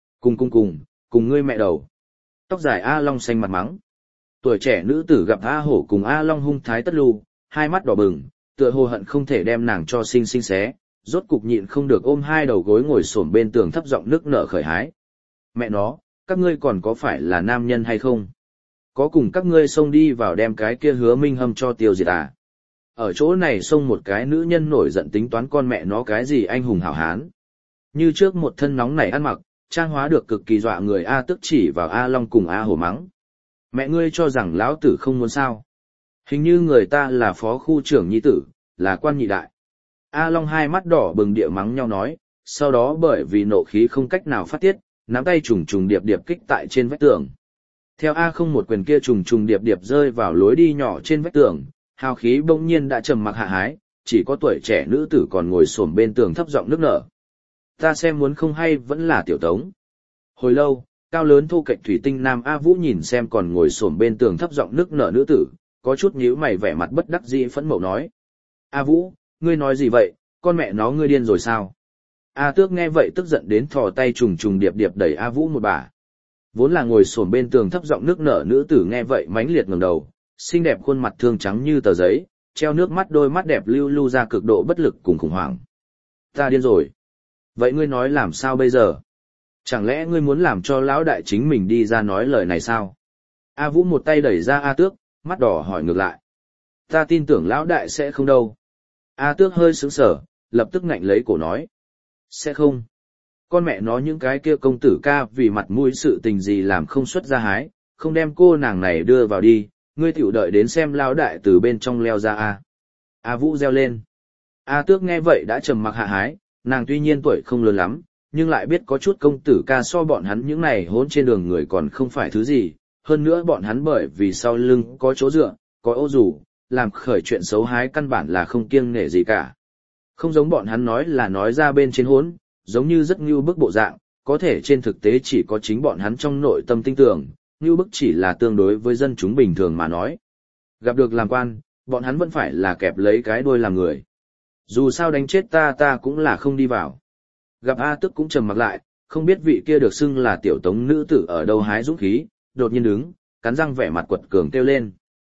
Cùng ngươi mẹ đầu. Tóc dài A Long xanh mặt mắng. Tuổi trẻ nữ tử gặp A Hổ cùng A Long hung thái tất lưu, hai mắt đỏ bừng, tựa hồ hận không thể đem nàng cho sinh xé, rốt cục nhịn không được ôm hai đầu gối ngồi xổm bên tường thấp giọng nước nở khởi hái. Mẹ nó, các ngươi còn có phải là nam nhân hay không? Có cùng các ngươi xông đi vào đem cái kia Hứa Minh Hâm cho tiêu diệt à? Ở chỗ này xông một cái nữ nhân nổi giận tính toán con mẹ nó cái gì anh hùng hảo hán. Như trước một thân nóng nảy ăn mặc, trang hóa được cực kỳ dọa người A tức chỉ vào A Long cùng A Hổ mắng. Mẹ ngươi cho rằng lão tử không muốn sao? Hình như người ta là phó khu trưởng nhi tử, là quan nhị đại. A Long hai mắt đỏ bừng địa mắng nhau nói, sau đó bởi vì nộ khí không cách nào phát tiết, nắm tay trùng trùng điệp điệp kích tại trên vách tường. Theo A không một quyền kia trùng trùng điệp điệp rơi vào lối đi nhỏ trên vách tường, hào khí bỗng nhiên đã trầm mặc hạ hái, chỉ có tuổi trẻ nữ tử còn ngồi xổm bên tường thấp giọng nức nở. Ta xem muốn không hay vẫn là Tiểu Tống. Hồi lâu, cao lớn thô kệch thủy tinh nam A Vũ nhìn xem còn ngồi xổm bên tường thấp giọng nức nở nữ tử, có chút nhíu mày vẻ mặt bất đắc dĩ phẫn mộ nói. A Vũ, ngươi nói gì vậy, con mẹ nó ngươi điên rồi sao? A Tước nghe vậy tức giận đến thò tay trùng trùng điệp điệp đẩy A Vũ một bà. Vốn là ngồi xổm bên tường thấp giọng nức nở nữ tử nghe vậy mãnh liệt ngẩng đầu, xinh đẹp khuôn mặt thương trắng như tờ giấy, treo nước mắt đôi mắt đẹp lưu lưu ra cực độ bất lực cùng khủng hoảng. Ta điên rồi. Vậy ngươi nói làm sao bây giờ? Chẳng lẽ ngươi muốn làm cho lão đại chính mình đi ra nói lời này sao? A Vũ một tay đẩy ra A Tước, mắt đỏ hỏi ngược lại. Ta tin tưởng lão đại sẽ không đâu. A Tước hơi sững sờ, lập tức ngạnh lấy cổ nói. Sẽ không. Con mẹ nó những cái kia công tử ca vì mặt mũi sự tình gì làm không xuất ra hái, không đem cô nàng này đưa vào đi, ngươi tiểu đợi đến xem lão đại từ bên trong leo ra a. A Vũ reo lên. A Tước nghe vậy đã trầm mặc hạ hái, nàng tuy nhiên tuổi không lớn lắm, nhưng lại biết có chút công tử ca so bọn hắn những này hỗn trên đường người còn không phải thứ gì, hơn nữa bọn hắn bởi vì sau lưng có chỗ dựa, có ô dù, làm khởi chuyện xấu hái căn bản là không kiêng nể gì cả. Không giống bọn hắn nói là nói ra bên trên hỗn, giống như rất ngưu bức bộ dạng, có thể trên thực tế chỉ có chính bọn hắn trong nội tâm tin tưởng, ngưu bức chỉ là tương đối với dân chúng bình thường mà nói. Gặp được làm quan, bọn hắn vẫn phải là kẹp lấy cái đuôi làm người. Dù sao đánh chết ta cũng là không đi vào. Gặp A Tức cũng trầm mặc lại, không biết vị kia được xưng là Tiểu Tống nữ tử ở đâu hái dũng khí, đột nhiên đứng, cắn răng vẻ mặt quật cường kêu lên.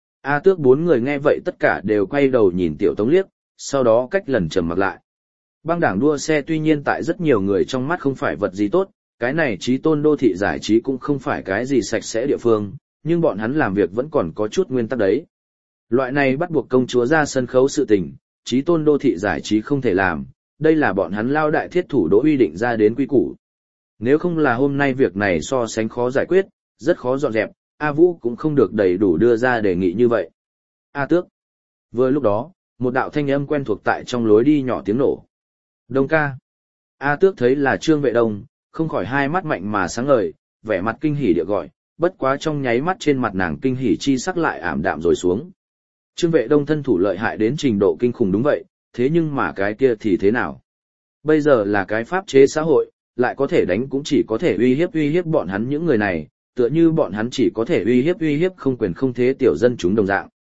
A Tước bốn người nghe vậy tất cả đều quay đầu nhìn Tiểu Tống liếc, sau đó cách lần trầm mặc lại. Băng đảng đua xe tuy nhiên tại rất nhiều người trong mắt không phải vật gì tốt, cái này trí tôn đô thị giải trí cũng không phải cái gì sạch sẽ địa phương, nhưng bọn hắn làm việc vẫn còn có chút nguyên tắc đấy. Loại này bắt buộc công chúa ra sân khấu sự tình, trí tôn đô thị giải trí không thể làm, đây là bọn hắn lao đại thiết thủ đỗ uy định ra đến quy củ. Nếu không là hôm nay việc này so sánh khó giải quyết, rất khó dọn dẹp, A Vũ cũng không được đầy đủ đưa ra đề nghị như vậy. A Tước. Vừa lúc đó, một đạo thanh âm quen thuộc tại trong lối đi nhỏ tiếng nổ. Đông ca. A Tước thấy là Trương Vệ Đông, không khỏi hai mắt mạnh mà sáng ngời, vẻ mặt kinh hỉ địa gọi, bất quá trong nháy mắt trên mặt nàng kinh hỉ chi sắc lại ảm đạm rồi xuống. Trương Vệ Đông thân thủ lợi hại đến trình độ kinh khủng đúng vậy, thế nhưng mà cái kia thì thế nào? Bây giờ là cái pháp chế xã hội, lại có thể đánh cũng chỉ có thể uy hiếp bọn hắn những người này, tựa như bọn hắn chỉ có thể uy hiếp không quyền không thế tiểu dân chúng đồng dạng.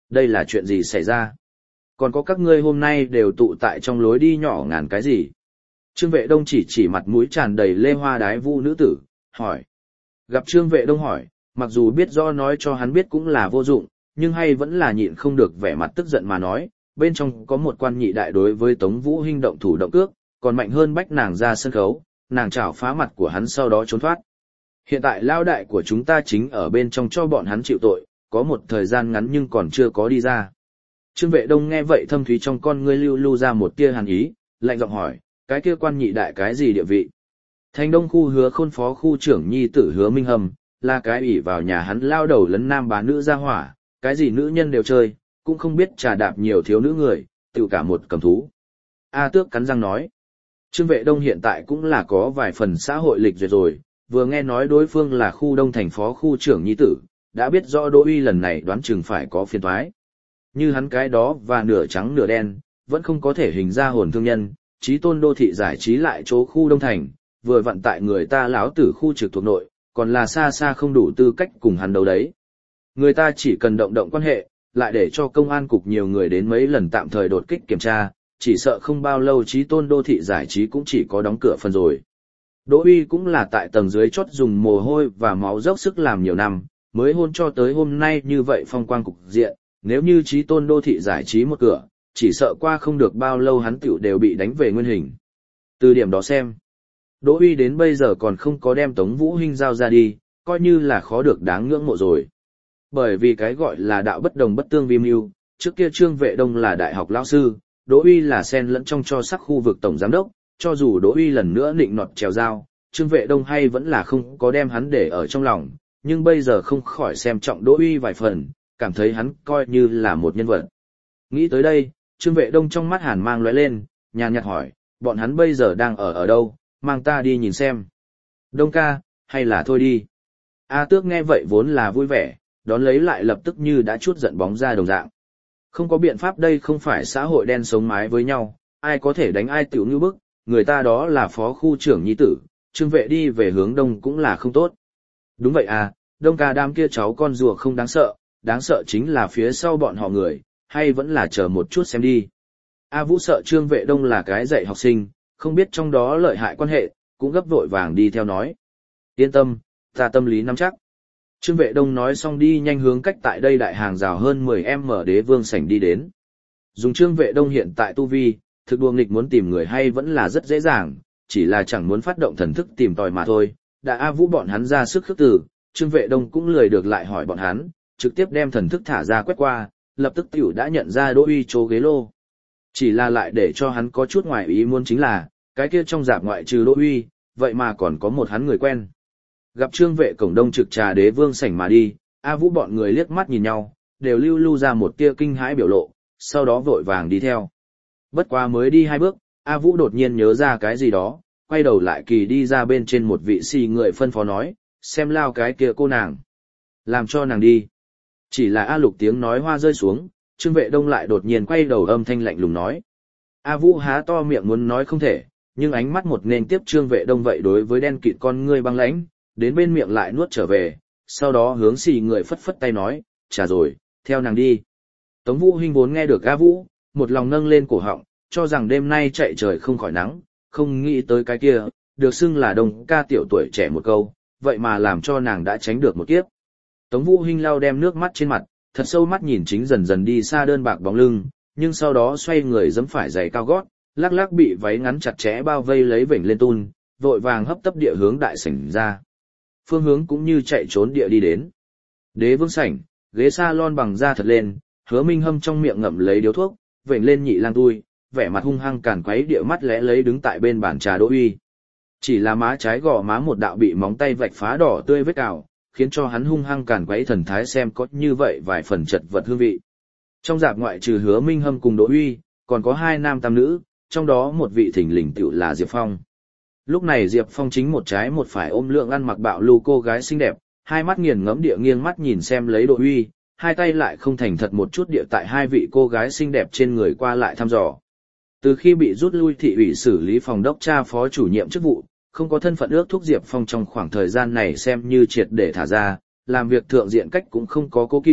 Đây là chuyện gì xảy ra? Còn có các ngươi hôm nay đều tụ tại trong lối đi nhỏ ngàn cái gì? Trương Vệ Đông chỉ mặt mũi tràn đầy lê hoa đái vũ nữ tử, hỏi. Gặp Trương Vệ Đông hỏi, mặc dù biết rõ nói cho hắn biết cũng là vô dụng, nhưng hay vẫn là nhịn không được vẻ mặt tức giận mà nói, bên trong có một quan nhị đại đối với Tống Vũ Hinh động thủ động cước, còn mạnh hơn bách nàng ra sân khấu, nàng chảo phá mặt của hắn sau đó trốn thoát. Hiện tại lao đại của chúng ta chính ở bên trong cho bọn hắn chịu tội, có một thời gian ngắn nhưng còn chưa có đi ra. Trương Vệ Đông nghe vậy thâm thúy trong con ngươi lưu lưu ra một tia hàn ý, lạnh giọng hỏi, cái kia quan nhị đại cái gì địa vị? Thành Đông khu Hứa Khôn phó khu trưởng nhi tử Hứa Minh Hâm, là cái ủy vào nhà hắn lao đầu lấn nam bá nữ ra hỏa, cái gì nữ nhân đều chơi, cũng không biết trà đạp nhiều thiếu nữ người, tự cả một cầm thú. A Tước cắn răng nói, Trương Vệ Đông hiện tại cũng là có vài phần xã hội lịch duyệt rồi, vừa nghe nói đối phương là khu Đông thành phó khu trưởng nhi tử, đã biết rõ Đỗ Uy lần này đoán chừng phải có phiền toái. Như hắn cái đó và nửa trắng nửa đen, vẫn không có thể hình ra hồn thương nhân, trí tôn đô thị giải trí lại chỗ khu Đông thành, vừa vặn tại người ta lão tử khu trực thuộc nội, còn là xa xa không đủ tư cách cùng hắn đấu đấy. Người ta chỉ cần động động quan hệ, lại để cho công an cục nhiều người đến mấy lần tạm thời đột kích kiểm tra, chỉ sợ không bao lâu trí tôn đô thị giải trí cũng chỉ có đóng cửa phần rồi. Đỗ Uy cũng là tại tầng dưới chót dùng mồ hôi và máu dốc sức làm nhiều năm, mới hôn cho tới hôm nay như vậy phong quang cục diện, nếu như trí tôn đô thị giải trí một cửa, chỉ sợ qua không được bao lâu hắn tiểu đều bị đánh về nguyên hình. Từ điểm đó xem, Đỗ Uy đến bây giờ còn không có đem Tống Vũ Hinh giao ra đi, coi như là khó được đáng ngưỡng mộ rồi. Bởi vì cái gọi là đạo bất đồng bất tương vi mưu, trước kia Trương Vệ Đông là đại học lão sư, Đỗ Uy là xen lẫn trong cho sắc khu vực tổng giám đốc, cho dù Đỗ Uy lần nữa nịnh nọt trèo dao, Trương Vệ Đông hay vẫn là không có đem hắn để ở trong lòng, nhưng bây giờ không khỏi xem trọng Đỗ Uy vài phần, cảm thấy hắn coi như là một nhân vật. Nghĩ tới đây, Trương Vệ Đông trong mắt hàn mang lóe lên, nhàn nhạt hỏi, bọn hắn bây giờ đang ở đâu, mang ta đi nhìn xem. Đông ca, hay là thôi đi. A Tước nghe vậy vốn là vui vẻ, đón lấy lại lập tức như đã chút giận bóng ra đồng dạng. Không có biện pháp, đây không phải xã hội đen sống mái với nhau, ai có thể đánh ai tiểu như bức, người ta đó là phó khu trưởng nhi tử, Trương Vệ đi về hướng đông cũng là không tốt. Đúng vậy à, Đông ca đám kia cháu con rùa không đáng sợ chính là phía sau bọn họ người, hay vẫn là chờ một chút xem đi. A Vũ sợ Trương Vệ Đông là cái dạy học sinh, không biết trong đó lợi hại quan hệ, cũng gấp vội vàng đi theo nói. Yên tâm, ta tâm lý nắm chắc. Trương Vệ Đông nói xong đi nhanh hướng cách tại đây đại hàng rào hơn 10m Đế Vương sảnh đi đến. Dùng Trương Vệ Đông hiện tại tu vi, thực đùa nghịch muốn tìm người hay vẫn là rất dễ dàng, chỉ là chẳng muốn phát động thần thức tìm tòi mà thôi. Đã A Vũ bọn hắn ra sức khước từ, Trương Vệ Đông cũng lười được lại hỏi bọn hắn, trực tiếp đem thần thức thả ra quét qua, lập tức tiểu đã nhận ra Đỗ Uy chỗ ghế lô. Chỉ là lại để cho hắn có chút ngoài ý muốn chính là, cái kia trong dạp ngoại trừ Đỗ Uy, vậy mà còn có một hắn người quen. Gặp Trương Vệ cổng đông trực trà Đế Vương sảnh mà đi, A Vũ bọn người liếc mắt nhìn nhau, đều lưu lưu ra một tia kinh hãi biểu lộ, sau đó vội vàng đi theo. Bất quá mới đi 2 bước, A Vũ đột nhiên nhớ ra cái gì đó, quay đầu lại kỳ đi ra bên trên một vị xì người phân phó nói, xem lao cái kia cô nàng. Làm cho nàng đi. Chỉ là A Lục tiếng nói hoa rơi xuống, Trương Vệ Đông lại đột nhiên quay đầu âm thanh lạnh lùng nói. A Vũ há to miệng muốn nói không thể, nhưng ánh mắt một nên tiếp Trương Vệ Đông vậy đối với đen kịt con ngươi băng lãnh, đến bên miệng lại nuốt trở về, sau đó hướng xì người phất phất tay nói, trả rồi, theo nàng đi. Tống Vũ Hinh vốn nghe được A Vũ, một lòng nâng lên cổ họng, cho rằng đêm nay chạy trời không khỏi nắng, không nghĩ tới cái kia, được xưng là Đông ca tiểu tuổi trẻ một câu, vậy mà làm cho nàng đã tránh được một kiếp. Tống Vũ Hinh lau đem nước mắt trên mặt, thật sâu mắt nhìn chính dần dần đi xa đơn bạc bóng lưng, nhưng sau đó xoay người giẫm phải giày cao gót, lắc lắc bị váy ngắn chặt chẽ bao vây lấy vểnh lên tun, vội vàng hấp tấp địa hướng đại sảnh ra. Phương hướng cũng như chạy trốn địa đi đến. Đế Vương sảnh, ghế salon bằng da thật lên, Hứa Minh Hâm trong miệng ngậm lấy điếu thuốc, vểnh lên nhị lang tui, vẻ mặt hung hăng càn quấy địa mắt lẽ lấy đứng tại bên bàn trà Đỗ Uy. Chỉ là má trái gò má một đạo bị móng tay vạch phá đỏ tươi vết cào, khiến cho hắn hung hăng càn quấy thần thái xem có như vậy vài phần chật vật hương vị. Trong dạp ngoại trừ Hứa Minh Hâm cùng Đỗ Uy, còn có 2 nam tam nữ, trong đó một vị thình lình tựu là Diệp Phong. Lúc này Diệp Phong chính một trái một phải ôm lượng ăn mặc bạo lưu cô gái xinh đẹp, hai mắt nghiền ngẫm địa nghiêng mắt nhìn xem lấy Đỗ Uy, hai tay lại không thành thật một chút địa tại hai vị cô gái xinh đẹp trên người qua lại thăm dò. Từ khi bị rút lui thị ủy xử lý phòng đốc tra phó chủ nhiệm chức vụ, không có thân phận ước thúc Diệp Phong trong khoảng thời gian này xem như triệt để thả ra, làm việc thượng diện cách cũng không có cố kỵ,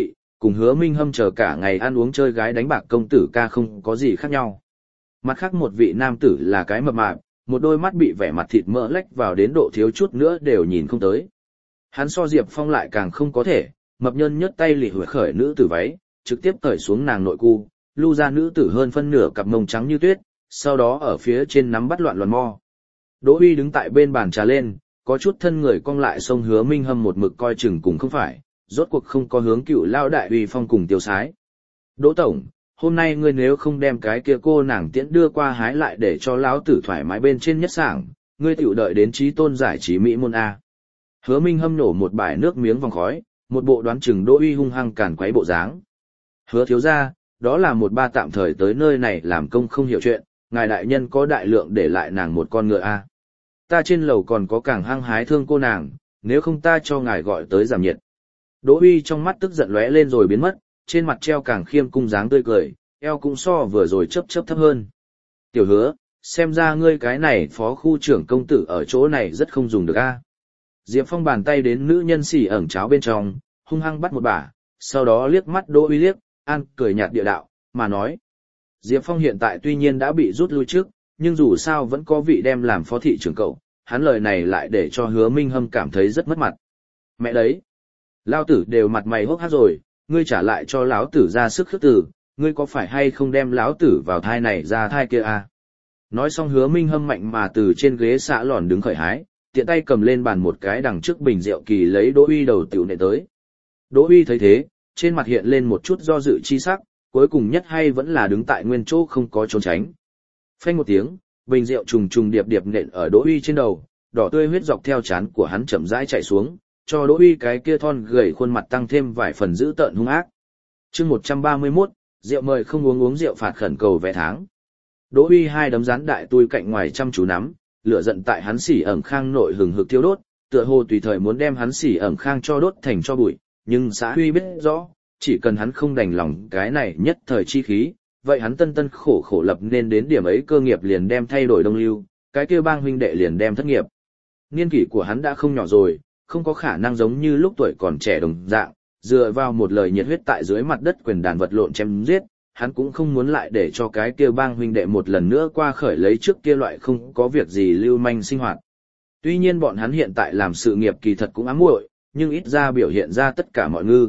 cùng Hứa Minh Hâm chờ cả ngày ăn uống chơi gái đánh bạc công tử ca không có gì khác nhau. Mặt khác một vị nam tử là cái mập mạp, một đôi mắt bị vẻ mặt thịt mỡ lách vào đến độ thiếu chút nữa đều nhìn không tới. Hắn so Diệp Phong lại càng không có thể, mập nhân nhấc tay lì huệ khởi nữ tử váy, trực tiếp cởi xuống nàng nội cu, lưu ra nữ tử hơn phân nửa cặp mông trắng như tuyết, sau đó ở phía trên nắm bắt loạn mo. Đỗ Uy đứng tại bên bàn trà lên, có chút thân người cong lại xông Hứa Minh Hâm một mực coi chừng cùng không phải, rốt cuộc không có hướng cựu lao đại uy phong cùng tiêu sái. Đỗ tổng, hôm nay ngươi nếu không đem cái kia cô nàng tiễn đưa qua hái lại để cho lão tử thoải mái bên trên nhất sảng, ngươi tiểu đợi đến trí tôn giải trí mỹ môn A. Hứa Minh Hâm nổ một bãi nước miếng vòng khói, một bộ đoán chừng Đỗ Uy hung hăng càn quấy bộ dáng. Hứa thiếu gia, đó là một ba tạm thời tới nơi này làm công không hiểu chuyện, ngài đại nhân có đại lượng để lại nàng một con ngựa A. Ta trên lầu còn có càng hăng hái thương cô nàng, nếu không ta cho ngài gọi tới giảm nhiệt. Đỗ Uy trong mắt tức giận lóe lên rồi biến mất, trên mặt treo càng khiêm cung dáng tươi cười, eo cũng so vừa rồi chớp thấp hơn. Tiểu Hứa, xem ra ngươi cái này phó khu trưởng công tử ở chỗ này rất không dùng được a. Diệp Phong bàn tay đến nữ nhân xỉ ẩn cháo bên trong, hung hăng bắt một bả, sau đó liếc mắt Đỗ Uy liếc, an cười nhạt địa đạo, mà nói. Diệp Phong hiện tại tuy nhiên đã bị rút lui trước, nhưng dù sao vẫn có vị đem làm phó thị trưởng cậu, hắn lời này lại để cho Hứa Minh Hâm cảm thấy rất mất mặt. Mẹ đấy, lao tử đều mặt mày hốc hác rồi, ngươi trả lại cho lão tử ra sức khước từ, ngươi có phải hay không đem lão tử vào thai này ra thai kia à? Nói xong Hứa Minh Hâm mạnh mà từ trên ghế xạ lòn đứng khởi hái, tiện tay cầm lên bàn một cái đằng trước bình rượu kỳ lấy Đỗ Uy đầu tiểu nệ tới. Đỗ Uy thấy thế, trên mặt hiện lên một chút do dự chi sắc, cuối cùng nhất hay vẫn là đứng tại nguyên chỗ không có trốn tránh. Phanh một tiếng, bình rượu trùng trùng điệp điệp nện ở Đỗ Uy trên đầu, đỏ tươi huyết dọc theo trán của hắn chậm rãi chảy xuống, cho Đỗ Uy cái kia thon gầy khuôn mặt tăng thêm vài phần dữ tợn hung ác. Chương 131, rượu mời không uống rượu phạt khẩn cầu vé tháng. Đỗ Uy hai đấm rán đại tui cạnh ngoài chăm chú nắm, lửa giận tại hắn xỉ ẩn khang nội hừng hực thiêu đốt, tựa hồ tùy thời muốn đem hắn xỉ ẩn khang cho đốt thành cho bụi, nhưng xã Huy biết rõ, chỉ cần hắn không đành lòng cái này nhất thời chi khí, vậy hắn tân tân khổ khổ lập nên đến điểm ấy cơ nghiệp liền đem thay đổi đông lưu, cái kia bang huynh đệ liền đem thất nghiệp. Niên kỷ của hắn đã không nhỏ rồi, không có khả năng giống như lúc tuổi còn trẻ đồng dạng, dựa vào một lời nhiệt huyết tại dưới mặt đất quyền đàn vật lộn chém giết, hắn cũng không muốn lại để cho cái kia bang huynh đệ một lần nữa qua khởi lấy trước kia loại không có việc gì lưu manh sinh hoạt. Tuy nhiên bọn hắn hiện tại làm sự nghiệp kỳ thật cũng ám muội, nhưng ít ra biểu hiện ra tất cả mọi ngư.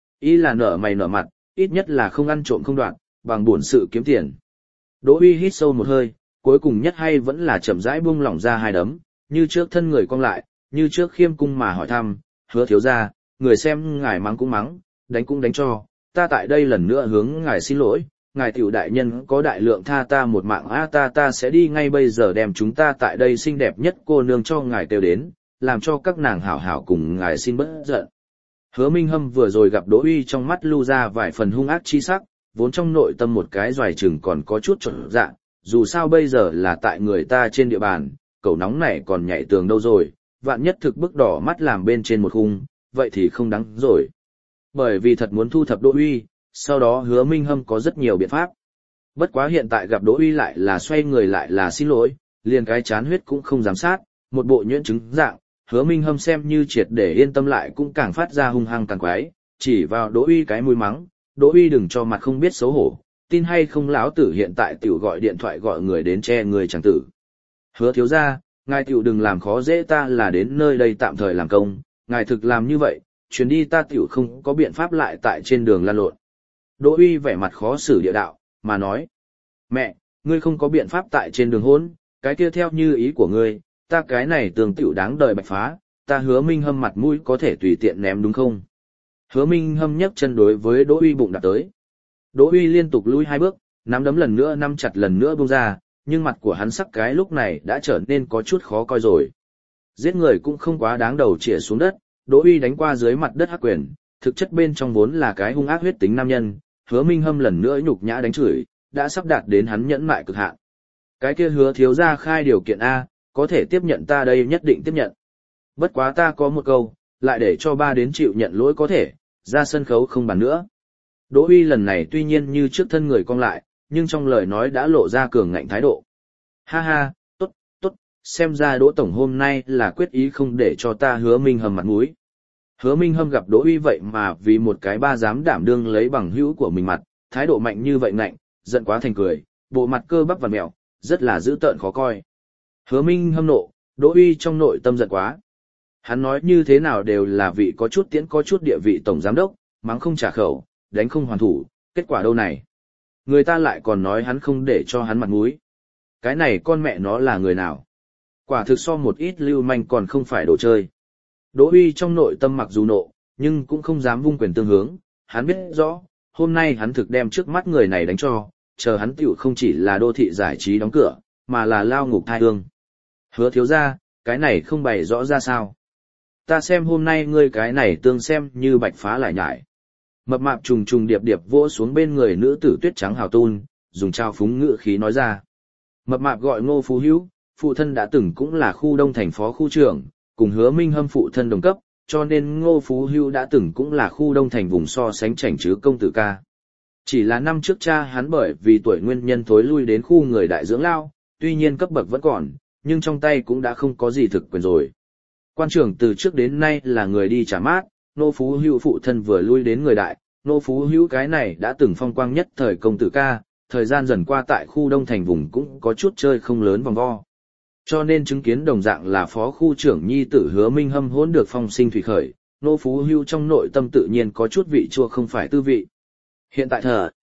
Ý là nở mày nở mặt, ít nhất là không ăn trộm không đoạt, bằng buồn sự kiếm tiền. Đỗ Uy hít sâu một hơi, cuối cùng nhất hay vẫn là chậm rãi buông lỏng ra hai đấm, như trước thân người cong lại, như trước khiêm cung mà hỏi thăm, Hứa thiếu gia, người xem ngài mắng cũng mắng, đánh cũng đánh cho, ta tại đây lần nữa hướng ngài xin lỗi, ngài tiểu đại nhân có đại lượng tha ta một mạng ta sẽ đi ngay bây giờ đem chúng ta tại đây xinh đẹp nhất cô nương cho ngài kêu đến, làm cho các nàng hảo hảo cùng ngài xin bớt giận. Hứa Minh Hâm vừa rồi gặp Đỗ Uy trong mắt lưu ra vài phần hung ác chi sắc, vốn trong nội tâm một cái doài chừng còn có chút trộn dạ, dù sao bây giờ là tại người ta trên địa bàn, cẩu nóng này còn nhảy tường đâu rồi, vạn nhất thực bức đỏ mắt làm bên trên một khung, vậy thì không đáng rồi. Bởi vì thật muốn thu thập Đỗ Uy, sau đó Hứa Minh Hâm có rất nhiều biện pháp. Bất quá hiện tại gặp Đỗ Uy lại là xoay người lại là xin lỗi, liền cái chán huyết cũng không dám sát, một bộ nhuyễn chứng dạng, Hứa Minh Hâm xem như triệt để yên tâm lại cũng càng phát ra hung hăng càng quái, chỉ vào Đỗ Uy cái mũi mắng, Đỗ Uy đừng cho mặt không biết xấu hổ, tin hay không lão tử hiện tại tiểu gọi điện thoại gọi người đến che người chẳng tử. Hứa thiếu gia, ngài tiểu đừng làm khó dễ ta là đến nơi đây tạm thời làm công, ngài thực làm như vậy, chuyến đi ta tiểu không có biện pháp lại tại trên đường lan lộn. Đỗ Uy vẻ mặt khó xử địa đạo, mà nói, mẹ, ngươi không có biện pháp tại trên đường hôn, cái kia theo như ý của ngươi, ta cái này tường tiểu đáng đời bạch phá, ta Hứa Minh Hâm mặt mũi có thể tùy tiện ném đúng không? Hứa Minh Hâm nhấc chân đối với Đỗ Uy bụng đạp tới. Đỗ Uy liên tục lui hai bước, nắm đấm lần nữa nắm chặt lần nữa buông ra, nhưng mặt của hắn sắc cái lúc này đã trở nên có chút khó coi rồi. Giết người cũng không quá đáng đầu chĩa xuống đất, Đỗ Uy đánh qua dưới mặt đất hắc quyền, thực chất bên trong vốn là cái hung ác huyết tính nam nhân, Hứa Minh Hâm lần nữa nhục nhã đánh chửi, đã sắp đạt đến hắn nhẫn mại cực hạn. Cái kia Hứa thiếu gia khai điều kiện a, có thể tiếp nhận ta đây nhất định tiếp nhận. Bất quá ta có một câu, lại để cho ba đến chịu nhận lỗi có thể, ra sân khấu không bàn nữa. Đỗ Uy lần này tuy nhiên như trước thân người cong lại, nhưng trong lời nói đã lộ ra cường ngạnh thái độ. Ha ha, tốt, tốt, xem ra Đỗ Tổng hôm nay là quyết ý không để cho ta Hứa Minh Hâm mặt mũi. Hứa Minh Hâm gặp Đỗ Uy vậy mà vì một cái ba dám đảm đương lấy bằng hữu của mình mặt, thái độ mạnh như vậy ngạnh, giận quá thành cười, bộ mặt cơ bắp vặn mèo, rất là dữ tợn khó coi. Hứa Minh Hâm nộ, Đỗ Uy trong nội tâm giận quá. Hắn nói như thế nào đều là vị có chút tiễn có chút địa vị tổng giám đốc, mắng không trả khẩu, đánh không hoàn thủ, kết quả đâu này. Người ta lại còn nói hắn không để cho hắn mặt mũi. Cái này con mẹ nó là người nào? Quả thực so một ít lưu manh còn không phải đồ chơi. Đỗ Uy trong nội tâm mặc dù nộ, nhưng cũng không dám vung quyền tương hướng, hắn biết rõ, hôm nay hắn thực đem trước mắt người này đánh cho, chờ hắn tiểu không chỉ là đô thị giải trí đóng cửa, mà là lao ngục thai hương. Hứa thiếu ra, cái này không bày rõ ra sao. Ta xem hôm nay ngươi cái này tương xem như bạch phá lại nhải. Mập mạp trùng trùng điệp điệp vỗ xuống bên người nữ tử tuyết trắng hào tun, dùng trao phúng ngữ khí nói ra. Mập mạp gọi Ngô Phú Hữu, phụ thân đã từng cũng là khu đông thành phó khu trưởng, cùng Hứa Minh Hâm phụ thân đồng cấp, cho nên Ngô Phú Hữu đã từng cũng là khu đông thành vùng so sánh chảnh chứ công tử ca. Chỉ là năm trước cha hắn bởi vì tuổi nguyên nhân thối lui đến khu người đại dưỡng lao, tuy nhiên cấp bậc vẫn còn, nhưng trong tay cũng đã không có gì thực quyền rồi. Quan trưởng từ trước đến nay là người đi trả mát, Ngô Phú Hữu phụ thân vừa lui đến người đại, Ngô Phú Hữu cái này đã từng phong quang nhất thời công tử ca, thời gian dần qua tại khu đông thành vùng cũng có chút chơi không lớn vòng vo. Cho nên chứng kiến đồng dạng là phó khu trưởng nhi tử Hứa Minh Hâm hỗn được phong sinh thủy khởi, Ngô Phú Hữu trong nội tâm tự nhiên có chút vị chua không phải tư vị. Hiện tại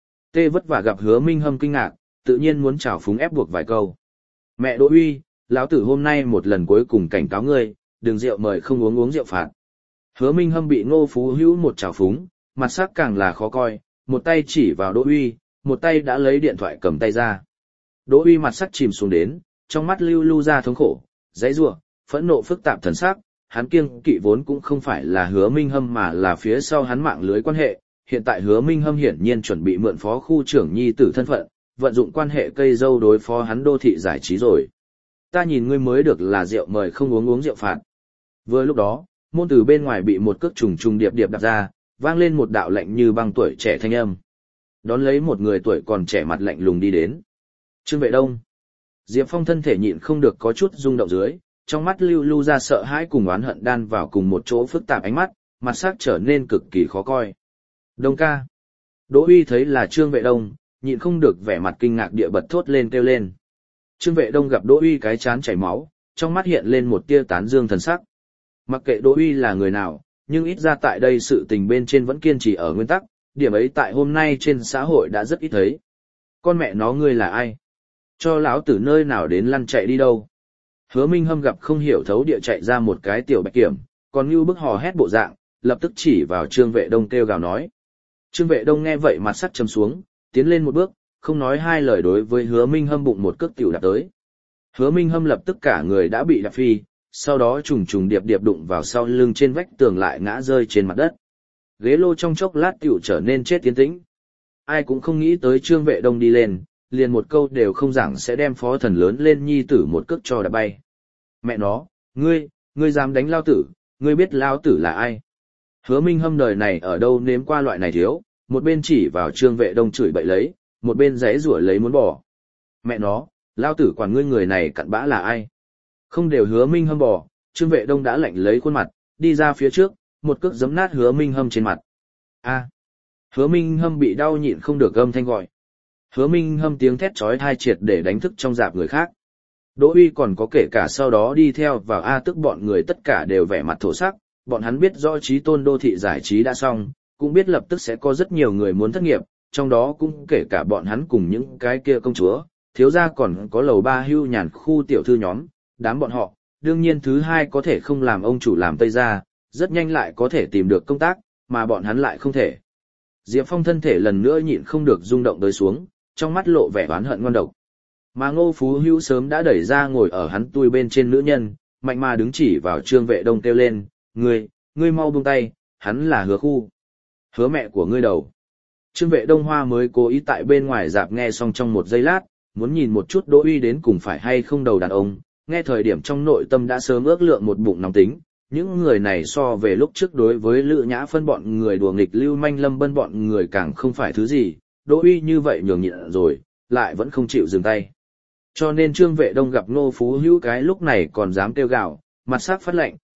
tê vất vả gặp Hứa Minh Hâm kinh ngạc, tự nhiên muốn trào phúng ép buộc vài câu. Mẹ Đỗ Uy, lão tử hôm nay một lần cuối cùng cảnh cáo ngươi, đừng rượu mời không uống rượu phạt. Hứa Minh Hâm bị Ngô Phú Hữu một trào phúng, mặt sắc càng là khó coi, một tay chỉ vào Đỗ Uy, một tay đã lấy điện thoại cầm tay ra. Đỗ Uy mặt sắc chìm xuống đến, trong mắt lưu ra thống khổ, dãy rủa, phẫn nộ phức tạp thần sắc, hắn kiêng kỵ vốn cũng không phải là Hứa Minh Hâm mà là phía sau hắn mạng lưới quan hệ, hiện tại Hứa Minh Hâm hiển nhiên chuẩn bị mượn phó khu trưởng nhi tử thân phận, vận dụng quan hệ cây dâu đối phó hắn đô thị giải trí rồi. Ta nhìn ngươi mới được là rượu mời không uống rượu phạt. Vừa lúc đó, môn từ bên ngoài bị một cước trùng trùng điệp điệp đạp ra, vang lên một đạo lạnh như băng tuổi trẻ thanh âm. Đón lấy một người tuổi còn trẻ mặt lạnh lùng đi đến. Trương Vệ Đông. Diệp Phong thân thể nhịn không được có chút rung động dưới, trong mắt lưu ra sợ hãi cùng oán hận đan vào cùng một chỗ phức tạp ánh mắt, mặt sắc trở nên cực kỳ khó coi. Đông ca. Đỗ Uy thấy là Trương Vệ Đông, nhịn không được vẻ mặt kinh ngạc địa bật thốt lên kêu lên. Trương Vệ Đông gặp Đỗ Uy cái chán chảy máu, trong mắt hiện lên một tia tán dương thần sắc. Mặc kệ Đỗ Uy là người nào, nhưng ít ra tại đây sự tình bên trên vẫn kiên trì ở nguyên tắc, điểm ấy tại hôm nay trên xã hội đã rất ít thấy. Con mẹ nó ngươi là ai? Cho lão tử nơi nào đến lăn chạy đi đâu? Hứa Minh Hâm gặp không hiểu thấu địa chạy ra một cái tiểu bạch kiểm, còn như bức hò hét bộ dạng, lập tức chỉ vào Trương Vệ Đông kêu gào nói. Trương Vệ Đông nghe vậy mặt sắc trầm xuống, tiến lên một bước, không nói hai lời đối với Hứa Minh Hâm bụng một cước tiểu đạp tới. Hứa Minh Hâm lập tức cả người đã bị đạp phi, sau đó trùng trùng điệp điệp đụng vào sau lưng trên vách tường lại ngã rơi trên mặt đất. Ghế lô trong chốc lát tiểu trở nên chết tiến tĩnh. Ai cũng không nghĩ tới Trương Vệ Đông đi lên, liền một câu đều không giảng sẽ đem phó thần lớn lên nhi tử một cước cho đạp bay. Mẹ nó, ngươi dám đánh lao tử, ngươi biết lao tử là ai? Hứa Minh Hâm đời này ở đâu nếm qua loại này thiếu, một bên chỉ vào Trương Vệ Đông chửi bậy lấy, một bên giãy giụa lấy muốn bỏ. Mẹ nó, lao tử quản ngươi người này cặn bã là ai? Không đều Hứa Minh Hâm bỏ, Trương Vệ Đông đã lạnh lấy khuôn mặt, đi ra phía trước, một cước giẫm nát Hứa Minh Hâm trên mặt. A. Hứa Minh Hâm bị đau nhịn không được âm thanh gọi. Hứa Minh Hâm tiếng thét chói tai triệt để đánh thức trong dạp người khác. Đỗ Uy còn có kể cả sau đó đi theo vào tức bọn người tất cả đều vẻ mặt thổ sắc, bọn hắn biết rõ chí tôn đô thị giải trí đã xong, cũng biết lập tức sẽ có rất nhiều người muốn thất nghiệp, trong đó cũng kể cả bọn hắn cùng những cái kia công chúa, thiếu gia còn có lầu ba hưu nhàn khu tiểu thư nhóm, đám bọn họ, đương nhiên thứ hai có thể không làm ông chủ làm tây gia, rất nhanh lại có thể tìm được công tác, mà bọn hắn lại không thể. Diệp Phong thân thể lần nữa nhịn không được rung động tới xuống, trong mắt lộ vẻ oán hận ngon độc. Mà Ngô Phú Hữu sớm đã đẩy ra ngồi ở hắn tui bên trên nữ nhân, mạnh mà đứng chỉ vào Trương Vệ Đông kêu lên, ngươi mau buông tay, hắn là Hứa khu. Hứa mẹ của ngươi đầu. Trương Vệ Đông Hoa mới cố ý tại bên ngoài dạp nghe xong trong một giây lát, muốn nhìn một chút Đỗ Uy đến cùng phải hay không đầu đàn ông, nghe thời điểm trong nội tâm đã sớm ước lượng một bụng nóng tính. Những người này so về lúc trước đối với Lữ Nhã Phân bọn người đùa nghịch Lưu Manh Lâm Bân bọn người càng không phải thứ gì, Đỗ Uy như vậy nhường nhịn rồi, lại vẫn không chịu dừng tay. Cho nên Trương Vệ Đông gặp Ngô Phú Hữu cái lúc này còn dám kêu gào, mặt sắc phát lạnh,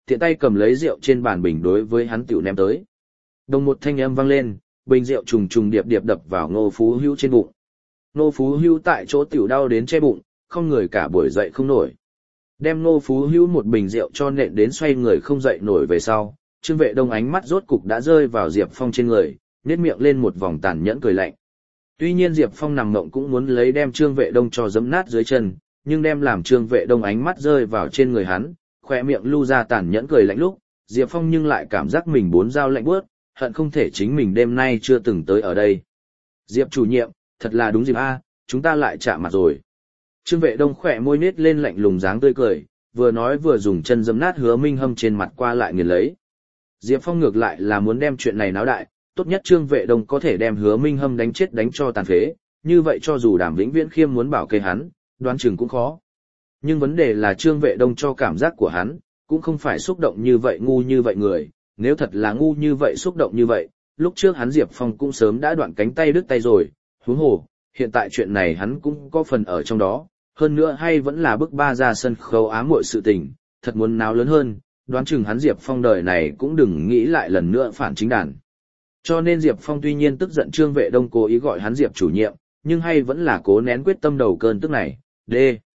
tiện tay cầm lấy rượu trên bàn bình đối với hắn tiểu ném tới. Đồng một thanh âm vang lên, bình rượu trùng trùng điệp điệp đập vào Ngô Phú Hữu trên bụng. Ngô Phú Hữu tại chỗ tiểu đau đến che bụng, không người cả buổi dậy không nổi. Đem Ngô Phú Hữu một bình rượu cho nện đến xoay người không dậy nổi về sau, Trương Vệ Đông ánh mắt rốt cục đã rơi vào Diệp Phong trên người, nhếch miệng lên một vòng tàn nhẫn cười lạnh. Tuy nhiên Diệp Phong nằm mộng cũng muốn lấy đem Trương Vệ Đông cho giẫm nát dưới chân, nhưng đem làm Trương Vệ Đông ánh mắt rơi vào trên người hắn, khóe miệng lưu ra tàn nhẫn cười lạnh lúc, Diệp Phong nhưng lại cảm giác mình bốn dao lạnh buốt, hận không thể chính mình đêm nay chưa từng tới ở đây. Diệp chủ nhiệm, thật là đúng dịp a, chúng ta lại chạm mặt rồi. Trương Vệ Đông khỏe môi nết lên lạnh lùng dáng tươi cười, vừa nói vừa dùng chân giẫm nát Hứa Minh Hâm trên mặt qua lại nghiền lấy. Diệp Phong ngược lại là muốn đem chuyện này náo đại, tốt nhất Trương Vệ Đông có thể đem Hứa Minh Hâm đánh chết đánh cho tàn phế, như vậy cho dù Đàm Vĩnh Viễn Khiêm muốn bảo kê hắn, đoán chừng cũng khó. Nhưng vấn đề là Trương Vệ Đông cho cảm giác của hắn, cũng không phải xúc động như vậy ngu như vậy người, nếu thật là ngu như vậy xúc động như vậy, lúc trước hắn Diệp Phong cũng sớm đã đoạn cánh tay đứt tay rồi, huống hồ, hiện tại chuyện này hắn cũng có phần ở trong đó, hơn nữa hay vẫn là bức ba ra sân khấu ám muội sự tình, thật muốn náo lớn hơn, đoán chừng hắn Diệp Phong đời này cũng đừng nghĩ lại lần nữa phản chính đàn. Cho nên Diệp Phong tuy nhiên tức giận Trương Vệ Đông cố ý gọi hắn Diệp chủ nhiệm, nhưng hay vẫn là cố nén quyết tâm đầu cơn tức này. D.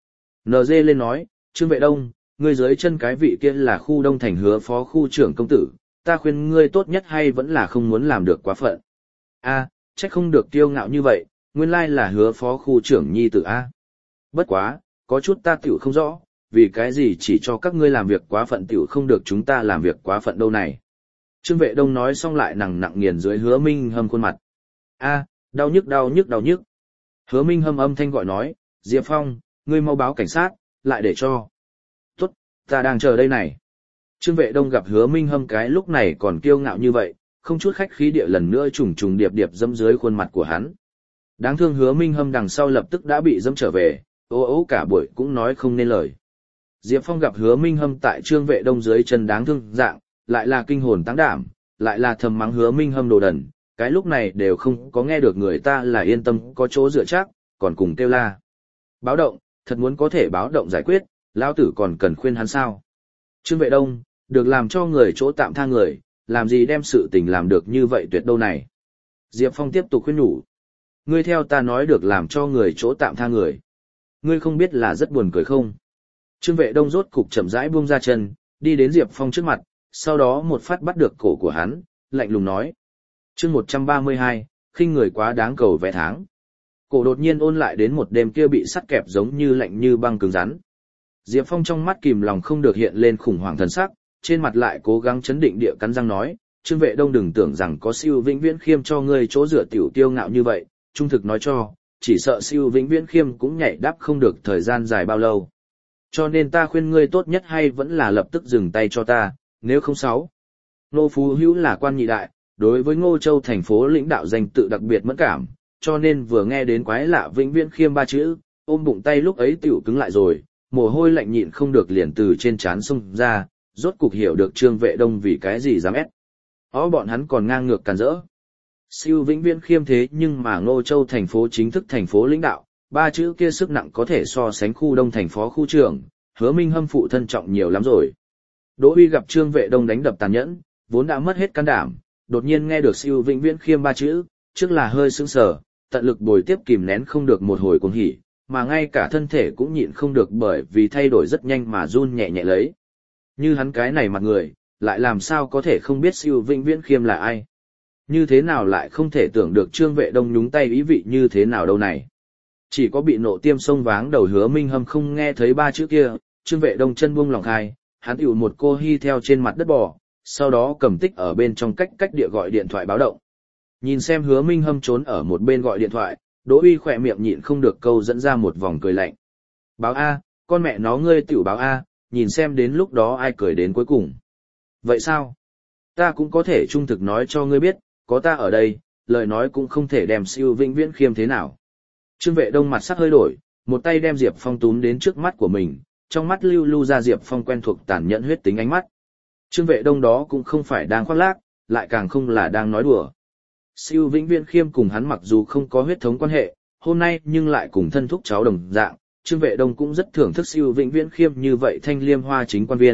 NG lên nói, Trương Vệ Đông, ngươi dưới chân cái vị kia là khu Đông Thành Hứa phó khu trưởng công tử, ta khuyên ngươi tốt nhất hay vẫn là không muốn làm được quá phận. A, trách không được kiêu ngạo như vậy, nguyên lai là Hứa phó khu trưởng nhi tử A. Bất quá, có chút ta tiểu không rõ, vì cái gì chỉ cho các ngươi làm việc quá phận tiểu không được chúng ta làm việc quá phận đâu này. Trương Vệ Đông nói xong lại nặng nghiền dưới Hứa Minh Hâm khuôn mặt. A, đau nhức đau nhức đau nhức. Hứa Minh Hâm âm thanh gọi nói, Diệp Phong, ngươi mau báo cảnh sát, lại để cho. Tốt, ta đang chờ đây này. Trương Vệ Đông gặp Hứa Minh Hâm cái lúc này còn kiêu ngạo như vậy, không chút khách khí địa lần nữa trùng trùng điệp điệp dẫm dưới khuôn mặt của hắn. Đáng thương Hứa Minh Hâm đằng sau lập tức đã bị dẫm trở về, ô ô cả buổi cũng nói không nên lời. Diệp Phong gặp Hứa Minh Hâm tại Trương Vệ Đông dưới chân đáng thương dạng, lại là kinh hồn táng đảm, lại là thầm mắng Hứa Minh Hâm đồ đần, cái lúc này đều không có nghe được người ta là yên tâm có chỗ dựa chắc, còn cùng kêu la. Báo động, thật muốn có thể báo động giải quyết, lão tử còn cần khuyên hắn sao. Trương Vệ Đông, được làm cho người chỗ tạm tha người, làm gì đem sự tình làm được như vậy tuyệt đâu này. Diệp Phong tiếp tục khuyên nhủ. Ngươi theo ta nói được làm cho người chỗ tạm tha người. Ngươi không biết là rất buồn cười không? Trương Vệ Đông rốt cục chậm rãi buông ra chân, đi đến Diệp Phong trước mặt, sau đó một phát bắt được cổ của hắn, lạnh lùng nói. Chương 132, khinh người quá đáng cầu vẽ tháng. Cổ đột nhiên ôn lại đến một đêm kia bị sắt kẹp giống như lạnh như băng cứng rắn. Diệp Phong trong mắt kìm lòng không được hiện lên khủng hoảng thần sắc, trên mặt lại cố gắng chấn định địa cắn răng nói, Trương Vệ Đông đừng tưởng rằng có Siêu Vĩnh Viễn Khiêm cho ngươi chỗ dựa tiểu tiêu ngạo như vậy, trung thực nói cho, chỉ sợ Siêu Vĩnh Viễn Khiêm cũng nhảy đáp không được thời gian dài bao lâu. Cho nên ta khuyên ngươi tốt nhất hay vẫn là lập tức dừng tay cho ta, nếu không sáu. Ngô Phú Hữu là quan nhị đại, đối với Ngô Châu thành phố lãnh đạo danh tự đặc biệt mẫn cảm, cho nên vừa nghe đến quái lạ Vĩnh Viễn Khiêm ba chữ, ôm bụng tay lúc ấy tiểu cứng lại rồi, mồ hôi lạnh nhịn không được liền từ trên trán xông ra, rốt cục hiểu được Trương Vệ Đông vì cái gì dám ép. Bọn hắn còn ngang ngược càn rỡ. Siêu Vĩnh Viễn Khiêm thế nhưng mà Ngô Châu thành phố chính thức thành phố lãnh đạo, ba chữ kia sức nặng có thể so sánh khu Đông thành phó khu trưởng, Hứa Minh Hâm phụ thân trọng nhiều lắm rồi. Đỗ Uy gặp Trương Vệ Đông đánh đập tàn nhẫn, vốn đã mất hết can đảm, đột nhiên nghe được Siêu Vĩnh Viễn Khiêm ba chữ, trước là hơi sững sờ, tận lực bồi tiếp kìm nén không được một hồi cuồng hỉ, mà ngay cả thân thể cũng nhịn không được bởi vì thay đổi rất nhanh mà run nhẹ nhẹ lấy. Như hắn cái này mặt người, lại làm sao có thể không biết Siêu Vĩnh Viễn Khiêm là ai? Như thế nào lại không thể tưởng được Trương Vệ Đông nhúng tay ý vị như thế nào đâu này? Chỉ có bị nộ tiêm sông váng đầu Hứa Minh Hâm không nghe thấy ba chữ kia, Trương Vệ Đông chân buông lòng khai, hắn hữu một cô hi theo trên mặt đất bò, sau đó cầm tích ở bên trong cách địa gọi điện thoại báo động. Nhìn xem Hứa Minh Hâm trốn ở một bên gọi điện thoại, Đỗ Uy khỏe miệng nhịn không được câu dẫn ra một vòng cười lạnh. Báo A, con mẹ nó ngươi tiểu báo A, nhìn xem đến lúc đó ai cười đến cuối cùng. Vậy sao? Ta cũng có thể trung thực nói cho ngươi biết, có ta ở đây, lời nói cũng không thể đem Siêu Vĩnh Viễn Khiêm thế nào. Trương Vệ Đông mặt sắc hơi đổi, một tay đem Diệp Phong túm đến trước mắt của mình, trong mắt lưu ra Diệp Phong quen thuộc tàn nhẫn huyết tính ánh mắt. Trương Vệ Đông đó cũng không phải đang khoác lác, lại càng không là đang nói đùa. Siêu Vĩnh Viễn Khiêm cùng hắn mặc dù không có huyết thống quan hệ, hôm nay nhưng lại cùng thân thúc cháu đồng dạng, Trương Vệ Đông cũng rất thưởng thức Siêu Vĩnh Viễn Khiêm như vậy thanh liêm hoa chính quan viên,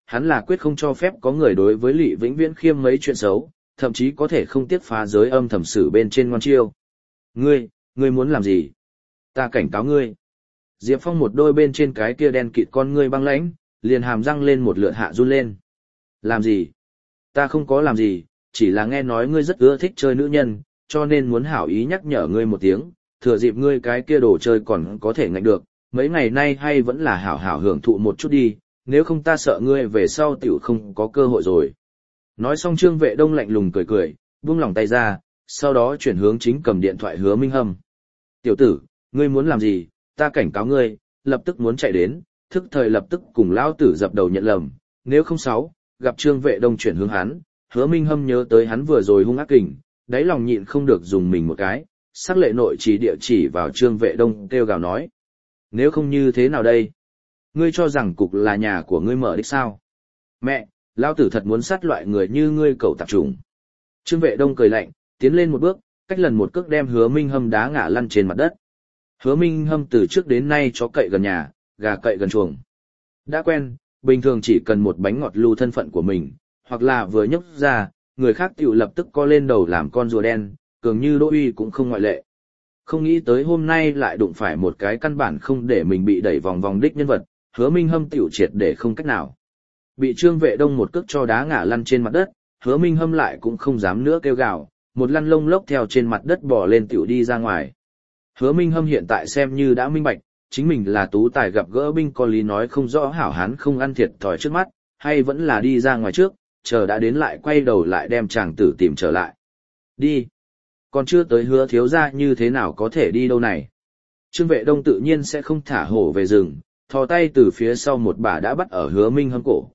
hắn là quyết không cho phép có người đối với Lỵ Vĩnh Viễn khiêm mấy chuyện xấu, thậm chí có thể không tiếc phá giới âm thầm xử bên trên ngoan chiêu. Ngươi muốn làm gì? Ta cảnh cáo ngươi. Diệp Phong một đôi bên trên cái kia đen kịt con ngươi băng lãnh, liền hàm răng lên một lượt hạ run lên. Làm gì? Ta không có làm gì, chỉ là nghe nói ngươi rất ưa thích chơi nữ nhân, cho nên muốn hảo ý nhắc nhở ngươi một tiếng, thừa dịp ngươi cái kia đồ chơi còn có thể ngạnh được, mấy ngày nay hay vẫn là hảo hảo hưởng thụ một chút đi, nếu không ta sợ ngươi về sau tiểu không có cơ hội rồi. Nói xong Trương Vệ Đông lạnh lùng cười cười, buông lỏng tay ra, sau đó chuyển hướng chính cầm điện thoại Hứa Minh Hâm. Tiểu tử, ngươi muốn làm gì, ta cảnh cáo ngươi, lập tức muốn chạy đến, thức thời lập tức cùng lão tử dập đầu nhận lầm, nếu không sáu, gặp Trương Vệ Đông chuyển hướng hắn, Hứa Minh Hâm nhớ tới hắn vừa rồi hung ác kình, đáy lòng nhịn không được dùng mình một cái, sắc lệ nội chỉ địa chỉ vào Trương Vệ Đông kêu gào nói. Nếu không như thế nào đây? Ngươi cho rằng cục là nhà của ngươi mở đích sao? Mẹ, lão tử thật muốn sát loại người như ngươi cẩu tạp chủng. Trương Vệ Đông cười lạnh, tiến lên một bước, cách lần một cước đem Hứa Minh Hâm đá ngã lăn trên mặt đất. Hứa Minh Hâm từ trước đến nay chó cậy gần nhà, gà cậy gần chuồng. Đã quen, bình thường chỉ cần một bánh ngọt lưu thân phận của mình, hoặc là vừa nhấc ra, người khác tiểu lập tức co lên đầu làm con rùa đen, cường như Đỗ Uy cũng không ngoại lệ. Không nghĩ tới hôm nay lại đụng phải một cái căn bản không để mình bị đẩy vòng vòng đích nhân vật, Hứa Minh Hâm tiểu triệt để không cách nào. Bị Trương Vệ Đông một cước cho đá ngã lăn trên mặt đất, Hứa Minh Hâm lại cũng không dám nữa kêu gào, một lăn lông lốc theo trên mặt đất bò lên tiểu đi ra ngoài. Hứa Minh Hâm hiện tại xem như đã minh bạch, chính mình là tú tài gặp gỡ binh có lý nói không rõ hảo hán không ăn thiệt thòi trước mắt, hay vẫn là đi ra ngoài trước, chờ đã đến lại quay đầu lại đem chàng tử tìm trở lại. Đi. Còn chưa tới Hứa thiếu gia như thế nào có thể đi đâu này. Trương Vệ Đông tự nhiên sẽ không thả hổ về rừng, thò tay từ phía sau một bà đã bắt ở Hứa Minh Hâm cổ,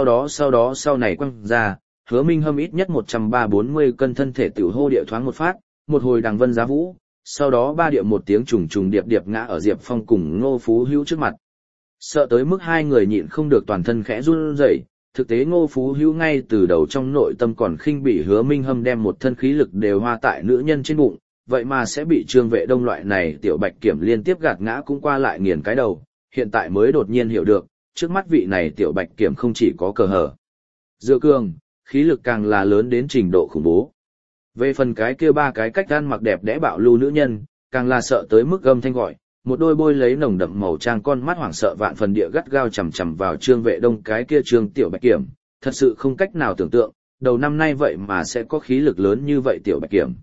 sau này quăng ra, Hứa Minh Hâm ít nhất 130-140 cân thân thể tiểu hô địa thoáng một phát, một hồi đằng vân giá vũ, sau đó ba địa một tiếng trùng trùng điệp điệp ngã ở Diệp Phong cùng Ngô Phú Hữu trước mặt. Sợ tới mức hai người nhịn không được toàn thân khẽ run rẩy, thực tế Ngô Phú Hữu ngay từ đầu trong nội tâm còn khinh bỉ Hứa Minh Hâm đem một thân khí lực đều hoa tại nữ nhân trên bụng, vậy mà sẽ bị Trương Vệ Đông loại này tiểu bạch kiểm liên tiếp gạt ngã cũng qua lại nghiền cái đầu, hiện tại mới đột nhiên hiểu được, trước mắt vị này tiểu bạch kiểm không chỉ có cờ hở dựa cường, khí lực càng là lớn đến trình độ khủng bố. Về phần cái kia ba cái cách ăn mặc đẹp đẽ bạo lưu nữ nhân, càng là sợ tới mức gầm thanh gọi, một đôi bôi lấy nồng đậm màu trang con mắt hoảng sợ vạn phần địa gắt gao chằm chằm vào Trương Vệ Đông cái kia Trương tiểu bạch kiểm, thật sự không cách nào tưởng tượng, đầu năm nay vậy mà sẽ có khí lực lớn như vậy tiểu bạch kiểm.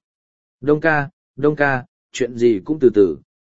Đông ca, chuyện gì cũng từ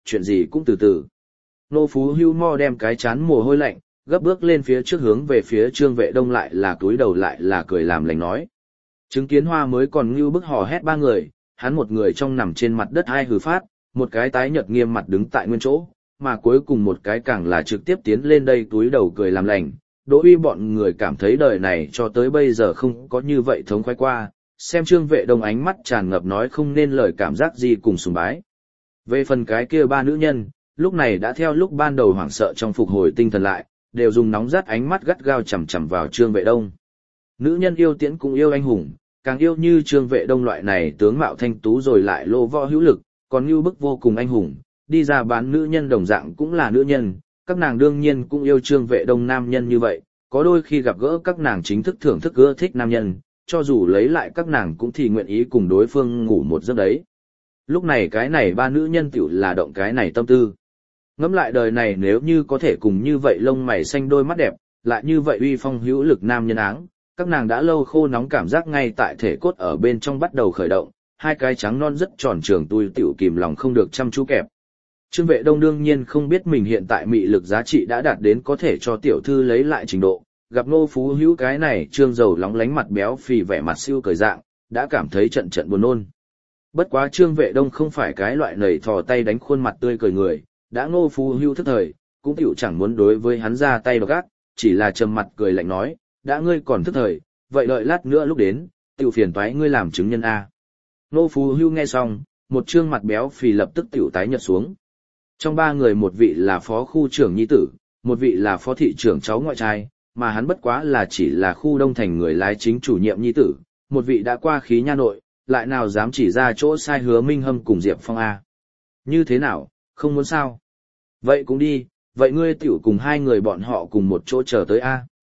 từ. Nô Phú Hưu mo đem cái chán mồ hôi lạnh, gấp bước lên phía trước hướng về phía Trương Vệ Đông lại là cúi đầu lại là cười làm lành nói. Chứng kiến hoa mới còn ngưu bức hò hét ba người, hắn một người trong nằm trên mặt đất hai hừ phát, một cái tái nhợt nghiêm mặt đứng tại nguyên chỗ, mà cuối cùng một cái càng là trực tiếp tiến lên đây túi đầu cười làm lành. Đỗ Uy bọn người cảm thấy đời này cho tới bây giờ không có như vậy thống khoái qua, xem Trương Vệ Đông ánh mắt tràn ngập nói không nên lời cảm giác gì cùng sùng bái. Về phần cái kia ba nữ nhân, lúc này đã theo lúc ban đầu hoảng sợ trong phục hồi tinh thần lại, đều dùng nóng rát ánh mắt gắt gao chằm chằm vào Trương Vệ Đông. Nữ nhân yêu tiễn cũng yêu anh hùng, càng yêu như Trương Vệ Đông loại này tướng mạo thanh tú rồi lại lô võ hữu lực, còn như bức vô cùng anh hùng, đi ra bán nữ nhân đồng dạng cũng là nữ nhân, các nàng đương nhiên cũng yêu Trương Vệ Đông nam nhân như vậy, có đôi khi gặp gỡ các nàng chính thức thưởng thức ưa thích nam nhân, cho dù lấy lại các nàng cũng thì nguyện ý cùng đối phương ngủ một giấc đấy. Lúc này cái này ba nữ nhân tiểu là động cái này tâm tư. Ngẫm lại đời này nếu như có thể cùng như vậy lông mày xanh đôi mắt đẹp, lại như vậy uy phong hữu lực nam nhân áng, các nàng đã lâu khô nóng cảm giác ngay tại thể cốt ở bên trong bắt đầu khởi động, hai cái trắng non rất tròn trường tui tiểu kìm lòng không được chăm chú kẹp. Trương Vệ Đông đương nhiên không biết mình hiện tại mị lực giá trị đã đạt đến có thể cho tiểu thư lấy lại trình độ, gặp Ngô Phú Hữu cái này trương dầu lóng lánh mặt béo phì vẻ mặt siêu cười dạng, đã cảm thấy trận trận buồn nôn. Bất quá Trương Vệ Đông không phải cái loại nầy thò tay đánh khuôn mặt tươi cười người, đã Ngô Phú Hữu thức thời, cũng tiểu chẳng muốn đối với hắn ra tay độc ác, chỉ là trầm mặt cười lạnh nói, đã ngươi còn thức thời, vậy đợi lát nữa lúc đến, tiểu phiền toái ngươi làm chứng nhân a. Ngô Phú Hữu nghe xong, một trương mặt béo phì lập tức tiểu tái nhợt xuống. Trong ba người một vị là phó khu trưởng nhi tử, một vị là phó thị trưởng cháu ngoại trai, mà hắn bất quá là chỉ là khu Đông Thành người lái chính chủ nhiệm nhi tử, một vị đã qua khí nha nội, lại nào dám chỉ ra chỗ sai Hứa Minh Hâm cùng Diệp Phong a. Như thế nào, không muốn sao? Vậy cũng đi, vậy ngươi tiểu cùng hai người bọn họ cùng một chỗ chờ tới a.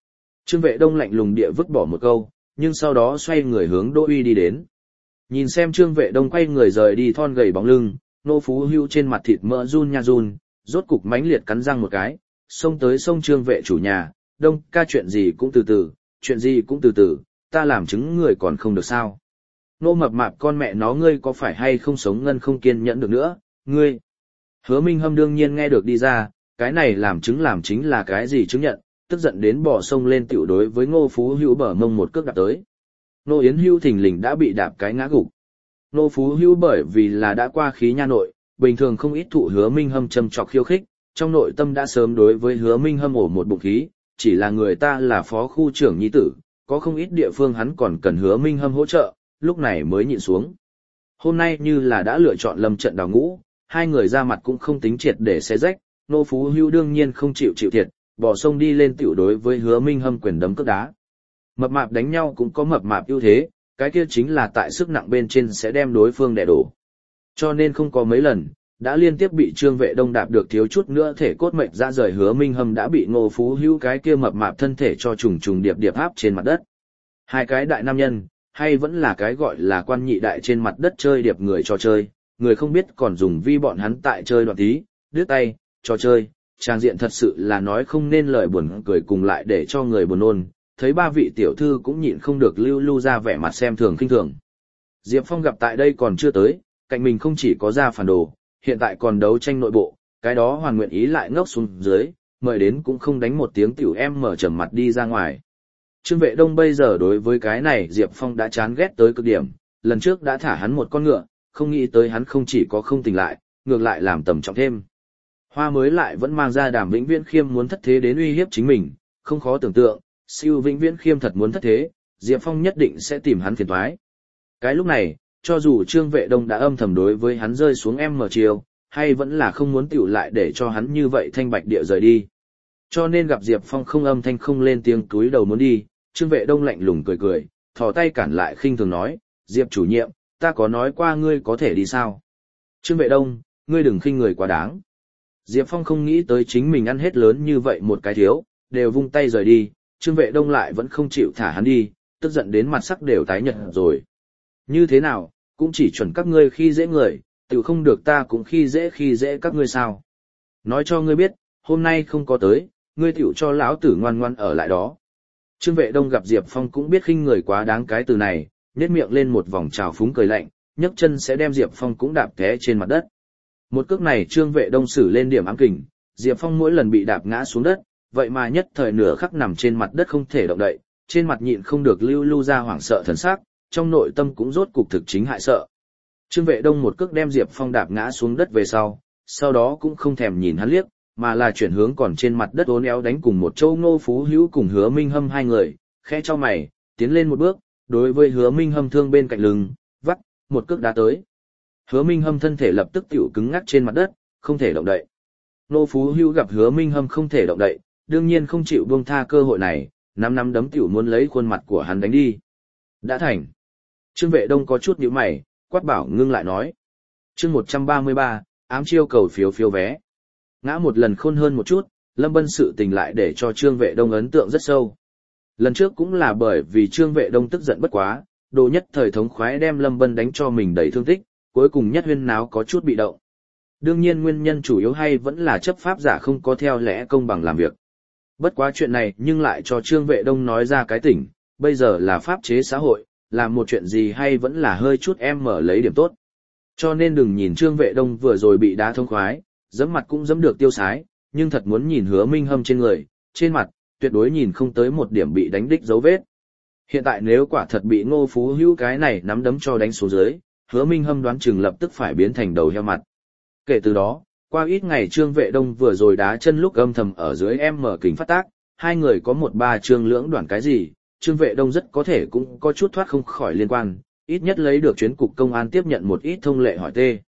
Trương Vệ Đông lạnh lùng địa vứt bỏ một câu, nhưng sau đó xoay người hướng Đỗ Uy đi đến. Nhìn xem Trương Vệ Đông quay người rời đi thon gầy bóng lưng, Nô Phú Hữu trên mặt thịt mỡ run nha run, rốt cục mãnh liệt cắn răng một cái, xông tới xông Trương Vệ chủ nhà, Đông ca chuyện gì cũng từ từ, chuyện gì cũng từ từ, ta làm chứng người còn không được sao. Nô mập mạp con mẹ nó ngươi có phải hay không sống ngân không kiên nhẫn được nữa, ngươi. Hứa Minh Hâm đương nhiên nghe được đi ra, cái này làm chứng làm chính là cái gì chứng nhận, tức giận đến bỏ sông lên tiểu đối với Ngô Phú Hữu bờ mông một cước đạp tới. Nô Yến Hữu thình lình đã bị đạp cái ngã gục. Nô Phú Hữu bởi vì là đã qua khí nha nội, bình thường không ít thụ Hứa Minh Hâm châm chọc khiêu khích, trong nội tâm đã sớm đối với Hứa Minh Hâm ổ một bụng khí, chỉ là người ta là phó khu trưởng nhi tử, có không ít địa phương hắn còn cần Hứa Minh Hâm hỗ trợ, lúc này mới nhịn xuống. Hôm nay như là đã lựa chọn lâm trận đào ngũ, hai người ra mặt cũng không tính triệt để xé rách, Nô Phú Hữu đương nhiên không chịu thiệt, bỏ sông đi lên tiểu đối với Hứa Minh Hâm quyền đấm cước đá. Mập mạp đánh nhau cũng có mập mạp ưu thế, cái kia chính là tại sức nặng bên trên sẽ đem đối phương đè đổ. Cho nên không có mấy lần, đã liên tiếp bị Trương Vệ Đông đạp được thiếu chút nữa thể cốt mệnh ra rời. Hứa Minh Hâm đã bị Ngô Phú Hữu cái kia mập mạp thân thể cho trùng trùng điệp điệp áp trên mặt đất. Hai cái đại nam nhân, hay vẫn là cái gọi là quan nhị đại trên mặt đất chơi điệp người cho chơi, người không biết còn dùng vi bọn hắn tại chơi đoạn tí, đứt tay, cho chơi, trang diện thật sự là nói không nên lời buồn cười cùng lại để cho người buồn nôn. Thấy ba vị tiểu thư cũng nhịn không được lưu ra vẻ mặt xem thường khinh thường. Diệp Phong gặp tại đây còn chưa tới, cạnh mình không chỉ có ra phản đồ, hiện tại còn đấu tranh nội bộ, cái đó hoàn nguyện ý lại ngốc xuống dưới, mời đến cũng không đánh một tiếng tiểu em mở trầm mặt đi ra ngoài. Trương Vệ Đông bây giờ đối với cái này Diệp Phong đã chán ghét tới cực điểm, lần trước đã thả hắn một con ngựa, không nghĩ tới hắn không chỉ có không tỉnh lại, ngược lại làm tầm trọng thêm. Hoa mới lại vẫn mang ra Đàm Vĩnh Viễn Khiêm muốn thất thế đến uy hiếp chính mình, không khó tưởng tượng, siêu Vĩnh Viễn Khiêm thật muốn thất thế, Diệp Phong nhất định sẽ tìm hắn phiền toái. Cái lúc này, cho dù Trương Vệ Đông đã âm thầm đối với hắn rơi xuống em mở chiều, hay vẫn là không muốn tiểu lại để cho hắn như vậy thanh bạch địa rời đi. Cho nên gặp Diệp Phong không âm thanh không lên tiếng túi đầu muốn đi, Trương Vệ Đông lạnh lùng cười cười, thò tay cản lại khinh thường nói, Diệp chủ nhiệm, ta có nói qua ngươi có thể đi sao? Trương Vệ Đông, ngươi đừng khinh người quá đáng. Diệp Phong không nghĩ tới chính mình ăn hết lớn như vậy một cái thiếu, đều vung tay rời đi, Trương Vệ Đông lại vẫn không chịu thả hắn đi, tức giận đến mặt sắc đều tái nhợt rồi. Như thế nào, cũng chỉ chuẩn các ngươi khi dễ người, tự không được ta cũng khi dễ các ngươi sao? Nói cho ngươi biết, hôm nay không có tới, ngươi tiểu cho lão tử ngoan ngoan ở lại đó. Trương Vệ Đông gặp Diệp Phong cũng biết khinh người quá đáng cái từ này, nhếch miệng lên một vòng trào phúng cười lạnh, nhấc chân sẽ đem Diệp Phong cũng đạp té trên mặt đất. Một cước này Trương Vệ Đông xử lên điểm ám kình, Diệp Phong mỗi lần bị đạp ngã xuống đất, vậy mà nhất thời nửa khắc nằm trên mặt đất không thể động đậy, trên mặt nhịn không được lưu ra hoảng sợ thần sắc, trong nội tâm cũng rốt cục thực chính hại sợ. Trương Vệ Đông một cước đem Diệp Phong đạp ngã xuống đất về sau đó cũng không thèm nhìn hắn liếc, mà là chuyển hướng còn trên mặt đất uốn éo đánh cùng một châu Ngô Phú Hữu cùng Hứa Minh Hâm hai người, khẽ cho mày, tiến lên một bước, đối với Hứa Minh Hâm thương bên cạnh lưng, vắt, một cước đá tới. Hứa Minh Hâm thân thể lập tức tiểu cứng ngắc trên mặt đất, không thể động đậy. Ngô Phú Hữu gặp Hứa Minh Hâm không thể động đậy, đương nhiên không chịu buông tha cơ hội này, nắm đấm tiểu muốn lấy khuôn mặt của hắn đánh đi. Đã thành. Trương Vệ Đông có chút nhíu mày, quát bảo ngưng lại nói. Chương 133, ám chiêu cầu phiếu vé. Ngã một lần khôn hơn một chút, Lâm Bân sự tình lại để cho Trương Vệ Đông ấn tượng rất sâu. Lần trước cũng là bởi vì Trương Vệ Đông tức giận bất quá, đồ nhất thời thống khoái đem Lâm Bân đánh cho mình đầy thương tích, cuối cùng nhất huyên náo có chút bị động. Đương nhiên nguyên nhân chủ yếu hay vẫn là chấp pháp giả không có theo lẽ công bằng làm việc. Bất quá chuyện này nhưng lại cho Trương Vệ Đông nói ra cái tỉnh, bây giờ là pháp chế xã hội, làm một chuyện gì hay vẫn là hơi chút em mở lấy điểm tốt. Cho nên đừng nhìn Trương Vệ Đông vừa rồi bị đá thông khoái, giẫm mặt cũng giẫm được tiêu sái, nhưng thật muốn nhìn Hứa Minh Hâm trên người, trên mặt, tuyệt đối nhìn không tới một điểm bị đánh đích dấu vết. Hiện tại nếu quả thật bị Ngô Phú Hữu cái này nắm đấm cho đánh xuống dưới, Hứa Minh Hâm đoán chừng lập tức phải biến thành đầu heo mặt. Kể từ đó, qua ít ngày Trương Vệ Đông vừa rồi đá chân lúc âm thầm ở dưới em mở kính phát tác, hai người có một ba trương lưỡng đoạn cái gì, Trương Vệ Đông rất có thể cũng có chút thoát không khỏi liên quan, ít nhất lấy được chuyến cục công an tiếp nhận một ít thông lệ hỏi tê.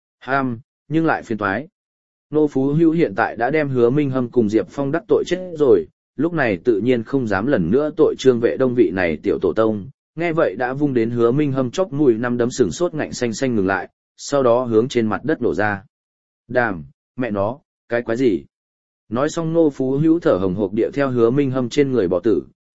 Nhưng lại phiền toái. Ngô Phú Hữu hiện tại đã đem Hứa Minh Hâm cùng Diệp Phong đắc tội chết rồi, lúc này tự nhiên không dám lần nữa tội Trương Vệ Đông vị này tiểu tổ tông, nghe vậy đã vung đến Hứa Minh Hâm chóp mũi năm đấm sừng sốt ngạnh xanh xanh ngừng lại, sau đó hướng trên mặt đất nổ ra. Đàm, mẹ nó, cái quái gì? Nói xong Ngô Phú Hữu thở hồng hộc địa theo Hứa Minh Hâm trên người bỏ tử,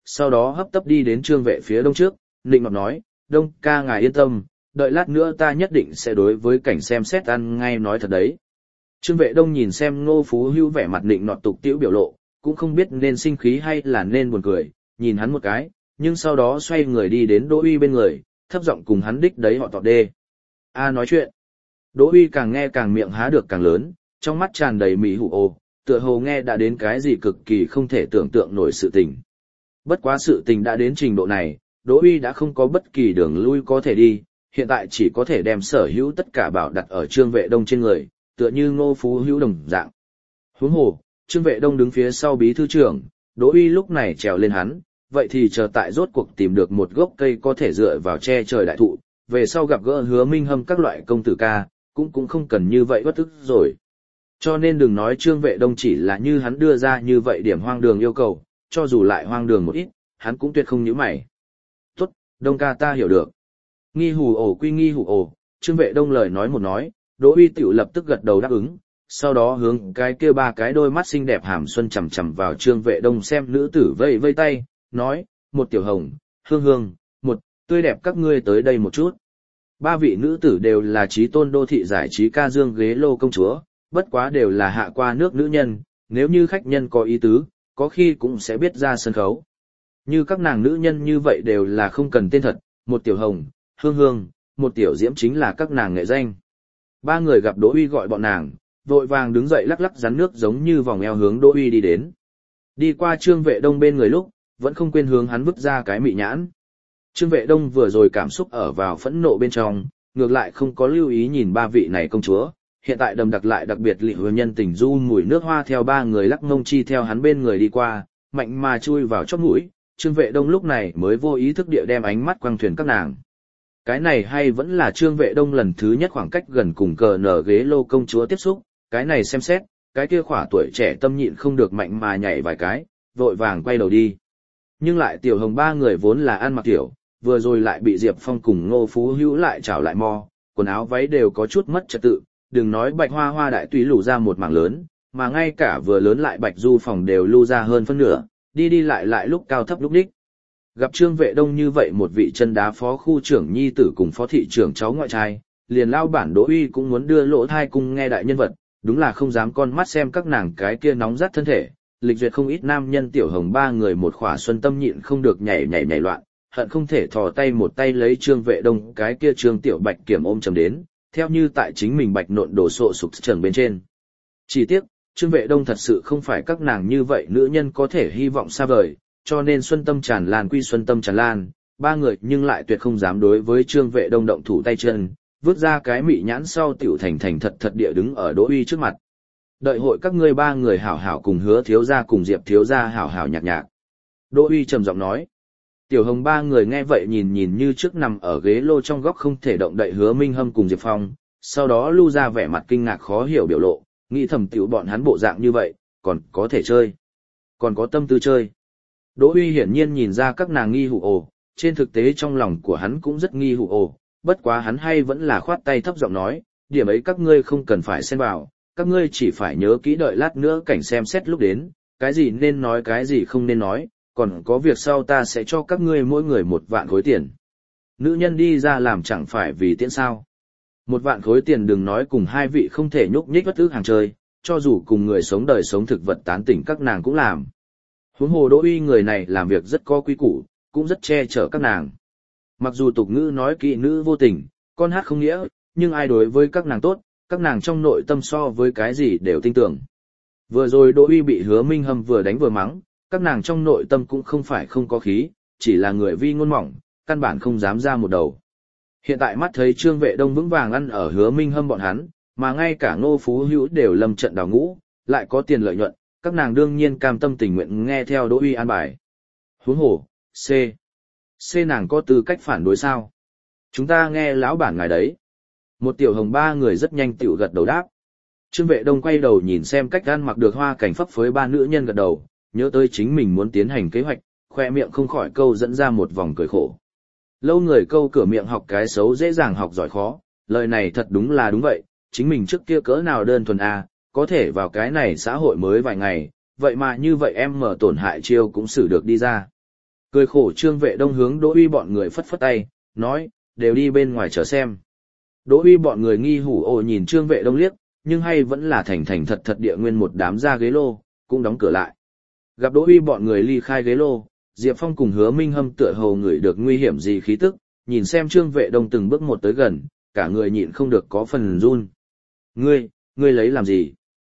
sau đó hấp tấp đi đến Trương Vệ phía đông trước, nịnh nọt nói, Đông ca ngài yên tâm, đợi lát nữa ta nhất định sẽ đối với cảnh xem xét ăn ngay nói thật đấy. Trương Vệ Đông nhìn xem Ngô Phú Hữu vẻ mặt nịnh nọt tục tĩu biểu lộ, cũng không biết nên sinh khí hay là nên buồn cười, nhìn hắn một cái, nhưng sau đó xoay người đi đến Đỗ Uy bên người, thấp giọng cùng hắn đích đấy họ tọt đê. Nói chuyện. Đỗ Uy càng nghe càng miệng há được càng lớn, trong mắt tràn đầy mị hụ ồ, tựa hồ nghe đã đến cái gì cực kỳ không thể tưởng tượng nổi sự tình. Bất quá sự tình đã đến trình độ này, Đỗ Uy đã không có bất kỳ đường lui có thể đi, hiện tại chỉ có thể đem sở hữu tất cả bảo đặt ở Trương Vệ Đông trên người, tựa như Ngô Phú Hữu đồng dạng. Huống hồ, Trương Vệ Đông đứng phía sau bí thư trưởng, Đỗ Uy lúc này trèo lên hắn, vậy thì chờ tại rốt cuộc tìm được một gốc cây có thể dựa vào che trời đại thụ, về sau gặp gỡ Hứa Minh Hâm các loại công tử ca, cũng không cần như vậy bất tức rồi. Cho nên đừng nói Trương Vệ Đông chỉ là như hắn đưa ra như vậy điểm hoang đường yêu cầu, cho dù lại hoang đường một ít, hắn cũng tuyệt không nhíu mày. Tốt, Đông ca ta hiểu được. Nghi hù ổ quy nghi hù ổ, Trương Vệ Đông lời nói một nói, Đỗ Uy tiểu lập tức gật đầu đáp ứng, sau đó hướng cái kia ba cái đôi mắt xinh đẹp hàm xuân chằm chằm vào Trương Vệ Đông xem nữ tử vây vây tay, nói, một tiểu hồng, hương hương, một, tươi đẹp các ngươi tới đây một chút. Ba vị nữ tử đều là trí tôn đô thị giải trí ca dương ghế lô công chúa, bất quá đều là hạ qua nước nữ nhân, nếu như khách nhân có ý tứ, có khi cũng sẽ biết ra sân khấu. Như các nàng nữ nhân như vậy đều là không cần tên thật, một tiểu hồng, hương hương, một tiểu diễm chính là các nàng nghệ danh. Ba người gặp Đỗ Uy gọi bọn nàng, vội vàng đứng dậy lắc lắc rắn nước giống như vòng eo hướng Đỗ Uy đi đến. Đi qua Trương Vệ Đông bên người lúc, vẫn không quên hướng hắn vứt ra cái mị nhãn. Trương Vệ Đông vừa rồi cảm xúc ở vào phẫn nộ bên trong, ngược lại không có lưu ý nhìn ba vị này công chúa, hiện tại đầm đặc lại đặc biệt lị hồi nhân tình du mùi nước hoa theo ba người lắc mông chi theo hắn bên người đi qua, mạnh mà chui vào chóp mũi, Trương Vệ Đông lúc này mới vô ý thức địa đem ánh mắt quăng thuyền các nàng. Cái này hay vẫn là Trương Vệ Đông lần thứ nhất khoảng cách gần cùng cờ nở ghế lô công chúa tiếp xúc, cái này xem xét, cái kia khỏa tuổi trẻ tâm nhịn không được mạnh mà nhảy vài cái, vội vàng quay đầu đi. Nhưng lại tiểu hồng ba người vốn là ăn mặc tiểu, vừa rồi lại bị Diệp Phong cùng Ngô Phú Hữu lại chảo lại mò, quần áo váy đều có chút mất trật tự, đừng nói bạch hoa hoa đại túy lù ra một mảng lớn, mà ngay cả vừa lớn lại bạch du phòng đều lưu ra hơn phân nửa, đi đi lại lúc cao thấp lúc đích. Gặp Trương Vệ Đông như vậy một vị chân đá phó khu trưởng nhi tử cùng phó thị trưởng cháu ngoại trai, liền lao bản Đỗ Uy cũng muốn đưa lỗ thai cùng nghe đại nhân vật, đúng là không dám con mắt xem các nàng cái kia nóng rát thân thể, lịch duyệt không ít nam nhân tiểu hồng ba người một khỏa xuân tâm nhịn không được nhảy loạn, hận không thể thò tay một tay lấy Trương Vệ Đông cái kia Trương Tiểu Bạch kiểm ôm chầm đến, theo như tại chính mình bạch nộn đổ sộ sục trần bên trên. Chỉ tiếc, Trương Vệ Đông thật sự không phải các nàng như vậy nữ nhân có thể hy vọng xa vời, cho nên xuân tâm tràn lan quy xuân tâm tràn lan, ba người nhưng lại tuyệt không dám đối với Trương Vệ Đông động thủ tay chân, vứt ra cái mị nhãn sau tiểu thành thật địa đứng ở Đỗ Uy trước mặt. Đợi hội các ngươi ba người hảo hảo cùng Hứa thiếu gia cùng Diệp thiếu gia hảo hảo nhạc nhạc. Đỗ Uy trầm giọng nói. Tiểu hồng ba người nghe vậy nhìn như trước nằm ở ghế lô trong góc không thể động đậy Hứa Minh Hâm cùng Diệp Phong, sau đó lưu ra vẻ mặt kinh ngạc khó hiểu biểu lộ, nghĩ thầm tiểu bọn hắn bộ dạng như vậy, còn có thể chơi, còn có tâm tư chơi. Đỗ Uy hiển nhiên nhìn ra các nàng nghi hụ ồ, trên thực tế trong lòng của hắn cũng rất nghi hụ ồ, bất quá hắn hay vẫn là khoát tay thấp giọng nói, điểm ấy các ngươi không cần phải xen vào, các ngươi chỉ phải nhớ kỹ đợi lát nữa cảnh xem xét lúc đến, cái gì nên nói cái gì không nên nói, còn có việc sau ta sẽ cho các ngươi mỗi người 1.000 khối tiền. Nữ nhân đi ra làm chẳng phải vì tiễn sao. 1.000 khối tiền đừng nói cùng hai vị không thể nhúc nhích bất ức hàng chơi, cho dù cùng người sống đời sống thực vật tán tỉnh các nàng cũng làm. Huống hồ Đỗ Uy người này làm việc rất có quý củ, cũng rất che chở các nàng. Mặc dù tục ngữ nói kỵ nữ vô tình, con hát không nghĩa, nhưng ai đối với các nàng tốt, các nàng trong nội tâm so với cái gì đều tin tưởng. Vừa rồi Đỗ Uy bị Hứa Minh Hâm vừa đánh vừa mắng, các nàng trong nội tâm cũng không phải không có khí, chỉ là người vi ngôn mỏng, căn bản không dám ra một đầu. Hiện tại mắt thấy Trương Vệ Đông vững vàng ăn ở Hứa Minh Hâm bọn hắn, mà ngay cả Ngô Phú Hữu đều lâm trận đào ngũ, lại có tiền lợi nhuận, các nàng đương nhiên cam tâm tình nguyện nghe theo Đỗ Uy an bài. Huống hồ, C nàng có tư cách phản đối sao? Chúng ta nghe lão bản ngài đấy. Một tiểu hồng ba người rất nhanh tiểu gật đầu đáp. Trương Vệ Đông quay đầu nhìn xem cách ăn mặc được hoa cảnh phấp phới ba nữ nhân gật đầu, nhớ tới chính mình muốn tiến hành kế hoạch, khoe miệng không khỏi câu dẫn ra một vòng cười khổ. Lâu người câu cửa miệng học cái xấu dễ dàng học giỏi khó, lời này thật đúng là đúng vậy, chính mình trước kia cỡ nào đơn thuần có thể vào cái này xã hội mới vài ngày, vậy mà như vậy em mở tổn hại chiêu cũng xử được đi ra. Cười khổ Trương Vệ Đông hướng Đỗ Uy bọn người phất phất tay, nói, đều đi bên ngoài chờ xem. Đỗ Uy bọn người nghi hủ ồ nhìn Trương Vệ Đông liếc, nhưng hay vẫn là thành thành thật thật địa nguyên một đám ra ghế lô, cũng đóng cửa lại. Gặp Đỗ Uy bọn người ly khai ghế lô, Diệp Phong cùng Hứa Minh Hâm tựa hồ ngửi được nguy hiểm gì khí tức, nhìn xem Trương Vệ Đông từng bước một tới gần, cả người nhịn không được có phần run. Ngươi lấy làm gì?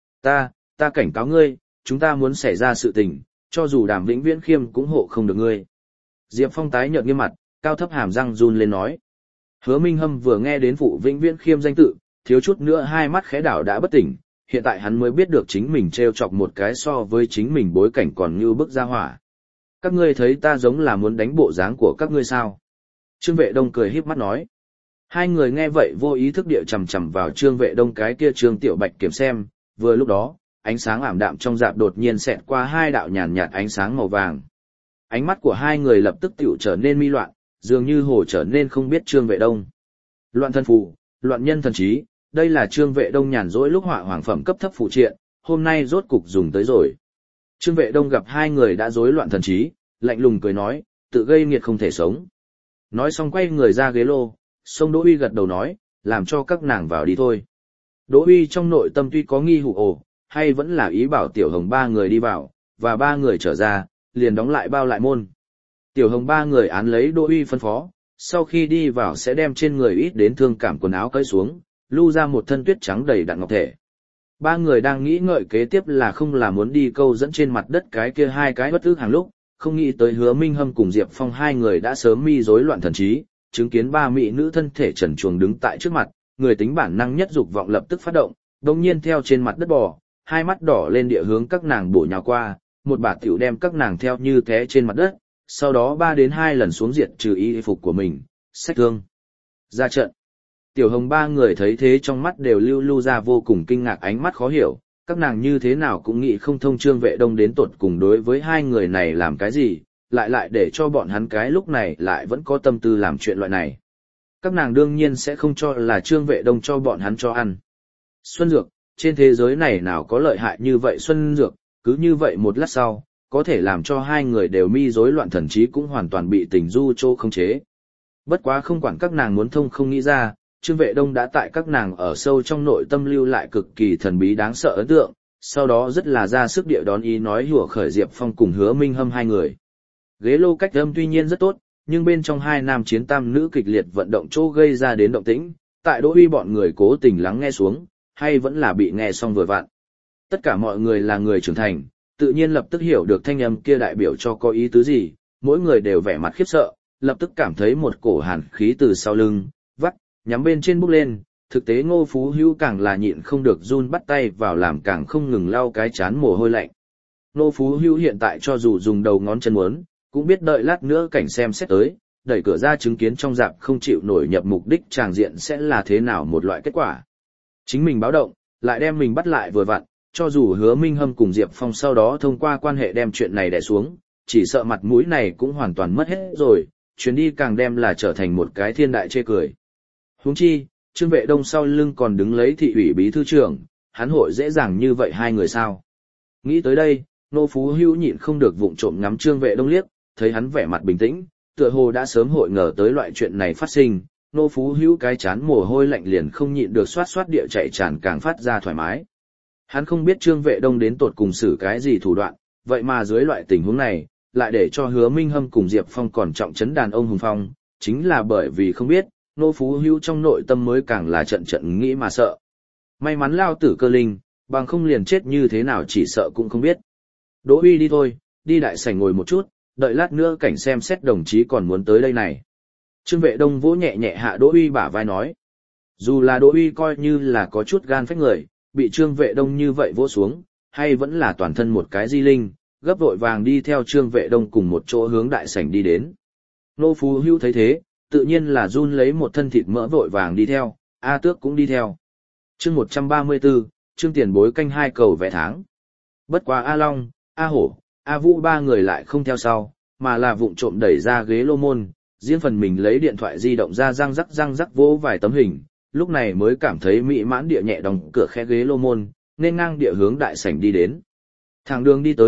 Ta cảnh cáo ngươi, chúng ta muốn xảy ra sự tình, cho dù Đàm Vĩnh Viễn Khiêm cũng hộ không được ngươi. Diệp Phong tái nhợt nghiêm mặt, cao thấp hàm răng run lên nói. Hứa Minh Hâm vừa nghe đến phụ Vĩnh Viễn Khiêm danh tự, thiếu chút nữa hai mắt khẽ đảo đã bất tỉnh, hiện tại hắn mới biết được chính mình trêu chọc một cái so với chính mình bối cảnh còn như bức ra hỏa. Các ngươi thấy ta giống là muốn đánh bộ dáng của các ngươi sao? Trương Vệ Đông cười híp mắt nói. Hai người nghe vậy vô ý thức địa chầm chầm vào Trương Vệ Đông cái kia Trương Tiểu Bạch kiểm xem, vừa lúc đó, ánh sáng ảm đạm trong rạp đột nhiên xẹt qua hai đạo nhàn nhạt ánh sáng màu vàng. Ánh mắt của hai người lập tức tiểu trở nên mi loạn, dường như hồ trở nên không biết Trương Vệ Đông. Loạn thân phù, loạn nhân thần trí, đây là Trương Vệ Đông nhàn rỗi lúc họa hoàng phẩm cấp thấp phụ triện, hôm nay rốt cục dùng tới rồi. Trương Vệ Đông gặp hai người đã rối loạn thần trí, lạnh lùng cười nói, tự gây nghiệt không thể sống. Nói xong quay người ra ghế lô, xong Đỗ Uy gật đầu nói, làm cho các nàng vào đi thôi. Đỗ Uy trong nội tâm tuy có nghi hụ ồ, hay vẫn là ý bảo Tiểu Hồng ba người đi vào, và ba người trở ra, liền đóng lại bao lại môn. Tiểu Hồng ba người án lấy Đỗ Uy phân phó, sau khi đi vào sẽ đem trên người ít đến thương cảm quần áo cởi xuống, lưu ra một thân tuyết trắng đầy đặn ngọc thể. Ba người đang nghĩ ngợi kế tiếp là không là muốn đi câu dẫn trên mặt đất cái kia hai cái bất ức hàng lúc, không nghĩ tới Hứa Minh Hâm cùng Diệp Phong hai người đã sớm mi rối loạn thần trí, chứng kiến ba mỹ nữ thân thể trần truồng đứng tại trước mặt, người tính bản năng nhất dục vọng lập tức phát động, đồng nhiên theo trên mặt đất bò, hai mắt đỏ lên địa hướng các nàng bổ nhào qua, một bả tiểu đem các nàng theo như thế trên mặt đất, sau đó 3 đến 2 lần xuống diệt trừ y phục của mình, sách thương. Ra trận. Tiểu Hồng ba người thấy thế trong mắt đều lưu ra vô cùng kinh ngạc, ánh mắt khó hiểu, các nàng như thế nào cũng nghĩ không thông Trương Vệ Đông đến tột cùng đối với hai người này làm cái gì, lại để cho bọn hắn cái lúc này lại vẫn có tâm tư làm chuyện loại này. Các nàng đương nhiên sẽ không cho là Trương Vệ Đông cho bọn hắn cho ăn. Xuân dược, trên thế giới này nào có lợi hại như vậy xuân dược, cứ như vậy một lát sau, có thể làm cho hai người đều mi rối loạn thần trí cũng hoàn toàn bị tình du chô không chế. Bất quá không quản các nàng muốn thông không nghĩ ra, Trương Vệ Đông đã tại các nàng ở sâu trong nội tâm lưu lại cực kỳ thần bí đáng sợ ấn tượng, sau đó rất là ra sức địa đón ý nói hùa khởi Diệp Phong cùng Hứa Minh Hâm hai người. Ghế lô cách âm tuy nhiên rất tốt, nhưng bên trong hai nam chiến tam nữ kịch liệt vận động chỗ gây ra đến động tĩnh, tại Đỗ Uy bọn người cố tình lắng nghe xuống, hay vẫn là bị nghe xong vừa vặn. Tất cả mọi người là người trưởng thành, tự nhiên lập tức hiểu được thanh âm kia đại biểu cho có ý tứ gì, mỗi người đều vẻ mặt khiếp sợ, lập tức cảm thấy một cổ hàn khí từ sau lưng, vắt, nhắm bên trên bốc lên, thực tế Ngô Phú Hữu càng là nhịn không được run bắt tay vào làm càng không ngừng lau cái chán mồ hôi lạnh. Ngô Phú Hữu hiện tại cho dù dùng đầu ngón chân muốn, cũng biết đợi lát nữa cảnh xem xét tới, đẩy cửa ra chứng kiến trong dạp không chịu nổi nhập mục đích tràng diện sẽ là thế nào một loại kết quả. Chính mình báo động, lại đem mình bắt lại vừa vặn, cho dù Hứa Minh Hâm cùng Diệp Phong sau đó thông qua quan hệ đem chuyện này đè xuống, chỉ sợ mặt mũi này cũng hoàn toàn mất hết rồi, chuyến đi càng đem là trở thành một cái thiên đại chê cười. Huống chi, Trương Vệ Đông sau lưng còn đứng lấy thị ủy bí thư trưởng, hắn hội dễ dàng như vậy hai người sao? Nghĩ tới đây, Ngô Phú Hữu nhịn không được vụng trộm ngắm Trương Vệ Đông liếc, thấy hắn vẻ mặt bình tĩnh, tựa hồ đã sớm hội ngờ tới loại chuyện này phát sinh, Ngô Phú Hữu cái chán mồ hôi lạnh liền không nhịn được xoát xoát địa chạy tràn càng phát ra thoải mái. Hắn không biết Trương Vệ Đông đến tột cùng xử cái gì thủ đoạn, vậy mà dưới loại tình huống này, lại để cho Hứa Minh Hâm cùng Diệp Phong còn trọng trấn đàn ông hùng phong, chính là bởi vì không biết, Ngô Phú Hữu trong nội tâm mới càng là trận trận nghĩ mà sợ. May mắn lao tử cơ linh, bằng không liền chết như thế nào chỉ sợ cũng không biết. Đỗ Uy đi thôi, đi đại sảnh ngồi một chút, đợi lát nữa cảnh xem xét đồng chí còn muốn tới đây này. Trương Vệ Đông vỗ nhẹ nhẹ hạ Đỗ Uy bả vai nói. Dù là Đỗ Uy coi như là có chút gan phách người, bị Trương Vệ Đông như vậy vỗ xuống, hay vẫn là toàn thân một cái di linh, gấp vội vàng đi theo Trương Vệ Đông cùng một chỗ hướng đại sảnh đi đến. Ngô Phú Hữu thấy thế, tự nhiên là run lấy một thân thịt mỡ vội vàng đi theo, A Tước cũng đi theo. Chương 134, Trương Tiền Bối canh hai cầu vẽ tháng. Bất quá A Long, A Hổ, A Vũ ba người lại không theo sau, mà là vụng trộm đẩy ra ghế lô môn, riêng phần mình lấy điện thoại di động ra răng rắc vỗ vài tấm hình, lúc này mới cảm thấy mỹ mãn địa nhẹ đóng cửa khe ghế lô môn, nên ngang địa hướng đại sảnh đi đến. Thẳng đường đi tới,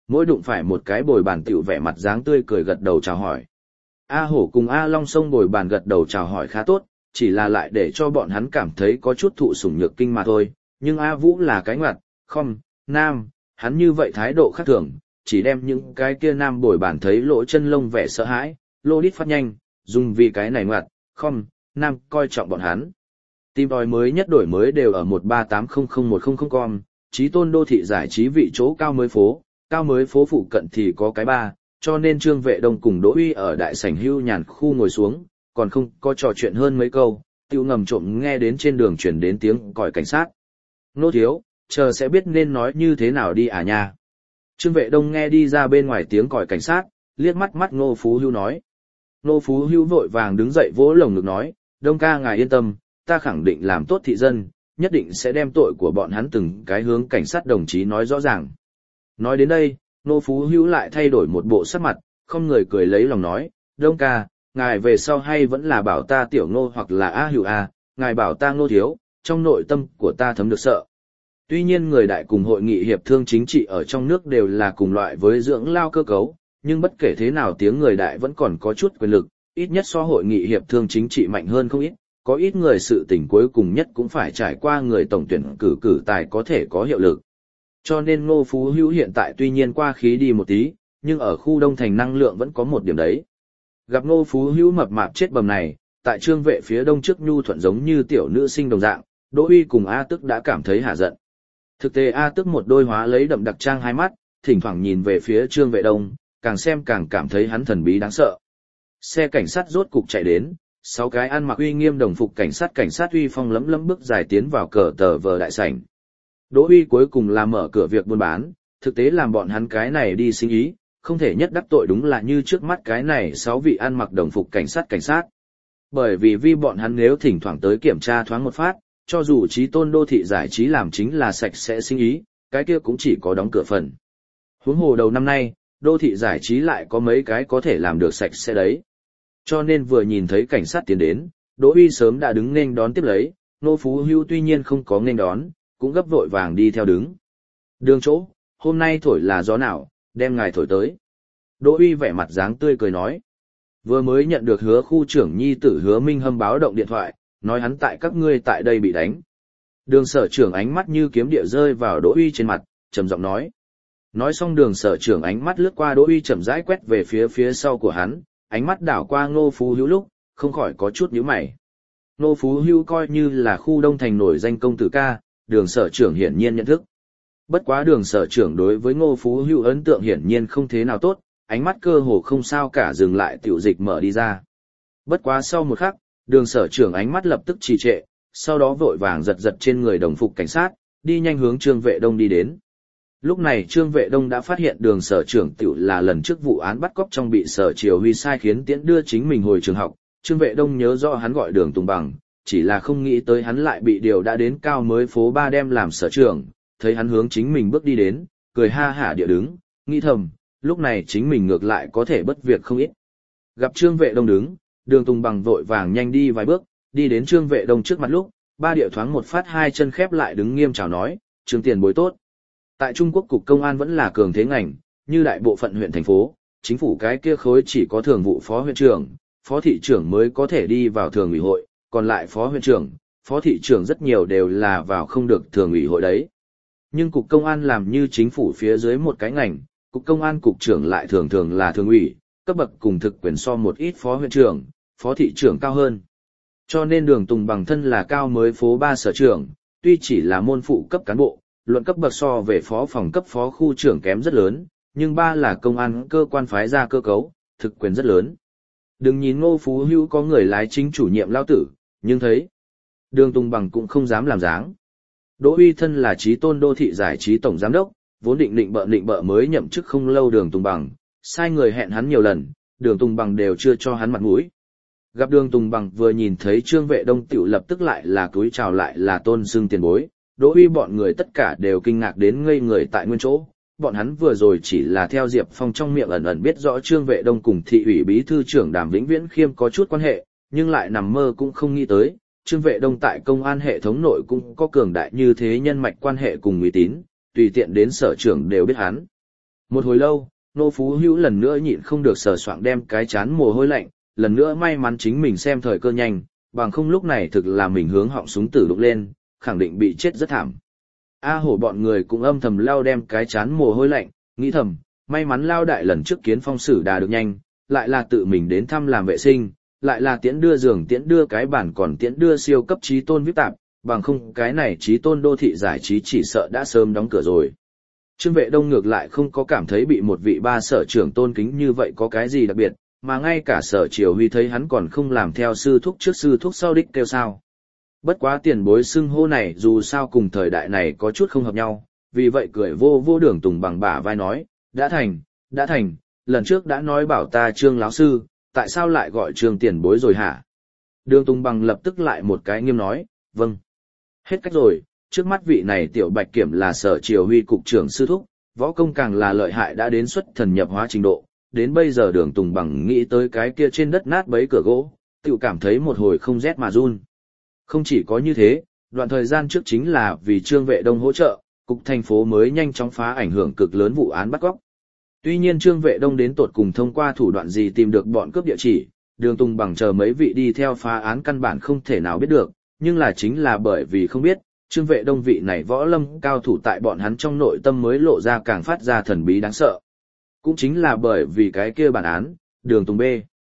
mỗi đụng phải một cái bồi bàn tiểu vẻ mặt dáng tươi cười gật đầu chào hỏi. A Hổ cùng A Long Sông bồi bàn gật đầu chào hỏi khá tốt, chỉ là lại để cho bọn hắn cảm thấy có chút thụ sủng nhược kinh mà thôi, nhưng A Vũ là cái ngoặt, không, nam, hắn như vậy thái độ khác thường, chỉ đem những cái kia nam bồi bàn thấy lỗ chân lông vẻ sợ hãi, lô đít phát nhanh, dùng vì cái này ngoặt, không, nam coi trọng bọn hắn. Tìm tòi mới nhất đổi mới đều ở 138001000com, trí tôn đô thị giải trí vị chỗ cao mới phố phụ cận thì có cái ba, cho nên Trương Vệ Đông cùng Đỗ Uy ở đại sảnh hưu nhàn khu ngồi xuống, còn không có trò chuyện hơn mấy câu, tiêu ngầm trộm nghe đến trên đường chuyển đến tiếng còi cảnh sát. Nô thiếu, chờ sẽ biết nên nói như thế nào đi à nha. Trương Vệ Đông nghe đi ra bên ngoài tiếng còi cảnh sát, liếc mắt Ngô Phú Hưu nói. Ngô Phú Hưu vội vàng đứng dậy vỗ lồng ngực nói, Đông ca ngài yên tâm, ta khẳng định làm tốt thị dân, nhất định sẽ đem tội của bọn hắn từng cái hướng cảnh sát đồng chí nói rõ ràng. Nói đến đây, Ngô Phú Hữu lại thay đổi một bộ sắc mặt, không người cười lấy lòng nói, Đông ca, ngài về sau hay vẫn là bảo ta tiểu Ngô hoặc là A Hữu A, ngài bảo ta Ngô thiếu, trong nội tâm của ta thấm được sợ. Tuy nhiên người đại cùng hội nghị hiệp thương chính trị ở trong nước đều là cùng loại với dưỡng lao cơ cấu, nhưng bất kể thế nào tiếng người đại vẫn còn có chút quyền lực, ít nhất so hội nghị hiệp thương chính trị mạnh hơn không ít, có ít người sự tình cuối cùng nhất cũng phải trải qua người tổng tuyển cử tài có thể có hiệu lực. Cho nên Ngô Phú Hữu hiện tại tuy nhiên qua khí đi một tí, nhưng ở khu Đông Thành năng lượng vẫn có một điểm đấy. Gặp Ngô Phú Hữu mập mạp chết bầm này, tại Trương Vệ phía đông trước nhu thuận giống như tiểu nữ sinh đồng dạng, Đỗ Uy cùng A Tức đã cảm thấy hả giận. Thực tế A Tức một đôi hóa lấy đậm đặc trang hai mắt, thỉnh thoảng nhìn về phía Trương Vệ đông, càng xem càng cảm thấy hắn thần bí đáng sợ. Xe cảnh sát rốt cục chạy đến, 6 cái ăn mặc uy nghiêm đồng phục cảnh sát uy phong lấm lấm bước dài tiến vào cờ tờ vờ đại sảnh. Đỗ Uy cuối cùng là mở cửa việc buôn bán, thực tế làm bọn hắn cái này đi sinh ý, không thể nhất đắc tội đúng là như trước mắt cái này 6 vị ăn mặc đồng phục cảnh sát. Bởi vì bọn hắn nếu thỉnh thoảng tới kiểm tra thoáng một phát, cho dù trí tôn đô thị giải trí làm chính là sạch sẽ sinh ý, cái kia cũng chỉ có đóng cửa phần. Huống hồ đầu năm nay, đô thị giải trí lại có mấy cái có thể làm được sạch sẽ đấy. Cho nên vừa nhìn thấy cảnh sát tiến đến, Đỗ Uy sớm đã đứng nên đón tiếp lấy, Ngô Phú Hữu tuy nhiên không có nên đón, cũng gấp vội vàng đi theo đứng. Đường chỗ, hôm nay thổi là gió nào, đem ngài thổi tới. Đỗ Uy vẻ mặt dáng tươi cười nói. Vừa mới nhận được Hứa khu trưởng nhi tử Hứa Minh Hâm báo động điện thoại, nói hắn tại các ngươi tại đây bị đánh. Đường sở trưởng ánh mắt như kiếm địa rơi vào Đỗ Uy trên mặt, trầm giọng nói. Nói xong đường sở trưởng ánh mắt lướt qua Đỗ Uy chậm rãi quét về phía sau của hắn, ánh mắt đảo qua Ngô Phú Hữu lúc, không khỏi có chút nhíu mày. Ngô Phú Hữu coi như là khu Đông Thành nổi danh công tử ca, đường sở trưởng hiển nhiên nhận thức. Bất quá đường sở trưởng đối với Ngô Phú Hữu ấn tượng hiển nhiên không thế nào tốt, ánh mắt cơ hồ không sao cả dừng lại tiểu dịch mở đi ra. Bất quá sau một khắc, đường sở trưởng ánh mắt lập tức trì trệ, sau đó vội vàng giật trên người đồng phục cảnh sát, đi nhanh hướng Trương Vệ Đông đi đến. Lúc này Trương Vệ Đông đã phát hiện đường sở trưởng tiểu là lần trước vụ án bắt cóc trong bị sở Triều Huy sai khiến tiễn đưa chính mình hồi trường học. Trương Vệ Đông nhớ rõ hắn gọi đường Tùng Bằng, chỉ là không nghĩ tới hắn lại bị điều đã đến cao mới phố 3 đem làm sở trưởng, thấy hắn hướng chính mình bước đi đến, cười ha hả địa đứng, nghĩ thầm, lúc này chính mình ngược lại có thể bất việc không ít. Gặp Trương Vệ Đông đứng, đường Tùng Bằng vội vàng nhanh đi vài bước, đi đến Trương Vệ Đông trước mặt lúc, ba địa thoáng một phát hai chân khép lại đứng nghiêm chào nói, Trương tiền bối tốt. Tại Trung Quốc Cục Công an vẫn là cường thế ngành, như đại bộ phận huyện thành phố, chính phủ cái kia khối chỉ có thường vụ phó huyện trưởng, phó thị trưởng mới có thể đi vào thường ủy hội, còn lại phó huyện trưởng, phó thị trưởng rất nhiều đều là vào không được thường ủy hội đấy. Nhưng Cục Công an làm như chính phủ phía dưới một cái ngành, Cục Công an Cục trưởng lại thường thường là thường ủy, cấp bậc cùng thực quyền so một ít phó huyện trưởng, phó thị trưởng cao hơn. Cho nên đường Tùng Bằng thân là cao mới phố 3 sở trưởng, tuy chỉ là môn phụ cấp cán bộ, luận cấp bậc so về phó phòng cấp phó khu trưởng kém rất lớn, nhưng 3 là công an cơ quan phái ra cơ cấu, thực quyền rất lớn. Đừng nhìn Ngô Phú Hữu có người lái chính chủ nhiệm lao tử, nhưng thấy đường Tùng Bằng cũng không dám làm dáng. Đỗ Uy thân là trí tôn đô thị giải trí tổng giám đốc, vốn định bợ mới nhậm chức không lâu đường Tùng Bằng, sai người hẹn hắn nhiều lần, đường Tùng Bằng đều chưa cho hắn mặt mũi. Gặp đường Tùng Bằng vừa nhìn thấy Trương Vệ Đông tiểu lập tức lại là cúi chào lại là tôn xưng tiền bối, Đỗ Uy bọn người tất cả đều kinh ngạc đến ngây người tại nguyên chỗ. Bọn hắn vừa rồi chỉ là theo Diệp Phong trong miệng ẩn ẩn biết rõ Trương Vệ Đông cùng thị ủy bí thư trưởng Đàm Vĩnh Viễn Khiêm có chút quan hệ, nhưng lại nằm mơ cũng không nghĩ tới, Trương Vệ Đông tại công an hệ thống nội cũng có cường đại như thế nhân mạch quan hệ cùng uy tín, tùy tiện đến sở trưởng đều biết hắn. Một hồi lâu, Nô Phú Hữu lần nữa nhịn không được sờ soạng đem cái chán mồ hôi lạnh, lần nữa may mắn chính mình xem thời cơ nhanh, bằng không lúc này thực là mình hướng họng súng tử đụng lên, khẳng định bị chết rất thảm. A Hổ bọn người cũng âm thầm lao đem cái chán mồ hôi lạnh, nghĩ thầm, may mắn lao đại lần trước Kiến Phong xử đà được nhanh, lại là tự mình đến thăm làm vệ sinh, lại là tiễn đưa giường tiễn đưa cái bản còn tiễn đưa siêu cấp trí tôn VIP tạp, bằng không cái này trí tôn đô thị giải trí chỉ sợ đã sớm đóng cửa rồi. Trương Vệ Đông ngược lại không có cảm thấy bị một vị ba sở trưởng tôn kính như vậy có cái gì đặc biệt, mà ngay cả sở Triều Huy thấy hắn còn không làm theo sư thúc trước sư thúc sau đích kêu sao. Bất quá tiền bối xưng hô này dù sao cùng thời đại này có chút không hợp nhau, vì vậy cười vô vô Đường Tùng Bằng bả vai nói, đã thành, lần trước đã nói bảo ta Trương lão sư, tại sao lại gọi Trương tiền bối rồi hả? Đường Tùng Bằng lập tức lại một cái nghiêm nói, vâng. Hết cách rồi, trước mắt vị này tiểu bạch kiểm là sở Triều Huy cục trưởng sư thúc, võ công càng là lợi hại đã đến xuất thần nhập hóa trình độ, đến bây giờ Đường Tùng Bằng nghĩ tới cái kia trên đất nát bấy cửa gỗ, tự cảm thấy một hồi không rét mà run. Không chỉ có như thế, đoạn thời gian trước chính là vì Trương Vệ Đông hỗ trợ, cục thành phố mới nhanh chóng phá ảnh hưởng cực lớn vụ án bắt cóc. Tuy nhiên Trương Vệ Đông đến tột cùng thông qua thủ đoạn gì tìm được bọn cướp địa chỉ, Đường Tùng Bằng chờ mấy vị đi theo phá án căn bản không thể nào biết được, nhưng là chính là bởi vì không biết, Trương Vệ Đông vị này võ lâm cao thủ tại bọn hắn trong nội tâm mới lộ ra càng phát ra thần bí đáng sợ. Cũng chính là bởi vì cái kia bản án, Đường Tùng B.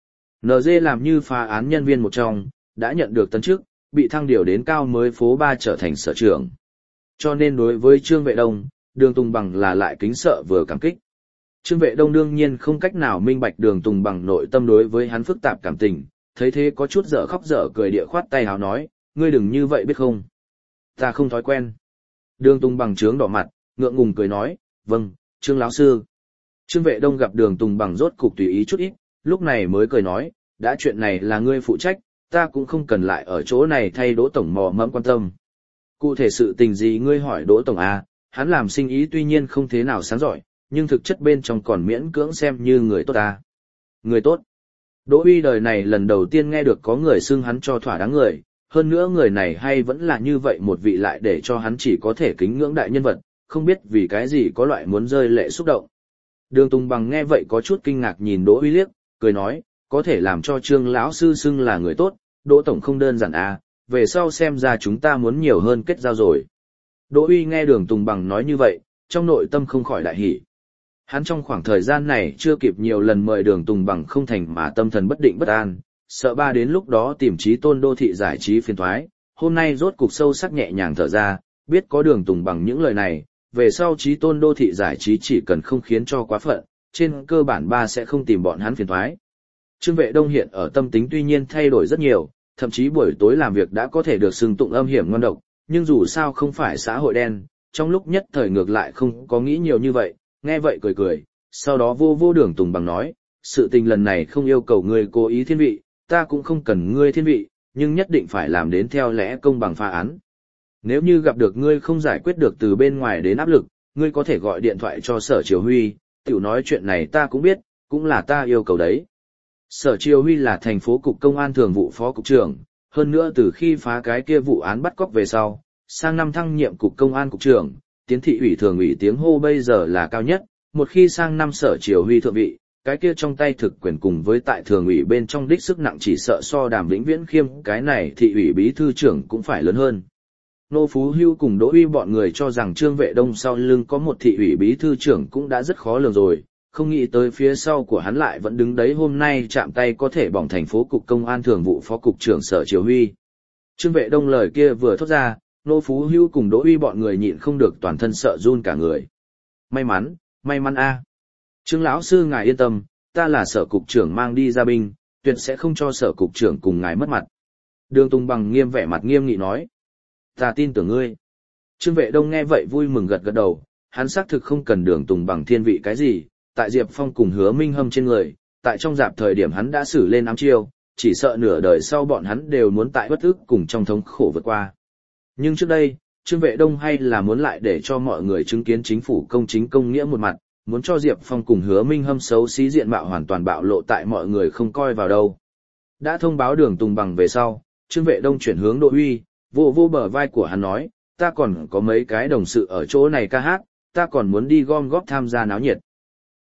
NG làm như phá án nhân viên một trong, đã nhận được tấn chức, bị thăng điều đến cao mới phố 3 trở thành sở trưởng. Cho nên đối với Trương Vệ Đông, Đường Tùng Bằng là lại kính sợ vừa cảm kích. Trương Vệ Đông đương nhiên không cách nào minh bạch Đường Tùng Bằng nội tâm đối với hắn phức tạp cảm tình, thấy thế có chút dở khóc dở cười địa khoát tay háo nói, ngươi đừng như vậy biết không? Ta không thói quen. Đường Tùng Bằng trướng đỏ mặt, ngượng ngùng cười nói, vâng, Trương lão sư. Trương Vệ Đông gặp Đường Tùng Bằng rốt cục tùy ý chút ít, lúc này mới cười nói, đã chuyện này là ngươi phụ trách, ta cũng không cần lại ở chỗ này thay Đỗ Tổng mò mẫm quan tâm. Cụ thể sự tình gì ngươi hỏi Đỗ Tổng à, hắn làm sinh ý tuy nhiên không thế nào sáng giỏi, nhưng thực chất bên trong còn miễn cưỡng xem như người tốt à. Người tốt. Đỗ Uy đời này lần đầu tiên nghe được có người xưng hắn cho thỏa đáng người, hơn nữa người này hay vẫn là như vậy một vị lại để cho hắn chỉ có thể kính ngưỡng đại nhân vật, không biết vì cái gì có loại muốn rơi lệ xúc động. Đường Tùng Bằng nghe vậy có chút kinh ngạc nhìn Đỗ Uy liếc, cười nói, có thể làm cho Trương lão sư xưng là người tốt, Đỗ Tổng không đơn giản à, về sau xem ra chúng ta muốn nhiều hơn kết giao rồi. Đỗ Uy nghe Đường Tùng Bằng nói như vậy, trong nội tâm không khỏi đại hỉ. Hắn trong khoảng thời gian này chưa kịp nhiều lần mời Đường Tùng Bằng không thành mà tâm thần bất định bất an, sợ ba đến lúc đó tìm trí tôn đô thị giải trí phiền thoái, hôm nay rốt cục sâu sắc nhẹ nhàng thở ra, biết có Đường Tùng Bằng những lời này, về sau trí tôn đô thị giải trí chỉ cần không khiến cho quá phận, trên cơ bản ba sẽ không tìm bọn hắn phiền thoái. Trương Vệ Đông hiện ở tâm tính tuy nhiên thay đổi rất nhiều, thậm chí buổi tối làm việc đã có thể được xưng tụng âm hiểm ngon độc, nhưng dù sao không phải xã hội đen, trong lúc nhất thời ngược lại không có nghĩ nhiều như vậy, nghe vậy cười cười, sau đó vô Đường Tùng Bằng nói, sự tình lần này không yêu cầu ngươi cố ý thiên vị, ta cũng không cần ngươi thiên vị, nhưng nhất định phải làm đến theo lẽ công bằng phá án. Nếu như gặp được ngươi không giải quyết được từ bên ngoài đến áp lực, ngươi có thể gọi điện thoại cho Sở Triều Huy, tiểu nói chuyện này ta cũng biết, cũng là ta yêu cầu đấy. Sở Triều Huy là thành phố cục công an thường vụ phó cục trưởng, hơn nữa từ khi phá cái kia vụ án bắt cóc về sau, sang năm thăng nhiệm cục công an cục trưởng, tiến thị ủy thường ủy tiếng hô bây giờ là cao nhất, một khi sang năm Sở Triều Huy thượng vị, cái kia trong tay thực quyền cùng với tại thường ủy bên trong đích sức nặng chỉ sợ so Đàm Vĩnh Viễn Khiêm cái này thị ủy bí thư trưởng cũng phải lớn hơn. Nô Phú Hưu cùng Đỗ Uy bọn người cho rằng Trương Vệ Đông sau lưng có một thị ủy bí thư trưởng cũng đã rất khó lường rồi, không nghĩ tới phía sau của hắn lại vẫn đứng đấy hôm nay chạm tay có thể bỏng thành phố cục công an thường vụ phó cục trưởng Sở Triều Huy. Trương Vệ Đông lời kia vừa thốt ra, Nô Phú Hưu cùng Đỗ Uy bọn người nhịn không được toàn thân sợ run cả người. May mắn a. Trương lão sư ngài yên tâm, ta là Sở cục trưởng mang đi ra binh, tuyệt sẽ không cho Sở cục trưởng cùng ngài mất mặt. Đường Tùng Bằng nghiêm vẻ mặt nghiêm nghị nói. Ta tin tưởng ngươi. Trương Vệ Đông nghe vậy vui mừng gật gật đầu, hắn xác thực không cần Đường Tùng Bằng thiên vị cái gì, tại Diệp Phong cùng Hứa Minh Hâm trên người, tại trong dạp thời điểm hắn đã xử lên ám chiêu, chỉ sợ nửa đời sau bọn hắn đều muốn tại bất ức cùng trong thống khổ vượt qua. Nhưng trước đây, Trương Vệ Đông hay là muốn lại để cho mọi người chứng kiến chính phủ công chính công nghĩa một mặt, muốn cho Diệp Phong cùng Hứa Minh Hâm xấu xí diện mạo hoàn toàn bạo lộ tại mọi người không coi vào đâu. Đã thông báo Đường Tùng Bằng về sau, Trương Vệ Đông chuyển hướng Đỗ Uy, vô bờ vai của hắn nói, ta còn có mấy cái đồng sự ở chỗ này ca hát, ta còn muốn đi gom góp tham gia náo nhiệt.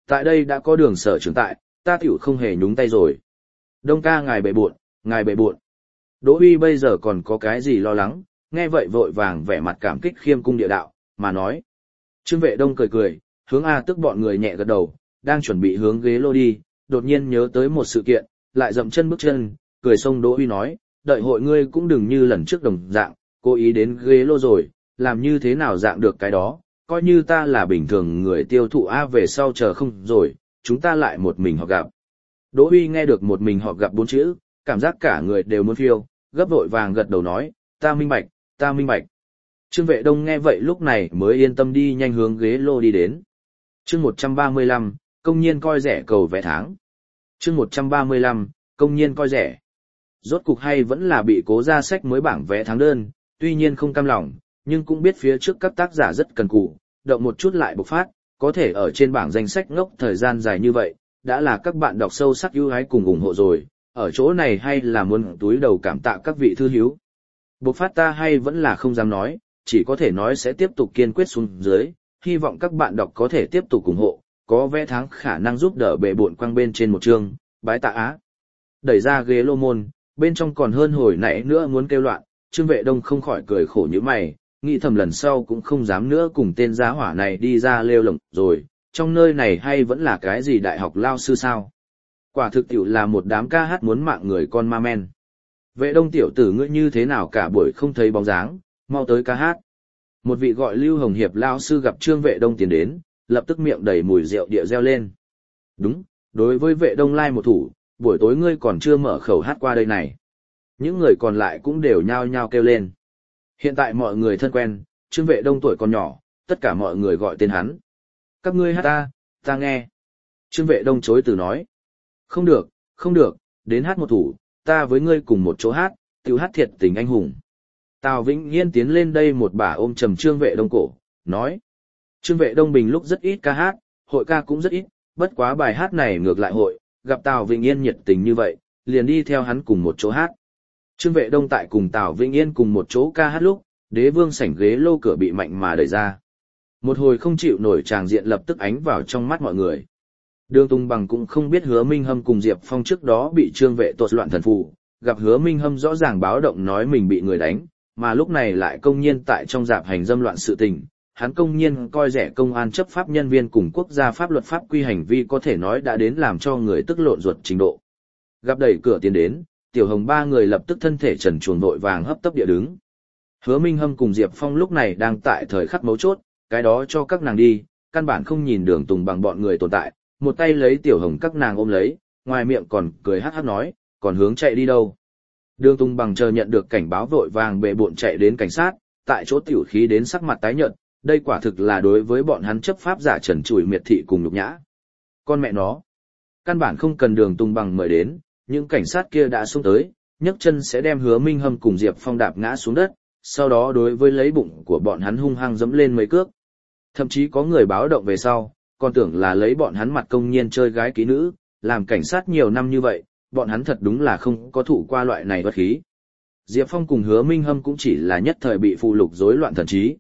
Tại đây đã có Đường sở trưởng tại, ta tiểu không hề nhúng tay rồi. Đông ca ngài bệ bội, ngài bệ bội. Đỗ Uy bây giờ còn có cái gì lo lắng, nghe vậy vội vàng vẻ mặt cảm kích khiêm cung địa đạo, mà nói. Trương Vệ Đông cười cười, hướng A Tức bọn người nhẹ gật đầu, đang chuẩn bị hướng ghế lô đi, đột nhiên nhớ tới một sự kiện, lại dậm chân bước chân, cười xông Đỗ Uy nói, đợi hội ngươi cũng đừng như lần trước đồng dạng, cố ý đến ghế lô rồi, làm như thế nào dạng được cái đó, coi như ta là bình thường người tiêu thụ A về sau chờ không rồi, chúng ta lại một mình họp gặp. Đỗ Uy nghe được một mình họp gặp 4 chữ, cảm giác cả người đều muốn phiêu, gấp vội vàng gật đầu nói, ta minh bạch, ta minh bạch. Trương Vệ Đông nghe vậy lúc này mới yên tâm đi nhanh hướng ghế lô đi đến. Chương 135, công nhiên coi rẻ cầu vé tháng. Chương 135, công nhiên coi rẻ. Rốt cục hay vẫn là bị Cố Gia Sách mới bảng vé tháng đơn, tuy nhiên không cam lòng, nhưng cũng biết phía trước các tác giả rất cần cù, động một chút lại bộc phát, có thể ở trên bảng danh sách ngốc thời gian dài như vậy, đã là các bạn đọc sâu sắc ưu ái cùng ủng hộ rồi, ở chỗ này hay là muốn túi đầu cảm tạ các vị thư hiếu. Bộc phát ta hay vẫn là không dám nói, chỉ có thể nói sẽ tiếp tục kiên quyết xuống dưới, hy vọng các bạn đọc có thể tiếp tục ủng hộ, có vé tháng khả năng giúp đỡ bệ bộn quang bên trên một chương, bái tạ á. Đẩy ra ghế lô môn, bên trong còn hơn hồi nãy nữa muốn kêu loạn, Trương Vệ Đông không khỏi cười khổ như mày, nghĩ thầm lần sau cũng không dám nữa cùng tên giá hỏa này đi ra lêu lổng rồi, trong nơi này hay vẫn là cái gì đại học lao sư sao. Quả thực tiểu là một đám ca hát muốn mạng người con ma men. Vệ Đông tiểu tử ngươi như thế nào cả buổi không thấy bóng dáng, mau tới ca hát. Một vị gọi Lưu Hồng Hiệp lao sư gặp Trương Vệ Đông tiến đến, lập tức miệng đầy mùi rượu địa reo lên. Đúng, đối với Vệ Đông lai một thủ, buổi tối ngươi còn chưa mở khẩu hát qua đây này. Những người còn lại cũng đều nhao nhao kêu lên. Hiện tại mọi người thân quen, Trương Vệ Đông tuổi còn nhỏ, tất cả mọi người gọi tên hắn. Các ngươi hát ta nghe. Trương Vệ Đông chối từ nói. Không được, không được, đến hát một thủ, ta với ngươi cùng một chỗ hát, tiểu hát thiệt tình anh hùng. Tào Vĩnh Yên tiến lên đây một bà ôm trầm Trương Vệ Đông cổ, nói. Trương Vệ Đông bình lúc rất ít ca hát, hội ca cũng rất ít, bất quá bài hát này ngược lại hội, gặp Tào Vĩnh Yên nhiệt tình như vậy, liền đi theo hắn cùng một chỗ hát. Trương Vệ Đông tại cùng Tào Vĩnh Yên cùng một chỗ ca hát lúc, đế vương sảnh ghế lô cửa bị mạnh mà đẩy ra. Một hồi không chịu nổi tràng diện lập tức ánh vào trong mắt mọi người. Đường Tùng Bằng cũng không biết Hứa Minh Hâm cùng Diệp Phong trước đó bị Trương Vệ tuột loạn thần phù, gặp Hứa Minh Hâm rõ ràng báo động nói mình bị người đánh, mà lúc này lại công nhiên tại trong dạp hành dâm loạn sự tình, hắn công nhiên coi rẻ công an chấp pháp nhân viên cùng quốc gia pháp luật pháp quy hành vi có thể nói đã đến làm cho người tức lộn ruột trình độ. Gặp đẩy cửa tiến đến, Tiểu Hồng ba người lập tức thân thể trần truồng vội vàng hấp tấp địa đứng. Hứa Minh Hâm cùng Diệp Phong lúc này đang tại thời khắc mấu chốt, cái đó cho các nàng đi, căn bản không nhìn Đường Tùng Bằng bọn người tồn tại, một tay lấy Tiểu Hồng các nàng ôm lấy, ngoài miệng còn cười hắc hắc nói, còn hướng chạy đi đâu. Đường Tùng Bằng chờ nhận được cảnh báo vội vàng bệ bộn chạy đến cảnh sát, tại chỗ tiểu khí đến sắc mặt tái nhợt, đây quả thực là đối với bọn hắn chấp pháp giả trần trụi miệt thị cùng nhục nhã. Con mẹ nó, căn bản không cần Đường Tùng Bằng mời đến, những cảnh sát kia đã xuống tới, nhấc chân sẽ đem Hứa Minh Hâm cùng Diệp Phong đạp ngã xuống đất, sau đó đối với lấy bụng của bọn hắn hung hăng giẫm lên mấy cước. Thậm chí có người báo động về sau, còn tưởng là lấy bọn hắn mặt công nhiên chơi gái kỹ nữ, làm cảnh sát nhiều năm như vậy, bọn hắn thật đúng là không có thụ qua loại này bất khí. Diệp Phong cùng Hứa Minh Hâm cũng chỉ là nhất thời bị phụ lục rối loạn thần trí,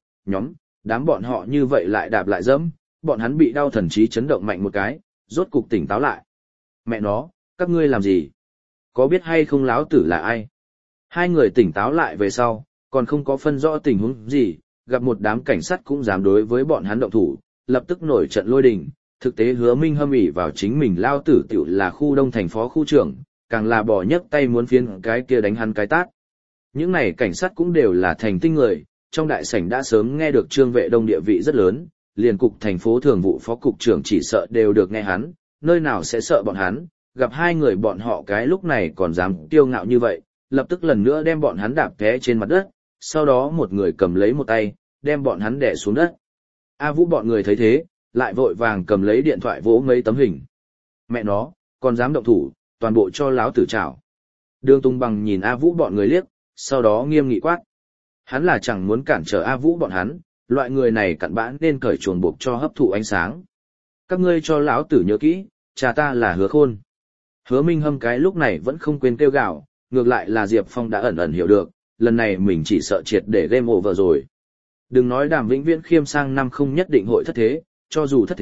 đám bọn họ như vậy lại đạp lại dẫm, bọn hắn bị đau thần trí chấn động mạnh một cái, rốt cục tỉnh táo lại. Mẹ nó, các ngươi làm gì? Có biết hay không láo tử là ai? Hai người tỉnh táo lại về sau, còn không có phân rõ tình huống gì, gặp một đám cảnh sát cũng dám đối với bọn hắn động thủ, lập tức nổi trận lôi đình. Thực tế Hứa Minh Hâm ỷ vào chính mình lao tử tiểu là khu đông thành phó khu trưởng, càng là bỏ nhấc tay muốn phiến cái kia đánh hắn cái tát. Những này cảnh sát cũng đều là thành tinh người, trong đại sảnh đã sớm nghe được Trương Vệ Đông địa vị rất lớn, liền cục thành phố thường vụ phó cục trưởng chỉ sợ đều được nghe hắn, nơi nào sẽ sợ bọn hắn, gặp hai người bọn họ cái lúc này còn dám kiêu ngạo như vậy, lập tức lần nữa đem bọn hắn đạp té trên mặt đất, sau đó một người cầm lấy một tay, đem bọn hắn đè xuống đất. A Vũ bọn người thấy thế, lại vội vàng cầm lấy điện thoại vỗ mấy tấm hình. Mẹ nó, còn dám động thủ, toàn bộ cho láo tử trảo. Đường Tùng Bằng nhìn A Vũ bọn người liếc, sau đó nghiêm nghị quát. Hắn là chẳng muốn cản trở A Vũ bọn hắn, loại người này cặn bã nên cởi chuồng buộc cho hấp thụ ánh sáng. Các ngươi cho láo tử nhớ kỹ, cha ta là Hứa Khôn. Hứa Minh Hâm cái lúc này vẫn không quên kêu gào, ngược lại là Diệp Phong đã ẩn ẩn hiểu được, lần này mình chỉ sợ triệt để game over rồi. Đừng nói Đàm Vĩnh Viễn khiêm sang năm không nhất định hội thất thế, cho dù thất thế,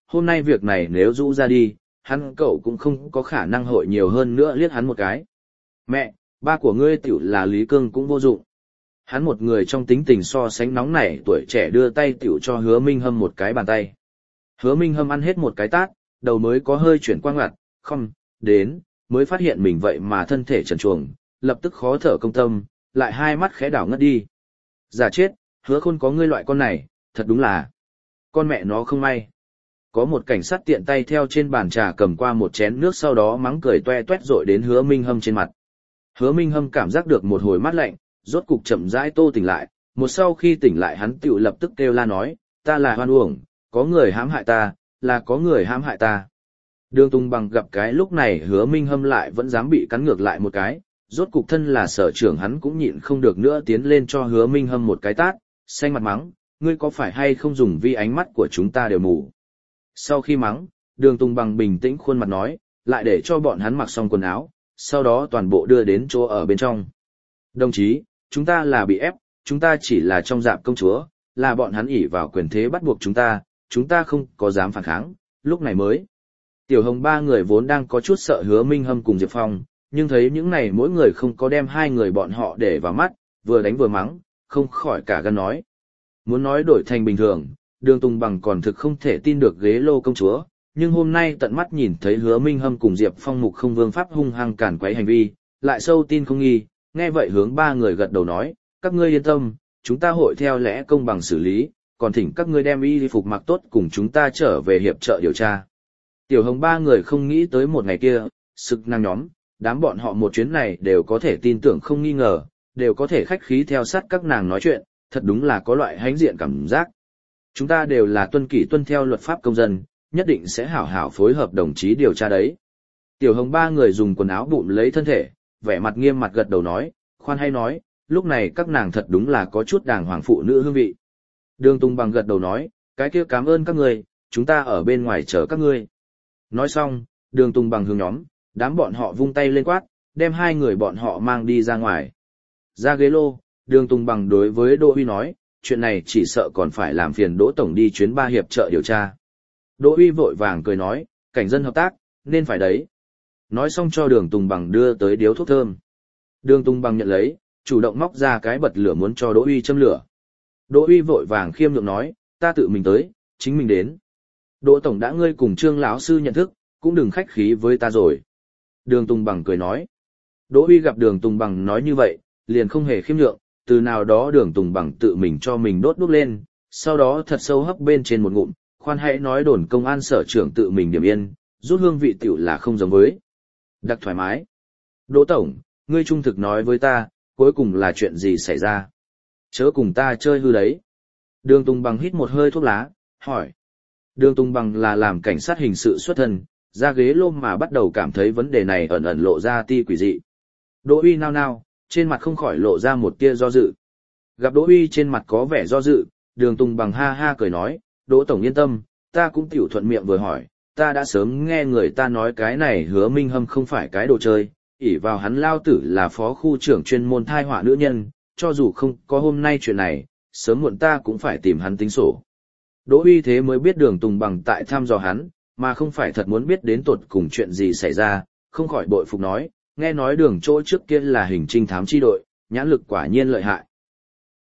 hôm nay việc này nếu rũ ra đi, hắn cậu cũng không có khả năng hội nhiều hơn nữa liếc hắn một cái. Mẹ, ba của ngươi tiểu là Lý Cương cũng vô dụng. Hắn một người trong tính tình so sánh nóng nảy tuổi trẻ đưa tay tiểu cho Hứa Minh Hâm một cái bàn tay. Hứa Minh Hâm ăn hết một cái tát, đầu mới có hơi chuyển quang ngặt, không, đến, mới phát hiện mình vậy mà thân thể trần truồng, lập tức khó thở công tâm, lại hai mắt khẽ đảo ngất đi. Giả chết, Hứa Khôn có ngươi loại con này, thật đúng là con mẹ nó không may. Có một cảnh sát tiện tay theo trên bàn trà cầm qua một chén nước, sau đó mắng cười toe toét rội đến Hứa Minh Hâm trên mặt. Hứa Minh Hâm cảm giác được một hồi mát lạnh, rốt cục chậm rãi tô tỉnh lại, một sau khi tỉnh lại hắn tựu lập tức kêu la nói, ta là hoan uổng, có người hãm hại ta, là có người hãm hại ta. Đường Tùng Bằng gặp cái lúc này Hứa Minh Hâm lại vẫn dám bị cắn ngược lại một cái, rốt cục thân là sở trưởng hắn cũng nhịn không được nữa tiến lên cho Hứa Minh Hâm một cái tát, xanh mặt mắng, ngươi có phải hay không dùng vi ánh mắt của chúng ta đều mù. Sau khi mắng, Đường Tùng Bằng bình tĩnh khuôn mặt nói, lại để cho bọn hắn mặc xong quần áo, sau đó toàn bộ đưa đến chỗ ở bên trong. Đồng chí, chúng ta là bị ép, chúng ta chỉ là trong dạp công chúa, là bọn hắn ỷ vào quyền thế bắt buộc chúng ta không có dám phản kháng, lúc này mới. Tiểu Hồng ba người vốn đang có chút sợ Hứa Minh Hâm cùng Diệp Phong, nhưng thấy những này mỗi người không có đem hai người bọn họ để vào mắt, vừa đánh vừa mắng, không khỏi cả gan nói. Muốn nói đổi thành bình thường, Đường Tùng Bằng còn thực không thể tin được ghế lô công chúa, nhưng hôm nay tận mắt nhìn thấy Hứa Minh Hâm cùng Diệp Phong mục không vương pháp hung hăng cản quấy hành vi, lại sâu tin không nghi, nghe vậy hướng ba người gật đầu nói, các ngươi yên tâm, chúng ta hội theo lẽ công bằng xử lý, còn thỉnh các ngươi đem y phục mặc tốt cùng chúng ta trở về hiệp trợ điều tra. Tiểu Hồng ba người không nghĩ tới một ngày kia, sực năng nhóm, đám bọn họ một chuyến này đều có thể tin tưởng không nghi ngờ, đều có thể khách khí theo sát các nàng nói chuyện, thật đúng là có loại hãnh diện cảm giác. Chúng ta đều là tuân kỷ tuân theo luật pháp công dân, nhất định sẽ hảo hảo phối hợp đồng chí điều tra đấy. Tiểu Hồng ba người dùng quần áo bụm lấy thân thể, vẻ mặt nghiêm mặt gật đầu nói, khoan hay nói, lúc này các nàng thật đúng là có chút đàng hoàng phụ nữ hương vị. Đường Tùng Bằng gật đầu nói, cái kia cảm ơn các ngươi, chúng ta ở bên ngoài chờ các ngươi. Nói xong, Đường Tùng Bằng hướng nhóm, đám bọn họ vung tay lên quát, đem hai người bọn họ mang đi ra ngoài. Ra ghế lô, Đường Tùng Bằng đối với Đỗ Huy nói, chuyện này chỉ sợ còn phải làm phiền Đỗ Tổng đi chuyến ba hiệp trợ điều tra. Đỗ Huy vội vàng cười nói, cảnh dân hợp tác, nên phải đấy. Nói xong cho Đường Tùng Bằng đưa tới điếu thuốc thơm. Đường Tùng Bằng nhận lấy, chủ động móc ra cái bật lửa muốn cho Đỗ Huy châm lửa. Đỗ Huy vội vàng khiêm nhượng nói, ta tự mình tới, chính mình đến. Đỗ Tổng đã ngươi cùng Trương lão sư nhận thức, cũng đừng khách khí với ta rồi. Đường Tùng Bằng cười nói. Đỗ Huy gặp Đường Tùng Bằng nói như vậy, liền không hề khiêm nhượng, từ nào đó Đường Tùng Bằng tự mình cho mình đốt đuốc lên, sau đó thật sâu hấp bên trên một ngụm, khoan hãy nói đồn công an sở trưởng tự mình điểm yên, rút hương vị tiểu là không giống với. Đặc thoải mái. Đỗ Tổng, ngươi trung thực nói với ta, cuối cùng là chuyện gì xảy ra? Chớ cùng ta chơi hư đấy. Đường Tùng Bằng hít một hơi thuốc lá, hỏi. Đường Tùng Bằng là làm cảnh sát hình sự xuất thân, ra ghế lô mà bắt đầu cảm thấy vấn đề này ẩn ẩn lộ ra ti quỷ dị. Đỗ Huy nao nao, trên mặt không khỏi lộ ra một tia do dự. Gặp Đỗ Huy trên mặt có vẻ do dự, Đường Tùng Bằng ha ha cười nói, Đỗ Tổng yên tâm, ta cũng tiểu thuận miệng vừa hỏi, ta đã sớm nghe người ta nói cái này Hứa Minh Hâm không phải cái đồ chơi, ỷ vào hắn lao tử là phó khu trưởng chuyên môn thai họa nữ nhân, cho dù không có hôm nay chuyện này, sớm muộn ta cũng phải tìm hắn tính sổ. Đỗ Huy thế mới biết Đường Tùng Bằng tại thăm dò hắn, mà không phải thật muốn biết đến tột cùng chuyện gì xảy ra, không khỏi bội phục nói, nghe nói Đường chỗ trước kia là hình trinh thám chi đội, nhãn lực quả nhiên lợi hại.